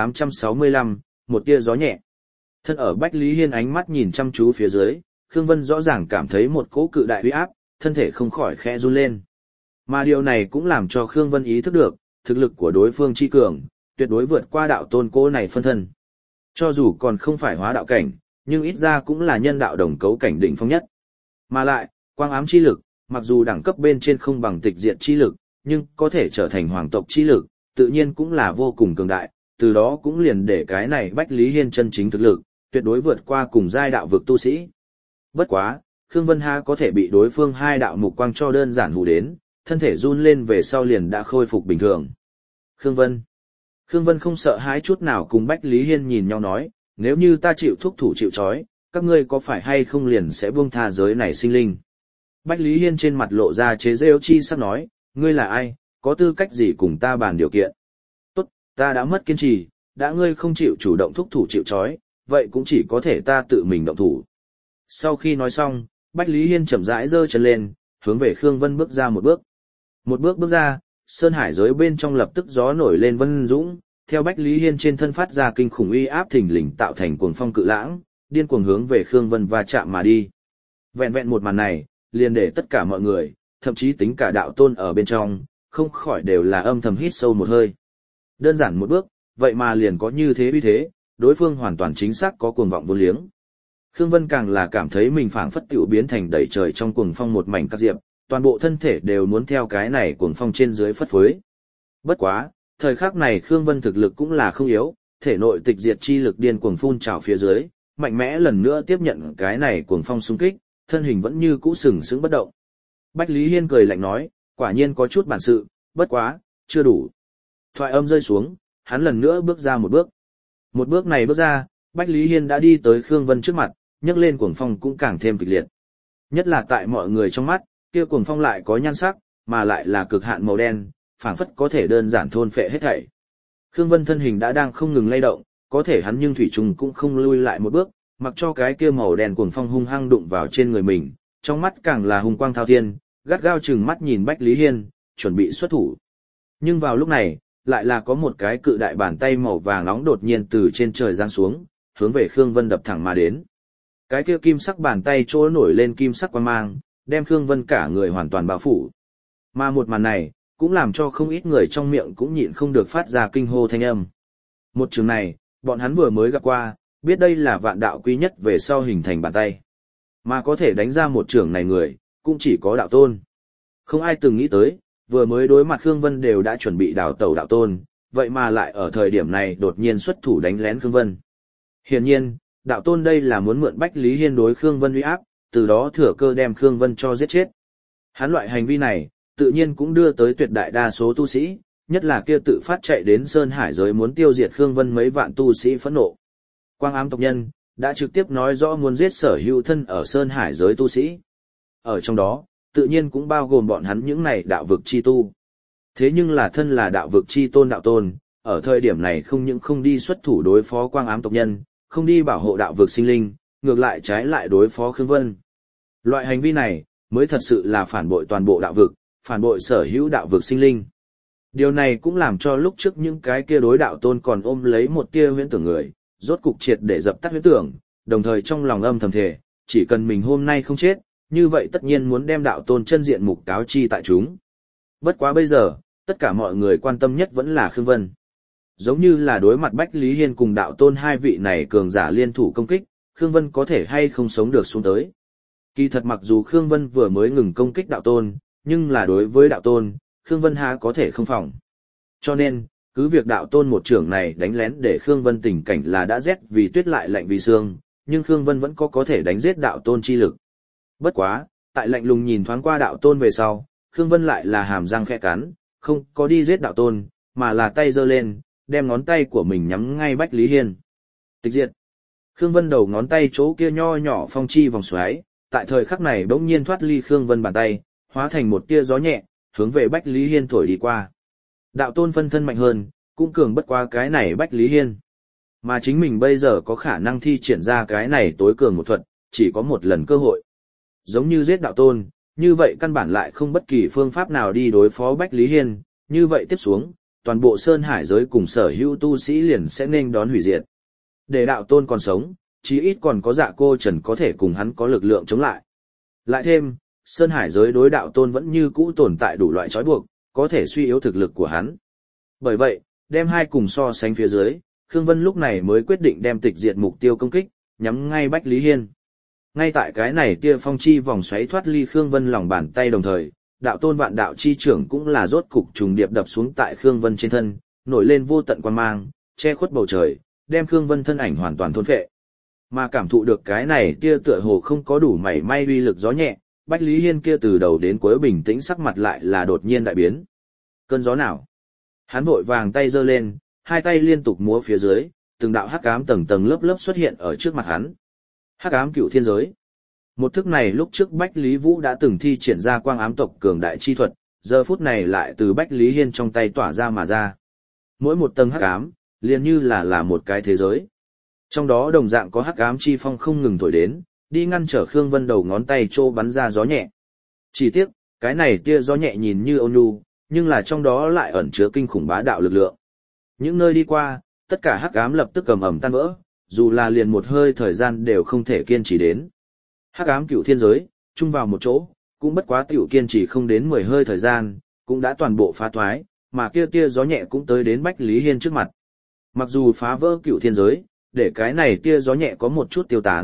S1: 1865, một tia gió nhẹ. Thân ở Bách Lý Hiên ánh mắt nhìn chăm chú phía dưới, Khương Vân rõ ràng cảm thấy một cỗ cự đại uy áp, thân thể không khỏi khẽ run lên. Mà điều này cũng làm cho Khương Vân ý thức được, thực lực của đối phương chi cường, tuyệt đối vượt qua đạo tôn cố này phân thân. Cho dù còn không phải hóa đạo cảnh, nhưng ít ra cũng là nhân đạo đồng cấu cảnh đỉnh phong nhất. Mà lại, quang ám chi lực, mặc dù đẳng cấp bên trên không bằng tịch diệt chi lực, nhưng có thể trở thành hoàng tộc chi lực, tự nhiên cũng là vô cùng cường đại, từ đó cũng liền để cái này Bách Lý Hiên chân chính thực lực, tuyệt đối vượt qua cùng giai đạo vực tu sĩ. Bất quá, Khương Vân Ha có thể bị đối phương hai đạo mục quang cho đơn giản hù đến, thân thể run lên về sau liền đã khôi phục bình thường. Khương Vân không sợ hãi chút nào cùng Bách Lý Hiên nhìn nhau nói, nếu như ta chịu thúc thủ chịu trói, các ngươi có phải hay không liền sẽ buông tha giới này sinh linh. Bách Lý Hiên trên mặt lộ ra chế rêu chi sắc nói, ngươi là ai, có tư cách gì cùng ta bàn điều kiện. Tốt, ta đã mất kiên trì, đã ngươi không chịu chủ động thúc thủ chịu trói, vậy cũng chỉ có thể ta tự mình động thủ. Sau khi nói xong, Bách Lý Hiên chậm rãi giơ chân lên, hướng về Khương Vân bước ra một bước. Một bước bước ra, Sơn Hải giới bên trong lập tức gió nổi lên vân dũng, theo Bách Lý Hiên trên thân phát ra kinh khủng uy áp thình lình tạo thành cuồng phong cự lãng, điên cuồng hướng về Khương Vân va chạm mà đi. Vẹn vẹn một màn này, liền để tất cả mọi người, thậm chí tính cả đạo tôn ở bên trong, không khỏi đều là âm thầm hít sâu một hơi. Đơn giản một bước, vậy mà liền có như thế uy thế, đối phương hoàn toàn chính xác có cuồng vọng vô liếng. Khương Vân càng là cảm thấy mình phảng phất tiểu biến thành đầy trời trong cuồng phong một mảnh các diệp, toàn bộ thân thể đều muốn theo cái này cuồng phong trên dưới phất phới. Bất quá, thời khắc này Khương Vân thực lực cũng là không yếu, thể nội tịch diệt chi lực điên cuồng phun trào phía dưới, mạnh mẽ lần nữa tiếp nhận cái này cuồng phong xung kích, thân hình vẫn như cũ sừng sững bất động. Bách Lý Hiên cười lạnh nói, quả nhiên có chút bản sự, bất quá, chưa đủ. Thoại âm rơi xuống, hắn lần nữa bước ra một bước. Một bước này bước ra, Bách Lý Hiên đã đi tới Khương Vân trước mặt, nhấc lên cuồng phong cũng càng thêm kịch liệt. Nhất là tại mọi người trong mắt, kia cuồng phong lại có nhan sắc, mà lại là cực hạn màu đen, phảng phất có thể đơn giản thôn phệ hết thảy. Khương Vân thân hình đã đang không ngừng lay động, có thể hắn nhưng thủy trùng cũng không lui lại một bước, mặc cho cái kia màu đen cuồng phong hung hăng đụng vào trên người mình, trong mắt càng là hung quang thao thiên, gắt gao chừng mắt nhìn Bách Lý Hiên, chuẩn bị xuất thủ. Nhưng vào lúc này, lại là có một cái cự đại bàn tay màu vàng nóng đột nhiên từ trên trời giáng xuống, hướng về Khương Vân đập thẳng mà đến. Cái kia kim sắc bàn tay trôi nổi lên kim sắc quang mang, đem Khương Vân cả người hoàn toàn bao phủ. Mà một màn này, cũng làm cho không ít người trong miệng cũng nhịn không được phát ra kinh hô thanh âm. Một trường này, bọn hắn vừa mới gặp qua, biết đây là vạn đạo quý nhất về sau hình thành bàn tay. Mà có thể đánh ra một trường này người, cũng chỉ có đạo tôn. Không ai từng nghĩ tới, vừa mới đối mặt Khương Vân đều đã chuẩn bị đào tẩu đạo tôn, vậy mà lại ở thời điểm này đột nhiên xuất thủ đánh lén Khương Vân. Hiển nhiên, đạo tôn đây là muốn mượn Bách Lý Hiên đối Khương Vân uy áp, từ đó thừa cơ đem Khương Vân cho giết chết. Hắn loại hành vi này, tự nhiên cũng đưa tới tuyệt đại đa số tu sĩ, nhất là kia tự phát chạy đến Sơn Hải giới muốn tiêu diệt Khương Vân mấy vạn tu sĩ phẫn nộ. Quang Ám tộc nhân đã trực tiếp nói rõ muốn giết sở hữu thân ở Sơn Hải giới tu sĩ. Ở trong đó, tự nhiên cũng bao gồm bọn hắn những này đạo vực chi tu. Thế nhưng là thân là đạo vực chi tôn đạo tôn, ở thời điểm này không những không đi xuất thủ đối phó Quang Ám tộc nhân, không đi bảo hộ đạo vực sinh linh, ngược lại trái lại đối phó Khương Vân. Loại hành vi này, mới thật sự là phản bội toàn bộ đạo vực, phản bội sở hữu đạo vực sinh linh. Điều này cũng làm cho lúc trước những cái kia đối đạo tôn còn ôm lấy một tia huyễn tưởng người, rốt cục triệt để dập tắt huyễn tưởng, đồng thời trong lòng âm thầm thề, chỉ cần mình hôm nay không chết, như vậy tất nhiên muốn đem đạo tôn chân diện mục cáo chi tại chúng. Bất quá bây giờ, tất cả mọi người quan tâm nhất vẫn là Khương Vân. Giống như là đối mặt Bách Lý Hiên cùng đạo tôn hai vị này cường giả liên thủ công kích, Khương Vân có thể hay không sống được xuống tới. Kỳ thật mặc dù Khương Vân vừa mới ngừng công kích đạo tôn, nhưng là đối với đạo tôn, Khương Vân há có thể không phòng. Cho nên, cứ việc đạo tôn một trưởng này đánh lén để Khương Vân tình cảnh là đã rét vì tuyết lại lạnh vì xương, nhưng Khương Vân vẫn có thể đánh giết đạo tôn chi lực. Bất quá, tại lạnh lùng nhìn thoáng qua đạo tôn về sau, Khương Vân lại là hàm răng khẽ cắn, không có đi giết đạo tôn, mà là tay giơ lên, đem ngón tay của mình nhắm ngay Bách Lý Hiên. Tịch diệt. Khương Vân đầu ngón tay chỗ kia nho nhỏ phong chi vòng xoáy, tại thời khắc này bỗng nhiên thoát ly Khương Vân bàn tay, hóa thành một tia gió nhẹ, hướng về Bách Lý Hiên thổi đi qua. Đạo tôn phân thân mạnh hơn, cũng cường bất qua cái này Bách Lý Hiên. Mà chính mình bây giờ có khả năng thi triển ra cái này tối cường một thuật, chỉ có một lần cơ hội. Giống như giết đạo tôn, như vậy căn bản lại không bất kỳ phương pháp nào đi đối phó Bách Lý Hiên, như vậy tiếp xuống, toàn bộ Sơn Hải giới cùng sở hữu tu sĩ liền sẽ nên đón hủy diệt. Để đạo tôn còn sống, chí ít còn có Dạ Cô Trần có thể cùng hắn có lực lượng chống lại. Lại thêm, Sơn Hải giới đối đạo tôn vẫn như cũ tồn tại đủ loại trói buộc, có thể suy yếu thực lực của hắn. Bởi vậy, đem hai cùng so sánh phía dưới, Khương Vân lúc này mới quyết định đem tịch diệt mục tiêu công kích, nhắm ngay Bách Lý Hiên. Ngay tại cái này tia phong chi vòng xoáy thoát ly Khương Vân lòng bàn tay đồng thời, đạo tôn vạn đạo chi trưởng cũng là rốt cục trùng điệp đập xuống tại Khương Vân trên thân, nổi lên vô tận quang mang, che khuất bầu trời, đem Khương Vân thân ảnh hoàn toàn thôn phệ. Mà cảm thụ được cái này tia tựa hồ không có đủ mảy may uy lực gió nhẹ, Bách Lý Hiên kia từ đầu đến cuối bình tĩnh sắc mặt lại là đột nhiên đại biến. Cơn gió nào? Hắn vội vàng tay giơ lên, hai tay liên tục múa phía dưới, từng đạo hắc ám tầng tầng lớp lớp xuất hiện ở trước mặt hắn. Hắc ám cựu thiên giới. Một thức này lúc trước Bách Lý Vũ đã từng thi triển ra quang ám tộc cường đại chi thuật, giờ phút này lại từ Bách Lý Hiên trong tay tỏa ra mà ra. Mỗi một tầng hắc ám, liền như là một cái thế giới. Trong đó đồng dạng có hắc ám chi phong không ngừng thổi đến, đi ngăn trở Khương Vân đầu ngón tay trô bắn ra gió nhẹ. Chỉ tiếc, cái này tia gió nhẹ nhìn như ôn nhu, nhưng là trong đó lại ẩn chứa kinh khủng bá đạo lực lượng. Những nơi đi qua, tất cả hắc ám lập tức ầm ầm tan vỡ, dù là liền một hơi thời gian đều không thể kiên trì đến. Hắc ám cựu thiên giới, chung vào một chỗ, cũng bất quá tiểu kiên trì không đến 10 hơi thời gian, cũng đã toàn bộ phá thoái, mà kia tia gió nhẹ cũng tới đến Bách Lý Hiên trước mặt. Mặc dù phá vỡ cựu thiên giới, để cái này tia gió nhẹ có một chút tiêu tán,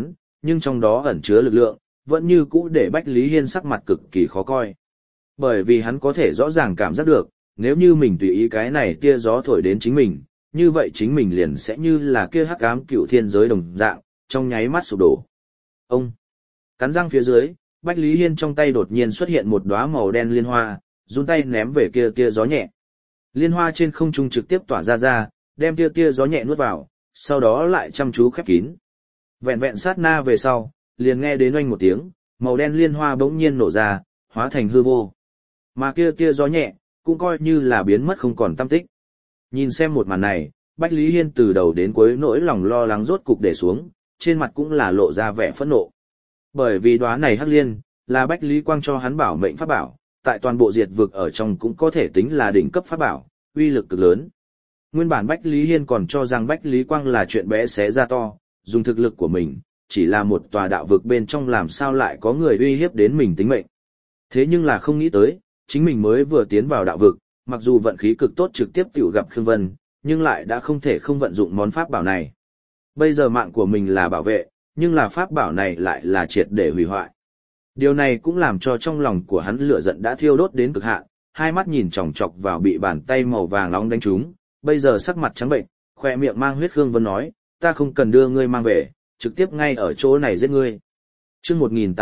S1: nhưng trong đó ẩn chứa lực lượng, vẫn như cũ để Bách Lý Hiên sắc mặt cực kỳ khó coi. Bởi vì hắn có thể rõ ràng cảm giác được, nếu như mình tùy ý cái này tia gió thổi đến chính mình, như vậy chính mình liền sẽ như là kia hắc ám cựu thiên giới đồng dạng, trong nháy mắt sụp đổ. Ông cắn răng phía dưới, Bách Lý Hiên trong tay đột nhiên xuất hiện một đóa màu đen liên hoa, run tay ném về kia tia gió nhẹ. Liên hoa trên không trung trực tiếp tỏa ra, đem tia tia gió nhẹ nuốt vào, sau đó lại chăm chú khép kín. Vẹn vẹn sát na về sau, liền nghe đến oanh một tiếng, màu đen liên hoa bỗng nhiên nổ ra, hóa thành hư vô. Mà kia tia gió nhẹ, cũng coi như là biến mất không còn tăm tích. Nhìn xem một màn này, Bách Lý Hiên từ đầu đến cuối nỗi lòng lo lắng rốt cục để xuống, trên mặt cũng là lộ ra vẻ phẫn nộ. Bởi vì đóa này hắc liên, là Bách Lý Quang cho hắn bảo mệnh pháp bảo, tại toàn bộ diệt vực ở trong cũng có thể tính là đỉnh cấp pháp bảo, uy lực cực lớn. Nguyên bản Bách Lý Hiên còn cho rằng Bách Lý Quang là chuyện bé xé ra to, dùng thực lực của mình, chỉ là một tòa đạo vực bên trong làm sao lại có người uy hiếp đến mình tính mệnh. Thế nhưng là không nghĩ tới, chính mình mới vừa tiến vào đạo vực, mặc dù vận khí cực tốt trực tiếp tiểu gặp Khương Vân, nhưng lại đã không thể không vận dụng món pháp bảo này. Bây giờ mạng của mình là bảo vệ, nhưng là pháp bảo này lại là triệt để hủy hoại. Điều này cũng làm cho trong lòng của hắn lửa giận đã thiêu đốt đến cực hạn, hai mắt nhìn chòng chọc vào bị bàn tay màu vàng nóng đánh trúng, bây giờ sắc mặt trắng bệnh, khỏe miệng mang huyết. Khương Vân nói, ta không cần đưa ngươi mang về, trực tiếp ngay ở chỗ này giết ngươi. Chương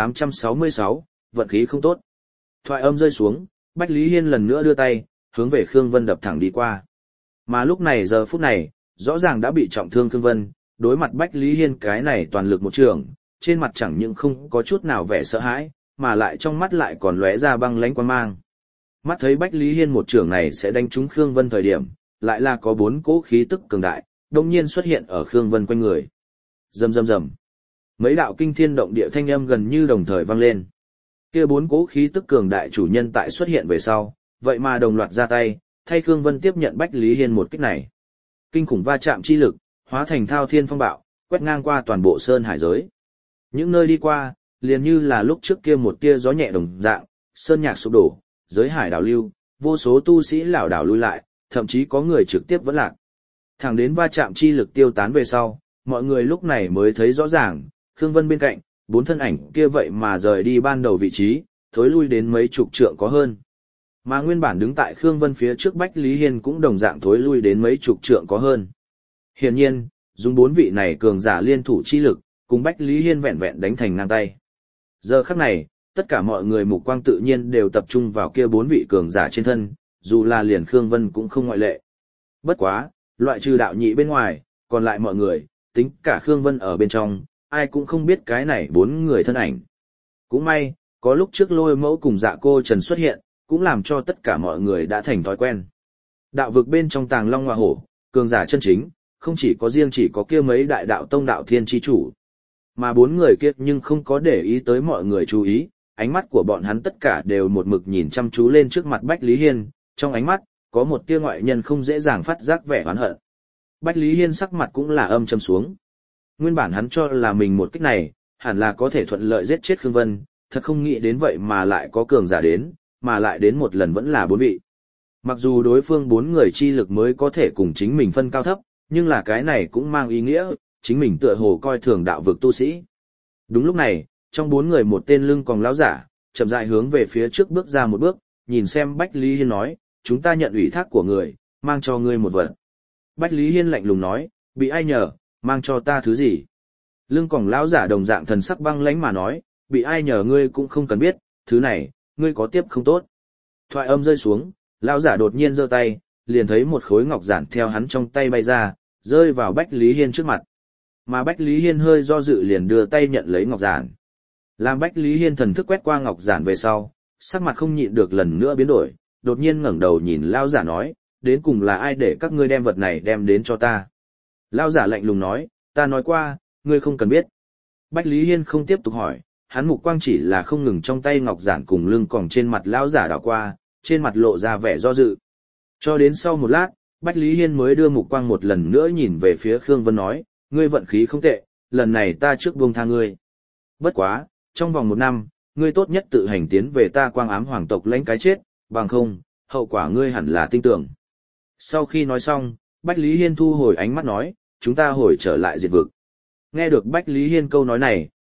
S1: 1866, vận khí không tốt. Thoại âm rơi xuống, Bách Lý Hiên lần nữa đưa tay, hướng về Khương Vân đập thẳng đi qua. Mà lúc này giờ phút này, rõ ràng đã bị trọng thương Khương Vân, đối mặt Bách Lý Hiên cái này toàn lực một trường, trên mặt chẳng những không có chút nào vẻ sợ hãi, mà lại trong mắt lại còn lóe ra băng lãnh quang mang. Mắt thấy Bách Lý Hiên một trường này sẽ đánh trúng Khương Vân thời điểm, lại là có 4 cỗ khí tức cường đại, đột nhiên xuất hiện ở Khương Vân quanh người. Rầm rầm rầm. Mấy đạo kinh thiên động địa thanh âm gần như đồng thời vang lên. Kia 4 cỗ khí tức cường đại chủ nhân tại xuất hiện về sau, vậy mà đồng loạt ra tay, thay Khương Vân tiếp nhận Bách Lý Hiên một kích này. Kinh khủng va chạm chi lực, hóa thành thao thiên phong bạo, quét ngang qua toàn bộ sơn hải giới. Những nơi đi qua, liền như là lúc trước kia một tia gió nhẹ đồng dạng, sơn nhạc sụp đổ, giới hải đảo lưu, vô số tu sĩ lảo đảo lui lại, thậm chí có người trực tiếp vẫn lạc. Thẳng đến va chạm chi lực tiêu tán về sau, mọi người lúc này mới thấy rõ ràng, Khương Vân bên cạnh, 4 thân ảnh kia vậy mà rời đi ban đầu vị trí, thối lui đến mấy chục trượng có hơn. Mà nguyên bản đứng tại Khương Vân phía trước Bách Lý Hiên cũng đồng dạng thối lui đến mấy chục trượng có hơn. Hiển nhiên, dùng 4 vị này cường giả liên thủ chi lực, cùng Bách Lý Hiên vẹn vẹn đánh thành ngang tay. Giờ khắc này, tất cả mọi người mục quang tự nhiên đều tập trung vào kia 4 vị cường giả trên thân, dù là liền Khương Vân cũng không ngoại lệ. Bất quá, loại trừ đạo nhị bên ngoài, còn lại mọi người, tính cả Khương Vân ở bên trong, ai cũng không biết cái này 4 người thân ảnh. Cũng may, có lúc trước Lôi Mẫu cùng Dạ Cô Trần xuất hiện, cũng làm cho tất cả mọi người đã thành thói quen. Đạo vực bên trong Tàng Long Hoa Hổ, cường giả chân chính, không chỉ có riêng chỉ có kia mấy đại đạo tông đạo thiên chi chủ, mà 4 người kia nhưng không có để ý tới mọi người chú ý, ánh mắt của bọn hắn tất cả đều một mực nhìn chăm chú lên trước mặt Bách Lý Hiên, trong ánh mắt, có một tia ngoại nhân không dễ dàng phát giác vẻ oán hận. Bách Lý Hiên sắc mặt cũng là âm trầm xuống. Nguyên bản hắn cho là mình một kích này, hẳn là có thể thuận lợi giết chết Khương Vân, thật không nghĩ đến vậy mà lại có cường giả đến, mà lại đến một lần vẫn là 4 vị. Mặc dù đối phương 4 người chi lực mới có thể cùng chính mình phân cao thấp, nhưng là cái này cũng mang ý nghĩa, chính mình tựa hồ coi thường đạo vực tu sĩ. Đúng lúc này, trong 4 người một tên lưng còng lão giả, chậm rãi hướng về phía trước bước ra một bước, nhìn xem Bách Lý Hiên nói, chúng ta nhận ủy thác của người, mang cho ngươi một vật. Bách Lý Hiên lạnh lùng nói, bị ai nhờ, mang cho ta thứ gì? Lưng còng lão giả đồng dạng thần sắc băng lãnh mà nói, bị ai nhờ ngươi cũng không cần biết, thứ này, ngươi có tiếp không tốt. Thoại âm rơi xuống, lão giả đột nhiên giơ tay, liền thấy một khối ngọc giản theo hắn trong tay bay ra, rơi vào Bách Lý Hiên trước mặt. Mà Bách Lý Hiên hơi do dự liền đưa tay nhận lấy ngọc giản. Làm Bách Lý Hiên thần thức quét qua ngọc giản về sau, sắc mặt không nhịn được lần nữa biến đổi, đột nhiên ngẩng đầu nhìn lão giả nói, đến cùng là ai để các ngươi đem vật này đem đến cho ta? Lão giả lạnh lùng nói, ta nói qua, ngươi không cần biết. Bách Lý Hiên không tiếp tục hỏi, hắn mục quang chỉ là không ngừng trong tay ngọc giản cùng lưng còng trên mặt lão giả đảo qua, trên mặt lộ ra vẻ do dự. Cho đến sau một lát, Bách Lý Hiên mới đưa mục quang một lần nữa nhìn về phía Khương Vân nói, ngươi vận khí không tệ, lần này ta trước buông tha ngươi. Bất quá, trong vòng 1 năm, ngươi tốt nhất tự hành tiến về ta Quang Ám hoàng tộc lãnh cái chết, bằng không, hậu quả ngươi hẳn là tin tưởng. Sau khi nói xong, Bách Lý Hiên thu hồi ánh mắt nói, chúng ta hồi trở lại diệt vực. Nghe được Bách Lý Hiên câu nói này,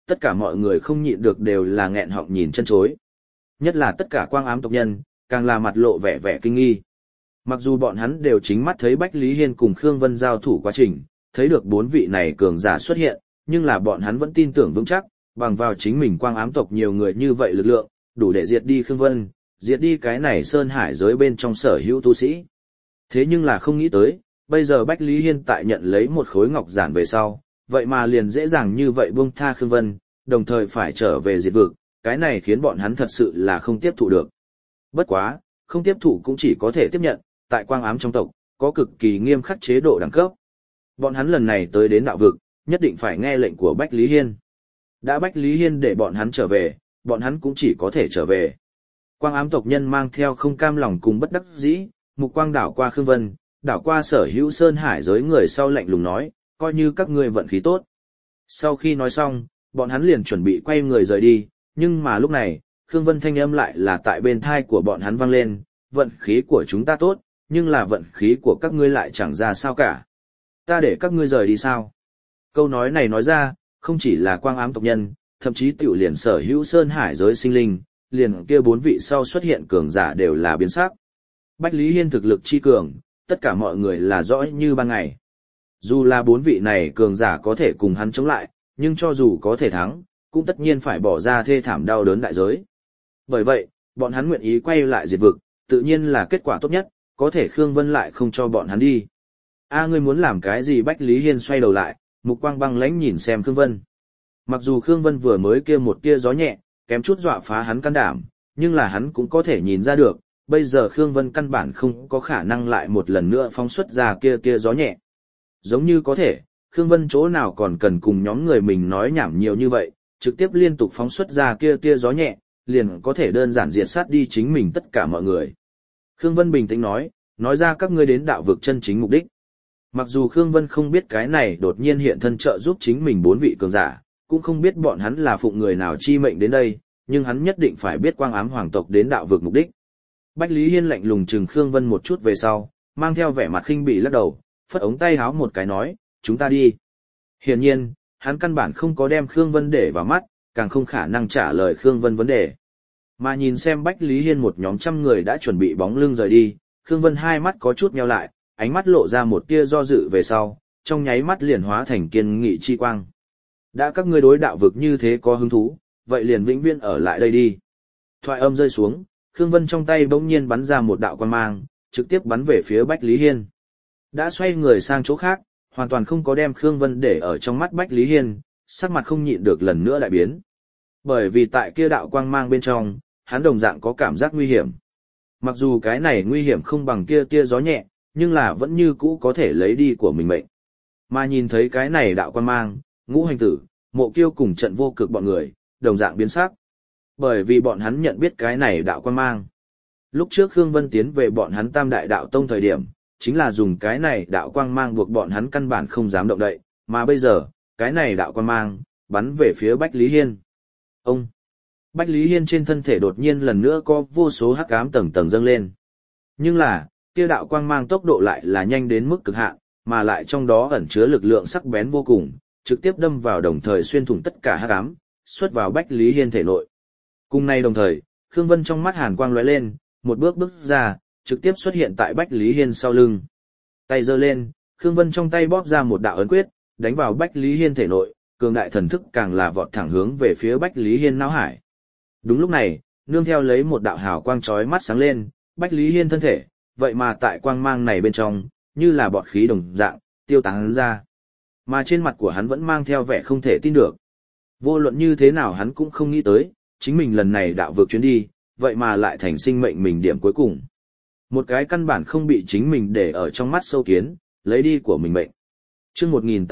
S1: tất cả mọi người không nhịn được đều là nghẹn họng nhìn chân chối. Nhất là tất cả quang ám tộc nhân, càng là mặt lộ vẻ vẻ kinh nghi. Mặc dù bọn hắn đều chính mắt thấy Bách Lý Hiên cùng Khương Vân giao thủ quá trình, thấy được 4 vị này cường giả xuất hiện, nhưng là bọn hắn vẫn tin tưởng vững chắc, bằng vào chính mình quang ám tộc nhiều người như vậy lực lượng, đủ để diệt đi Khương Vân, diệt đi cái này sơn hải giới bên trong sở hữu tu sĩ. Thế nhưng là không nghĩ tới, bây giờ Bách Lý Hiên tại nhận lấy một khối ngọc giản về sau, vậy mà liền dễ dàng như vậy buông tha Khương Vân, đồng thời phải trở về diệt vực, cái này khiến bọn hắn thật sự là không tiếp thụ được. Bất quá, không tiếp thụ cũng chỉ có thể tiếp nhận, tại quang ám trong tộc, có cực kỳ nghiêm khắc chế độ đẳng cấp. Bọn hắn lần này tới đến đạo vực, nhất định phải nghe lệnh của Bách Lý Hiên. Đã Bách Lý Hiên để bọn hắn trở về, bọn hắn cũng chỉ có thể trở về. Quang ám tộc nhân mang theo không cam lòng cùng bất đắc dĩ, mục quang đảo qua Khương Vân, đảo qua sở hữu sơn hải giới người sau lạnh lùng nói, coi như các ngươi vận khí tốt. Sau khi nói xong, bọn hắn liền chuẩn bị quay người rời đi, nhưng mà lúc này, Khương Vân thanh âm lại là tại bên thai của bọn hắn vang lên, vận khí của chúng ta tốt, nhưng là vận khí của các ngươi lại chẳng ra sao cả. Ta để các ngươi rời đi sao? Câu nói này nói ra, không chỉ là quang ám tộc nhân, thậm chí tiểu liền sở hữu sơn hải giới sinh linh, liền kia 4 vị sau xuất hiện cường giả đều là biến sắc. Bách Lý Hiên thực lực chi cường, tất cả mọi người là rõ như ban ngày. Dù là 4 vị này cường giả có thể cùng hắn chống lại, nhưng cho dù có thể thắng, cũng tất nhiên phải bỏ ra thê thảm đau đớn đại giới. Bởi vậy, bọn hắn nguyện ý quay lại diệt vực, tự nhiên là kết quả tốt nhất, có thể Khương Vân lại không cho bọn hắn đi. Ngươi muốn làm cái gì? Bách Lý Hiên xoay đầu lại, mục quang băng lãnh nhìn xem Khương Vân. Mặc dù Khương Vân vừa mới kia một tia gió nhẹ, kém chút dọa phá hắn can đảm, nhưng là hắn cũng có thể nhìn ra được, bây giờ Khương Vân căn bản không có khả năng lại một lần nữa phóng xuất ra kia gió nhẹ. Giống như có thể, Khương Vân chỗ nào còn cần cùng nhóm người mình nói nhảm nhiều như vậy, trực tiếp liên tục phóng xuất ra kia gió nhẹ, liền có thể đơn giản diệt sát đi chính mình tất cả mọi người. Khương Vân bình tĩnh nói ra các ngươi đến đạo vực chân chính mục đích. Mặc dù Khương Vân không biết cái này đột nhiên hiện thân trợ giúp chính mình 4 vị cường giả, cũng không biết bọn hắn là phụng người nào chi mệnh đến đây, nhưng hắn nhất định phải biết quang ám hoàng tộc đến đạo vực mục đích. Bách Lý Hiên lạnh lùng chừng Khương Vân một chút về sau, mang theo vẻ mặt khinh bỉ lắc đầu, phất ống tay háo một cái nói, chúng ta đi. Hiển nhiên, hắn căn bản không có đem Khương Vân để vào mắt, càng không khả năng trả lời Khương Vân vấn đề. Mà nhìn xem Bách Lý Hiên một nhóm trăm người đã chuẩn bị bóng lưng rời đi, Khương Vân hai mắt có chút nheo lại, ánh mắt lộ ra một tia do dự về sau, trong nháy mắt liền hóa thành kiên nghị chi quang. Đã các ngươi đối đạo vực như thế có hứng thú, vậy liền vĩnh viễn ở lại đây đi. Thoại âm rơi xuống, Khương Vân trong tay bỗng nhiên bắn ra một đạo quang mang, trực tiếp bắn về phía Bách Lý Hiên. Đã xoay người sang chỗ khác, hoàn toàn không có đem Khương Vân để ở trong mắt Bách Lý Hiên, sắc mặt không nhịn được lần nữa lại biến. Bởi vì tại kia đạo quang mang bên trong, hắn đồng dạng có cảm giác nguy hiểm. Mặc dù cái này nguy hiểm không bằng kia tia gió nhẹ, nhưng là vẫn như cũ có thể lấy đi của mình mệnh. Mà nhìn thấy cái này đạo quang mang, Ngũ Hành Tử, Mộ Kiêu cùng Trận Vô Cực bọn người, đồng dạng biến sắc. Bởi vì bọn hắn nhận biết cái này đạo quang mang. Lúc trước Khương Vân tiến về bọn hắn Tam Đại Đạo Tông thời điểm, chính là dùng cái này đạo quang mang buộc bọn hắn căn bản không dám động đậy, mà bây giờ, cái này đạo quang mang, bắn về phía Bách Lý Hiên. Ông! Bách Lý Hiên trên thân thể đột nhiên lần nữa có vô số hắc ám tầng tầng dâng lên. Nhưng là, kia đạo quang mang tốc độ lại là nhanh đến mức cực hạn, mà lại trong đó ẩn chứa lực lượng sắc bén vô cùng, trực tiếp đâm vào đồng thời xuyên thủng tất cả hắc ám, xuất vào Bách Lý Hiên thể nội. Cùng nay đồng thời, Khương Vân trong mắt hàn quang lóe lên, một bước ra, trực tiếp xuất hiện tại Bách Lý Hiên sau lưng. Tay giơ lên, Khương Vân trong tay bóp ra một đạo ấn quyết, đánh vào Bách Lý Hiên thể nội, cường đại thần thức càng là vọt thẳng hướng về phía Bách Lý Hiên não hải. Đúng lúc này, nương theo lấy một đạo hào quang chói mắt sáng lên, Bách Lý Hiên thân thể, vậy mà tại quang mang này bên trong, như là bọt khí đồng dạng, tiêu tán ra. Mà trên mặt của hắn vẫn mang theo vẻ không thể tin được. Vô luận như thế nào hắn cũng không nghĩ tới, chính mình lần này đạo vượt chuyến đi, vậy mà lại thành sinh mệnh mình điểm cuối cùng. Một cái căn bản không bị chính mình để ở trong mắt sâu kiến, lấy đi của mình mệnh. Chương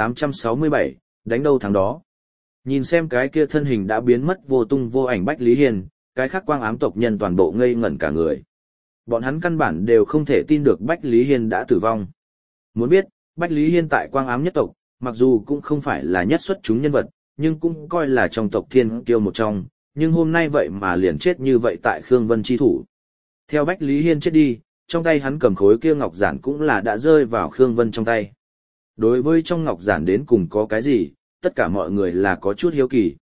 S1: 1867, đánh đâu thắng đó. Nhìn xem cái kia thân hình đã biến mất vô tung vô ảnh Bách Lý Hiên, cái khác quang ám tộc nhân toàn bộ ngây ngẩn cả người. Bọn hắn căn bản đều không thể tin được Bách Lý Hiên đã tử vong. Muốn biết, Bách Lý Hiên tại quang ám nhất tộc, mặc dù cũng không phải là nhất xuất chúng nhân vật, nhưng cũng coi là trong tộc thiên kiêu một trong, nhưng hôm nay vậy mà liền chết như vậy tại Khương Vân chi thủ. Theo Bách Lý Hiên chết đi, trong tay hắn cầm khối kia ngọc giản cũng là đã rơi vào Khương Vân trong tay. Đối với trong ngọc giản đến cùng có cái gì, tất cả mọi người là có chút hiếu kỳ.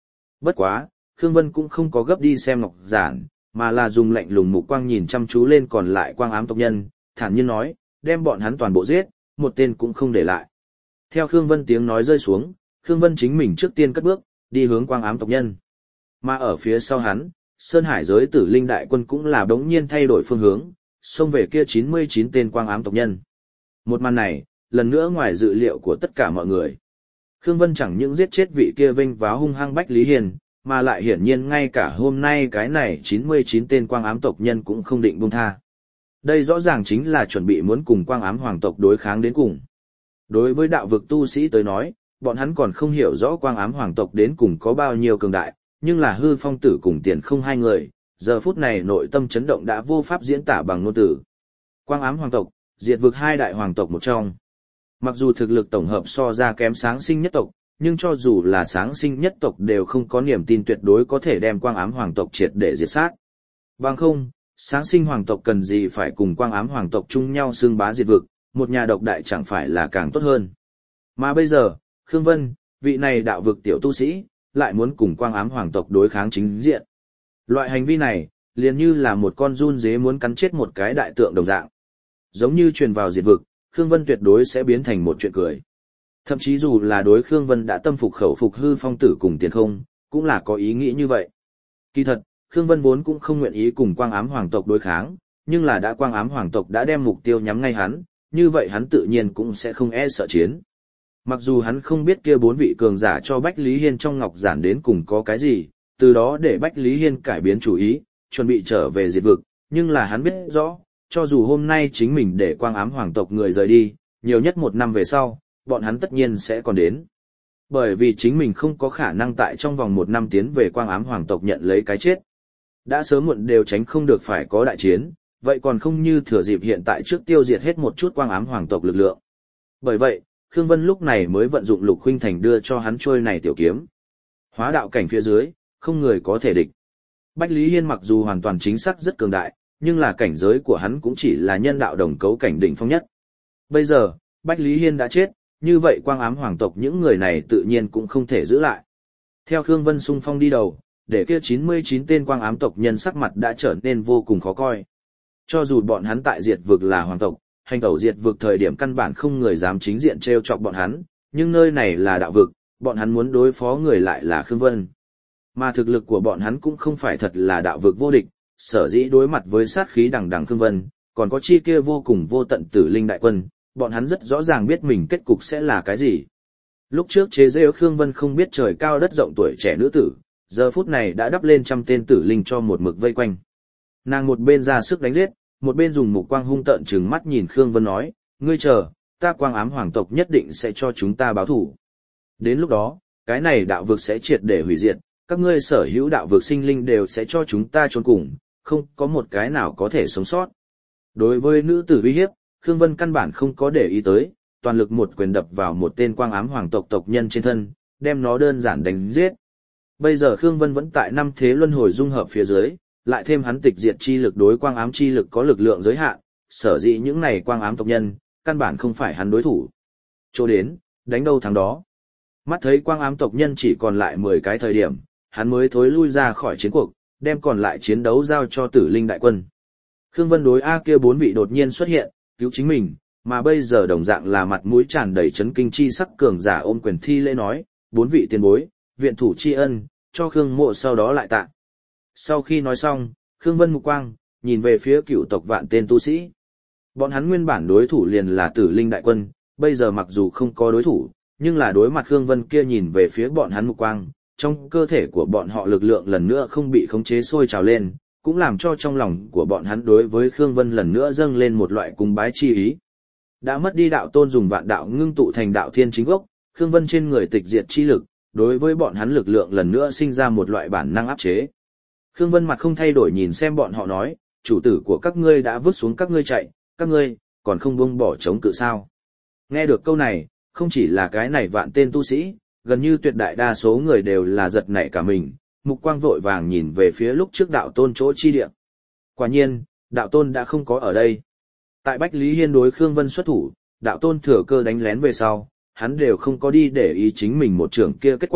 S1: Bất quá, Khương Vân cũng không có gấp đi xem ngọc giản, mà là dùng lạnh lùng mục quang nhìn chăm chú lên còn lại quang ám tộc nhân, thản nhiên nói, đem bọn hắn toàn bộ giết, một tên cũng không để lại. Theo Khương Vân tiếng nói rơi xuống, Khương Vân chính mình trước tiên cất bước, đi hướng quang ám tộc nhân. Mà ở phía sau hắn, Sơn Hải giới tử linh đại quân cũng là đống nhiên thay đổi phương hướng, xông về kia 99 tên quang ám tộc nhân. Một màn này, lần nữa ngoài dự liệu của tất cả mọi người. Khương Vân chẳng những giết chết vị kia vinh váo hung hăng Bách Lý Hiền, mà lại hiển nhiên ngay cả hôm nay cái này 99 tên quang ám tộc nhân cũng không định buông tha. Đây rõ ràng chính là chuẩn bị muốn cùng quang ám hoàng tộc đối kháng đến cùng. Đối với đạo vực tu sĩ tới nói, bọn hắn còn không hiểu rõ quang ám hoàng tộc đến cùng có bao nhiêu cường đại, nhưng là hư phong tử cùng tiền không hai người, giờ phút này nội tâm chấn động đã vô pháp diễn tả bằng ngôn từ. Quang ám hoàng tộc, diệt vực hai đại hoàng tộc một trong. Mặc dù thực lực tổng hợp so ra kém sáng sinh nhất tộc, nhưng cho dù là sáng sinh nhất tộc đều không có niềm tin tuyệt đối có thể đem quang ám hoàng tộc triệt để diệt sát. Bằng không, sáng sinh hoàng tộc cần gì phải cùng quang ám hoàng tộc chung nhau xương bá diệt vực, một nhà độc đại chẳng phải là càng tốt hơn. Mà bây giờ, Khương Vân, vị này đạo vực tiểu tu sĩ, lại muốn cùng quang ám hoàng tộc đối kháng chính diện. Loại hành vi này, liền như là một con giun dế muốn cắn chết một cái đại tượng đồng dạng. Giống như truyền vào diệt vực, Khương Vân tuyệt đối sẽ biến thành một chuyện cười. Thậm chí dù là đối Khương Vân đã tâm phục khẩu phục hư phong tử cùng tiền không, cũng là có ý nghĩ như vậy. Kỳ thật, Khương Vân vốn cũng không nguyện ý cùng quang ám hoàng tộc đối kháng, nhưng là đã quang ám hoàng tộc đã đem mục tiêu nhắm ngay hắn, như vậy hắn tự nhiên cũng sẽ không e sợ chiến. Mặc dù hắn không biết kia bốn vị cường giả cho Bách Lý Hiên trong ngọc giản đến cùng có cái gì, từ đó để Bách Lý Hiên cải biến chủ ý, chuẩn bị trở về diệt vực, nhưng là hắn biết rõ, cho dù hôm nay chính mình để quang ám hoàng tộc người rời đi, nhiều nhất 1 năm về sau, bọn hắn tất nhiên sẽ còn đến. Bởi vì chính mình không có khả năng tại trong vòng 1 năm tiến về quang ám hoàng tộc nhận lấy cái chết. Đã sớm muộn đều tránh không được phải có đại chiến, vậy còn không như thừa dịp hiện tại trước tiêu diệt hết một chút quang ám hoàng tộc lực lượng. Bởi vậy, Khương Vân lúc này mới vận dụng Lục Khuynh Thành đưa cho hắn trôi này tiểu kiếm. Hóa đạo cảnh phía dưới, không người có thể địch. Bách Lý Hiên mặc dù hoàn toàn chính xác rất cường đại, nhưng là cảnh giới của hắn cũng chỉ là nhân đạo đồng cấu cảnh đỉnh phong nhất. Bây giờ, Bách Lý Hiên đã chết, như vậy quang ám hoàng tộc những người này tự nhiên cũng không thể giữ lại. Theo Khương Vân xung phong đi đầu, để kia 99 tên quang ám tộc nhân sắc mặt đã trở nên vô cùng khó coi. Cho dù bọn hắn tại diệt vực là hoàng tộc, hành tẩu diệt vực thời điểm căn bản không người dám chính diện trêu chọc bọn hắn, nhưng nơi này là đạo vực, bọn hắn muốn đối phó người lại là Khương Vân. Mà thực lực của bọn hắn cũng không phải thật là đạo vực vô địch, sở dĩ đối mặt với sát khí đằng đằng Khương Vân, còn có chi kia vô cùng vô tận tử linh đại quân, bọn hắn rất rõ ràng biết mình kết cục sẽ là cái gì. Lúc trước chế giễu Khương Vân không biết trời cao đất rộng tuổi trẻ nữ tử, giờ phút này đã đắp lên 100 tên tử linh cho một mực vây quanh. Nàng một bên ra sức đánh giết, một bên dùng mục quang hung tợn trừng mắt nhìn Khương Vân nói, ngươi chờ, ta quang ám hoàng tộc nhất định sẽ cho chúng ta báo thù. Đến lúc đó, cái này đạo vực sẽ triệt để hủy diệt, các ngươi sở hữu đạo vực sinh linh đều sẽ cho chúng ta chôn cùng, không có một cái nào có thể sống sót. Đối với nữ tử uy hiếp, Khương Vân căn bản không có để ý tới, toàn lực một quyền đập vào một tên quang ám hoàng tộc tộc nhân trên thân, đem nó đơn giản đánh giết. Bây giờ Khương Vân vẫn tại 5 thế luân hồi dung hợp phía dưới, lại thêm hắn tịch diệt chi lực đối quang ám chi lực có lực lượng giới hạn, sở dĩ những này quang ám tộc nhân, căn bản không phải hắn đối thủ. Chỗ đến, đánh đâu thắng đó. Mắt thấy quang ám tộc nhân chỉ còn lại 10 cái thời điểm, hắn mới thối lui ra khỏi chiến cuộc, đem còn lại chiến đấu giao cho tử linh đại quân. Khương Vân đối A kia 4 vị đột nhiên xuất hiện, cứu chính mình, mà bây giờ đồng dạng là mặt mũi tràn đầy chấn kinh chi sắc cường giả ôm quyền thi lễ nói, 4 vị tiền bối, viện thủ tri ân, cho Khương Mộ sau đó lại tạ. Sau khi nói xong, Khương Vân mục quang, nhìn về phía cựu tộc vạn tên tu sĩ. Bọn hắn nguyên bản đối thủ liền là tử linh đại quân, bây giờ mặc dù không có đối thủ, nhưng là đối mặt Khương Vân kia nhìn về phía bọn hắn mục quang, trong cơ thể của bọn họ lực lượng lần nữa không bị khống chế sôi trào lên, cũng làm cho trong lòng của bọn hắn đối với Khương Vân lần nữa dâng lên một loại cung bái chi ý. Đã mất đi đạo tôn dùng vạn đạo ngưng tụ thành đạo thiên chính gốc, Khương Vân trên người tịch diệt chi lực, đối với bọn hắn lực lượng lần nữa sinh ra một loại bản năng áp chế. Khương Vân mặt không thay đổi nhìn xem bọn họ nói, chủ tử của các ngươi đã vứt xuống các ngươi chạy, các ngươi, còn không buông bỏ chống cự sao. Nghe được câu này, không chỉ là cái này vạn tên tu sĩ, gần như tuyệt đại đa số người đều là giật nảy cả mình, mục quang vội vàng nhìn về phía lúc trước đạo tôn chỗ chi địa. Quả nhiên, đạo tôn đã không có ở đây. Tại Bách Lý Hiên đối Khương Vân xuất thủ, đạo tôn thừa cơ đánh lén về sau, hắn đều không có đi để ý chính mình một trưởng kia kết quả,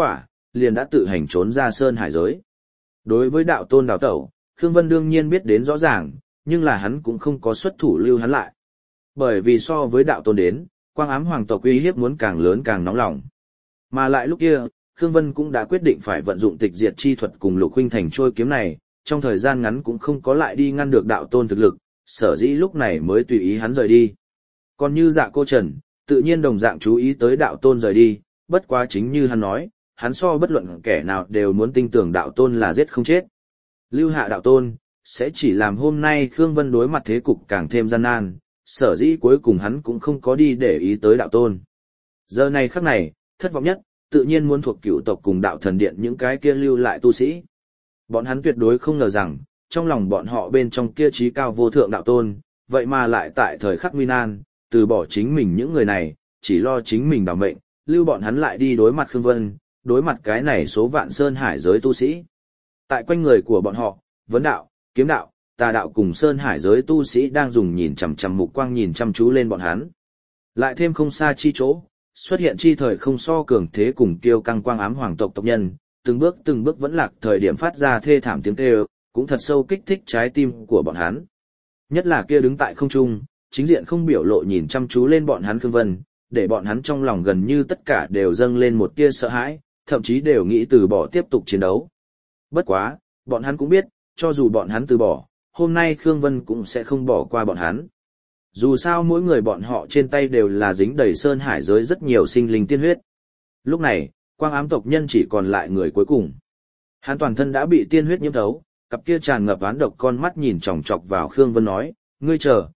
S1: liền đã tự hành trốn ra sơn hải giới. Đối với đạo tôn đào tẩu, Khương Vân đương nhiên biết đến rõ ràng, nhưng là hắn cũng không có xuất thủ lưu hắn lại. Bởi vì so với đạo tôn đến, quang ám hoàng tộc uy hiếp muốn càng lớn càng nóng lòng. Mà lại lúc kia, Khương Vân cũng đã quyết định phải vận dụng tịch diệt chi thuật cùng Lục Huynh Thành trôi kiếm này, trong thời gian ngắn cũng không có lại đi ngăn được đạo tôn thực lực, sở dĩ lúc này mới tùy ý hắn rời đi. Còn như Dạ Cô Trần, tự nhiên đồng dạng chú ý tới đạo tôn rời đi, bất quá chính như hắn nói, hắn so bất luận kẻ nào đều muốn tin tưởng đạo tôn là giết không chết. Lưu hạ đạo tôn, sẽ chỉ làm hôm nay Khương Vân đối mặt thế cục càng thêm gian nan, sở dĩ cuối cùng hắn cũng không có đi để ý tới đạo tôn. Giờ này khắc này, thất vọng nhất, tự nhiên muốn thuộc cựu tộc cùng đạo thần điện những cái kia lưu lại tu sĩ. Bọn hắn tuyệt đối không ngờ rằng, trong lòng bọn họ bên trong kia trí cao vô thượng đạo tôn, vậy mà lại tại thời khắc nguy nan, từ bỏ chính mình những người này, chỉ lo chính mình bảo mệnh, lưu bọn hắn lại đi đối mặt Khương Vân, đối mặt cái này số vạn sơn hải giới tu sĩ. Tại quanh người của bọn họ, vấn đạo, kiếm đạo, tà đạo cùng sơn hải giới tu sĩ đang dùng nhìn chằm chằm mục quang nhìn chăm chú lên bọn hắn. Lại thêm không xa chi chỗ, xuất hiện chi thời không so cường thế cùng kiêu căng quang ám hoàng tộc tộc nhân, từng bước vẫn lạc thời điểm phát ra thê thảm tiếng kêu, cũng thật sâu kích thích trái tim của bọn hắn. Nhất là kia đứng tại không trung, chính diện không biểu lộ nhìn chăm chú lên bọn hắn Khương Vân, để bọn hắn trong lòng gần như tất cả đều dâng lên một tia sợ hãi, thậm chí đều nghĩ từ bỏ tiếp tục chiến đấu. Bất quá, bọn hắn cũng biết, cho dù bọn hắn từ bỏ, hôm nay Khương Vân cũng sẽ không bỏ qua bọn hắn. Dù sao mỗi người bọn họ trên tay đều là dính đầy sơn hải giới rất nhiều sinh linh tiên huyết. Lúc này, quang ám tộc nhân chỉ còn lại người cuối cùng. Hắn toàn thân đã bị tiên huyết nhiễm thấu, cặp kia tràn ngập oán độc con mắt nhìn chòng chọc vào Khương Vân nói, ngươi chờ,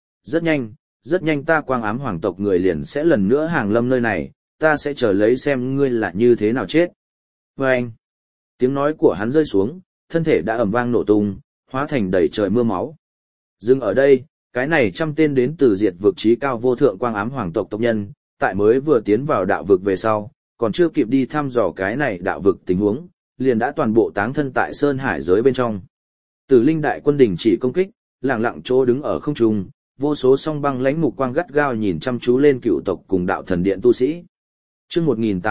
S1: rất nhanh ta quang ám hoàng tộc người liền sẽ lần nữa hàng lâm nơi này, ta sẽ chờ lấy xem ngươi là như thế nào chết. Và anh, tiếng nói của hắn rơi xuống, thân thể đã ầm vang nổ tung, hóa thành đầy trời mưa máu. Dừng ở đây, cái này 100 tên đến từ diệt vực trí cao vô thượng quang ám hoàng tộc tộc nhân, tại mới vừa tiến vào đạo vực về sau, còn chưa kịp đi thăm dò cái này đạo vực tình huống, liền đã toàn bộ táng thân tại sơn hải giới bên trong. Tử linh đại quân đình chỉ công kích, lặng lặng chỗ đứng ở không trung, vô số song băng lãnh mục quang gắt gao nhìn chăm chú lên cựu tộc cùng đạo thần điện tu sĩ. Chương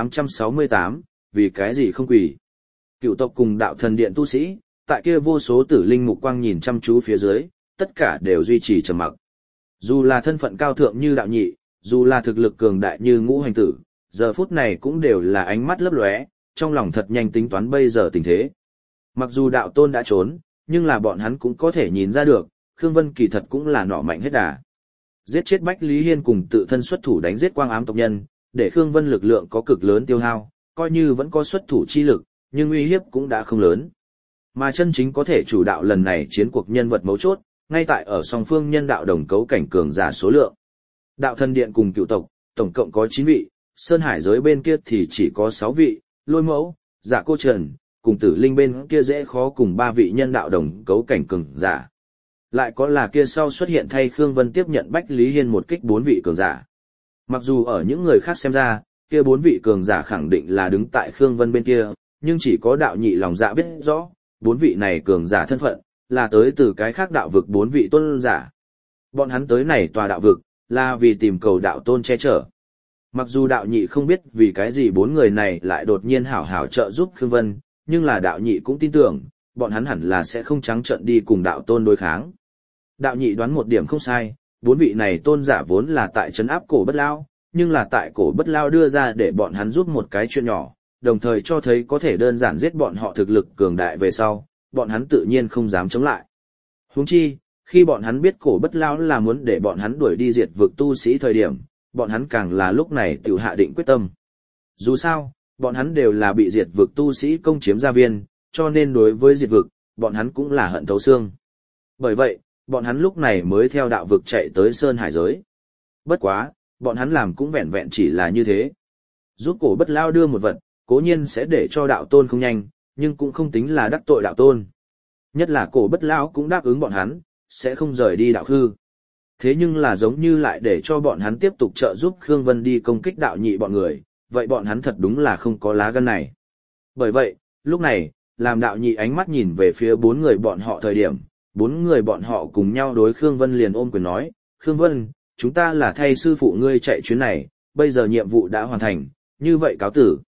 S1: 1868, vì cái gì không quỳ? Cựu tộc cùng đạo thần điện tu sĩ, tại kia vô số tử linh mục quang nhìn chăm chú phía dưới, tất cả đều duy trì trầm mặc. Dù là thân phận cao thượng như đạo nhị, dù là thực lực cường đại như ngũ hành tử, giờ phút này cũng đều là ánh mắt lấp lóe, trong lòng thật nhanh tính toán bây giờ tình thế. Mặc dù đạo tôn đã trốn, nhưng là bọn hắn cũng có thể nhìn ra được, Khương Vân kỳ thật cũng là nọ mạnh hết đà. Giết chết Bách Lý Hiên cùng tự thân xuất thủ đánh giết quang ám tộc nhân, để Khương Vân lực lượng có cực lớn tiêu hao, coi như vẫn có xuất thủ chi lực, nhưng uy hiếp cũng đã không lớn. Mà chân chính có thể chủ đạo lần này chiến cuộc nhân vật mấu chốt, ngay tại ở song phương nhân đạo đồng cấu cảnh cường giả số lượng. Đạo thần điện cùng cựu tộc, tổng cộng có 9 vị, sơn hải giới bên kia thì chỉ có 6 vị, Lôi Mẫu, Dạ Cô Trần, cùng Tử Linh bên kia dễ khó cùng 3 vị nhân đạo đồng cấu cảnh cường giả. Lại có là kia sau xuất hiện thay Khương Vân tiếp nhận Bách Lý Hiên một kích 4 vị cường giả. Mặc dù ở những người khác xem ra, kia 4 vị cường giả khẳng định là đứng tại Khương Vân bên kia, nhưng chỉ có đạo nhị lòng dạ biết rõ, 4 vị này cường giả thân phận, là tới từ cái khác đạo vực 4 vị tôn giả. Bọn hắn tới này tòa đạo vực, là vì tìm cầu đạo tôn che chở. Mặc dù đạo nhị không biết vì cái gì 4 người này lại đột nhiên hảo hảo trợ giúp Khương Vân, nhưng là đạo nhị cũng tin tưởng, bọn hắn hẳn là sẽ không trắng trợn đi cùng đạo tôn đối kháng. Đạo nhị đoán một điểm không sai, 4 vị này tôn giả vốn là tại trấn áp cổ bất lao, nhưng là tại cổ bất lao đưa ra để bọn hắn giúp một cái chuyện nhỏ, đồng thời cho thấy có thể đơn giản giết bọn họ thực lực cường đại về sau, bọn hắn tự nhiên không dám chống lại. Huống chi, khi bọn hắn biết cổ bất lao là muốn để bọn hắn đuổi đi diệt vực tu sĩ thời điểm, bọn hắn càng là lúc này tự hạ định quyết tâm. Dù sao, bọn hắn đều là bị diệt vực tu sĩ công chiếm gia viên, cho nên đối với diệt vực, bọn hắn cũng là hận thấu xương. Bởi vậy, bọn hắn lúc này mới theo đạo vực chạy tới Sơn Hải giới. Bất quá, bọn hắn làm cũng vẹn vẹn chỉ là như thế. Giúp cổ bất lao đưa một vật, cố nhiên sẽ để cho đạo tôn không nhanh, nhưng cũng không tính là đắc tội đạo tôn. Nhất là cổ bất lao cũng đáp ứng bọn hắn, sẽ không rời đi đạo hư. Thế nhưng là giống như lại để cho bọn hắn tiếp tục trợ giúp Khương Vân đi công kích đạo nhị bọn người, vậy bọn hắn thật đúng là không có lá gan này. Bởi vậy, lúc này, làm đạo nhị ánh mắt nhìn về phía 4 người bọn họ thời điểm, 4 người bọn họ cùng nhau đối Khương Vân liền ôm quyền nói, Khương Vân, chúng ta là thay sư phụ ngươi chạy chuyến này, bây giờ nhiệm vụ đã hoàn thành, như vậy cáo tử.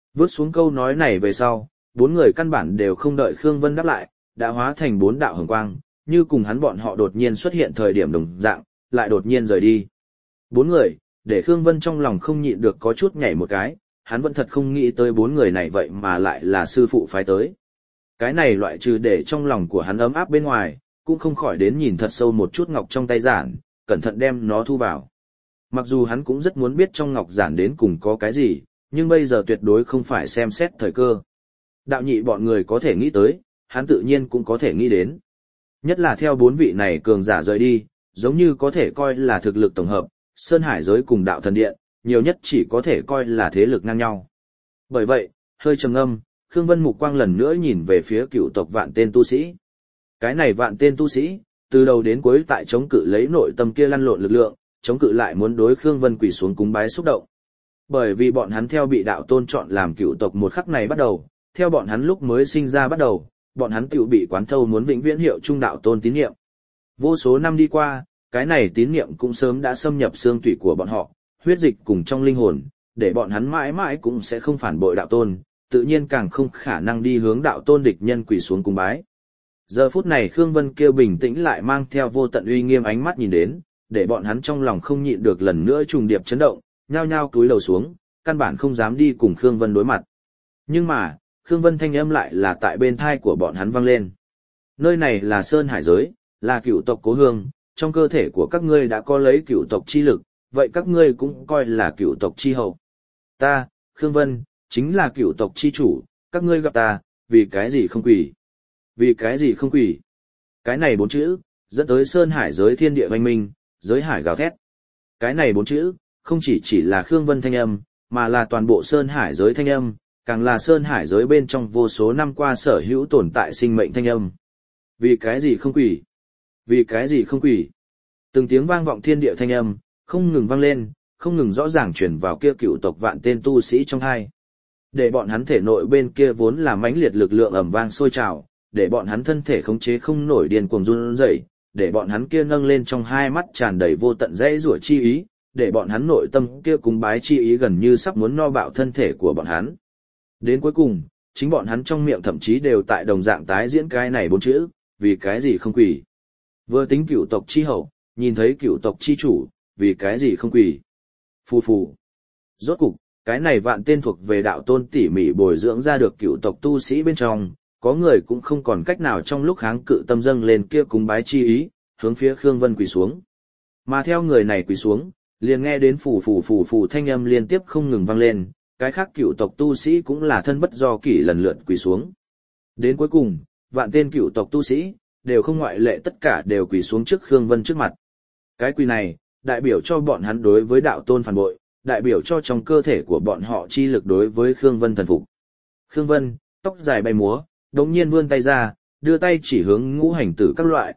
S1: Vứt xuống câu nói này về sau, bốn người căn bản đều không đợi Khương Vân đáp lại, đã hóa thành bốn đạo hồng quang, như cùng hắn bọn họ đột nhiên xuất hiện thời điểm đồng dạng, lại đột nhiên rời đi. Bốn người, để Khương Vân trong lòng không nhịn được có chút nhảy một cái, hắn vẫn thật không nghĩ tới bốn người này vậy mà lại là sư phụ phái tới. Cái này loại trừ để trong lòng của hắn ấm áp bên ngoài, cũng không khỏi đến nhìn thật sâu một chút ngọc trong tay giản, cẩn thận đem nó thu vào. Mặc dù hắn cũng rất muốn biết trong ngọc giản đến cùng có cái gì, nhưng bây giờ tuyệt đối không phải xem xét thời cơ. Đạo nhị bọn người có thể nghĩ tới, hắn tự nhiên cũng có thể nghĩ đến. Nhất là theo bốn vị này cường giả rời đi, giống như có thể coi là thực lực tổng hợp, Sơn Hải giới cùng đạo thần điện, nhiều nhất chỉ có thể coi là thế lực ngang nhau. Bởi vậy, hơi trầm ngâm, Khương Vân mục quang lần nữa nhìn về phía cựu tộc vạn tên tu sĩ. Cái này vạn tên tu sĩ, từ đầu đến cuối tại chống cự lấy nội tâm kia lăn lộn lực lượng, chống cự lại muốn đối Khương Vân quỳ xuống cúng bái xúc động. Bởi vì bọn hắn theo bị đạo tôn chọn làm cựu tộc một khắc này bắt đầu, theo bọn hắn lúc mới sinh ra bắt đầu, bọn hắn tự bị quán thâu muốn vĩnh viễn hiệu trung đạo tôn tín niệm. Vô số năm đi qua, cái này tín niệm cũng sớm đã xâm nhập xương tủy của bọn họ, huyết dịch cùng trong linh hồn, để bọn hắn mãi mãi cũng sẽ không phản bội đạo tôn, tự nhiên càng không khả năng đi hướng đạo tôn địch nhân quỳ xuống cung bái. Giờ phút này Khương Vân kêu bình tĩnh lại mang theo vô tận uy nghiêm ánh mắt nhìn đến, để bọn hắn trong lòng không nhịn được lần nữa trùng điệp chấn động, nhao nhao cúi đầu xuống, căn bản không dám đi cùng Khương Vân đối mặt. Nhưng mà, Khương Vân thanh âm lại là tại bên thai của bọn hắn vang lên. Nơi này là Sơn Hải giới, là cựu tộc cố hương, trong cơ thể của các ngươi đã có lấy cựu tộc chi lực, vậy các ngươi cũng coi là cựu tộc chi hậu. Ta, Khương Vân, chính là cựu tộc chi chủ, các ngươi gặp ta, vì cái gì không quỳ? Vì cái gì không quỳ? Cái này bốn chữ, dẫn tới Sơn Hải giới thiên địa oanh minh, giới hải gào thét. Cái này bốn chữ, không chỉ là Khương Vân thanh âm, mà là toàn bộ Sơn Hải giới thanh âm, càng là Sơn Hải giới bên trong vô số năm qua sở hữu tồn tại sinh mệnh thanh âm. Vì cái gì không quỳ? Vì cái gì không quỳ? Từng tiếng vang vọng thiên địa thanh âm, không ngừng vang lên, không ngừng rõ ràng truyền vào kia cựu tộc vạn tên tu sĩ trong hai. Để bọn hắn thể nội bên kia vốn là mãnh liệt lực lượng ầm vang sôi trào, để bọn hắn thân thể khống chế không nổi điên cuồng run rẩy, để bọn hắn kia nâng lên trong hai mắt tràn đầy vô tận dãy rủa chi ý, để bọn hắn nội tâm kia cúng bái chi ý gần như sắp muốn no bạo thân thể của bọn hắn. Đến cuối cùng, chính bọn hắn trong miệng thậm chí đều tại đồng dạng tái diễn cái này bốn chữ, vì cái gì không quỳ. Vừa tính cựu tộc chi hậu, nhìn thấy cựu tộc chi chủ, vì cái gì không quỳ. Phù phù. Rốt cục, cái này vạn tên thuộc về đạo tôn tỉ mỉ bồi dưỡng ra được cựu tộc tu sĩ bên trong, có người cũng không còn cách nào trong lúc kháng cự tâm dâng lên kia cúng bái chi ý, hướng phía Khương Vân quỳ xuống. Mà theo người này quỳ xuống, liền nghe đến phù phù phù phù thanh âm liên tiếp không ngừng vang lên, cái khác cựu tộc tu sĩ cũng là thân bất do kỷ lần lượt quỳ xuống. Đến cuối cùng, vạn tên cựu tộc tu sĩ, đều không ngoại lệ tất cả đều quỳ xuống trước Khương Vân trước mặt. Cái quỳ này, đại biểu cho bọn hắn đối với đạo tôn phản bội, đại biểu cho trong cơ thể của bọn họ chi lực đối với Khương Vân thần phục. Khương Vân, tóc dài bay múa, đống nhiên vươn tay ra, đưa tay chỉ hướng ngũ hành tử các loại,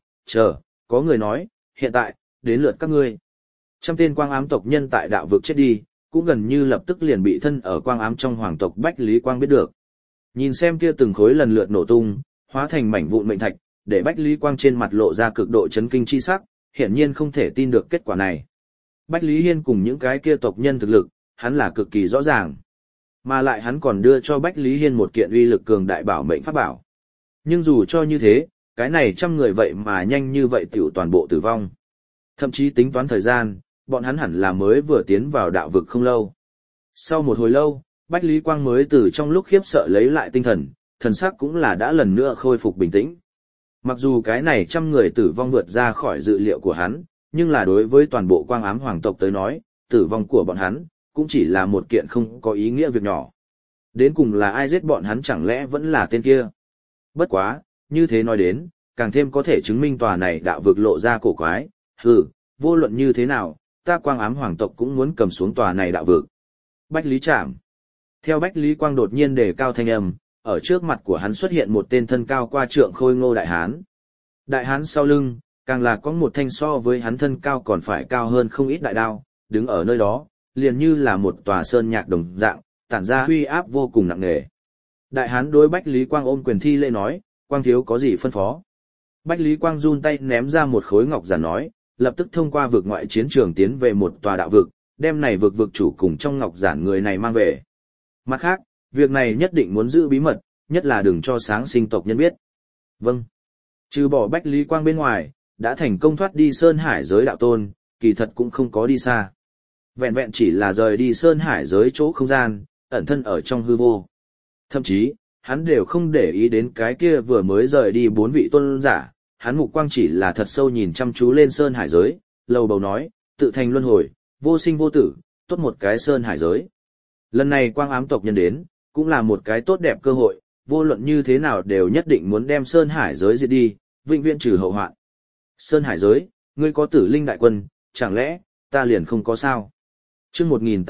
S1: có người nói, hiện tại, đến lượt các ngươi. Trăm tên quang ám tộc nhân tại đạo vực chết đi, cũng gần như lập tức liền bị thân ở quang ám trong hoàng tộc Bách Lý Quang biết được. Nhìn xem kia từng khối lần lượt nổ tung, hóa thành mảnh vụn mệnh thạch, để Bách Lý Quang trên mặt lộ ra cực độ chấn kinh chi sắc, hiển nhiên không thể tin được kết quả này. Bách Lý Hiên cùng những cái kia tộc nhân thực lực, hắn là cực kỳ rõ ràng. Mà lại hắn còn đưa cho Bách Lý Hiên một kiện uy lực cường đại bảo mệnh pháp bảo. Nhưng dù cho như thế, cái này trăm người vậy mà nhanh như vậy tiểu toàn bộ tử vong. Thậm chí tính toán thời gian, bọn hắn hẳn là mới vừa tiến vào đạo vực không lâu. Sau một hồi lâu, Bách Lý Quang mới từ trong lúc khiếp sợ lấy lại tinh thần, thần sắc cũng là đã lần nữa khôi phục bình tĩnh. Mặc dù cái này trăm người tử vong vượt ra khỏi dự liệu của hắn, nhưng là đối với toàn bộ quang ám hoàng tộc tới nói, tử vong của bọn hắn, cũng chỉ là một kiện không có ý nghĩa việc nhỏ. Đến cùng là ai giết bọn hắn chẳng lẽ vẫn là tên kia. Bất quá, như thế nói đến, càng thêm có thể chứng minh tòa này đạo vực lộ ra cổ quái, vô luận như thế nào, ta quang ám hoàng tộc cũng muốn cầm xuống tòa này đạo vực. Bách Lý Trảm. Theo Bách Lý Quang đột nhiên đề cao thanh âm, ở trước mặt của hắn xuất hiện một tên thân cao qua trượng khôi ngô đại hán. Đại hán sau lưng, càng là có một thanh so với hắn thân cao còn phải cao hơn không ít đại đao, đứng ở nơi đó, liền như là một tòa sơn nhạc đồng dạng, tản ra uy áp vô cùng nặng nề. Đại hán đối Bách Lý Quang ôm quyền thi lễ nói, Quang thiếu có gì phân phó. Bách Lý Quang run tay ném ra một khối ngọc giản nói, lập tức thông qua vực ngoại chiến trường tiến về một tòa đạo vực, đem này vực chủ cùng trong ngọc giản người này mang về. Mặt khác, việc này nhất định muốn giữ bí mật, nhất là đừng cho sáng sinh tộc nhân biết. Vâng. Trừ bỏ Bách Lý Quang bên ngoài, đã thành công thoát đi Sơn Hải giới đạo tôn, kỳ thật cũng không có đi xa. Vẹn vẹn chỉ là rời đi Sơn Hải giới chỗ không gian, ẩn thân ở trong hư vô. Thậm chí, hắn đều không để ý đến cái kia vừa mới rời đi 4 vị tôn giả, hắn mục quang chỉ là thật sâu nhìn chăm chú lên Sơn Hải giới, lầu bầu nói, tự thành luân hồi, vô sinh vô tử, tốt một cái Sơn Hải giới. Lần này quang ám tộc nhân đến, cũng là một cái tốt đẹp cơ hội, vô luận như thế nào đều nhất định muốn đem Sơn Hải giới diệt đi, vĩnh viễn trừ hậu hoạn. Sơn Hải giới, ngươi có Tử Linh đại quân, chẳng lẽ ta liền không có sao? Chương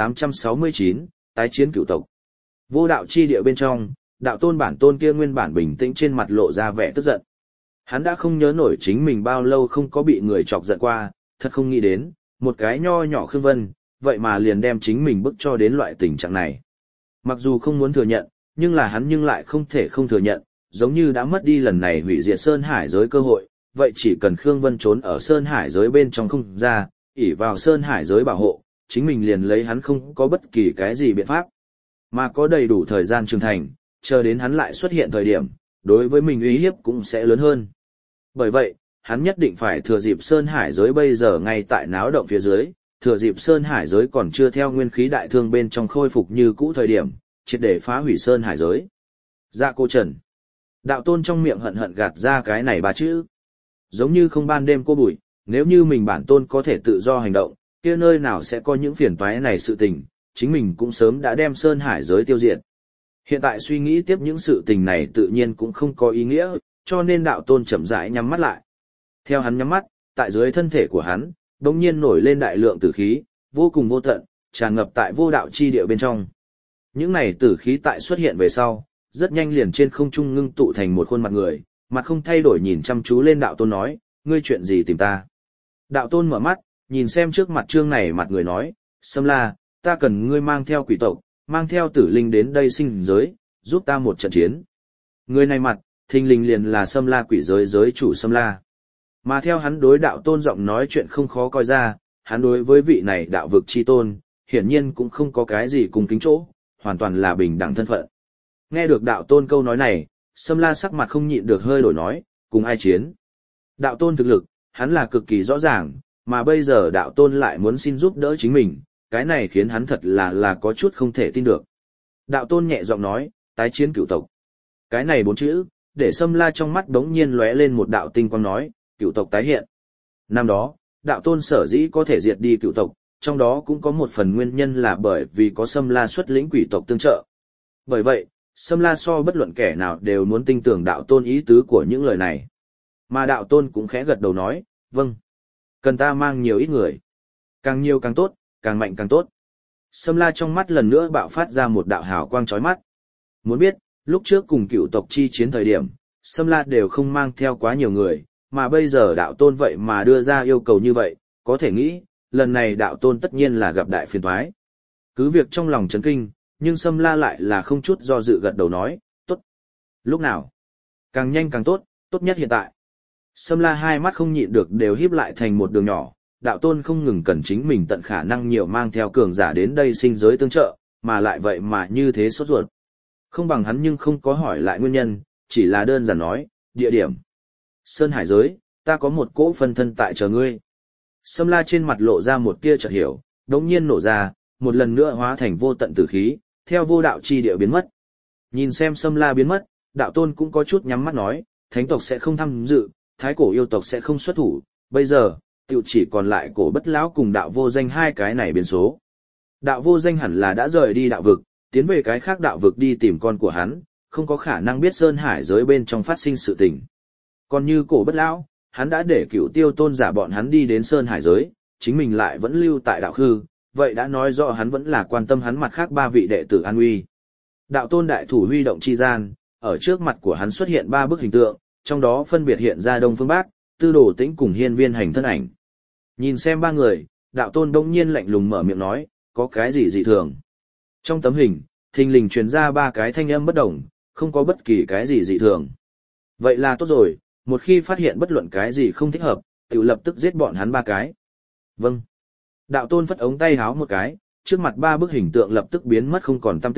S1: 1869, tái chiến cửu tộc. Vô đạo chi địa bên trong, đạo tôn bản tôn kia nguyên bản bình tĩnh trên mặt lộ ra vẻ tức giận. Hắn đã không nhớ nổi chính mình bao lâu không có bị người chọc giận qua, thật không nghĩ đến, một cái nho nhỏ Khương Vân, vậy mà liền đem chính mình bức cho đến loại tình trạng này. Mặc dù không muốn thừa nhận, nhưng là hắn nhưng lại không thể không thừa nhận, giống như đã mất đi lần này hủy diệt Sơn Hải giới cơ hội, vậy chỉ cần Khương Vân trốn ở Sơn Hải giới bên trong không ra, ỷ vào Sơn Hải giới bảo hộ, chính mình liền lấy hắn không có bất kỳ cái gì biện pháp. Mà có đầy đủ thời gian trưởng thành, chờ đến hắn lại xuất hiện thời điểm, đối với mình uy hiếp cũng sẽ lớn hơn. Bởi vậy, hắn nhất định phải thừa dịp Sơn Hải giới bây giờ ngay tại náo động phía dưới, thừa dịp Sơn Hải giới còn chưa theo nguyên khí đại thương bên trong khôi phục như cũ thời điểm, triệt để phá hủy Sơn Hải giới. Dạ cô Trần. Đạo tôn trong miệng hận hận gạt ra cái này ba chữ. Giống như không ban đêm cô bụi, nếu như mình bản tôn có thể tự do hành động, kia nơi nào sẽ có những phiền toái này sự tình, chính mình cũng sớm đã đem Sơn Hải giới tiêu diệt. Hiện tại suy nghĩ tiếp những sự tình này tự nhiên cũng không có ý nghĩa, cho nên đạo tôn chậm rãi nhắm mắt lại. Theo hắn nhắm mắt, tại dưới thân thể của hắn, đột nhiên nổi lên đại lượng tử khí, vô cùng vô tận, tràn ngập tại vô đạo chi địa bên trong. Những này tử khí tại xuất hiện về sau, rất nhanh liền trên không trung ngưng tụ thành một khuôn mặt người, mặt không thay đổi nhìn chăm chú lên đạo tôn nói, ngươi chuyện gì tìm ta? Đạo tôn mở mắt, nhìn xem trước mặt trương này mặt người nói, Sâm La, ta cần ngươi mang theo quỷ tộc, mang theo tử linh đến đây sinh giới, giúp ta một trận chiến. Người này mặt, thình lình liền là Sâm La quỷ giới giới chủ Sâm La. Mà theo hắn đối đạo tôn giọng nói chuyện không khó coi ra, hắn đối với vị này đạo vực chi tôn, hiển nhiên cũng không có cái gì cùng kính chỗ, hoàn toàn là bình đẳng thân phận. Nghe được đạo tôn câu nói này, Sâm La sắc mặt không nhịn được hơi đổi nói, cùng ai chiến. Đạo tôn thực lực, hắn là cực kỳ rõ ràng, mà bây giờ đạo tôn lại muốn xin giúp đỡ chính mình, cái này khiến hắn thật là có chút không thể tin được. Đạo tôn nhẹ giọng nói, tái chiến cửu tộc. Cái này 4 chữ, để Sâm La trong mắt đống nhiên lóe lên một đạo tinh quang nói, cửu tộc tái hiện. Năm đó, đạo tôn sở dĩ có thể diệt đi cửu tộc, trong đó cũng có một phần nguyên nhân là bởi vì có Sâm La xuất lĩnh quỷ tộc tương trợ. Bởi vậy, Sâm La so bất luận kẻ nào đều muốn tin tưởng đạo tôn ý tứ của những lời này. Mà đạo tôn cũng khẽ gật đầu nói, vâng. Cần ta mang nhiều ít người. Càng nhiều càng tốt, càng mạnh càng tốt. Sâm La trong mắt lần nữa bạo phát ra một đạo hào quang chói mắt. Muốn biết, lúc trước cùng cựu tộc chi chiến thời điểm, Sâm La đều không mang theo quá nhiều người, mà bây giờ đạo tôn vậy mà đưa ra yêu cầu như vậy, có thể nghĩ, lần này đạo tôn tất nhiên là gặp đại phiền toái. Cứ việc trong lòng chấn kinh, nhưng Sâm La lại là không chút do dự gật đầu nói, tốt. Lúc nào? Càng nhanh càng tốt, tốt nhất hiện tại. Sâm La hai mắt không nhịn được đều híp lại thành một đường nhỏ, đạo tôn không ngừng cần chính mình tận khả năng nhiều mang theo cường giả đến đây sinh giới tương trợ, mà lại vậy mà như thế sốt ruột. Không bằng hắn nhưng không có hỏi lại nguyên nhân, chỉ là đơn giản nói, địa điểm. Sơn Hải giới, ta có một cỗ phân thân tại chờ ngươi. Sâm La trên mặt lộ ra một tia chợt hiểu, đống nhiên nổ ra, một lần nữa hóa thành vô tận tử khí, theo vô đạo chi địa biến mất. Nhìn xem Sâm La biến mất, đạo tôn cũng có chút nhắm mắt nói, thánh tộc sẽ không tham dự, thái cổ yêu tộc sẽ không xuất thủ, bây giờ, tiểu chỉ còn lại cổ bất lão cùng đạo vô danh hai cái này biến số. Đạo vô danh hẳn là đã rời đi đạo vực, tiến về cái khác đạo vực đi tìm con của hắn, không có khả năng biết Sơn Hải giới bên trong phát sinh sự tình. Còn như cổ bất lão, hắn đã để cửu tiêu tôn giả bọn hắn đi đến Sơn Hải giới, chính mình lại vẫn lưu tại đạo khư, vậy đã nói rõ hắn vẫn là quan tâm hắn mặt khác 3 vị đệ tử an nguy. Đạo tôn đại thủ huy động chi gian, ở trước mặt của hắn xuất hiện 3 bức hình tượng, trong đó phân biệt hiện ra Đông Phương Bác, Tư Đồ Tĩnh cùng Hiên Viên Hành thân ảnh. Nhìn xem 3 người, đạo tôn đông nhiên lạnh lùng mở miệng nói, có cái gì dị thường. Trong tấm hình, thình lình truyền ra 3 cái thanh âm bất đồng, không có bất kỳ cái gì dị thường. Vậy là tốt rồi, một khi phát hiện bất luận cái gì không thích hợp, tự lập tức giết bọn hắn 3 cái. Vâng. Đạo tôn phất ống tay háo một cái, trước mặt 3 bức hình tượng lập tức biến mất không còn tăm tích,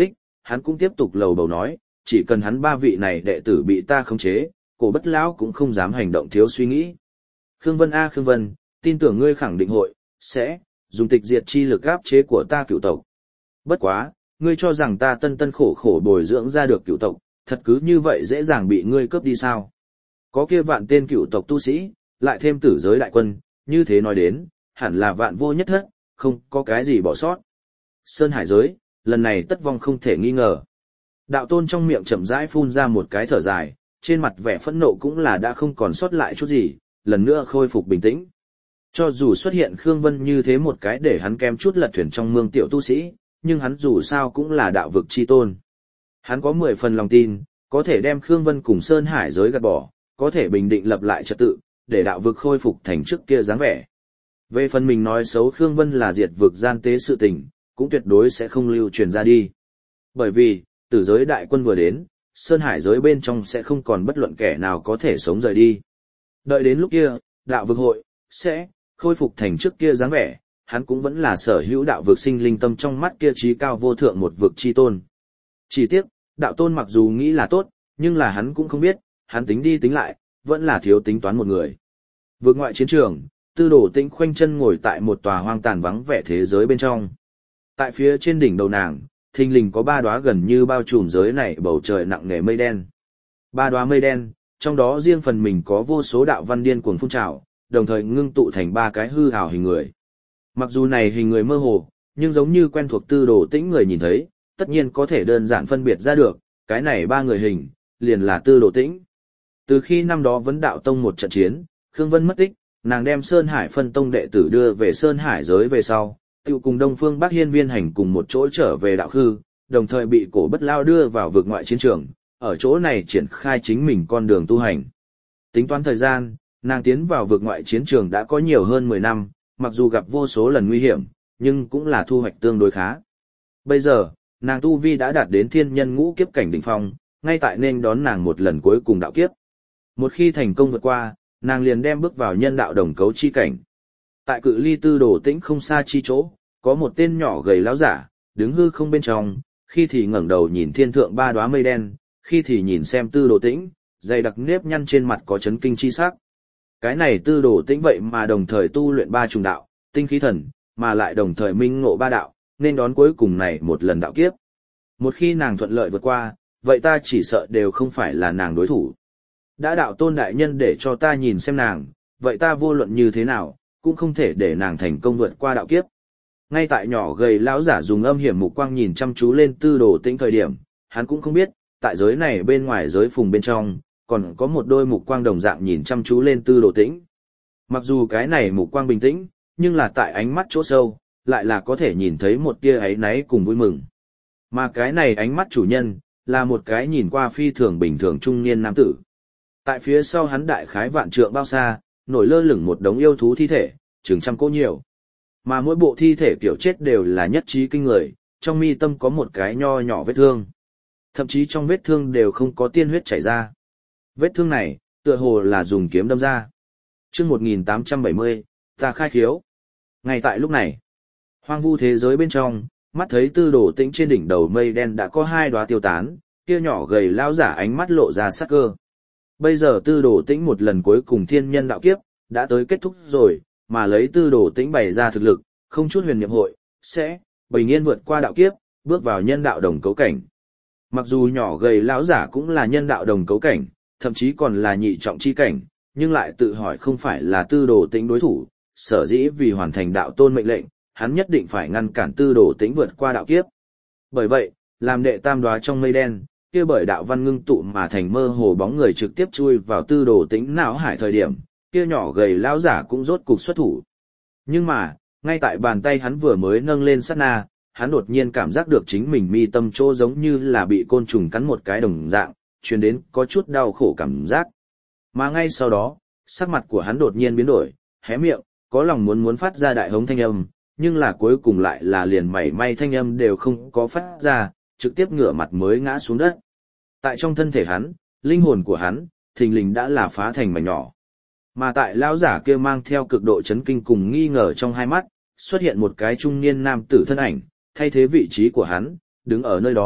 S1: hắn cũng tiếp tục lầu bầu nói, chỉ cần hắn ba vị này đệ tử bị ta khống chế, cổ bất lão cũng không dám hành động thiếu suy nghĩ. Khương Vân a Khương Vân, tin tưởng ngươi khẳng định hội, sẽ, dùng tịch diệt chi lực áp chế của ta cửu tộc. Bất quá, ngươi cho rằng ta tân tân khổ khổ bồi dưỡng ra được cửu tộc, thật cứ như vậy dễ dàng bị ngươi cướp đi sao? Có kia vạn tên cửu tộc tu sĩ, lại thêm tử giới đại quân, như thế nói đến, hẳn là vạn vô nhất thất, không có cái gì bỏ sót. Sơn Hải giới, lần này tất vong không thể nghi ngờ. Đạo tôn trong miệng chậm rãi phun ra một cái thở dài, trên mặt vẻ phẫn nộ cũng là đã không còn sót lại chút gì, lần nữa khôi phục bình tĩnh. Cho dù xuất hiện Khương Vân như thế một cái để hắn kém chút lật thuyền trong mương tiểu tu sĩ, nhưng hắn dù sao cũng là đạo vực chi tôn. Hắn có 10 phần lòng tin, có thể đem Khương Vân cùng Sơn Hải giới gạt bỏ, có thể bình định lập lại trật tự, để đạo vực khôi phục thành trước kia dáng vẻ. Về phần mình nói xấu Khương Vân là diệt vực gian tế sự tình, cũng tuyệt đối sẽ không lưu truyền ra đi. Bởi vì, tử giới đại quân vừa đến, Sơn Hải giới bên trong sẽ không còn bất luận kẻ nào có thể sống rời đi. Đợi đến lúc kia, đạo vực hội, sẽ, khôi phục thành trước kia dáng vẻ, hắn cũng vẫn là sở hữu đạo vực sinh linh tâm trong mắt kia trí cao vô thượng một vực chi tôn. Chỉ tiếc, đạo tôn mặc dù nghĩ là tốt, nhưng là hắn cũng không biết, hắn tính đi tính lại, vẫn là thiếu tính toán một người. Vực ngoại chiến trường, Tư Đồ Tĩnh khoanh chân ngồi tại một tòa hoang tàn vắng vẻ thế giới bên trong. Tại phía trên đỉnh đầu nàng, thình lình có 3 đóa gần như bao trùm giới này bầu trời nặng nề mây đen. 3 đóa mây đen, trong đó riêng phần mình có vô số đạo văn điên cuồng phun trào, đồng thời ngưng tụ thành 3 cái hư ảo hình người. Mặc dù này hình người mơ hồ, nhưng giống như quen thuộc Tư Đồ Tĩnh người nhìn thấy, tất nhiên có thể đơn giản phân biệt ra được, cái này 3 người hình, liền là Tư Đồ Tĩnh. Từ khi năm đó vấn đạo tông một trận chiến, Khương Vân mất tích, nàng đem Sơn Hải phân tông đệ tử đưa về Sơn Hải giới về sau, tự cùng Đông Phương Bắc Hiên Viên Hành cùng một chỗ trở về đạo khư, đồng thời bị cổ bất lao đưa vào vực ngoại chiến trường, ở chỗ này triển khai chính mình con đường tu hành. Tính toán thời gian, nàng tiến vào vực ngoại chiến trường đã có nhiều hơn 10 năm, mặc dù gặp vô số lần nguy hiểm, nhưng cũng là thu hoạch tương đối khá. Bây giờ, nàng tu vi đã đạt đến thiên nhân ngũ kiếp cảnh đỉnh phong, ngay tại nên đón nàng một lần cuối cùng đạo kiếp. Một khi thành công vượt qua, nàng liền đem bước vào nhân đạo đồng cấu chi cảnh. Tại cự ly Tư Đồ Tĩnh không xa chi chỗ, có một tên nhỏ gầy lão giả, đứng hư không bên trong, khi thì ngẩng đầu nhìn thiên thượng 3 đóa mây đen, khi thì nhìn xem Tư Đồ Tĩnh, dày đặc nếp nhăn trên mặt có chấn kinh chi sắc. Cái này Tư Đồ Tĩnh vậy mà đồng thời tu luyện 3 trùng đạo, tinh khí thần, mà lại đồng thời minh ngộ 3 đạo, nên đón cuối cùng này một lần đạo kiếp. Một khi nàng thuận lợi vượt qua, vậy ta chỉ sợ đều không phải là nàng đối thủ. Đã đạo tôn đại nhân để cho ta nhìn xem nàng, vậy ta vô luận như thế nào, cũng không thể để nàng thành công vượt qua đạo kiếp. Ngay tại nhỏ gầy lão giả dùng âm hiểm mục quang nhìn chăm chú lên Tư Đồ Tĩnh thời điểm, hắn cũng không biết, tại giới này bên ngoài giới phùng bên trong, còn có một đôi mục quang đồng dạng nhìn chăm chú lên Tư Đồ Tĩnh. Mặc dù cái này mục quang bình tĩnh, nhưng là tại ánh mắt chỗ sâu, lại là có thể nhìn thấy một tia áy náy cùng vui mừng. Mà cái này ánh mắt chủ nhân, là một cái nhìn qua phi thường bình thường trung niên nam tử. Tại phía sau hắn đại khái vạn trượng bao xa, nổi lơ lửng một đống yêu thú thi thể, chừng trăm cỗ nhiều. Mà mỗi bộ thi thể kiểu chết đều là nhất trí kinh người, trong mi tâm có một cái nho nhỏ vết thương. Thậm chí trong vết thương đều không có tiên huyết chảy ra. Vết thương này, tựa hồ là dùng kiếm đâm ra. Chương 1870, ta khai khiếu. Ngay tại lúc này, hoang vu thế giới bên trong, mắt thấy Tư Đồ Tĩnh trên đỉnh đầu mây đen đã có 2 đóa tiêu tán, kia nhỏ gầy lão giả ánh mắt lộ ra sắc cơ. Bây giờ Tư Đồ Tĩnh một lần cuối cùng thiên nhân đạo kiếp, đã tới kết thúc rồi, mà lấy Tư Đồ Tĩnh bày ra thực lực, không chút huyền niệm hội, sẽ, bình yên vượt qua đạo kiếp, bước vào nhân đạo đồng cấu cảnh. Mặc dù nhỏ gầy lão giả cũng là nhân đạo đồng cấu cảnh, thậm chí còn là nhị trọng chi cảnh, nhưng lại tự hỏi không phải là Tư Đồ Tĩnh đối thủ, sở dĩ vì hoàn thành đạo tôn mệnh lệnh, hắn nhất định phải ngăn cản Tư Đồ Tĩnh vượt qua đạo kiếp. Bởi vậy, làm đệ tam đóa trong mây đen, kia bởi đạo văn ngưng tụ mà thành mơ hồ bóng người trực tiếp chui vào Tư Đồ Tĩnh não hải thời điểm, kia nhỏ gầy lão giả cũng rốt cục xuất thủ. Nhưng mà, ngay tại bàn tay hắn vừa mới nâng lên sát na, hắn đột nhiên cảm giác được chính mình mi tâm chỗ giống như là bị côn trùng cắn một cái đồng dạng, truyền đến có chút đau khổ cảm giác. Mà ngay sau đó, sắc mặt của hắn đột nhiên biến đổi, hé miệng, có lòng muốn phát ra đại hống thanh âm, nhưng là cuối cùng lại là liền mảy may thanh âm đều không có phát ra, trực tiếp ngửa mặt mới ngã xuống đất. Tại trong thân thể hắn, linh hồn của hắn, thình lình đã là phá thành mảnh nhỏ. Mà tại lão giả kia mang theo cực độ chấn kinh cùng nghi ngờ trong hai mắt, xuất hiện một cái trung niên nam tử thân ảnh, thay thế vị trí của hắn, đứng ở nơi đó,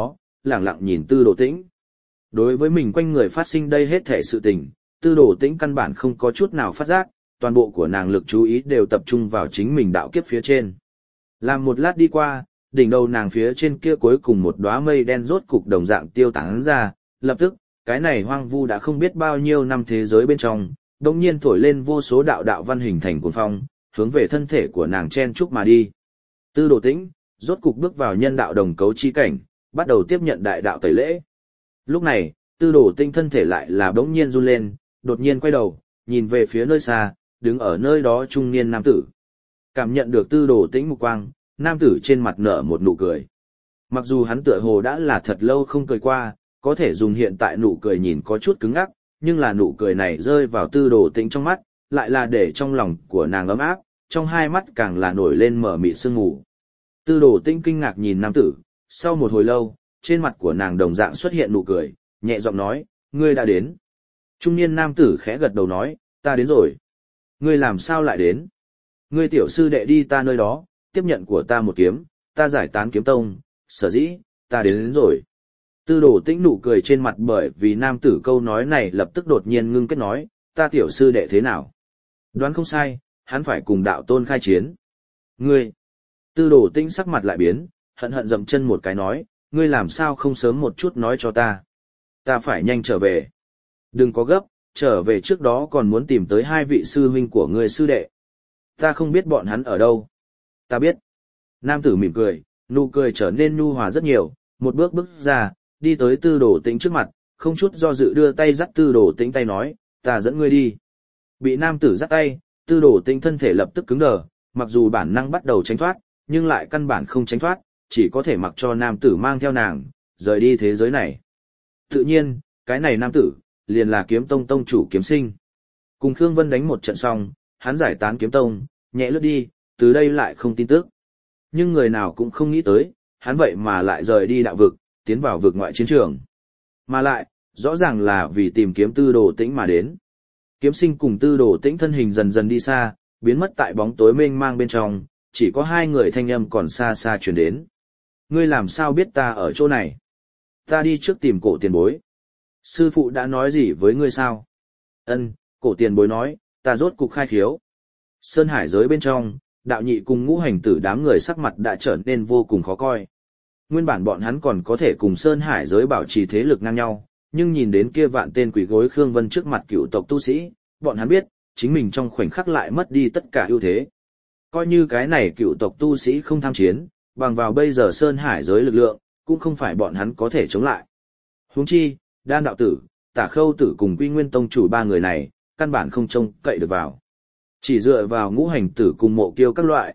S1: lẳng lặng nhìn Tư Đồ Tĩnh. Đối với mình quanh người phát sinh đây hết thể sự tình, Tư Đồ Tĩnh căn bản không có chút nào phát giác, toàn bộ của nàng lực chú ý đều tập trung vào chính mình đạo kiếp phía trên. Làm một lát đi qua, đỉnh đầu nàng phía trên kia cuối cùng một đóa mây đen rốt cục đồng dạng tiêu tán ra, lập tức, cái này hoang vu đã không biết bao nhiêu năm thế giới bên trong, đồng nhiên thổi lên vô số đạo đạo văn hình thành cuồng phong, hướng về thân thể của nàng chen chúc mà đi. Tư Đồ Tĩnh, rốt cục bước vào nhân đạo đồng cấu chi cảnh, bắt đầu tiếp nhận đại đạo tẩy lễ. Lúc này, Tư Đồ Tĩnh thân thể lại là bỗng nhiên run lên, đột nhiên quay đầu, nhìn về phía nơi xa, đứng ở nơi đó trung niên nam tử. Cảm nhận được Tư Đồ Tĩnh mục quang, nam tử trên mặt nở một nụ cười. Mặc dù hắn tựa hồ đã là thật lâu không cười qua, có thể dùng hiện tại nụ cười nhìn có chút cứng ngắc, nhưng là nụ cười này rơi vào Tư Đồ Tĩnh trong mắt, lại là để trong lòng của nàng ấm áp, trong hai mắt càng là nổi lên mở mịt sương mù. Tư Đồ Tĩnh kinh ngạc nhìn nam tử, sau một hồi lâu, trên mặt của nàng đồng dạng xuất hiện nụ cười, nhẹ giọng nói, ngươi đã đến. Trung niên nam tử khẽ gật đầu nói, ta đến rồi. Ngươi làm sao lại đến? Ngươi tiểu sư đệ đi ta nơi đó, tiếp nhận của ta một kiếm, ta giải tán kiếm tông, sở dĩ, ta đến rồi. Tư Đồ Tĩnh nụ cười trên mặt bởi vì nam tử câu nói này lập tức đột nhiên ngưng kết nói, ta tiểu sư đệ thế nào? Đoán không sai, hắn phải cùng đạo tôn khai chiến. Ngươi! Tư Đồ Tĩnh sắc mặt lại biến, hận hận dậm chân một cái nói, ngươi làm sao không sớm một chút nói cho ta? Ta phải nhanh trở về. Đừng có gấp, trở về trước đó còn muốn tìm tới hai vị sư huynh của ngươi sư đệ. Ta không biết bọn hắn ở đâu. Ta biết. Nam tử mỉm cười, nụ cười trở nên nhu hòa rất nhiều, một bước bước ra, đi tới Tư Đồ Tĩnh trước mặt, không chút do dự đưa tay dắt Tư Đồ Tĩnh tay nói, ta dẫn ngươi đi. Bị nam tử dắt tay, Tư Đồ Tĩnh thân thể lập tức cứng đờ, mặc dù bản năng bắt đầu tránh thoát, nhưng lại căn bản không tránh thoát, chỉ có thể mặc cho nam tử mang theo nàng, rời đi thế giới này. Tự nhiên, cái này nam tử, liền là kiếm tông tông chủ Kiếm Sinh. Cùng Khương Vân đánh một trận xong, hắn giải tán kiếm tông, nhẹ lướt đi, từ đây lại không tin tức. Nhưng người nào cũng không nghĩ tới, hắn vậy mà lại rời đi đạo vực, tiến vào vực ngoại chiến trường. Mà lại, rõ ràng là vì tìm kiếm Tư Đồ Tĩnh mà đến. Kiếm Sinh cùng Tư Đồ Tĩnh thân hình dần dần đi xa, biến mất tại bóng tối mênh mang bên trong, chỉ có hai người thanh âm còn xa xa truyền đến. Ngươi làm sao biết ta ở chỗ này? Ta đi trước tìm Cổ tiền bối. Sư phụ đã nói gì với ngươi sao? Ân, Cổ tiền bối nói, ta rốt cục khai khiếu. Sơn hải giới bên trong, đạo nhị cùng ngũ hành tử đám người sắc mặt đã trở nên vô cùng khó coi. Nguyên bản bọn hắn còn có thể cùng Sơn hải giới bảo trì thế lực ngang nhau, nhưng nhìn đến kia vạn tên quỷ gối Khương Vân trước mặt cựu tộc tu sĩ, bọn hắn biết, chính mình trong khoảnh khắc lại mất đi tất cả ưu thế. Coi như cái này cựu tộc tu sĩ không tham chiến, bằng vào bây giờ Sơn hải giới lực lượng, cũng không phải bọn hắn có thể chống lại. Huống chi, Đan đạo tử, Tả Khâu tử cùng Quy Nguyên tông chủ ba người này, căn bản không trông cậy được vào. Chỉ dựa vào ngũ hành tử cùng Mộ Kiêu các loại,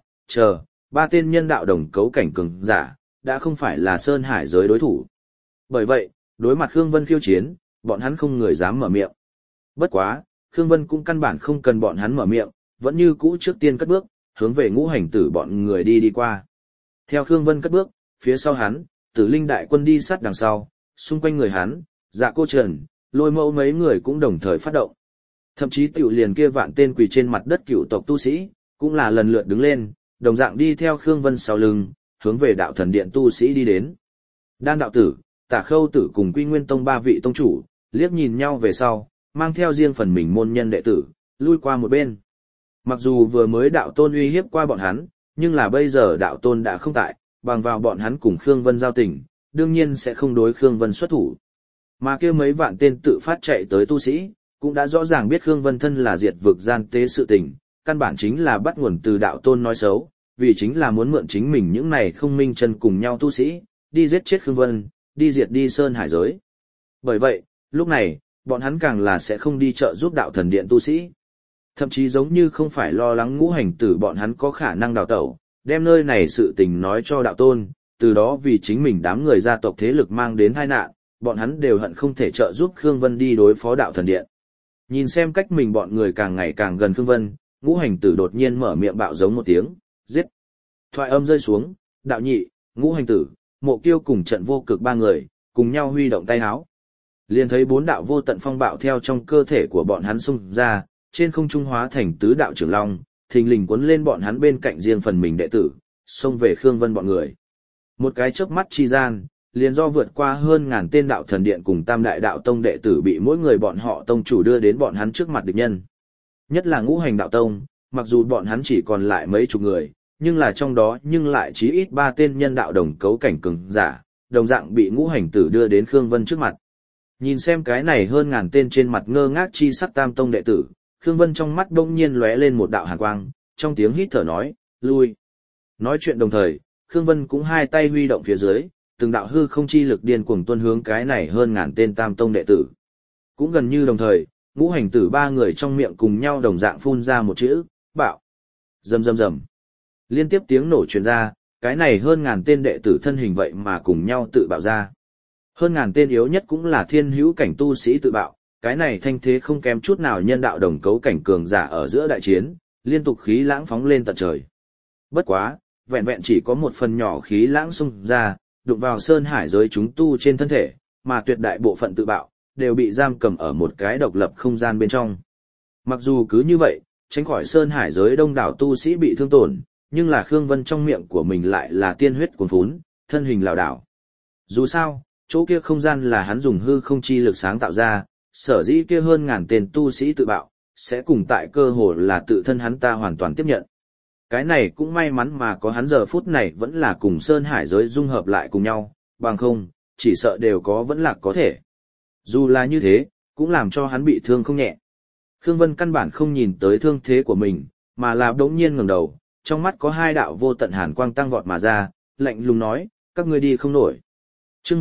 S1: ba tên nhân đạo đồng cấu cảnh cường giả, đã không phải là Sơn hải giới đối thủ. Bởi vậy, đối mặt Khương Vân khiêu chiến, bọn hắn không người dám mở miệng. Bất quá, Khương Vân cũng căn bản không cần bọn hắn mở miệng, vẫn như cũ trước tiên cất bước, hướng về ngũ hành tử bọn người đi qua. Theo Khương Vân cất bước, phía sau hắn, Tử Linh đại quân đi sát đằng sau, xung quanh người hắn, Dạ Cô Trần, Lôi Mẫu mấy người cũng đồng thời phát động. Thậm chí tiểu liền kia vạn tên quỳ trên mặt đất cựu tộc tu sĩ, cũng là lần lượt đứng lên, đồng dạng đi theo Khương Vân sau lưng, hướng về đạo thần điện tu sĩ đi đến. Đan đạo tử, Tả Khâu tử cùng Quy Nguyên tông ba vị tông chủ, liếc nhìn nhau về sau, mang theo riêng phần mình môn nhân đệ tử, lui qua một bên. Mặc dù vừa mới đạo tôn uy hiếp qua bọn hắn, nhưng là bây giờ đạo tôn đã không tại, bằng vào bọn hắn cùng Khương Vân giao tình, đương nhiên sẽ không đối Khương Vân xuất thủ. Mà kia mấy vạn tên tự phát chạy tới tu sĩ, cũng đã rõ ràng biết Khương Vân thân là diệt vực gian tế sự tình, căn bản chính là bắt nguồn từ đạo tôn nói xấu, vì chính là muốn mượn chính mình những này không minh chân cùng nhau tu sĩ, đi giết chết Khương Vân, đi diệt đi Sơn hải giới. Bởi vậy, lúc này, bọn hắn càng là sẽ không đi trợ giúp đạo thần điện tu sĩ. Thậm chí giống như không phải lo lắng ngũ hành tử bọn hắn có khả năng đào tẩu, đem nơi này sự tình nói cho đạo tôn, từ đó vì chính mình đám người gia tộc thế lực mang đến tai nạn, bọn hắn đều hận không thể trợ giúp Khương Vân đi đối phó đạo thần điện. Nhìn xem cách mình bọn người càng ngày càng gần Khương Vân, ngũ hành tử đột nhiên mở miệng bạo giống một tiếng, giết. Thoại âm rơi xuống, đạo nhị, ngũ hành tử, Mộ Kiêu cùng trận vô cực ba người, cùng nhau huy động tay háo. Liền thấy bốn đạo vô tận phong bạo theo trong cơ thể của bọn hắn xung ra, trên không trung hóa thành tứ đạo trưởng long, thình lình cuốn lên bọn hắn bên cạnh riêng phần mình đệ tử, xông về Khương Vân bọn người. Một cái chớp mắt chi gian, liền do vượt qua hơn ngàn tên đạo thần điện cùng tam đại đạo tông đệ tử bị mỗi người bọn họ tông chủ đưa đến bọn hắn trước mặt địch nhân. Nhất là ngũ hành đạo tông, mặc dù bọn hắn chỉ còn lại mấy chục người, nhưng là trong đó nhưng lại chí ít 3 tên nhân đạo đồng cấu cảnh cường giả, đồng dạng bị ngũ hành tử đưa đến Khương Vân trước mặt. Nhìn xem cái này hơn ngàn tên trên mặt ngơ ngác chi sắc tam tông đệ tử, Khương Vân trong mắt bỗng nhiên lóe lên một đạo hàn quang, trong tiếng hít thở nói, lui. Nói chuyện đồng thời, Khương Vân cũng hai tay huy động phía dưới, từng đạo hư không chi lực điên cuồng tuôn hướng cái này hơn ngàn tên tam tông đệ tử. Cũng gần như đồng thời, ngũ hành tử 3 người trong miệng cùng nhau đồng dạng phun ra một chữ, bạo. Rầm rầm rầm. Liên tiếp tiếng nổ truyền ra, cái này hơn ngàn tên đệ tử thân hình vậy mà cùng nhau tự bạo ra. Hơn ngàn tên yếu nhất cũng là thiên hữu cảnh tu sĩ tự bạo, cái này thanh thế không kém chút nào nhân đạo đồng cấu cảnh cường giả ở giữa đại chiến, liên tục khí lãng phóng lên tận trời. Bất quá, vẹn vẹn chỉ có một phần nhỏ khí lãng xung ra, đụng vào sơn hải giới chúng tu trên thân thể, mà tuyệt đại bộ phận tự bạo, đều bị giam cầm ở một cái độc lập không gian bên trong. Mặc dù cứ như vậy, tránh khỏi sơn hải giới đông đảo tu sĩ bị thương tổn, nhưng là Khương Vân trong miệng của mình lại là tiên huyết cuồn phún, thân hình lảo đảo. Dù sao, chỗ kia không gian là hắn dùng hư không chi lực sáng tạo ra, sở dĩ kia hơn ngàn tên tu sĩ tự bạo, sẽ cùng tại cơ hồ là tự thân hắn ta hoàn toàn tiếp nhận. Cái này cũng may mắn mà có hắn giờ phút này vẫn là cùng sơn hải giới dung hợp lại cùng nhau, bằng không, chỉ sợ đều có vẫn lạc có thể. Dù là như thế, cũng làm cho hắn bị thương không nhẹ. Khương Vân căn bản không nhìn tới thương thế của mình, mà là đống nhiên ngẩng đầu, trong mắt có 2 đạo vô tận hàn quang tăng vọt mà ra, lạnh lùng nói, các ngươi đi không nổi. Chương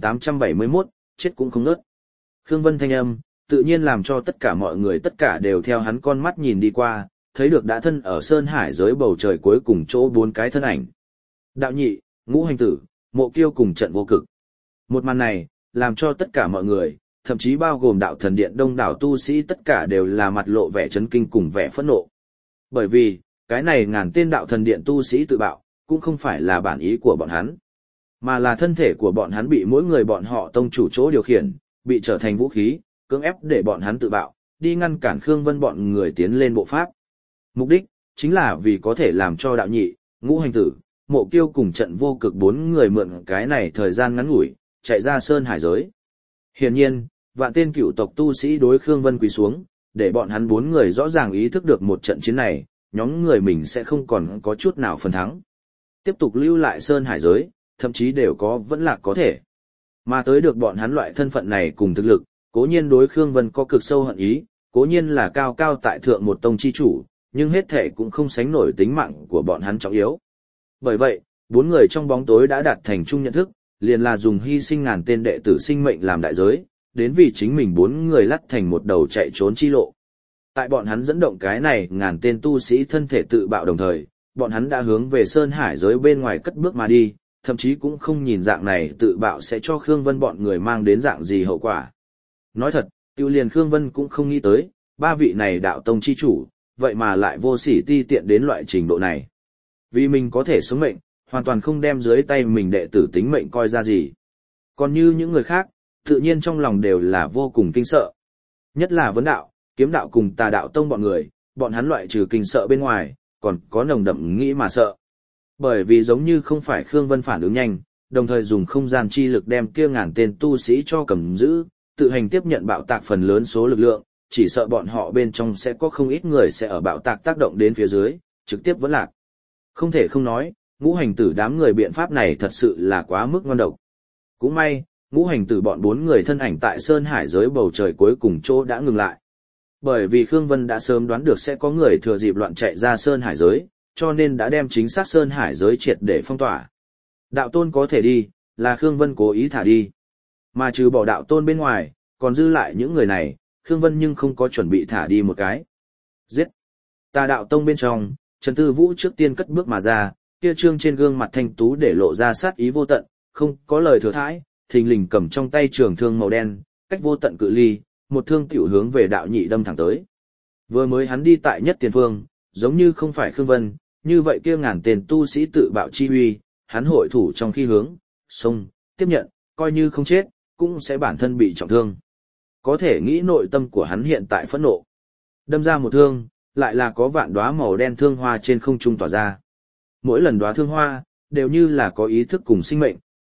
S1: 1871, chết cũng không nớt. Khương Vân thanh âm, tự nhiên làm cho tất cả mọi người tất cả đều theo hắn con mắt nhìn đi qua, thấy được đã thân ở sơn hải giới bầu trời cuối cùng chỗ 4 cái thân ảnh. Đạo nhị, ngũ hành tử, mộ kiêu cùng trận vô cực. Một màn này, làm cho tất cả mọi người, thậm chí bao gồm đạo thần điện đông đảo tu sĩ tất cả đều là mặt lộ vẻ chấn kinh cùng vẻ phẫn nộ. Bởi vì, cái này ngàn tên đạo thần điện tu sĩ tự bạo, cũng không phải là bản ý của bọn hắn, mà là thân thể của bọn hắn bị mỗi người bọn họ tông chủ chỗ điều khiển, bị trở thành vũ khí, cưỡng ép để bọn hắn tự bạo, đi ngăn cản Khương Vân bọn người tiến lên bộ pháp. Mục đích, chính là vì có thể làm cho đạo nhị, ngũ hành tử, mộ kiêu cùng trận vô cực 4 người mượn cái này thời gian ngắn ngủi, chạy ra sơn hải giới. Hiển nhiên, vạn tên cửu tộc tu sĩ đối Khương Vân quỳ xuống, để bọn hắn 4 người rõ ràng ý thức được một trận chiến này, nhóm người mình sẽ không còn có chút nào phần thắng. Tiếp tục lưu lại sơn hải giới, thậm chí đều có vẫn là có thể. Mà tới được bọn hắn loại thân phận này cùng thực lực, cố nhiên đối Khương Vân có cực sâu hận ý, cố nhiên là cao cao tại thượng một tông chi chủ, nhưng hết thể cũng không sánh nổi tính mạng của bọn hắn trọng yếu. Bởi vậy, 4 người trong bóng tối đã đạt thành chung nhận thức, liền là dùng hy sinh ngàn tên đệ tử sinh mệnh làm đại giới, đến vì chính mình 4 người lắt thành một đầu chạy trốn chi lộ. Tại bọn hắn dẫn động cái này ngàn tên tu sĩ thân thể tự bạo đồng thời, bọn hắn đã hướng về sơn hải giới bên ngoài cất bước mà đi, thậm chí cũng không nhìn dạng này tự bạo sẽ cho Khương Vân bọn người mang đến dạng gì hậu quả. Nói thật, tiêu liền Khương Vân cũng không nghĩ tới, 3 vị này đạo tông chi chủ, vậy mà lại vô sỉ ti tiện đến loại trình độ này. Vì mình có thể sống mệnh, hoàn toàn không đem dưới tay mình đệ tử tính mệnh coi ra gì. Còn như những người khác, tự nhiên trong lòng đều là vô cùng kinh sợ. Nhất là vấn đạo, kiếm đạo cùng tà đạo tông bọn người, bọn hắn loại trừ kinh sợ bên ngoài, còn có nồng đậm nghĩ mà sợ. Bởi vì giống như không phải Khương Vân phản ứng nhanh, đồng thời dùng không gian chi lực đem kia ngàn tên tu sĩ cho cầm giữ, tự hành tiếp nhận bạo tạc phần lớn số lực lượng, chỉ sợ bọn họ bên trong sẽ có không ít người sẽ ở bạo tạc tác động đến phía dưới, trực tiếp vẫn lạc. Không thể không nói, ngũ hành tử đám người biện pháp này thật sự là quá mức ngon độc. Cũng may, ngũ hành tử bọn 4 người thân ảnh tại sơn hải giới bầu trời cuối cùng chỗ đã ngừng lại. Bởi vì Khương Vân đã sớm đoán được sẽ có người thừa dịp loạn chạy ra sơn hải giới, cho nên đã đem chính xác sơn hải giới triệt để phong tỏa. Đạo tôn có thể đi, là Khương Vân cố ý thả đi. Mà trừ bỏ đạo tôn bên ngoài, còn dư lại những người này, Khương Vân nhưng không có chuẩn bị thả đi một cái. Giết! Tà đạo tông bên trong, Trần Tư Vũ trước tiên cất bước mà ra, kia trương trên gương mặt thanh tú để lộ ra sát ý vô tận, không có lời thừa thãi, thình lình cầm trong tay trường thương màu đen, cách vô tận cự ly, một thương tiểu hướng về đạo nhị đâm thẳng tới. Vừa mới hắn đi tại nhất tiền phương, giống như không phải Khương Vân, như vậy kia ngàn tên tu sĩ tự bạo chi uy, hắn hội thủ trong khi hướng, xông, tiếp nhận, coi như không chết, cũng sẽ bản thân bị trọng thương. Có thể nghĩ nội tâm của hắn hiện tại phẫn nộ. Đâm ra một thương, lại là có vạn đóa màu đen thương hoa trên không trung tỏa ra. Mỗi lần đóa thương hoa, đều như là có ý thức cùng sinh mệnh,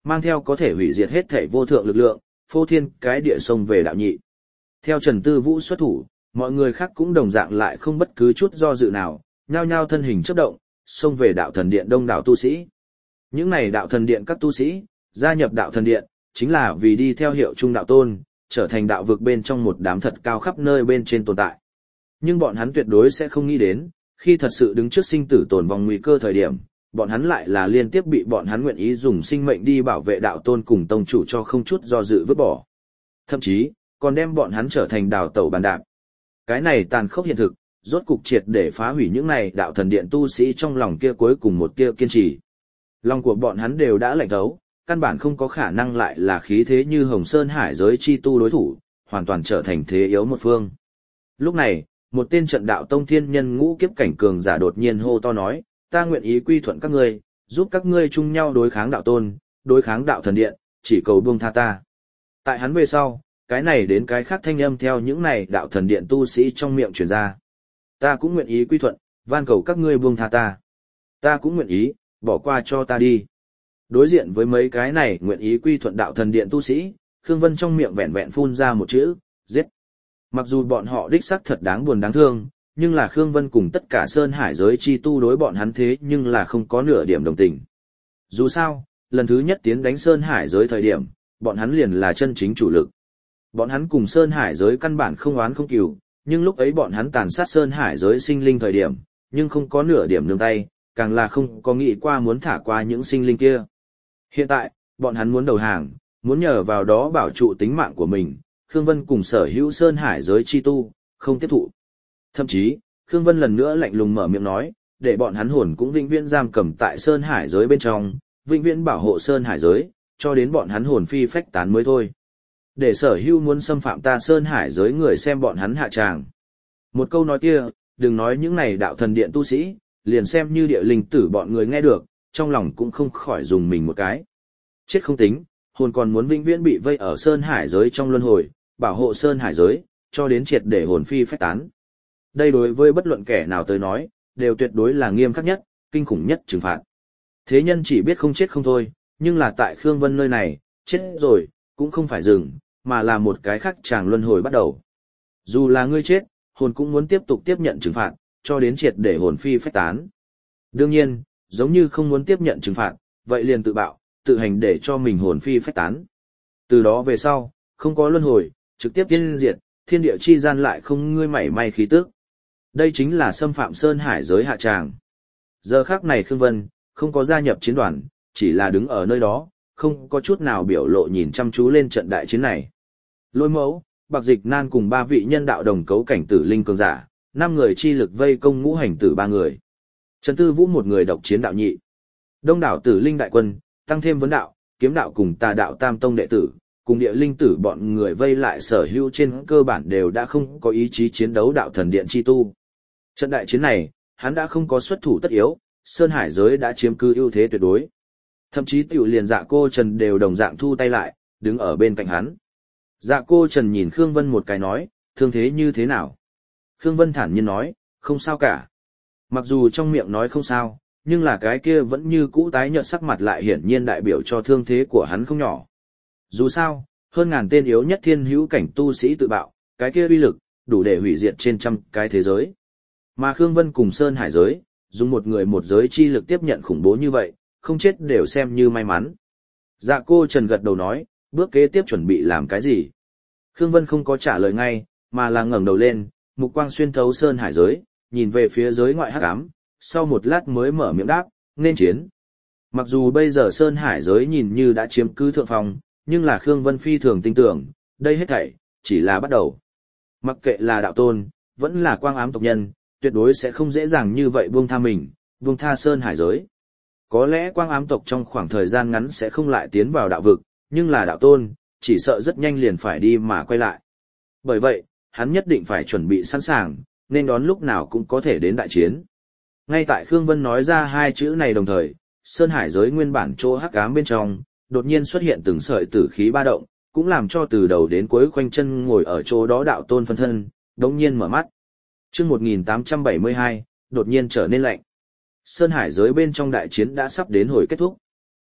S1: mang theo có thể hủy diệt hết thể vô thượng lực lượng, phô thiên cái địa sông về đạo nhị. Theo Trần Tư Vũ xuất thủ, mọi người khác cũng đồng dạng lại không bất cứ chút do dự nào, nhao nhao thân hình chớp động, xông về đạo thần điện đông đảo tu sĩ. Những này đạo thần điện các tu sĩ, gia nhập đạo thần điện, chính là vì đi theo hiệu trung đạo tôn, trở thành đạo vực bên trong một đám thật cao khắp nơi bên trên tồn tại. Nhưng bọn hắn tuyệt đối sẽ không nghĩ đến, khi thật sự đứng trước sinh tử tồn vong nguy cơ thời điểm, bọn hắn lại là liên tiếp bị bọn hắn nguyện ý dùng sinh mệnh đi bảo vệ đạo tôn cùng tông chủ cho không chút do dự vứt bỏ. Thậm chí, còn đem bọn hắn trở thành đào tẩu bàn đạp. Cái này tàn khốc hiện thực, rốt cục triệt để phá hủy những này đạo thần điện tu sĩ trong lòng kia cuối cùng một tia kiên trì. Lòng của bọn hắn đều đã lạnh thấu, căn bản không có khả năng lại là khí thế như Hồng Sơn Hải giới chi tu đối thủ, hoàn toàn trở thành thế yếu một phương. Lúc này, một tên trận đạo tông thiên nhân ngũ kiếp cảnh cường giả đột nhiên hô to nói, ta nguyện ý quy thuận các ngươi, giúp các ngươi chung nhau đối kháng đạo tôn, đối kháng đạo thần điện, chỉ cầu buông tha ta. Tại hắn về sau, cái này đến cái khác thanh âm theo những này đạo thần điện tu sĩ trong miệng truyền ra. Ta cũng nguyện ý quy thuận, van cầu các ngươi buông tha ta. Ta cũng nguyện ý, bỏ qua cho ta đi. Đối diện với mấy cái này nguyện ý quy thuận đạo thần điện tu sĩ, Khương Vân trong miệng vẹn vẹn phun ra một chữ, giết. Mặc dù bọn họ đích xác thật đáng buồn đáng thương, nhưng là Khương Vân cùng tất cả Sơn Hải giới chi tu đối bọn hắn thế nhưng là không có nửa điểm đồng tình. Dù sao, lần thứ nhất tiến đánh Sơn Hải giới thời điểm, bọn hắn liền là chân chính chủ lực. Bọn hắn cùng Sơn Hải giới căn bản không oán không cừu, nhưng lúc ấy bọn hắn tàn sát Sơn Hải giới sinh linh thời điểm, nhưng không có nửa điểm nương tay, càng là không có nghĩ qua muốn thả qua những sinh linh kia. Hiện tại, bọn hắn muốn đầu hàng, muốn nhờ vào đó bảo trụ tính mạng của mình, Khương Vân cùng sở hữu Sơn Hải giới chi tu, không tiếp thụ. Thậm chí, Khương Vân lần nữa lạnh lùng mở miệng nói, để bọn hắn hồn cũng vĩnh viễn giam cầm tại Sơn Hải giới bên trong, vĩnh viễn bảo hộ Sơn Hải giới, cho đến bọn hắn hồn phi phách tán mới thôi. Để sở hữu muốn xâm phạm ta Sơn Hải giới người xem bọn hắn hạ tràng. Một câu nói kia, đừng nói những này đạo thần điện tu sĩ, liền xem như địa linh tử bọn người nghe được, trong lòng cũng không khỏi dùng mình một cái. Chết không tính, hồn còn muốn vĩnh viễn bị vây ở Sơn Hải giới trong luân hồi, bảo hộ Sơn Hải giới, cho đến triệt để hồn phi phách tán. Đây đối với bất luận kẻ nào tới nói, đều tuyệt đối là nghiêm khắc nhất, kinh khủng nhất trừng phạt. Thế nhân chỉ biết không chết không thôi, nhưng là tại Khương Vân nơi này, chết rồi, cũng không phải dừng, mà là một cái khác chàng luân hồi bắt đầu. Dù là ngươi chết, hồn cũng muốn tiếp tục tiếp nhận trừng phạt, cho đến triệt để hồn phi phách tán. Đương nhiên, giống như không muốn tiếp nhận trừng phạt, vậy liền tự bạo, tự hành để cho mình hồn phi phách tán. Từ đó về sau, không có luân hồi, trực tiếp tiên diệt, thiên địa chi gian lại không ngươi mảy may khí tức. Đây chính là xâm phạm Sơn Hải giới hạ tràng. Giờ khắc này Khương Vân, không có gia nhập chiến đoàn, chỉ là đứng ở nơi đó, không có chút nào biểu lộ nhìn chăm chú lên trận đại chiến này. Lôi Mẫu, Bạc Dịch Nan cùng 3 vị nhân đạo đồng cấu cảnh tử linh cường giả, 5 người chi lực vây công ngũ hành tử 3 người. Trần Tư Vũ một người độc chiến đạo nhị. Đông đảo tử linh đại quân, tăng thêm vấn đạo, kiếm đạo cùng tà đạo tam tông đệ tử, cùng địa linh tử bọn người vây lại sở hữu trên cơ bản đều đã không có ý chí chiến đấu đạo thần điện chi tu. Trận đại chiến này, hắn đã không có xuất thủ tất yếu, Sơn Hải giới đã chiếm cứ ưu thế tuyệt đối. Thậm chí tiểu liền Dạ Cô Trần đều đồng dạng thu tay lại, đứng ở bên cạnh hắn. Dạ Cô Trần nhìn Khương Vân một cái nói, thương thế như thế nào? Khương Vân thản nhiên nói, không sao cả. Mặc dù trong miệng nói không sao, nhưng là cái kia vẫn như cũ tái nhợt sắc mặt lại hiển nhiên đại biểu cho thương thế của hắn không nhỏ. Dù sao, hơn ngàn tên yếu nhất thiên hữu cảnh tu sĩ tự bạo, cái kia uy lực, đủ để hủy diệt trên trăm cái thế giới. Mà Khương Vân cùng Sơn Hải giới, dùng một người một giới chi lực tiếp nhận khủng bố như vậy, không chết đều xem như may mắn. Dạ Cô Trần gật đầu nói, bước kế tiếp chuẩn bị làm cái gì? Khương Vân không có trả lời ngay, mà là ngẩng đầu lên, mục quang xuyên thấu Sơn Hải giới, nhìn về phía giới ngoại hắc ám, sau một lát mới mở miệng đáp, nên chiến. Mặc dù bây giờ Sơn Hải giới nhìn như đã chiếm cứ thượng phong, nhưng là Khương Vân phi thường tin tưởng, đây hết thảy chỉ là bắt đầu. Mặc kệ là đạo tôn, vẫn là quang ám tộc nhân, tuyệt đối sẽ không dễ dàng như vậy buông tha mình, buông tha Sơn Hải giới. Có lẽ quang ám tộc trong khoảng thời gian ngắn sẽ không lại tiến vào đạo vực, nhưng là đạo tôn, chỉ sợ rất nhanh liền phải đi mà quay lại. Bởi vậy, hắn nhất định phải chuẩn bị sẵn sàng, nên đón lúc nào cũng có thể đến đại chiến. Ngay tại Khương Vân nói ra hai chữ này đồng thời, Sơn Hải giới nguyên bản chỗ hắc ám bên trong, đột nhiên xuất hiện từng sợi tử khí ba động, cũng làm cho từ đầu đến cuối khoanh chân ngồi ở chỗ đó đạo tôn phân thân, đống nhiên mở mắt. Chương 1872, đột nhiên trở nên lạnh. Sơn Hải giới bên trong đại chiến đã sắp đến hồi kết thúc.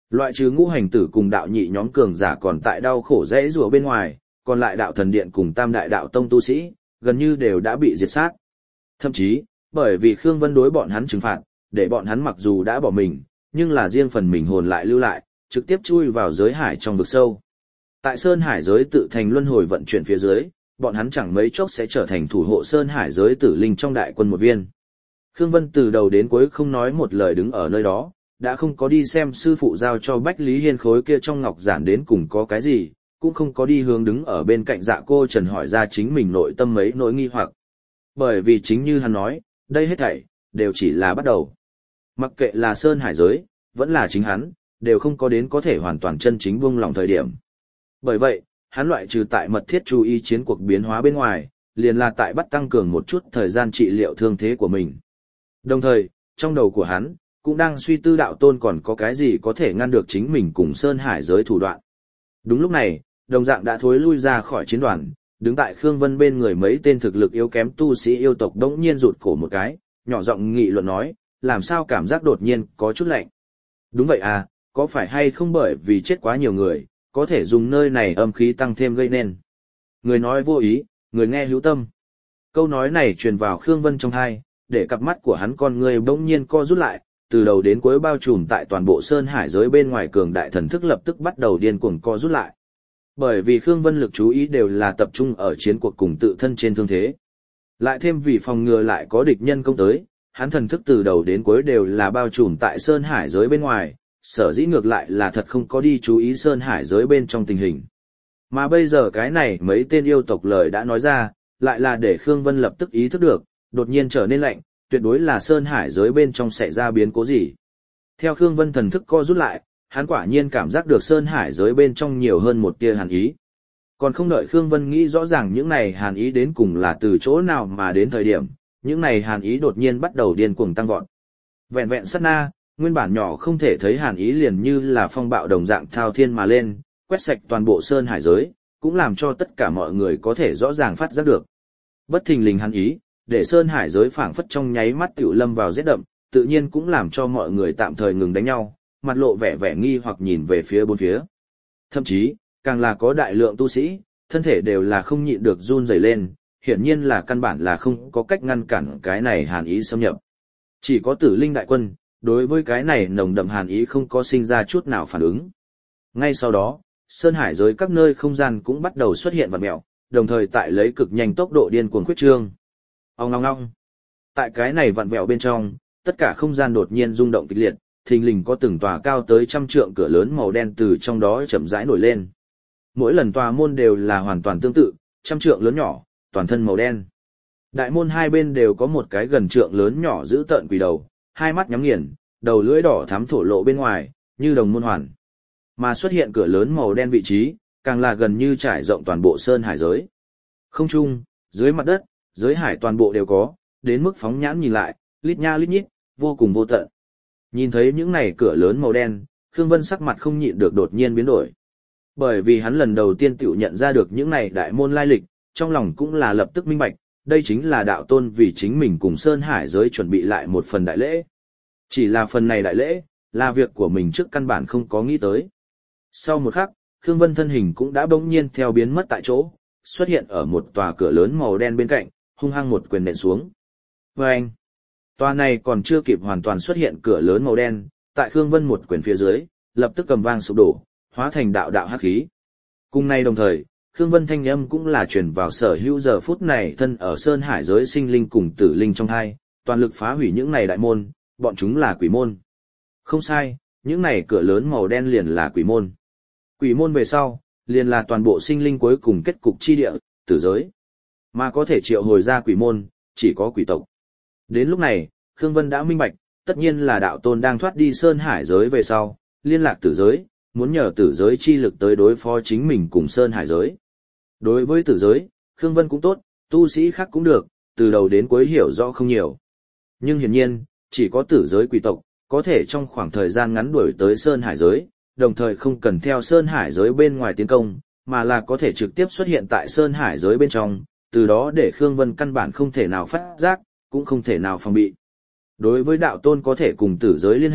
S1: Loại trừ ngũ hành tử cùng đạo nhị nhóm cường giả còn tại đau khổ dễ rùa bên ngoài, còn lại đạo thần điện cùng tam đại đạo tông tu sĩ, gần như đều đã bị diệt sát. Thậm chí, bởi vì Khương Vân đối bọn hắn trừng phạt, để bọn hắn mặc dù đã bỏ mình, nhưng là riêng phần mình hồn lại lưu lại, trực tiếp chui vào giới hải trong vực sâu. Tại Sơn Hải giới tự thành luân hồi vận chuyển phía dưới, bọn hắn chẳng mấy chốc sẽ trở thành thủ hộ Sơn Hải giới tử linh trong đại quân một viên. Khương Vân từ đầu đến cuối không nói một lời đứng ở nơi đó, đã không có đi xem sư phụ giao cho Bách Lý Hiên khối kia trong ngọc giản đến cùng có cái gì, cũng không có đi hướng đứng ở bên cạnh Dạ Cô Trần hỏi ra chính mình nội tâm mấy nỗi nghi hoặc. Bởi vì chính như hắn nói, đây hết thảy đều chỉ là bắt đầu. Mặc kệ là Sơn Hải giới, vẫn là chính hắn, đều không có đến có thể hoàn toàn chân chính buông lòng thời điểm. Bởi vậy, hắn loại trừ tại mật thiết chú ý chiến cuộc biến hóa bên ngoài, liền là tại bắt tăng cường một chút thời gian trị liệu thương thế của mình. Đồng thời, trong đầu của hắn, cũng đang suy tư đạo tôn còn có cái gì có thể ngăn được chính mình cùng Sơn Hải giới thủ đoạn. Đúng lúc này, đồng dạng đã thối lui ra khỏi chiến đoàn, đứng tại Khương Vân bên người mấy tên thực lực yếu kém tu sĩ yêu tộc đống nhiên rụt cổ một cái, nhỏ giọng nghị luận nói, làm sao cảm giác đột nhiên có chút lạnh. Đúng vậy à, có phải hay không bởi vì chết quá nhiều người, có thể dùng nơi này âm khí tăng thêm gây nên. Người nói vô ý, người nghe hữu tâm. Câu nói này truyền vào Khương Vân trong tai, để cặp mắt của hắn con người bỗng nhiên co rút lại, từ đầu đến cuối bao trùm tại toàn bộ Sơn Hải giới bên ngoài cường đại thần thức lập tức bắt đầu điên cuồng co rút lại. Bởi vì Khương Vân lực chú ý đều là tập trung ở chiến cuộc cùng tự thân trên thương thế. Lại thêm vì phòng ngừa lại có địch nhân công tới, hắn thần thức từ đầu đến cuối đều là bao trùm tại Sơn Hải giới bên ngoài, sở dĩ ngược lại là thật không có đi chú ý Sơn Hải giới bên trong tình hình. Mà bây giờ cái này mấy tên yêu tộc lời đã nói ra, lại là để Khương Vân lập tức ý thức được, đột nhiên trở nên lạnh, tuyệt đối là Sơn Hải giới bên trong xảy ra biến cố gì. Theo Khương Vân thần thức co rút lại, hắn quả nhiên cảm giác được Sơn Hải giới bên trong nhiều hơn một tia hàn ý. Còn không đợi Khương Vân nghĩ rõ ràng những này hàn ý đến cùng là từ chỗ nào mà đến thời điểm, những này hàn ý đột nhiên bắt đầu điên cuồng tăng vọt. Vẹn vẹn sát na, nguyên bản nhỏ không thể thấy hàn ý liền như là phong bạo đồng dạng thao thiên mà lên, quét sạch toàn bộ Sơn Hải giới, cũng làm cho tất cả mọi người có thể rõ ràng phát giác được. Bất thình lình hàn ý, để Sơn Hải giới phảng phất trong nháy mắt tiểu lâm vào rét đậm, tự nhiên cũng làm cho mọi người tạm thời ngừng đánh nhau, mặt lộ vẻ nghi hoặc nhìn về phía bốn phía. Thậm chí, càng là có đại lượng tu sĩ, thân thể đều là không nhịn được run rẩy lên, hiển nhiên là căn bản là không có cách ngăn cản cái này hàn ý xâm nhập. Chỉ có Tử Linh đại quân, đối với cái này nồng đậm hàn ý không có sinh ra chút nào phản ứng. Ngay sau đó, Sơn Hải giới các nơi không gian cũng bắt đầu xuất hiện vặn mèo, đồng thời tại lấy cực nhanh tốc độ điên cuồng khuyết trương. Ong ong ong. Tại cái này vặn vẹo bên trong, tất cả không gian đột nhiên rung động kịch liệt, thình lình có từng tòa cao tới 100 trượng cửa lớn màu đen từ trong đó chậm rãi nổi lên. Mỗi lần tòa môn đều là hoàn toàn tương tự, 100 trượng lớn nhỏ, toàn thân màu đen. Đại môn hai bên đều có một cái gần trượng lớn nhỏ giữ tợn quỷ đầu, hai mắt nhắm nghiền, đầu lưỡi đỏ thắm thổ lộ bên ngoài, như đồng môn hoàn. Mà xuất hiện cửa lớn màu đen vị trí, càng là gần như trải rộng toàn bộ Sơn Hải giới. Không trung, dưới mặt đất, giới hải toàn bộ đều có, đến mức phóng nhãn nhìn lại, lít nha lít nhít, vô cùng vô tận. Nhìn thấy những này cửa lớn màu đen, Khương Vân sắc mặt không nhịn được đột nhiên biến đổi. Bởi vì hắn lần đầu tiên tiểu nhận ra được những này đại môn lai lịch, trong lòng cũng là lập tức minh bạch, đây chính là đạo tôn vì chính mình cùng Sơn Hải giới chuẩn bị lại một phần đại lễ. Chỉ là phần này đại lễ, là việc của mình trước căn bản không có nghĩ tới. Sau một khắc, Khương Vân thân hình cũng đã bỗng nhiên theo biến mất tại chỗ, xuất hiện ở một tòa cửa lớn màu đen bên cạnh, hung hăng một quyền nện xuống. Vâng! Tòa này còn chưa kịp hoàn toàn xuất hiện cửa lớn màu đen, tại Khương Vân một quyền phía dưới, lập tức cầm vang sụp đổ, hóa thành đạo đạo hắc khí. Cùng nay đồng thời, Khương Vân thanh âm cũng là truyền vào sở hữu giờ phút này thân ở Sơn Hải giới sinh linh cùng tử linh trong hai, toàn lực phá hủy những này đại môn, bọn chúng là quỷ môn. Không sai, những này cửa lớn màu đen liền là quỷ môn. Quỷ môn về sau, liền là toàn bộ sinh linh cuối cùng kết cục chi địa, tử giới. Mà có thể triệu hồi ra quỷ môn, chỉ có quỷ tộc. Đến lúc này, Khương Vân đã minh bạch, tất nhiên là đạo tôn đang thoát đi Sơn Hải giới về sau, liên lạc tử giới, muốn nhờ tử giới chi lực tới đối phó chính mình cùng Sơn Hải giới. Đối với tử giới, Khương Vân cũng tốt, tu sĩ khác cũng được, từ đầu đến cuối hiểu rõ không nhiều. Nhưng hiển nhiên, chỉ có tử giới quỷ tộc, có thể trong khoảng thời gian ngắn đuổi tới Sơn Hải giới, đồng thời không cần theo Sơn Hải giới bên ngoài tiến công, mà là có thể trực tiếp xuất hiện tại Sơn Hải giới bên trong, từ đó để Khương Vân căn bản không thể nào phát giác, cũng không thể nào phòng bị. Đối với đạo tôn có thể cùng tử giới liên hệ,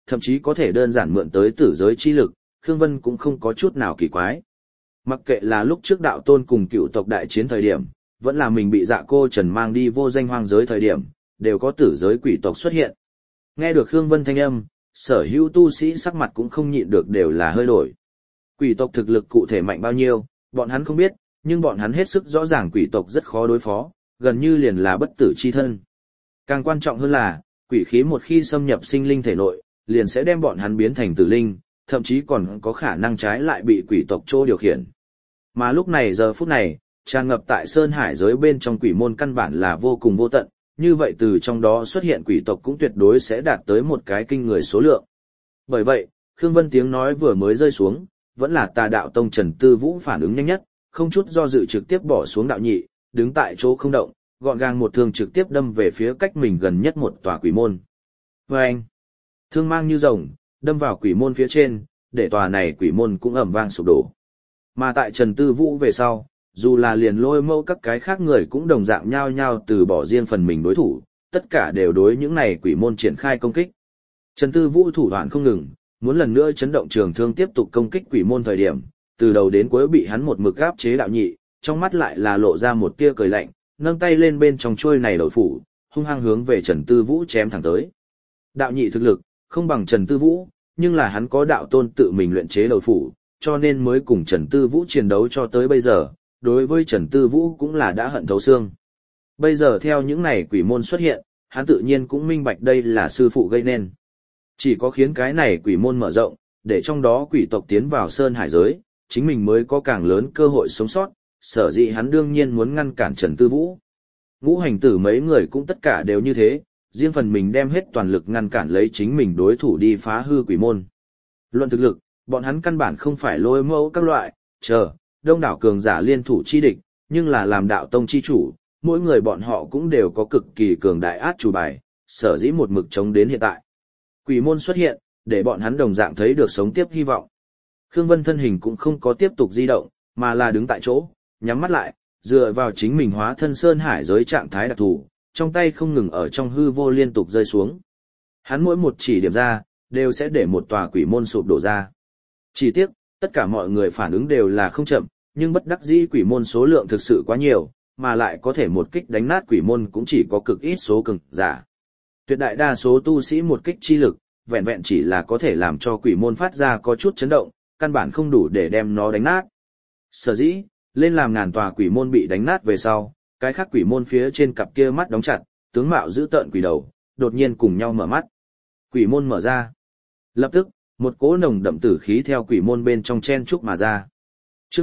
S1: thậm chí có thể đơn giản mượn tới tử giới chi lực, Khương Vân cũng không có chút nào kỳ quái. Mặc kệ là lúc trước đạo tôn cùng cựu tộc đại chiến thời điểm, vẫn là mình bị Dạ Cô Trần mang đi vô danh hoang giới thời điểm, đều có tử giới quỷ tộc xuất hiện. Nghe được Khương Vân thanh âm, sở hữu tu sĩ sắc mặt cũng không nhịn được đều là hơi đổi. Quỷ tộc thực lực cụ thể mạnh bao nhiêu, bọn hắn không biết, nhưng bọn hắn hết sức rõ ràng quỷ tộc rất khó đối phó, gần như liền là bất tử chi thân. Càng quan trọng hơn là, quỷ khí một khi xâm nhập sinh linh thể nội, liền sẽ đem bọn hắn biến thành tử linh, thậm chí còn có khả năng trái lại bị quỷ tộc trô điều khiển. Mà lúc này giờ phút này, tràn ngập tại Sơn Hải giới bên trong quỷ môn căn bản là vô cùng vô tận, như vậy từ trong đó xuất hiện quỷ tộc cũng tuyệt đối sẽ đạt tới một cái kinh người số lượng. Bởi vậy, Khương Vân tiếng nói vừa mới rơi xuống, vẫn là Tà Đạo Tông Trần Tư Vũ phản ứng nhanh nhất, không chút do dự trực tiếp bỏ xuống đạo nhị, đứng tại chỗ không động, gọn gàng một thương trực tiếp đâm về phía cách mình gần nhất một tòa quỷ môn. Vâng! Thương mang như rồng, đâm vào quỷ môn phía trên, để tòa này quỷ môn cũng ầm vang sụp đổ. Mà tại Trần Tư Vũ về sau, dù là liền Lôi Mâu các cái khác người cũng đồng dạng nhao nhao từ bỏ riêng phần mình đối thủ, tất cả đều đối những này quỷ môn triển khai công kích. Trần Tư Vũ thủ đoạn không ngừng, muốn lần nữa chấn động trường thương tiếp tục công kích quỷ môn thời điểm, từ đầu đến cuối bị hắn một mực áp chế đạo nhị, trong mắt lại là lộ ra một tia cười lạnh, nâng tay lên bên trong chuôi này đổi phủ, hung hăng hướng về Trần Tư Vũ chém thẳng tới. Đạo nhị thực lực không bằng Trần Tư Vũ, nhưng là hắn có đạo tôn tự mình luyện chế đổi phủ, cho nên mới cùng Trần Tư Vũ chiến đấu cho tới bây giờ, đối với Trần Tư Vũ cũng là đã hận thấu xương. Bây giờ theo những này quỷ môn xuất hiện, hắn tự nhiên cũng minh bạch đây là sư phụ gây nên. Chỉ có khiến cái này quỷ môn mở rộng, để trong đó quỷ tộc tiến vào Sơn Hải giới, chính mình mới có càng lớn cơ hội sống sót, sở dĩ hắn đương nhiên muốn ngăn cản Trần Tư Vũ. Ngũ hành tử mấy người cũng tất cả đều như thế, riêng phần mình đem hết toàn lực ngăn cản lấy chính mình đối thủ đi phá hư quỷ môn. Luận thực lực, bọn hắn căn bản không phải Lôi Mẫu các loại, đông đảo cường giả liên thủ chi địch, nhưng là làm đạo tông chi chủ, mỗi người bọn họ cũng đều có cực kỳ cường đại át chủ bài, sở dĩ một mực chống đến hiện tại. Quỷ môn xuất hiện, để bọn hắn đồng dạng thấy được sống tiếp hy vọng. Khương Vân thân hình cũng không có tiếp tục di động, mà là đứng tại chỗ, nhắm mắt lại, dựa vào chính mình hóa thân Sơn Hải giới trạng thái đặc thù, trong tay không ngừng ở trong hư vô liên tục rơi xuống. Hắn mỗi một chỉ điểm ra, đều sẽ để một tòa quỷ môn sụp đổ ra. Chỉ tiếc, tất cả mọi người phản ứng đều là không chậm, nhưng bất đắc dĩ quỷ môn số lượng thực sự quá nhiều, mà lại có thể một kích đánh nát quỷ môn cũng chỉ có cực ít số cường giả. Tuyệt đại đa số tu sĩ một kích chi lực, vẹn vẹn chỉ là có thể làm cho quỷ môn phát ra có chút chấn động, căn bản không đủ để đem nó đánh nát. Sở dĩ, lên làm ngàn tòa quỷ môn bị đánh nát về sau, cái khác quỷ môn phía trên cặp kia mắt đóng chặt, tướng mạo giữ tợn quỷ đầu, đột nhiên cùng nhau mở mắt. Quỷ môn mở ra. Lập tức, một cỗ nồng đậm tử khí theo quỷ môn bên trong chen trúc mà ra. Chương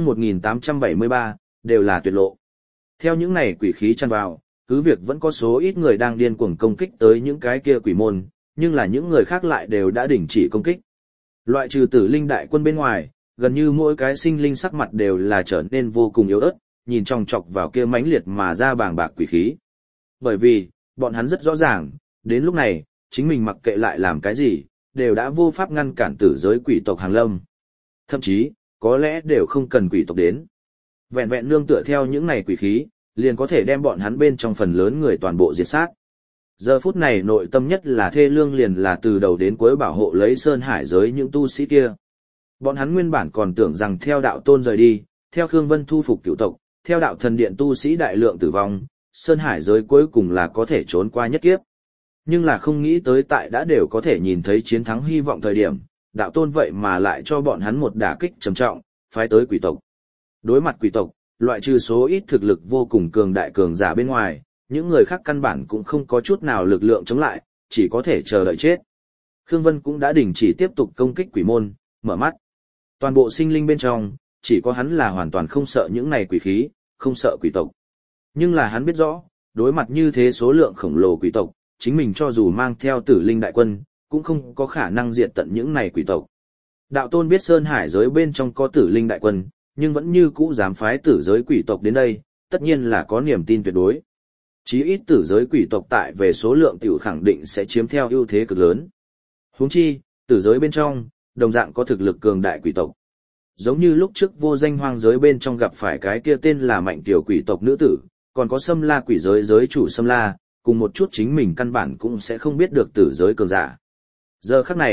S1: 1873, đều là tuyệt lộ. Theo những này quỷ khí tràn vào, cứ việc vẫn có số ít người đang điên cuồng công kích tới những cái kia quỷ môn, nhưng là những người khác lại đều đã đình chỉ công kích. Loại trừ tử linh đại quân bên ngoài, gần như mỗi cái sinh linh sắc mặt đều là trở nên vô cùng yếu ớt, nhìn chòng chọc vào kia mãnh liệt mà ra bàng bạc quỷ khí. Bởi vì, bọn hắn rất rõ ràng, đến lúc này, chính mình mặc kệ lại làm cái gì, đều đã vô pháp ngăn cản tử giới quỷ tộc hàng lâm. Thậm chí, có lẽ đều không cần quỷ tộc đến. Vẹn vẹn nương tựa theo những này quỷ khí, liền có thể đem bọn hắn bên trong phần lớn người toàn bộ diệt sát. Giờ phút này nội tâm nhất là thê lương liền là từ đầu đến cuối bảo hộ lấy Sơn Hải giới những tu sĩ kia. Bọn hắn nguyên bản còn tưởng rằng theo đạo tôn rời đi, theo Khương Vân thu phục cửu tộc, theo đạo thần điện tu sĩ đại lượng tử vong, Sơn Hải giới cuối cùng là có thể trốn qua nhất kiếp. Nhưng là không nghĩ tới tại đã đều có thể nhìn thấy chiến thắng hy vọng thời điểm, đạo tôn vậy mà lại cho bọn hắn một đả kích trầm trọng, phái tới quỷ tộc. Đối mặt quỷ tộc, loại trừ số ít thực lực vô cùng cường đại cường giả bên ngoài, những người khác căn bản cũng không có chút nào lực lượng chống lại, chỉ có thể chờ đợi chết. Khương Vân cũng đã đình chỉ tiếp tục công kích quỷ môn, mở mắt. Toàn bộ sinh linh bên trong, chỉ có hắn là hoàn toàn không sợ những này quỷ khí, không sợ quỷ tộc. Nhưng là hắn biết rõ, đối mặt như thế số lượng khổng lồ quỷ tộc, chính mình cho dù mang theo tử linh đại quân, cũng không có khả năng diệt tận những này quỷ tộc. Đạo tôn biết Sơn Hải giới bên trong có tử linh đại quân, nhưng vẫn như cũ dám phái tử giới quỷ tộc đến đây, tất nhiên là có niềm tin tuyệt đối. Chí ít tử giới quỷ tộc tại về số lượng tiểu khẳng định sẽ chiếm theo ưu thế cực lớn. Huống chi, tử giới bên trong, đồng dạng có thực lực cường đại quỷ tộc. Giống như lúc trước vô danh hoang giới bên trong gặp phải cái kia tên là Mạnh Tiểu quỷ tộc nữ tử, còn có Sâm La quỷ giới giới chủ Sâm La, cùng một chút chính mình căn bản cũng sẽ không biết được tử giới cường giả. Giờ khắc này,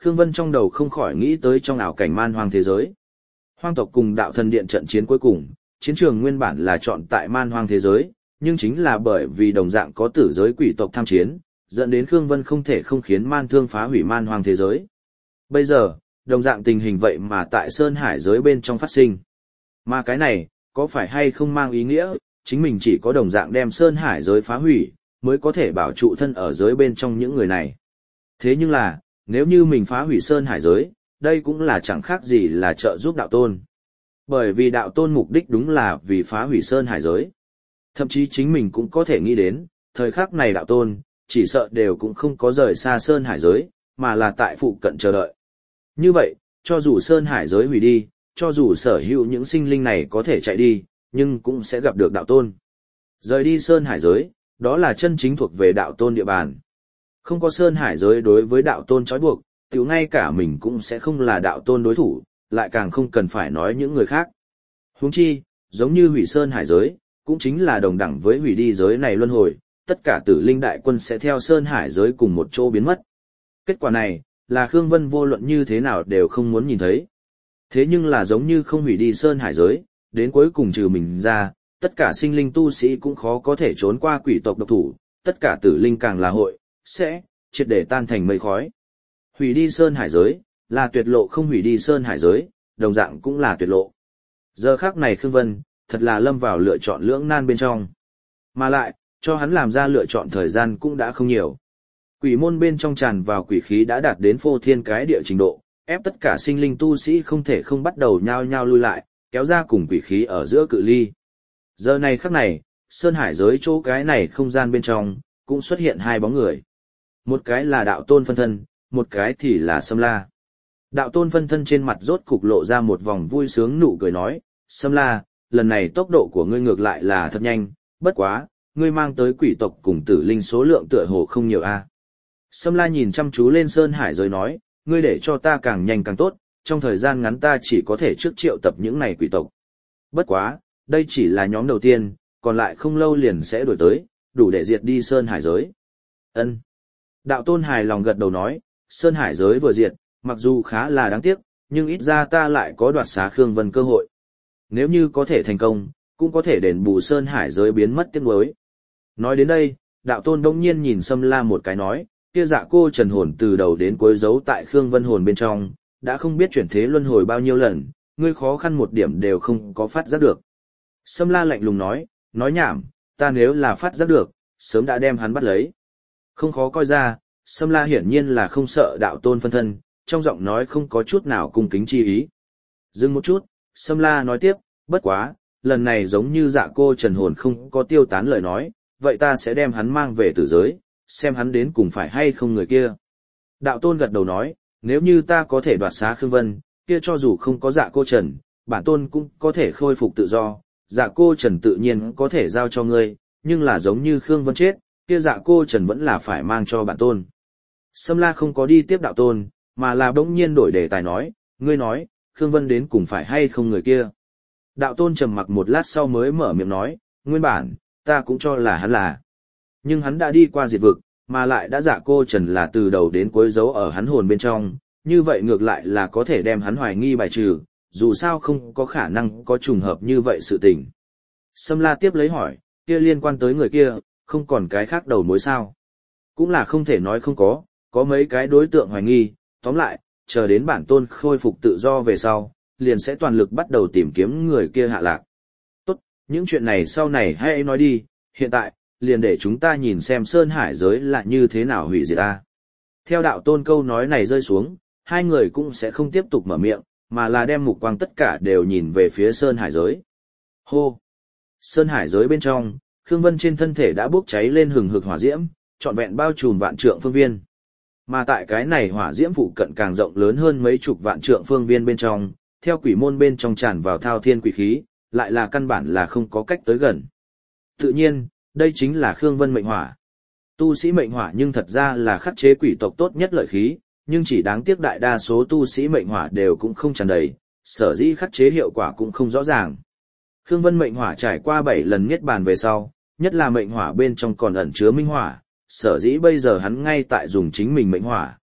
S1: Khương Vân trong đầu không khỏi nghĩ tới trong ảo cảnh man hoang thế giới. Hoang tộc cùng đạo thần điện trận chiến cuối cùng, chiến trường nguyên bản là chọn tại man hoang thế giới, nhưng chính là bởi vì đồng dạng có tử giới quỷ tộc tham chiến, dẫn đến Khương Vân không thể không khiến man thương phá hủy man hoang thế giới. Bây giờ, đồng dạng tình hình vậy mà tại Sơn Hải giới bên trong phát sinh. Mà cái này, có phải hay không mang ý nghĩa, chính mình chỉ có đồng dạng đem Sơn Hải giới phá hủy, mới có thể bảo trụ thân ở giới bên trong những người này. Thế nhưng là, nếu như mình phá hủy Sơn Hải giới, đây cũng là chẳng khác gì là trợ giúp đạo tôn. Bởi vì đạo tôn mục đích đúng là vì phá hủy Sơn Hải giới. Thậm chí chính mình cũng có thể nghĩ đến, thời khắc này đạo tôn, chỉ sợ đều cũng không có rời xa Sơn Hải giới, mà là tại phụ cận chờ đợi. Như vậy, cho dù Sơn Hải giới hủy đi, cho dù sở hữu những sinh linh này có thể chạy đi, nhưng cũng sẽ gặp được đạo tôn. Rời đi Sơn Hải giới, đó là chân chính thuộc về đạo tôn địa bàn. Không có Sơn Hải giới đối với đạo tôn trói buộc, tiểu ngay cả mình cũng sẽ không là đạo tôn đối thủ, lại càng không cần phải nói những người khác. Huống chi, giống như hủy Sơn Hải giới, cũng chính là đồng đẳng với hủy đi giới này luân hồi, tất cả tử linh đại quân sẽ theo Sơn Hải giới cùng một chỗ biến mất. Kết quả này, là Khương Vân vô luận như thế nào đều không muốn nhìn thấy. Thế nhưng là giống như không hủy đi Sơn Hải giới, đến cuối cùng trừ mình ra, tất cả sinh linh tu sĩ cũng khó có thể trốn qua quỷ tộc độc thủ, tất cả tử linh càng là hội, sẽ triệt để tan thành mây khói. Hủy đi Sơn Hải giới, là tuyệt lộ, không hủy đi Sơn Hải giới, đồng dạng cũng là tuyệt lộ. Giờ khắc này Khương Vân, thật là lâm vào lựa chọn lưỡng nan bên trong. Mà lại, cho hắn làm ra lựa chọn thời gian cũng đã không nhiều. Quỷ môn bên trong tràn vào quỷ khí đã đạt đến phô thiên cái địa trình độ, ép tất cả sinh linh tu sĩ không thể không bắt đầu nhao nhao lui lại, kéo ra cùng quỷ khí ở giữa cự ly. Giờ này khắc này, Sơn Hải giới chỗ cái này không gian bên trong, cũng xuất hiện hai bóng người. Một cái là đạo tôn phân thân, một cái thì là Sâm La. Đạo tôn phân thân trên mặt rốt cục lộ ra một vòng vui sướng nụ cười nói, Sâm La, lần này tốc độ của ngươi ngược lại là thật nhanh, bất quá, ngươi mang tới quỷ tộc cùng tử linh số lượng tựa hồ không nhiều a. Sâm La nhìn chăm chú lên Sơn Hải giới nói, ngươi để cho ta càng nhanh càng tốt, trong thời gian ngắn ta chỉ có thể trước triệu tập những này quỷ tộc. Bất quá, đây chỉ là nhóm đầu tiên, còn lại không lâu liền sẽ đuổi tới, đủ để diệt đi Sơn Hải giới. Ân. Đạo tôn hài lòng gật đầu nói, Sơn Hải giới vừa diệt, mặc dù khá là đáng tiếc, nhưng ít ra ta lại có đoạt xá Khương Vân cơ hội. Nếu như có thể thành công, cũng có thể đền bù Sơn Hải giới biến mất tiếc nuối. Nói đến đây, đạo tôn đông nhiên nhìn Sâm La một cái nói, kia dạ cô trần hồn từ đầu đến cuối giấu tại Khương Vân hồn bên trong, đã không biết chuyển thế luân hồi bao nhiêu lần, ngươi khó khăn một điểm đều không có phát giác được. Sâm La lạnh lùng nói nhảm, ta nếu là phát giác được, sớm đã đem hắn bắt lấy. Không khó coi ra, Sâm La hiển nhiên là không sợ đạo tôn phân thân, trong giọng nói không có chút nào cung kính chi ý. Dừng một chút, Sâm La nói tiếp, bất quá, lần này giống như dạ cô trần hồn không có tiêu tán lời nói, vậy ta sẽ đem hắn mang về tử giới, xem hắn đến cùng phải hay không người kia. Đạo tôn gật đầu nói, nếu như ta có thể đoạt xá Khương Vân, kia cho dù không có dạ cô trần, bản tôn cũng có thể khôi phục tự do, dạ cô trần tự nhiên có thể giao cho ngươi, nhưng là giống như Khương Vân chết, kia dạ cô trần vẫn là phải mang cho bản tôn. Sâm La không có đi tiếp đạo tôn, mà là bỗng nhiên đổi đề tài nói, ngươi nói, Khương Vân đến cùng phải hay không người kia. Đạo tôn trầm mặc một lát sau mới mở miệng nói, nguyên bản, ta cũng cho là hắn là. Nhưng hắn đã đi qua diệt vực, mà lại đã dạ cô trần là từ đầu đến cuối giấu ở hắn hồn bên trong, như vậy ngược lại là có thể đem hắn hoài nghi bài trừ, dù sao không có khả năng có trùng hợp như vậy sự tình. Sâm La tiếp lấy hỏi, kia liên quan tới người kia, không còn cái khác đầu mối sao? Cũng là không thể nói không có mấy cái đối tượng hoài nghi, tóm lại, chờ đến bản tôn khôi phục tự do về sau, liền sẽ toàn lực bắt đầu tìm kiếm người kia hạ lạc. Tốt, những chuyện này sau này hãy nói đi, hiện tại, liền để chúng ta nhìn xem Sơn Hải giới là như thế nào hủy diệt ta. Theo đạo tôn câu nói này rơi xuống, hai người cũng sẽ không tiếp tục mở miệng, mà là đem mục quang tất cả đều nhìn về phía Sơn Hải giới. Hô! Sơn Hải giới bên trong, Khương Vân trên thân thể đã bốc cháy lên hừng hực hỏa diễm, trọn vẹn bao trùm vạn trượng phương viên. Mà tại cái này hỏa diễm phụ cận càng rộng lớn hơn mấy chục vạn trượng phương viên bên trong, theo quỷ môn bên trong tràn vào thao thiên quỷ khí, lại là căn bản là không có cách tới gần. Tự nhiên, đây chính là Khương Vân mệnh hỏa. Tu sĩ mệnh hỏa nhưng thật ra là khắc chế quỷ tộc tốt nhất lợi khí, nhưng chỉ đáng tiếc đại đa số tu sĩ mệnh hỏa đều cũng không tràn đầy, sở dĩ khắc chế hiệu quả cũng không rõ ràng. Khương Vân mệnh hỏa trải qua 7 lần niết bàn về sau, nhất là mệnh hỏa bên trong còn ẩn chứa minh hỏa, sở dĩ bây giờ hắn ngay tại dùng chính mình mệnh hỏa,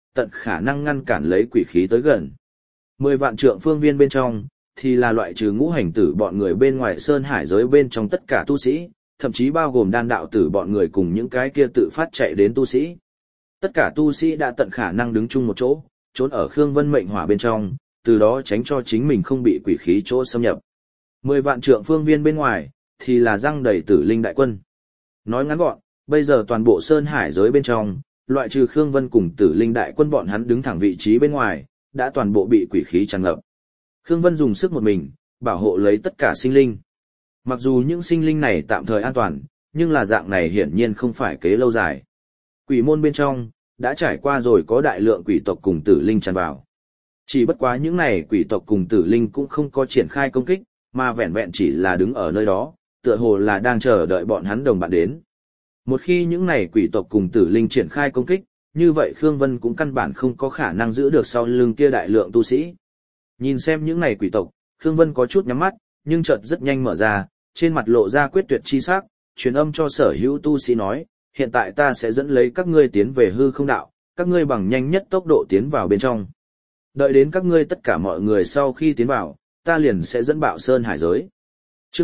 S1: tận khả năng ngăn cản lấy quỷ khí tới gần. 10 vạn trượng phương viên bên trong, thì là loại trừ ngũ hành tử bọn người bên ngoài sơn hải giới bên trong tất cả tu sĩ, thậm chí bao gồm đan đạo tử bọn người cùng những cái kia tự phát chạy đến tu sĩ. Tất cả tu sĩ đã tận khả năng đứng chung một chỗ, trốn ở Khương Vân mệnh hỏa bên trong, từ đó tránh cho chính mình không bị quỷ khí chỗ xâm nhập. 10 vạn trượng phương viên bên ngoài, thì là răng đầy tử linh đại quân. Nói ngắn gọn, bây giờ toàn bộ sơn hải giới bên trong, loại trừ Khương Vân cùng tử linh đại quân bọn hắn đứng thẳng vị trí bên ngoài, đã toàn bộ bị quỷ khí tràn ngập. Khương Vân dùng sức một mình, bảo hộ lấy tất cả sinh linh. Mặc dù những sinh linh này tạm thời an toàn, nhưng là dạng này hiển nhiên không phải kế lâu dài. Quỷ môn bên trong, đã trải qua rồi có đại lượng quỷ tộc cùng tử linh tràn vào. Chỉ bất quá những này quỷ tộc cùng tử linh cũng không có triển khai công kích, mà vẹn vẹn chỉ là đứng ở nơi đó, tựa hồ là đang chờ đợi bọn hắn đồng bạn đến. Một khi những này quỷ tộc cùng tử linh triển khai công kích, như vậy Khương Vân cũng căn bản không có khả năng giữ được sau lưng kia đại lượng tu sĩ. Nhìn xem những này quỷ tộc, Khương Vân có chút nhắm mắt, nhưng chợt rất nhanh mở ra, trên mặt lộ ra quyết tuyệt chi sắc, truyền âm cho sở hữu tu sĩ nói, hiện tại ta sẽ dẫn lấy các ngươi tiến về hư không đạo, các ngươi bằng nhanh nhất tốc độ tiến vào bên trong. Đợi đến các ngươi tất cả mọi người sau khi tiến vào, ta liền sẽ dẫn bạo sơn hải giới. Chương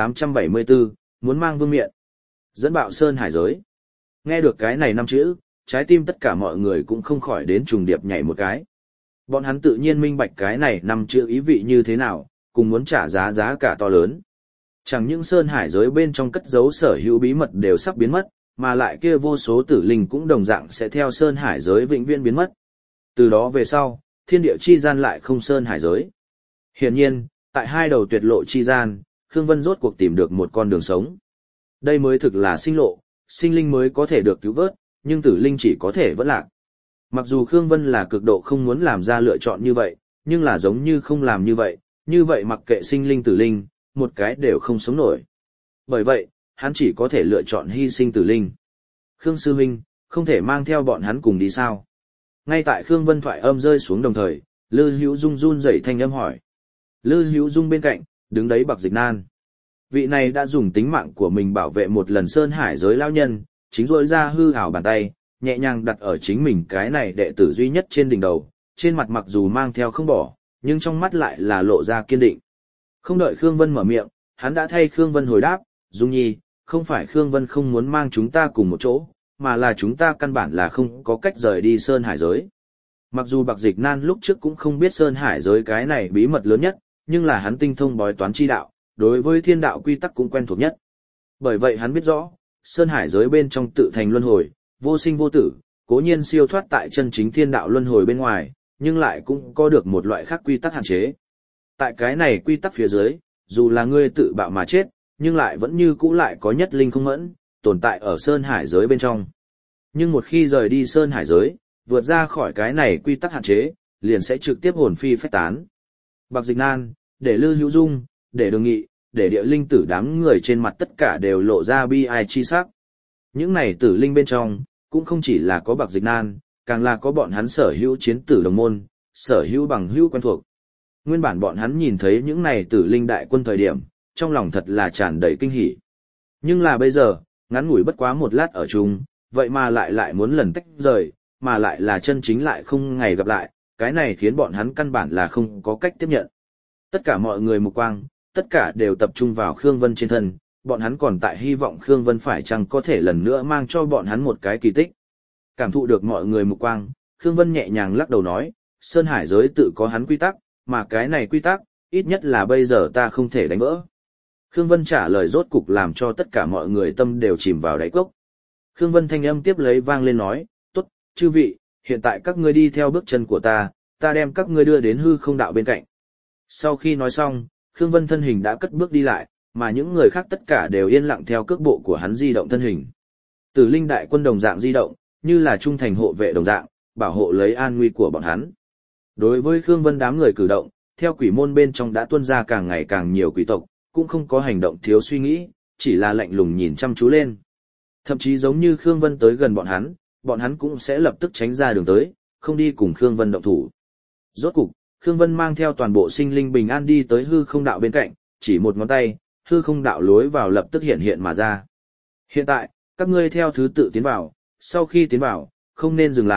S1: 1874, muốn mang vương miện. Dẫn bạo sơn hải giới. Nghe được cái này năm chữ, trái tim tất cả mọi người cũng không khỏi đến trùng điệp nhảy một cái. Bọn hắn tự nhiên minh bạch cái này năm chữ ý vị như thế nào, cùng muốn trả giá cả to lớn. Chẳng những sơn hải giới bên trong cất giấu sở hữu bí mật đều sắp biến mất, mà lại kia vô số tử linh cũng đồng dạng sẽ theo sơn hải giới vĩnh viễn biến mất. Từ đó về sau, thiên địa chi gian lại không sơn hải giới. Hiển nhiên, tại hai đầu tuyệt lộ chi gian, Khương Vân rốt cuộc tìm được một con đường sống. Đây mới thực là sinh lộ, sinh linh mới có thể được cứu vớt, nhưng tử linh chỉ có thể vẫn lạc. Mặc dù Khương Vân là cực độ không muốn làm ra lựa chọn như vậy, nhưng là giống như không làm như vậy mặc kệ sinh linh tử linh, một cái đều không sống nổi. Bởi vậy, hắn chỉ có thể lựa chọn hy sinh tử linh. Khương Sư Huynh, không thể mang theo bọn hắn cùng đi sao? Ngay tại Khương Vân thoại âm rơi xuống đồng thời, Lư Hữu Dung run rẩy thanh âm hỏi. Lư Hữu Dung bên cạnh, đứng đấy Bạc Dịch Nan. Vị này đã dùng tính mạng của mình bảo vệ một lần sơn hải giới lao nhân, chính rỗi ra hư ảo bàn tay, nhẹ nhàng đặt ở chính mình cái này đệ tử duy nhất trên đỉnh đầu, trên mặt mặc dù mang theo không bỏ, nhưng trong mắt lại là lộ ra kiên định. Không đợi Khương Vân mở miệng, hắn đã thay Khương Vân hồi đáp, Dung Nhi, không phải Khương Vân không muốn mang chúng ta cùng một chỗ, mà là chúng ta căn bản là không có cách rời đi sơn hải giới. Mặc dù Bạc Dịch Nan lúc trước cũng không biết sơn hải giới cái này bí mật lớn nhất, nhưng là hắn tinh thông bói toán chi đạo, đối với thiên đạo quy tắc cũng quen thuộc nhất. Bởi vậy hắn biết rõ, sơn hải giới bên trong tự thành luân hồi, vô sinh vô tử, cố nhiên siêu thoát tại chân chính thiên đạo luân hồi bên ngoài, nhưng lại cũng có được một loại khác quy tắc hạn chế. Tại cái này quy tắc phía dưới, dù là ngươi tự bạo mà chết, nhưng lại vẫn như cũ lại có nhất linh không mẫn, tồn tại ở sơn hải giới bên trong. Nhưng một khi rời đi sơn hải giới, vượt ra khỏi cái này quy tắc hạn chế, liền sẽ trực tiếp hồn phi phách tán. Bạc Dịch Nan, để Lư Hữu Dung, để Đường Nghị, để địa linh tử đám người trên mặt tất cả đều lộ ra bi ai chi sắc. Những này tử linh bên trong, cũng không chỉ là có Bạc Dịch Nan, càng là có bọn hắn sở hữu chiến tử đồng môn, sở hữu bằng hữu quen thuộc. Nguyên bản bọn hắn nhìn thấy những này tử linh đại quân thời điểm, trong lòng thật là tràn đầy kinh hỉ. Nhưng là bây giờ, ngắn ngủi bất quá một lát ở chung, vậy mà lại muốn lần tách rời, mà lại là chân chính lại không ngày gặp lại, cái này khiến bọn hắn căn bản là không có cách tiếp nhận. Tất cả mọi người mục quang, tất cả đều tập trung vào Khương Vân trên thân, bọn hắn còn tại hy vọng Khương Vân phải chăng có thể lần nữa mang cho bọn hắn một cái kỳ tích. Cảm thụ được mọi người mục quang, Khương Vân nhẹ nhàng lắc đầu nói, Sơn Hải giới tự có hắn quy tắc, mà cái này quy tắc, ít nhất là bây giờ ta không thể đánh vỡ. Khương Vân trả lời rốt cục làm cho tất cả mọi người tâm đều chìm vào đáy cốc. Khương Vân thanh âm tiếp lấy vang lên nói, tốt, chư vị, hiện tại các ngươi đi theo bước chân của ta đem các ngươi đưa đến hư không đạo bên cạnh. Sau khi nói xong, Khương Vân thân hình đã cất bước đi lại, mà những người khác tất cả đều yên lặng theo cước bộ của hắn di động thân hình. Tử linh đại quân đồng dạng di động, như là trung thành hộ vệ đồng dạng, bảo hộ lấy an nguy của bọn hắn. Đối với Khương Vân đám người cử động, theo quỷ môn bên trong đã tuôn ra càng ngày càng nhiều quỷ tộc, cũng không có hành động thiếu suy nghĩ, chỉ là lạnh lùng nhìn chăm chú lên. Thậm chí giống như Khương Vân tới gần bọn hắn cũng sẽ lập tức tránh ra đường tới, không đi cùng Khương Vân động thủ. Rốt cục, Khương Vân mang theo toàn bộ sinh linh bình an đi tới hư không đạo bên cạnh, chỉ một ngón tay, hư không đạo lối vào lập tức hiện mà ra. Hiện tại, các ngươi theo thứ tự tiến vào, sau khi tiến vào, không nên dừng lại,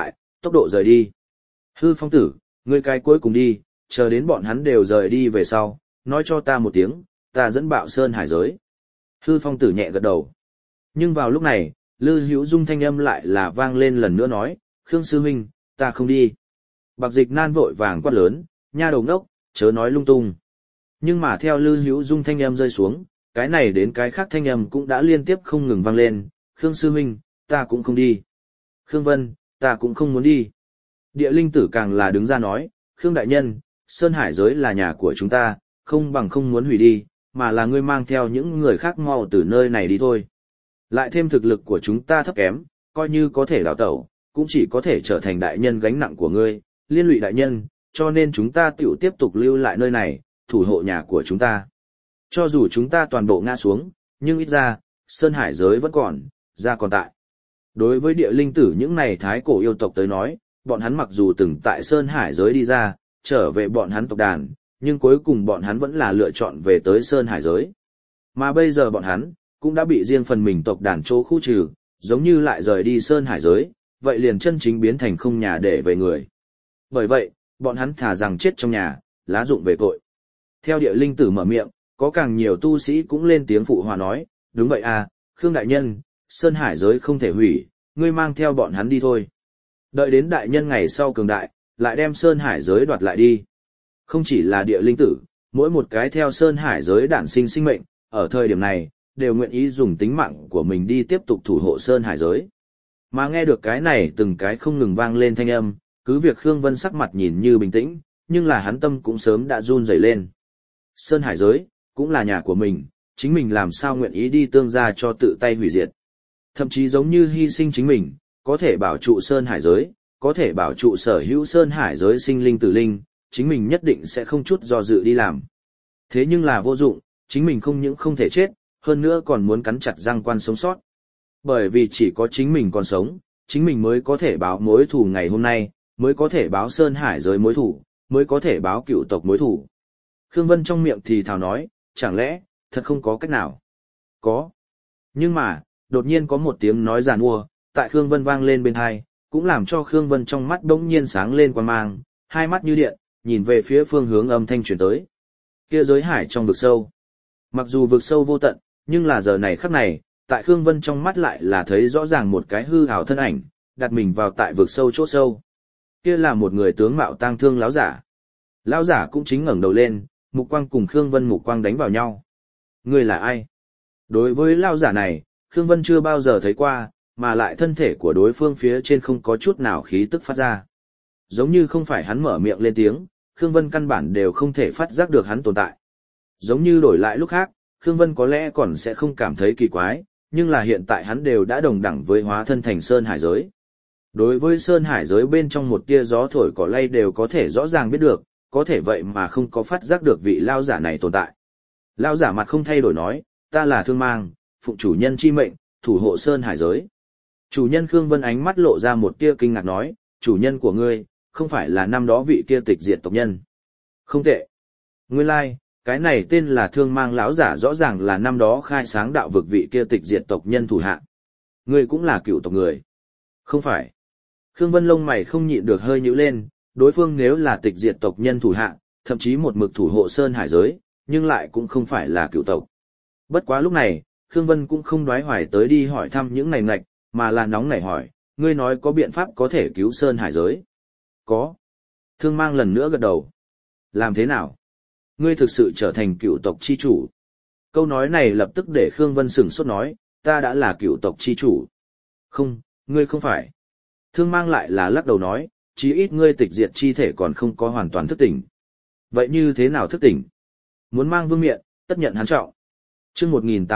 S1: tốc độ rời đi. Hư Phong tử, ngươi cái cuối cùng đi, chờ đến bọn hắn đều rời đi về sau, nói cho ta một tiếng, ta dẫn bạo sơn hải giới. Hư Phong tử nhẹ gật đầu. Nhưng vào lúc này, Lư Hữu Dung thanh âm lại là vang lên lần nữa nói, Khương sư huynh, ta không đi. Bạc Dịch Nan vội vàng quát lớn, nha đầu ngốc, chớ nói lung tung. Nhưng mà theo Lư Hữu Dung thanh âm rơi xuống, cái này đến cái khác thanh âm cũng đã liên tiếp không ngừng vang lên, Khương sư huynh, ta cũng không đi. Khương Vân, ta cũng không muốn đi. Địa linh tử càng là đứng ra nói, Khương đại nhân, Sơn Hải giới là nhà của chúng ta, không bằng không muốn hủy đi, mà là ngươi mang theo những người khác mau từ nơi này đi thôi. Lại thêm thực lực của chúng ta thấp kém, coi như có thể đào tẩu, cũng chỉ có thể trở thành đại nhân gánh nặng của ngươi, liên lụy đại nhân, cho nên chúng ta tiểu tiếp tục lưu lại nơi này, thủ hộ nhà của chúng ta. Cho dù chúng ta toàn bộ ngã xuống, nhưng ít ra, Sơn Hải giới vẫn còn, ra còn tại. Đối với địa linh tử những này thái cổ yêu tộc tới nói, bọn hắn mặc dù từng tại Sơn Hải giới đi ra, trở về bọn hắn tộc đàn, nhưng cuối cùng bọn hắn vẫn là lựa chọn về tới Sơn Hải giới. Mà bây giờ bọn hắn, cũng đã bị riêng phần mình tộc đàn chỗ khu trừ, giống như lại rời đi Sơn Hải giới, vậy liền chân chính biến thành không nhà để về người. Bởi vậy, bọn hắn thà rằng chết trong nhà, lá dụng về tội. Theo địa linh tử mở miệng, có càng nhiều tu sĩ cũng lên tiếng phụ hòa nói, đúng vậy à, Khương đại nhân, Sơn Hải giới không thể hủy, ngươi mang theo bọn hắn đi thôi. Đợi đến đại nhân ngày sau cường đại, lại đem Sơn Hải giới đoạt lại đi. Không chỉ là địa linh tử, mỗi một cái theo Sơn Hải giới đản sinh sinh mệnh, ở thời điểm này, đều nguyện ý dùng tính mạng của mình đi tiếp tục thủ hộ Sơn Hải giới. Mà nghe được cái này từng cái không ngừng vang lên thanh âm, cứ việc Khương Vân sắc mặt nhìn như bình tĩnh, nhưng là hắn tâm cũng sớm đã run rẩy lên. Sơn Hải giới, cũng là nhà của mình, chính mình làm sao nguyện ý đi tương gia cho tự tay hủy diệt. Thậm chí giống như hy sinh chính mình, có thể bảo trụ Sơn Hải giới, có thể bảo trụ sở hữu Sơn Hải giới sinh linh tử linh, chính mình nhất định sẽ không chút do dự đi làm. Thế nhưng là vô dụng, chính mình không những không thể chết, hơn nữa còn muốn cắn chặt răng quan sống sót. Bởi vì chỉ có chính mình còn sống, chính mình mới có thể báo mối thù ngày hôm nay, mới có thể báo Sơn Hải giới mối thù, mới có thể báo cựu tộc mối thù. Khương Vân trong miệng thì thào nói, chẳng lẽ, thật không có cách nào? Có. Nhưng mà, đột nhiên có một tiếng nói giàn mua, tại Khương Vân vang lên bên tai, cũng làm cho Khương Vân trong mắt bỗng nhiên sáng lên quang mang, hai mắt như điện, nhìn về phía phương hướng âm thanh truyền tới. Kia giới hải trong vực sâu. Mặc dù vực sâu vô tận, nhưng là giờ này khắc này, tại Khương Vân trong mắt lại là thấy rõ ràng một cái hư ảo thân ảnh, đặt mình vào tại vực sâu chỗ sâu. Kia là một người tướng mạo tang thương lão giả. Lão giả cũng chính ngẩng đầu lên, mục quang cùng Khương Vân mục quang đánh vào nhau. Người là ai? Đối với lão giả này, Khương Vân chưa bao giờ thấy qua, mà lại thân thể của đối phương phía trên không có chút nào khí tức phát ra. Giống như không phải hắn mở miệng lên tiếng, Khương Vân căn bản đều không thể phát giác được hắn tồn tại. Giống như đổi lại lúc khác, Khương Vân có lẽ còn sẽ không cảm thấy kỳ quái, nhưng là hiện tại hắn đều đã đồng đẳng với hóa thân thành Sơn Hải giới. Đối với Sơn Hải giới bên trong một tia gió thổi cỏ lay đều có thể rõ ràng biết được, có thể vậy mà không có phát giác được vị lao giả này tồn tại. Lao giả mặt không thay đổi nói, ta là Thương Mang, phụng chủ nhân chi mệnh, thủ hộ Sơn Hải giới. Chủ nhân Khương Vân ánh mắt lộ ra một tia kinh ngạc nói, chủ nhân của ngươi, không phải là năm đó vị kia tịch diệt tộc nhân. Không tệ. Nguyên lai, cái này tên là Thương Mang lão giả rõ ràng là năm đó khai sáng đạo vực vị kia tịch diệt tộc nhân thủ hạ. Ngươi cũng là cựu tộc người. Không phải. Khương Vân lông mày không nhịn được hơi nhíu lên, đối phương nếu là tịch diệt tộc nhân thủ hạ, thậm chí một mực thủ hộ Sơn Hải giới, nhưng lại cũng không phải là cựu tộc. Bất quá lúc này, Khương Vân cũng không đoái hoài tới đi hỏi thăm những này ngạch, mà là nóng nảy hỏi, ngươi nói có biện pháp có thể cứu Sơn Hải giới? Có. Thương Mang lần nữa gật đầu. Làm thế nào? Ngươi thực sự trở thành cựu tộc chi chủ. Câu nói này lập tức để Khương Vân sửng sốt nói, ta đã là cựu tộc chi chủ. Không, ngươi không phải. Thương Mang lại là lắc đầu nói, chí ít ngươi tịch diệt chi thể còn không có hoàn toàn thức tỉnh. Vậy như thế nào thức tỉnh? Muốn mang vương miện, tất nhận hắn trọng. Chương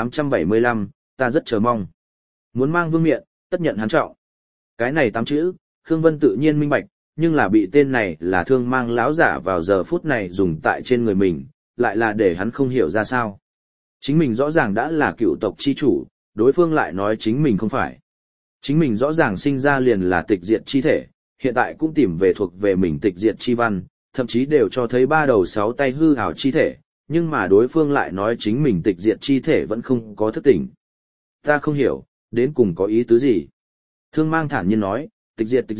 S1: 1875, ta rất chờ mong. Muốn mang vương miện, tất nhận hắn trọng. Cái này 8 chữ, Khương Vân tự nhiên minh bạch, nhưng là bị tên này là Thương Mang lão giả vào giờ phút này dùng tại trên người mình, lại là để hắn không hiểu ra sao. Chính mình rõ ràng đã là cựu tộc chi chủ, đối phương lại nói chính mình không phải. Chính mình rõ ràng sinh ra liền là tịch diệt chi thể, hiện tại cũng tìm về thuộc về mình tịch diệt chi văn, thậm chí đều cho thấy 3 đầu 6 tay hư ảo chi thể, nhưng mà đối phương lại nói chính mình tịch diệt chi thể vẫn không có thức tỉnh. Ta không hiểu, đến cùng có ý tứ gì? Thương Mang thản nhiên nói, tịch diệt,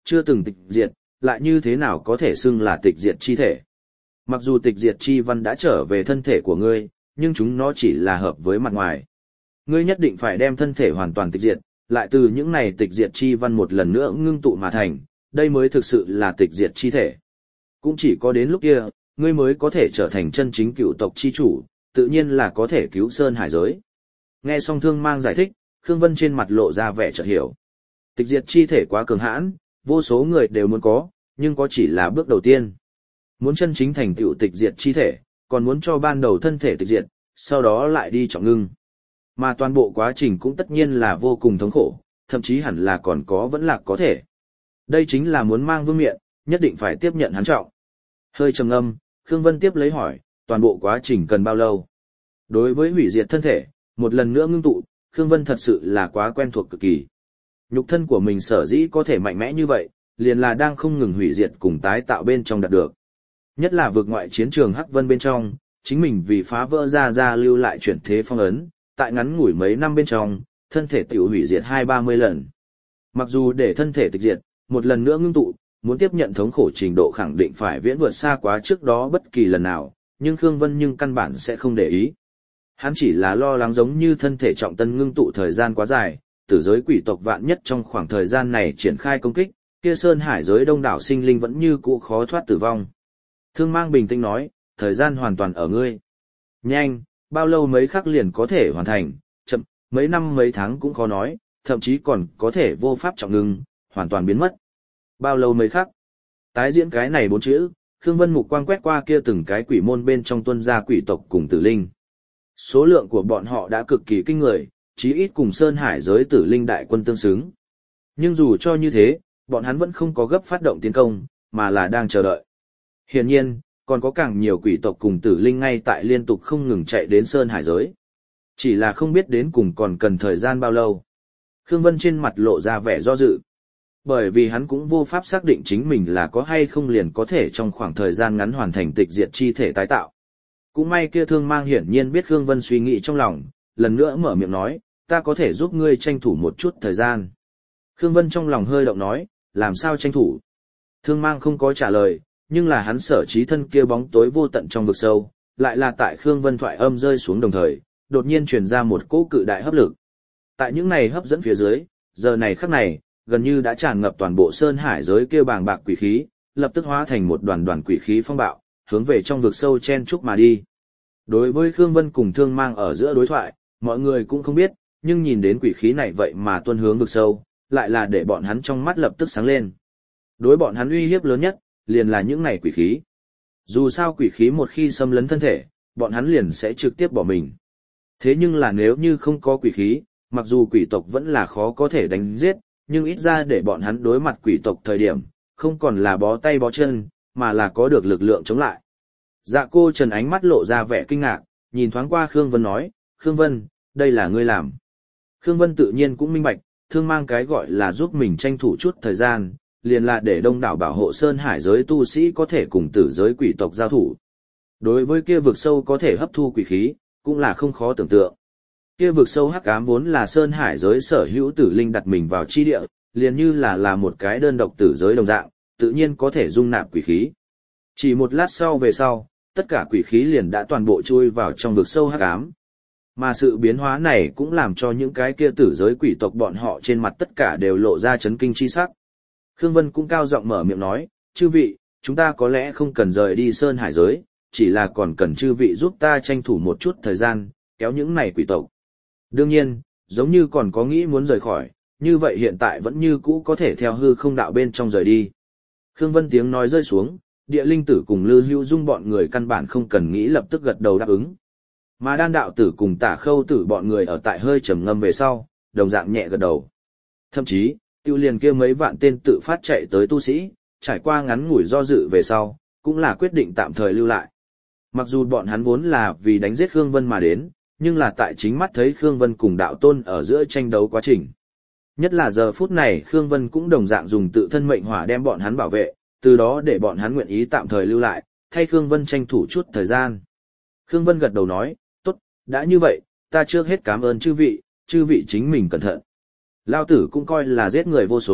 S1: chưa từng tịch diệt, lại như thế nào có thể xưng là tịch diệt chi thể. Mặc dù tịch diệt chi văn đã trở về thân thể của ngươi, nhưng chúng nó chỉ là hợp với mặt ngoài. Ngươi nhất định phải đem thân thể hoàn toàn tịch diệt, lại từ những này tịch diệt chi văn một lần nữa ngưng tụ mà thành, đây mới thực sự là tịch diệt chi thể. Cũng chỉ có đến lúc kia, ngươi mới có thể trở thành chân chính cựu tộc chi chủ, tự nhiên là có thể cứu sơn hải giới. Nghe xong Thương Mang giải thích, Khương Vân trên mặt lộ ra vẻ chợt hiểu. Tịch diệt chi thể quá cường hãn, vô số người đều muốn có, nhưng có chỉ là bước đầu tiên. Muốn chân chính thành tựu tịch diệt chi thể, còn muốn cho ban đầu thân thể tịch diệt, sau đó lại đi trọng ngưng. Mà toàn bộ quá trình cũng tất nhiên là vô cùng thống khổ, thậm chí hẳn là còn có vẫn lạc có thể. Đây chính là muốn mang vương miện, nhất định phải tiếp nhận hắn trọng. Hơi trầm ngâm, Khương Vân tiếp lấy hỏi, toàn bộ quá trình cần bao lâu? Đối với hủy diệt thân thể, một lần nữa ngưng tụ, Khương Vân thật sự là quá quen thuộc cực kỳ. Nhục thân của mình sở dĩ có thể mạnh mẽ như vậy, liền là đang không ngừng hủy diệt cùng tái tạo bên trong đạt được. Nhất là vượt ngoại chiến trường Hắc Vân bên trong, chính mình vì phá vỡ ra lưu lại chuyển thế phong ấn, tại ngắn ngủi mấy năm bên trong, thân thể tiểu hủy diệt 20-30 lần. Mặc dù để thân thể tịch diệt, một lần nữa ngưng tụ, muốn tiếp nhận thống khổ trình độ khẳng định phải viễn vượt xa quá trước đó bất kỳ lần nào, nhưng Khương Vân nhưng căn bản sẽ không để ý. Hắn chỉ là lo lắng giống như thân thể trọng tân ngưng tụ thời gian quá dài, tử giới quỷ tộc vạn nhất trong khoảng thời gian này triển khai công kích, kia sơn hải giới đông đảo sinh linh vẫn như cũ khó thoát tử vong. Thương Mang bình tĩnh nói, thời gian hoàn toàn ở ngươi. Nhanh, bao lâu mấy khắc liền có thể hoàn thành, chậm, mấy năm mấy tháng cũng khó nói, thậm chí còn có thể vô pháp trọng ngưng, hoàn toàn biến mất. Bao lâu mấy khắc? Tái diễn cái này 4 chữ, Khương Vân mục quang quét qua kia từng cái quỷ môn bên trong tuân gia quỷ tộc cùng tử linh. Số lượng của bọn họ đã cực kỳ kinh người, chí ít cùng Sơn Hải giới tử linh đại quân tương xứng. Nhưng dù cho như thế, bọn hắn vẫn không có gấp phát động tiến công, mà là đang chờ đợi. Hiển nhiên, còn có càng nhiều quỷ tộc cùng tử linh ngay tại liên tục không ngừng chạy đến Sơn Hải giới. Chỉ là không biết đến cùng còn cần thời gian bao lâu. Khương Vân trên mặt lộ ra vẻ do dự. Bởi vì hắn cũng vô pháp xác định chính mình là có hay không liền có thể trong khoảng thời gian ngắn hoàn thành tịch diệt chi thể tái tạo. Cũng may kia Thương Mang hiển nhiên biết Khương Vân suy nghĩ trong lòng, lần nữa mở miệng nói, ta có thể giúp ngươi tranh thủ một chút thời gian. Khương Vân trong lòng hơi động nói, làm sao tranh thủ? Thương Mang không có trả lời, nhưng là hắn sở trí thân kia bóng tối vô tận trong vực sâu, lại là tại Khương Vân thoại âm rơi xuống đồng thời, đột nhiên truyền ra một cỗ cự đại hấp lực. Tại những này hấp dẫn phía dưới, giờ này khắc này, gần như đã tràn ngập toàn bộ Sơn Hải giới kia bàng bạc quỷ khí, lập tức hóa thành một đoàn đoàn quỷ khí phong bạo, hướng về trong vực sâu chen chúc mà đi. Đối với Khương Vân cùng Thương Mang ở giữa đối thoại, mọi người cũng không biết, nhưng nhìn đến quỷ khí này vậy mà tuôn hướng vực sâu, lại là để bọn hắn trong mắt lập tức sáng lên. Đối bọn hắn uy hiếp lớn nhất, liền là những này quỷ khí. Dù sao quỷ khí một khi xâm lấn thân thể, bọn hắn liền sẽ trực tiếp bỏ mình. Thế nhưng là nếu như không có quỷ khí, mặc dù quỷ tộc vẫn là khó có thể đánh giết, nhưng ít ra để bọn hắn đối mặt quỷ tộc thời điểm, không còn là bó tay bó chân, mà là có được lực lượng chống lại. Dạ cô Trần ánh mắt lộ ra vẻ kinh ngạc, nhìn thoáng qua Khương Vân nói, Khương Vân, đây là ngươi làm. Khương Vân tự nhiên cũng minh bạch, Thương Mang cái gọi là giúp mình tranh thủ chút thời gian, liền là để đông đảo bảo hộ Sơn Hải giới tu sĩ có thể cùng tử giới quỷ tộc giao thủ. Đối với kia vực sâu có thể hấp thu quỷ khí, cũng là không khó tưởng tượng. Kia vực sâu hắc ám vốn là Sơn Hải giới sở hữu tử linh đặt mình vào chi địa, liền như là một cái đơn độc tử giới đồng dạng, tự nhiên có thể dung nạp quỷ khí. Chỉ một lát sau về sau, tất cả quỷ khí liền đã toàn bộ chui vào trong vực sâu hắc ám. Mà sự biến hóa này cũng làm cho những cái kia tử giới quỷ tộc bọn họ trên mặt tất cả đều lộ ra chấn kinh chi sắc. Khương Vân cũng cao giọng mở miệng nói, chư vị, chúng ta có lẽ không cần rời đi Sơn Hải giới, chỉ là còn cần chư vị giúp ta tranh thủ một chút thời gian, kéo những này quỷ tộc. Đương nhiên, giống như còn có nghĩ muốn rời khỏi, như vậy hiện tại vẫn như cũ có thể theo hư không đạo bên trong rời đi. Khương Vân tiếng nói rơi xuống, Địa Linh Tử cùng Lư Hữu Dung bọn người căn bản không cần nghĩ lập tức gật đầu đáp ứng. Mà Đan Đạo Tử cùng Tả Khâu Tử bọn người ở tại hơi trầm ngâm về sau, đồng dạng nhẹ gật đầu. Thậm chí, tiêu liền kia mấy vạn tên tự phát chạy tới tu sĩ, trải qua ngắn ngủi do dự về sau, cũng là quyết định tạm thời lưu lại. Mặc dù bọn hắn vốn là vì đánh giết Khương Vân mà đến, nhưng là tại chính mắt thấy Khương Vân cùng đạo tôn ở giữa tranh đấu quá trình. Nhất là giờ phút này Khương Vân cũng đồng dạng dùng tự thân mệnh hỏa đem bọn hắn bảo vệ, từ đó để bọn hắn nguyện ý tạm thời lưu lại, thay Khương Vân tranh thủ chút thời gian. Khương Vân gật đầu nói, tốt, đã như vậy, ta trước hết cảm ơn chư vị chính mình cẩn thận. Lao tử cũng coi là giết người vô số,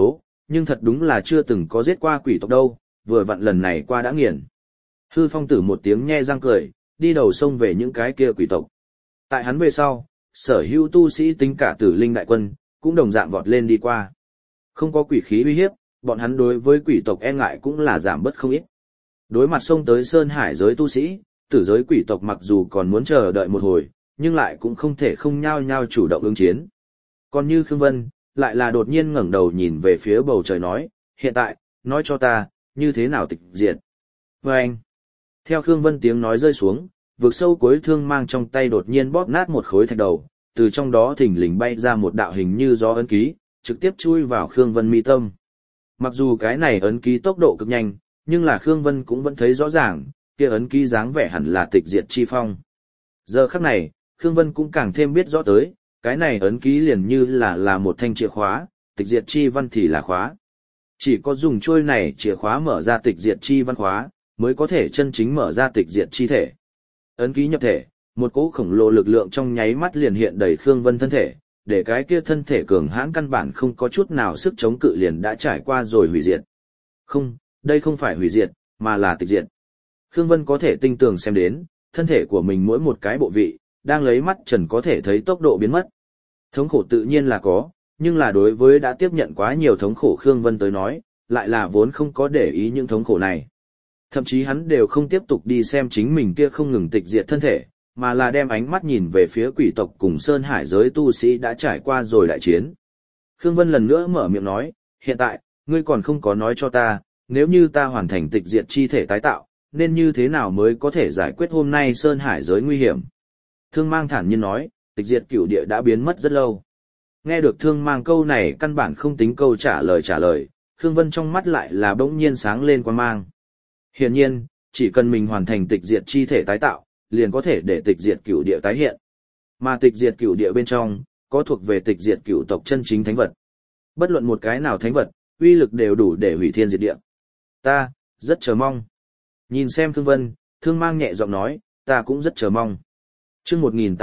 S1: nhưng thật đúng là chưa từng có giết qua quỷ tộc đâu, vừa vặn lần này qua đã nghiền. Hư Phong Tử một tiếng nhe răng cười, đi đầu sông về những cái kia quỷ tộc. Tại hắn về sau, sở hữu tu sĩ tính cả Tử Linh đại quân, cũng đồng dạng vọt lên đi qua. Không có quỷ khí uy hiếp, bọn hắn đối với quỷ tộc e ngại cũng là giảm bớt không ít. Đối mặt xông tới Sơn Hải giới tu sĩ, tử giới quỷ tộc mặc dù còn muốn chờ đợi một hồi, nhưng lại cũng không thể không nhao nhao chủ động ứng chiến. Còn như Khương Vân, lại là đột nhiên ngẩng đầu nhìn về phía bầu trời nói, hiện tại, nói cho ta, như thế nào tịch diệt. Và anh, theo Khương Vân tiếng nói rơi xuống, vực sâu cuối thương mang trong tay đột nhiên bóp nát một khối thạch đầu, từ trong đó thình lình bay ra một đạo hình như gió ấn ký, trực tiếp chui vào Khương Vân mi tâm. Mặc dù cái này ấn ký tốc độ cực nhanh, nhưng là Khương Vân cũng vẫn thấy rõ ràng, kia ấn ký dáng vẻ hẳn là tịch diệt chi phong. Giờ khắc này, Khương Vân cũng càng thêm biết rõ tới, cái này ấn ký liền như là một thanh chìa khóa, tịch diệt chi văn thì là khóa. Chỉ có dùng trôi này chìa khóa mở ra tịch diệt chi văn khóa, mới có thể chân chính mở ra tịch diệt chi thể. Ấn ký nhập thể, một cỗ khổng lồ lực lượng trong nháy mắt liền hiện đầy Khương Vân thân thể, để cái kia thân thể cường hãn căn bản không có chút nào sức chống cự liền đã trải qua rồi hủy diệt. Không, đây không phải hủy diệt, mà là tịch diệt. Khương Vân có thể tinh tường xem đến, thân thể của mình mỗi một cái bộ vị, đang lấy mắt trần có thể thấy tốc độ biến mất. Thống khổ tự nhiên là có, nhưng là đối với đã tiếp nhận quá nhiều thống khổ Khương Vân tới nói, lại là vốn không có để ý những thống khổ này. Thậm chí hắn đều không tiếp tục đi xem chính mình kia không ngừng tịch diệt thân thể, mà là đem ánh mắt nhìn về phía quỷ tộc cùng Sơn Hải giới tu sĩ đã trải qua rồi đại chiến. Khương Vân lần nữa mở miệng nói, hiện tại, ngươi còn không có nói cho ta, nếu như ta hoàn thành tịch diệt chi thể tái tạo, nên như thế nào mới có thể giải quyết hôm nay Sơn Hải giới nguy hiểm. Thương Mang thản nhiên nói, tịch diệt cửu địa đã biến mất rất lâu. Nghe được Thương Mang câu này căn bản không tính câu trả lời, Khương Vân trong mắt lại là bỗng nhiên sáng lên quang mang. Hiển nhiên, chỉ cần mình hoàn thành tịch diệt chi thể tái tạo, liền có thể để tịch diệt cửu địa tái hiện. Mà tịch diệt cửu địa bên trong, có thuộc về tịch diệt cửu tộc chân chính thánh vật. Bất luận một cái nào thánh vật, uy lực đều đủ để hủy thiên diệt địa. Ta, rất chờ mong. Nhìn xem Khương Vân, Thương Mang nhẹ giọng nói, ta cũng rất chờ mong. Chương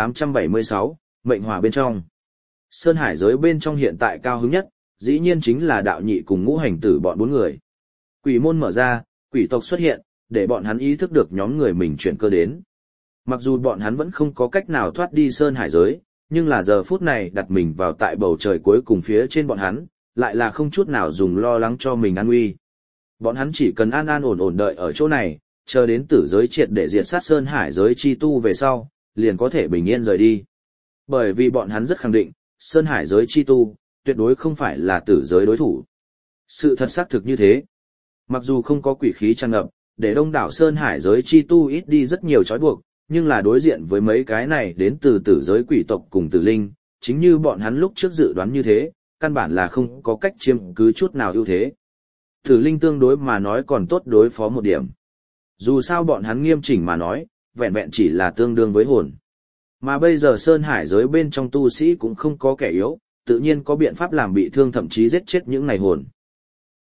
S1: 1876, mệnh hỏa bên trong. Sơn Hải giới bên trong hiện tại cao hứng nhất, dĩ nhiên chính là đạo nhị cùng ngũ hành tử bọn 4 người. Quỷ môn mở ra, quỷ tộc xuất hiện, để bọn hắn ý thức được nhóm người mình chuyển cơ đến. Mặc dù bọn hắn vẫn không có cách nào thoát đi Sơn Hải giới, nhưng là giờ phút này đặt mình vào tại bầu trời cuối cùng phía trên bọn hắn, lại là không chút nào dùng lo lắng cho mình an nguy. Bọn hắn chỉ cần an an ổn ổn đợi ở chỗ này, chờ đến tử giới triệt để diệt sát Sơn Hải giới chi tu về sau, liền có thể bình yên rời đi. Bởi vì bọn hắn rất khẳng định, Sơn Hải giới chi tu, tuyệt đối không phải là tử giới đối thủ. Sự thật xác thực như thế. Mặc dù không có quỷ khí tràn ngập, để đông đảo Sơn Hải giới chi tu ít đi rất nhiều trói buộc, nhưng là đối diện với mấy cái này đến từ tử giới quỷ tộc cùng tử linh, chính như bọn hắn lúc trước dự đoán như thế, căn bản là không có cách chiếm cứ chút nào ưu thế. Tử linh tương đối mà nói còn tốt đối phó một điểm. Dù sao bọn hắn nghiêm chỉnh mà nói, vẹn vẹn chỉ là tương đương với hồn. Mà bây giờ Sơn Hải giới bên trong tu sĩ cũng không có kẻ yếu, tự nhiên có biện pháp làm bị thương thậm chí giết chết những này hồn.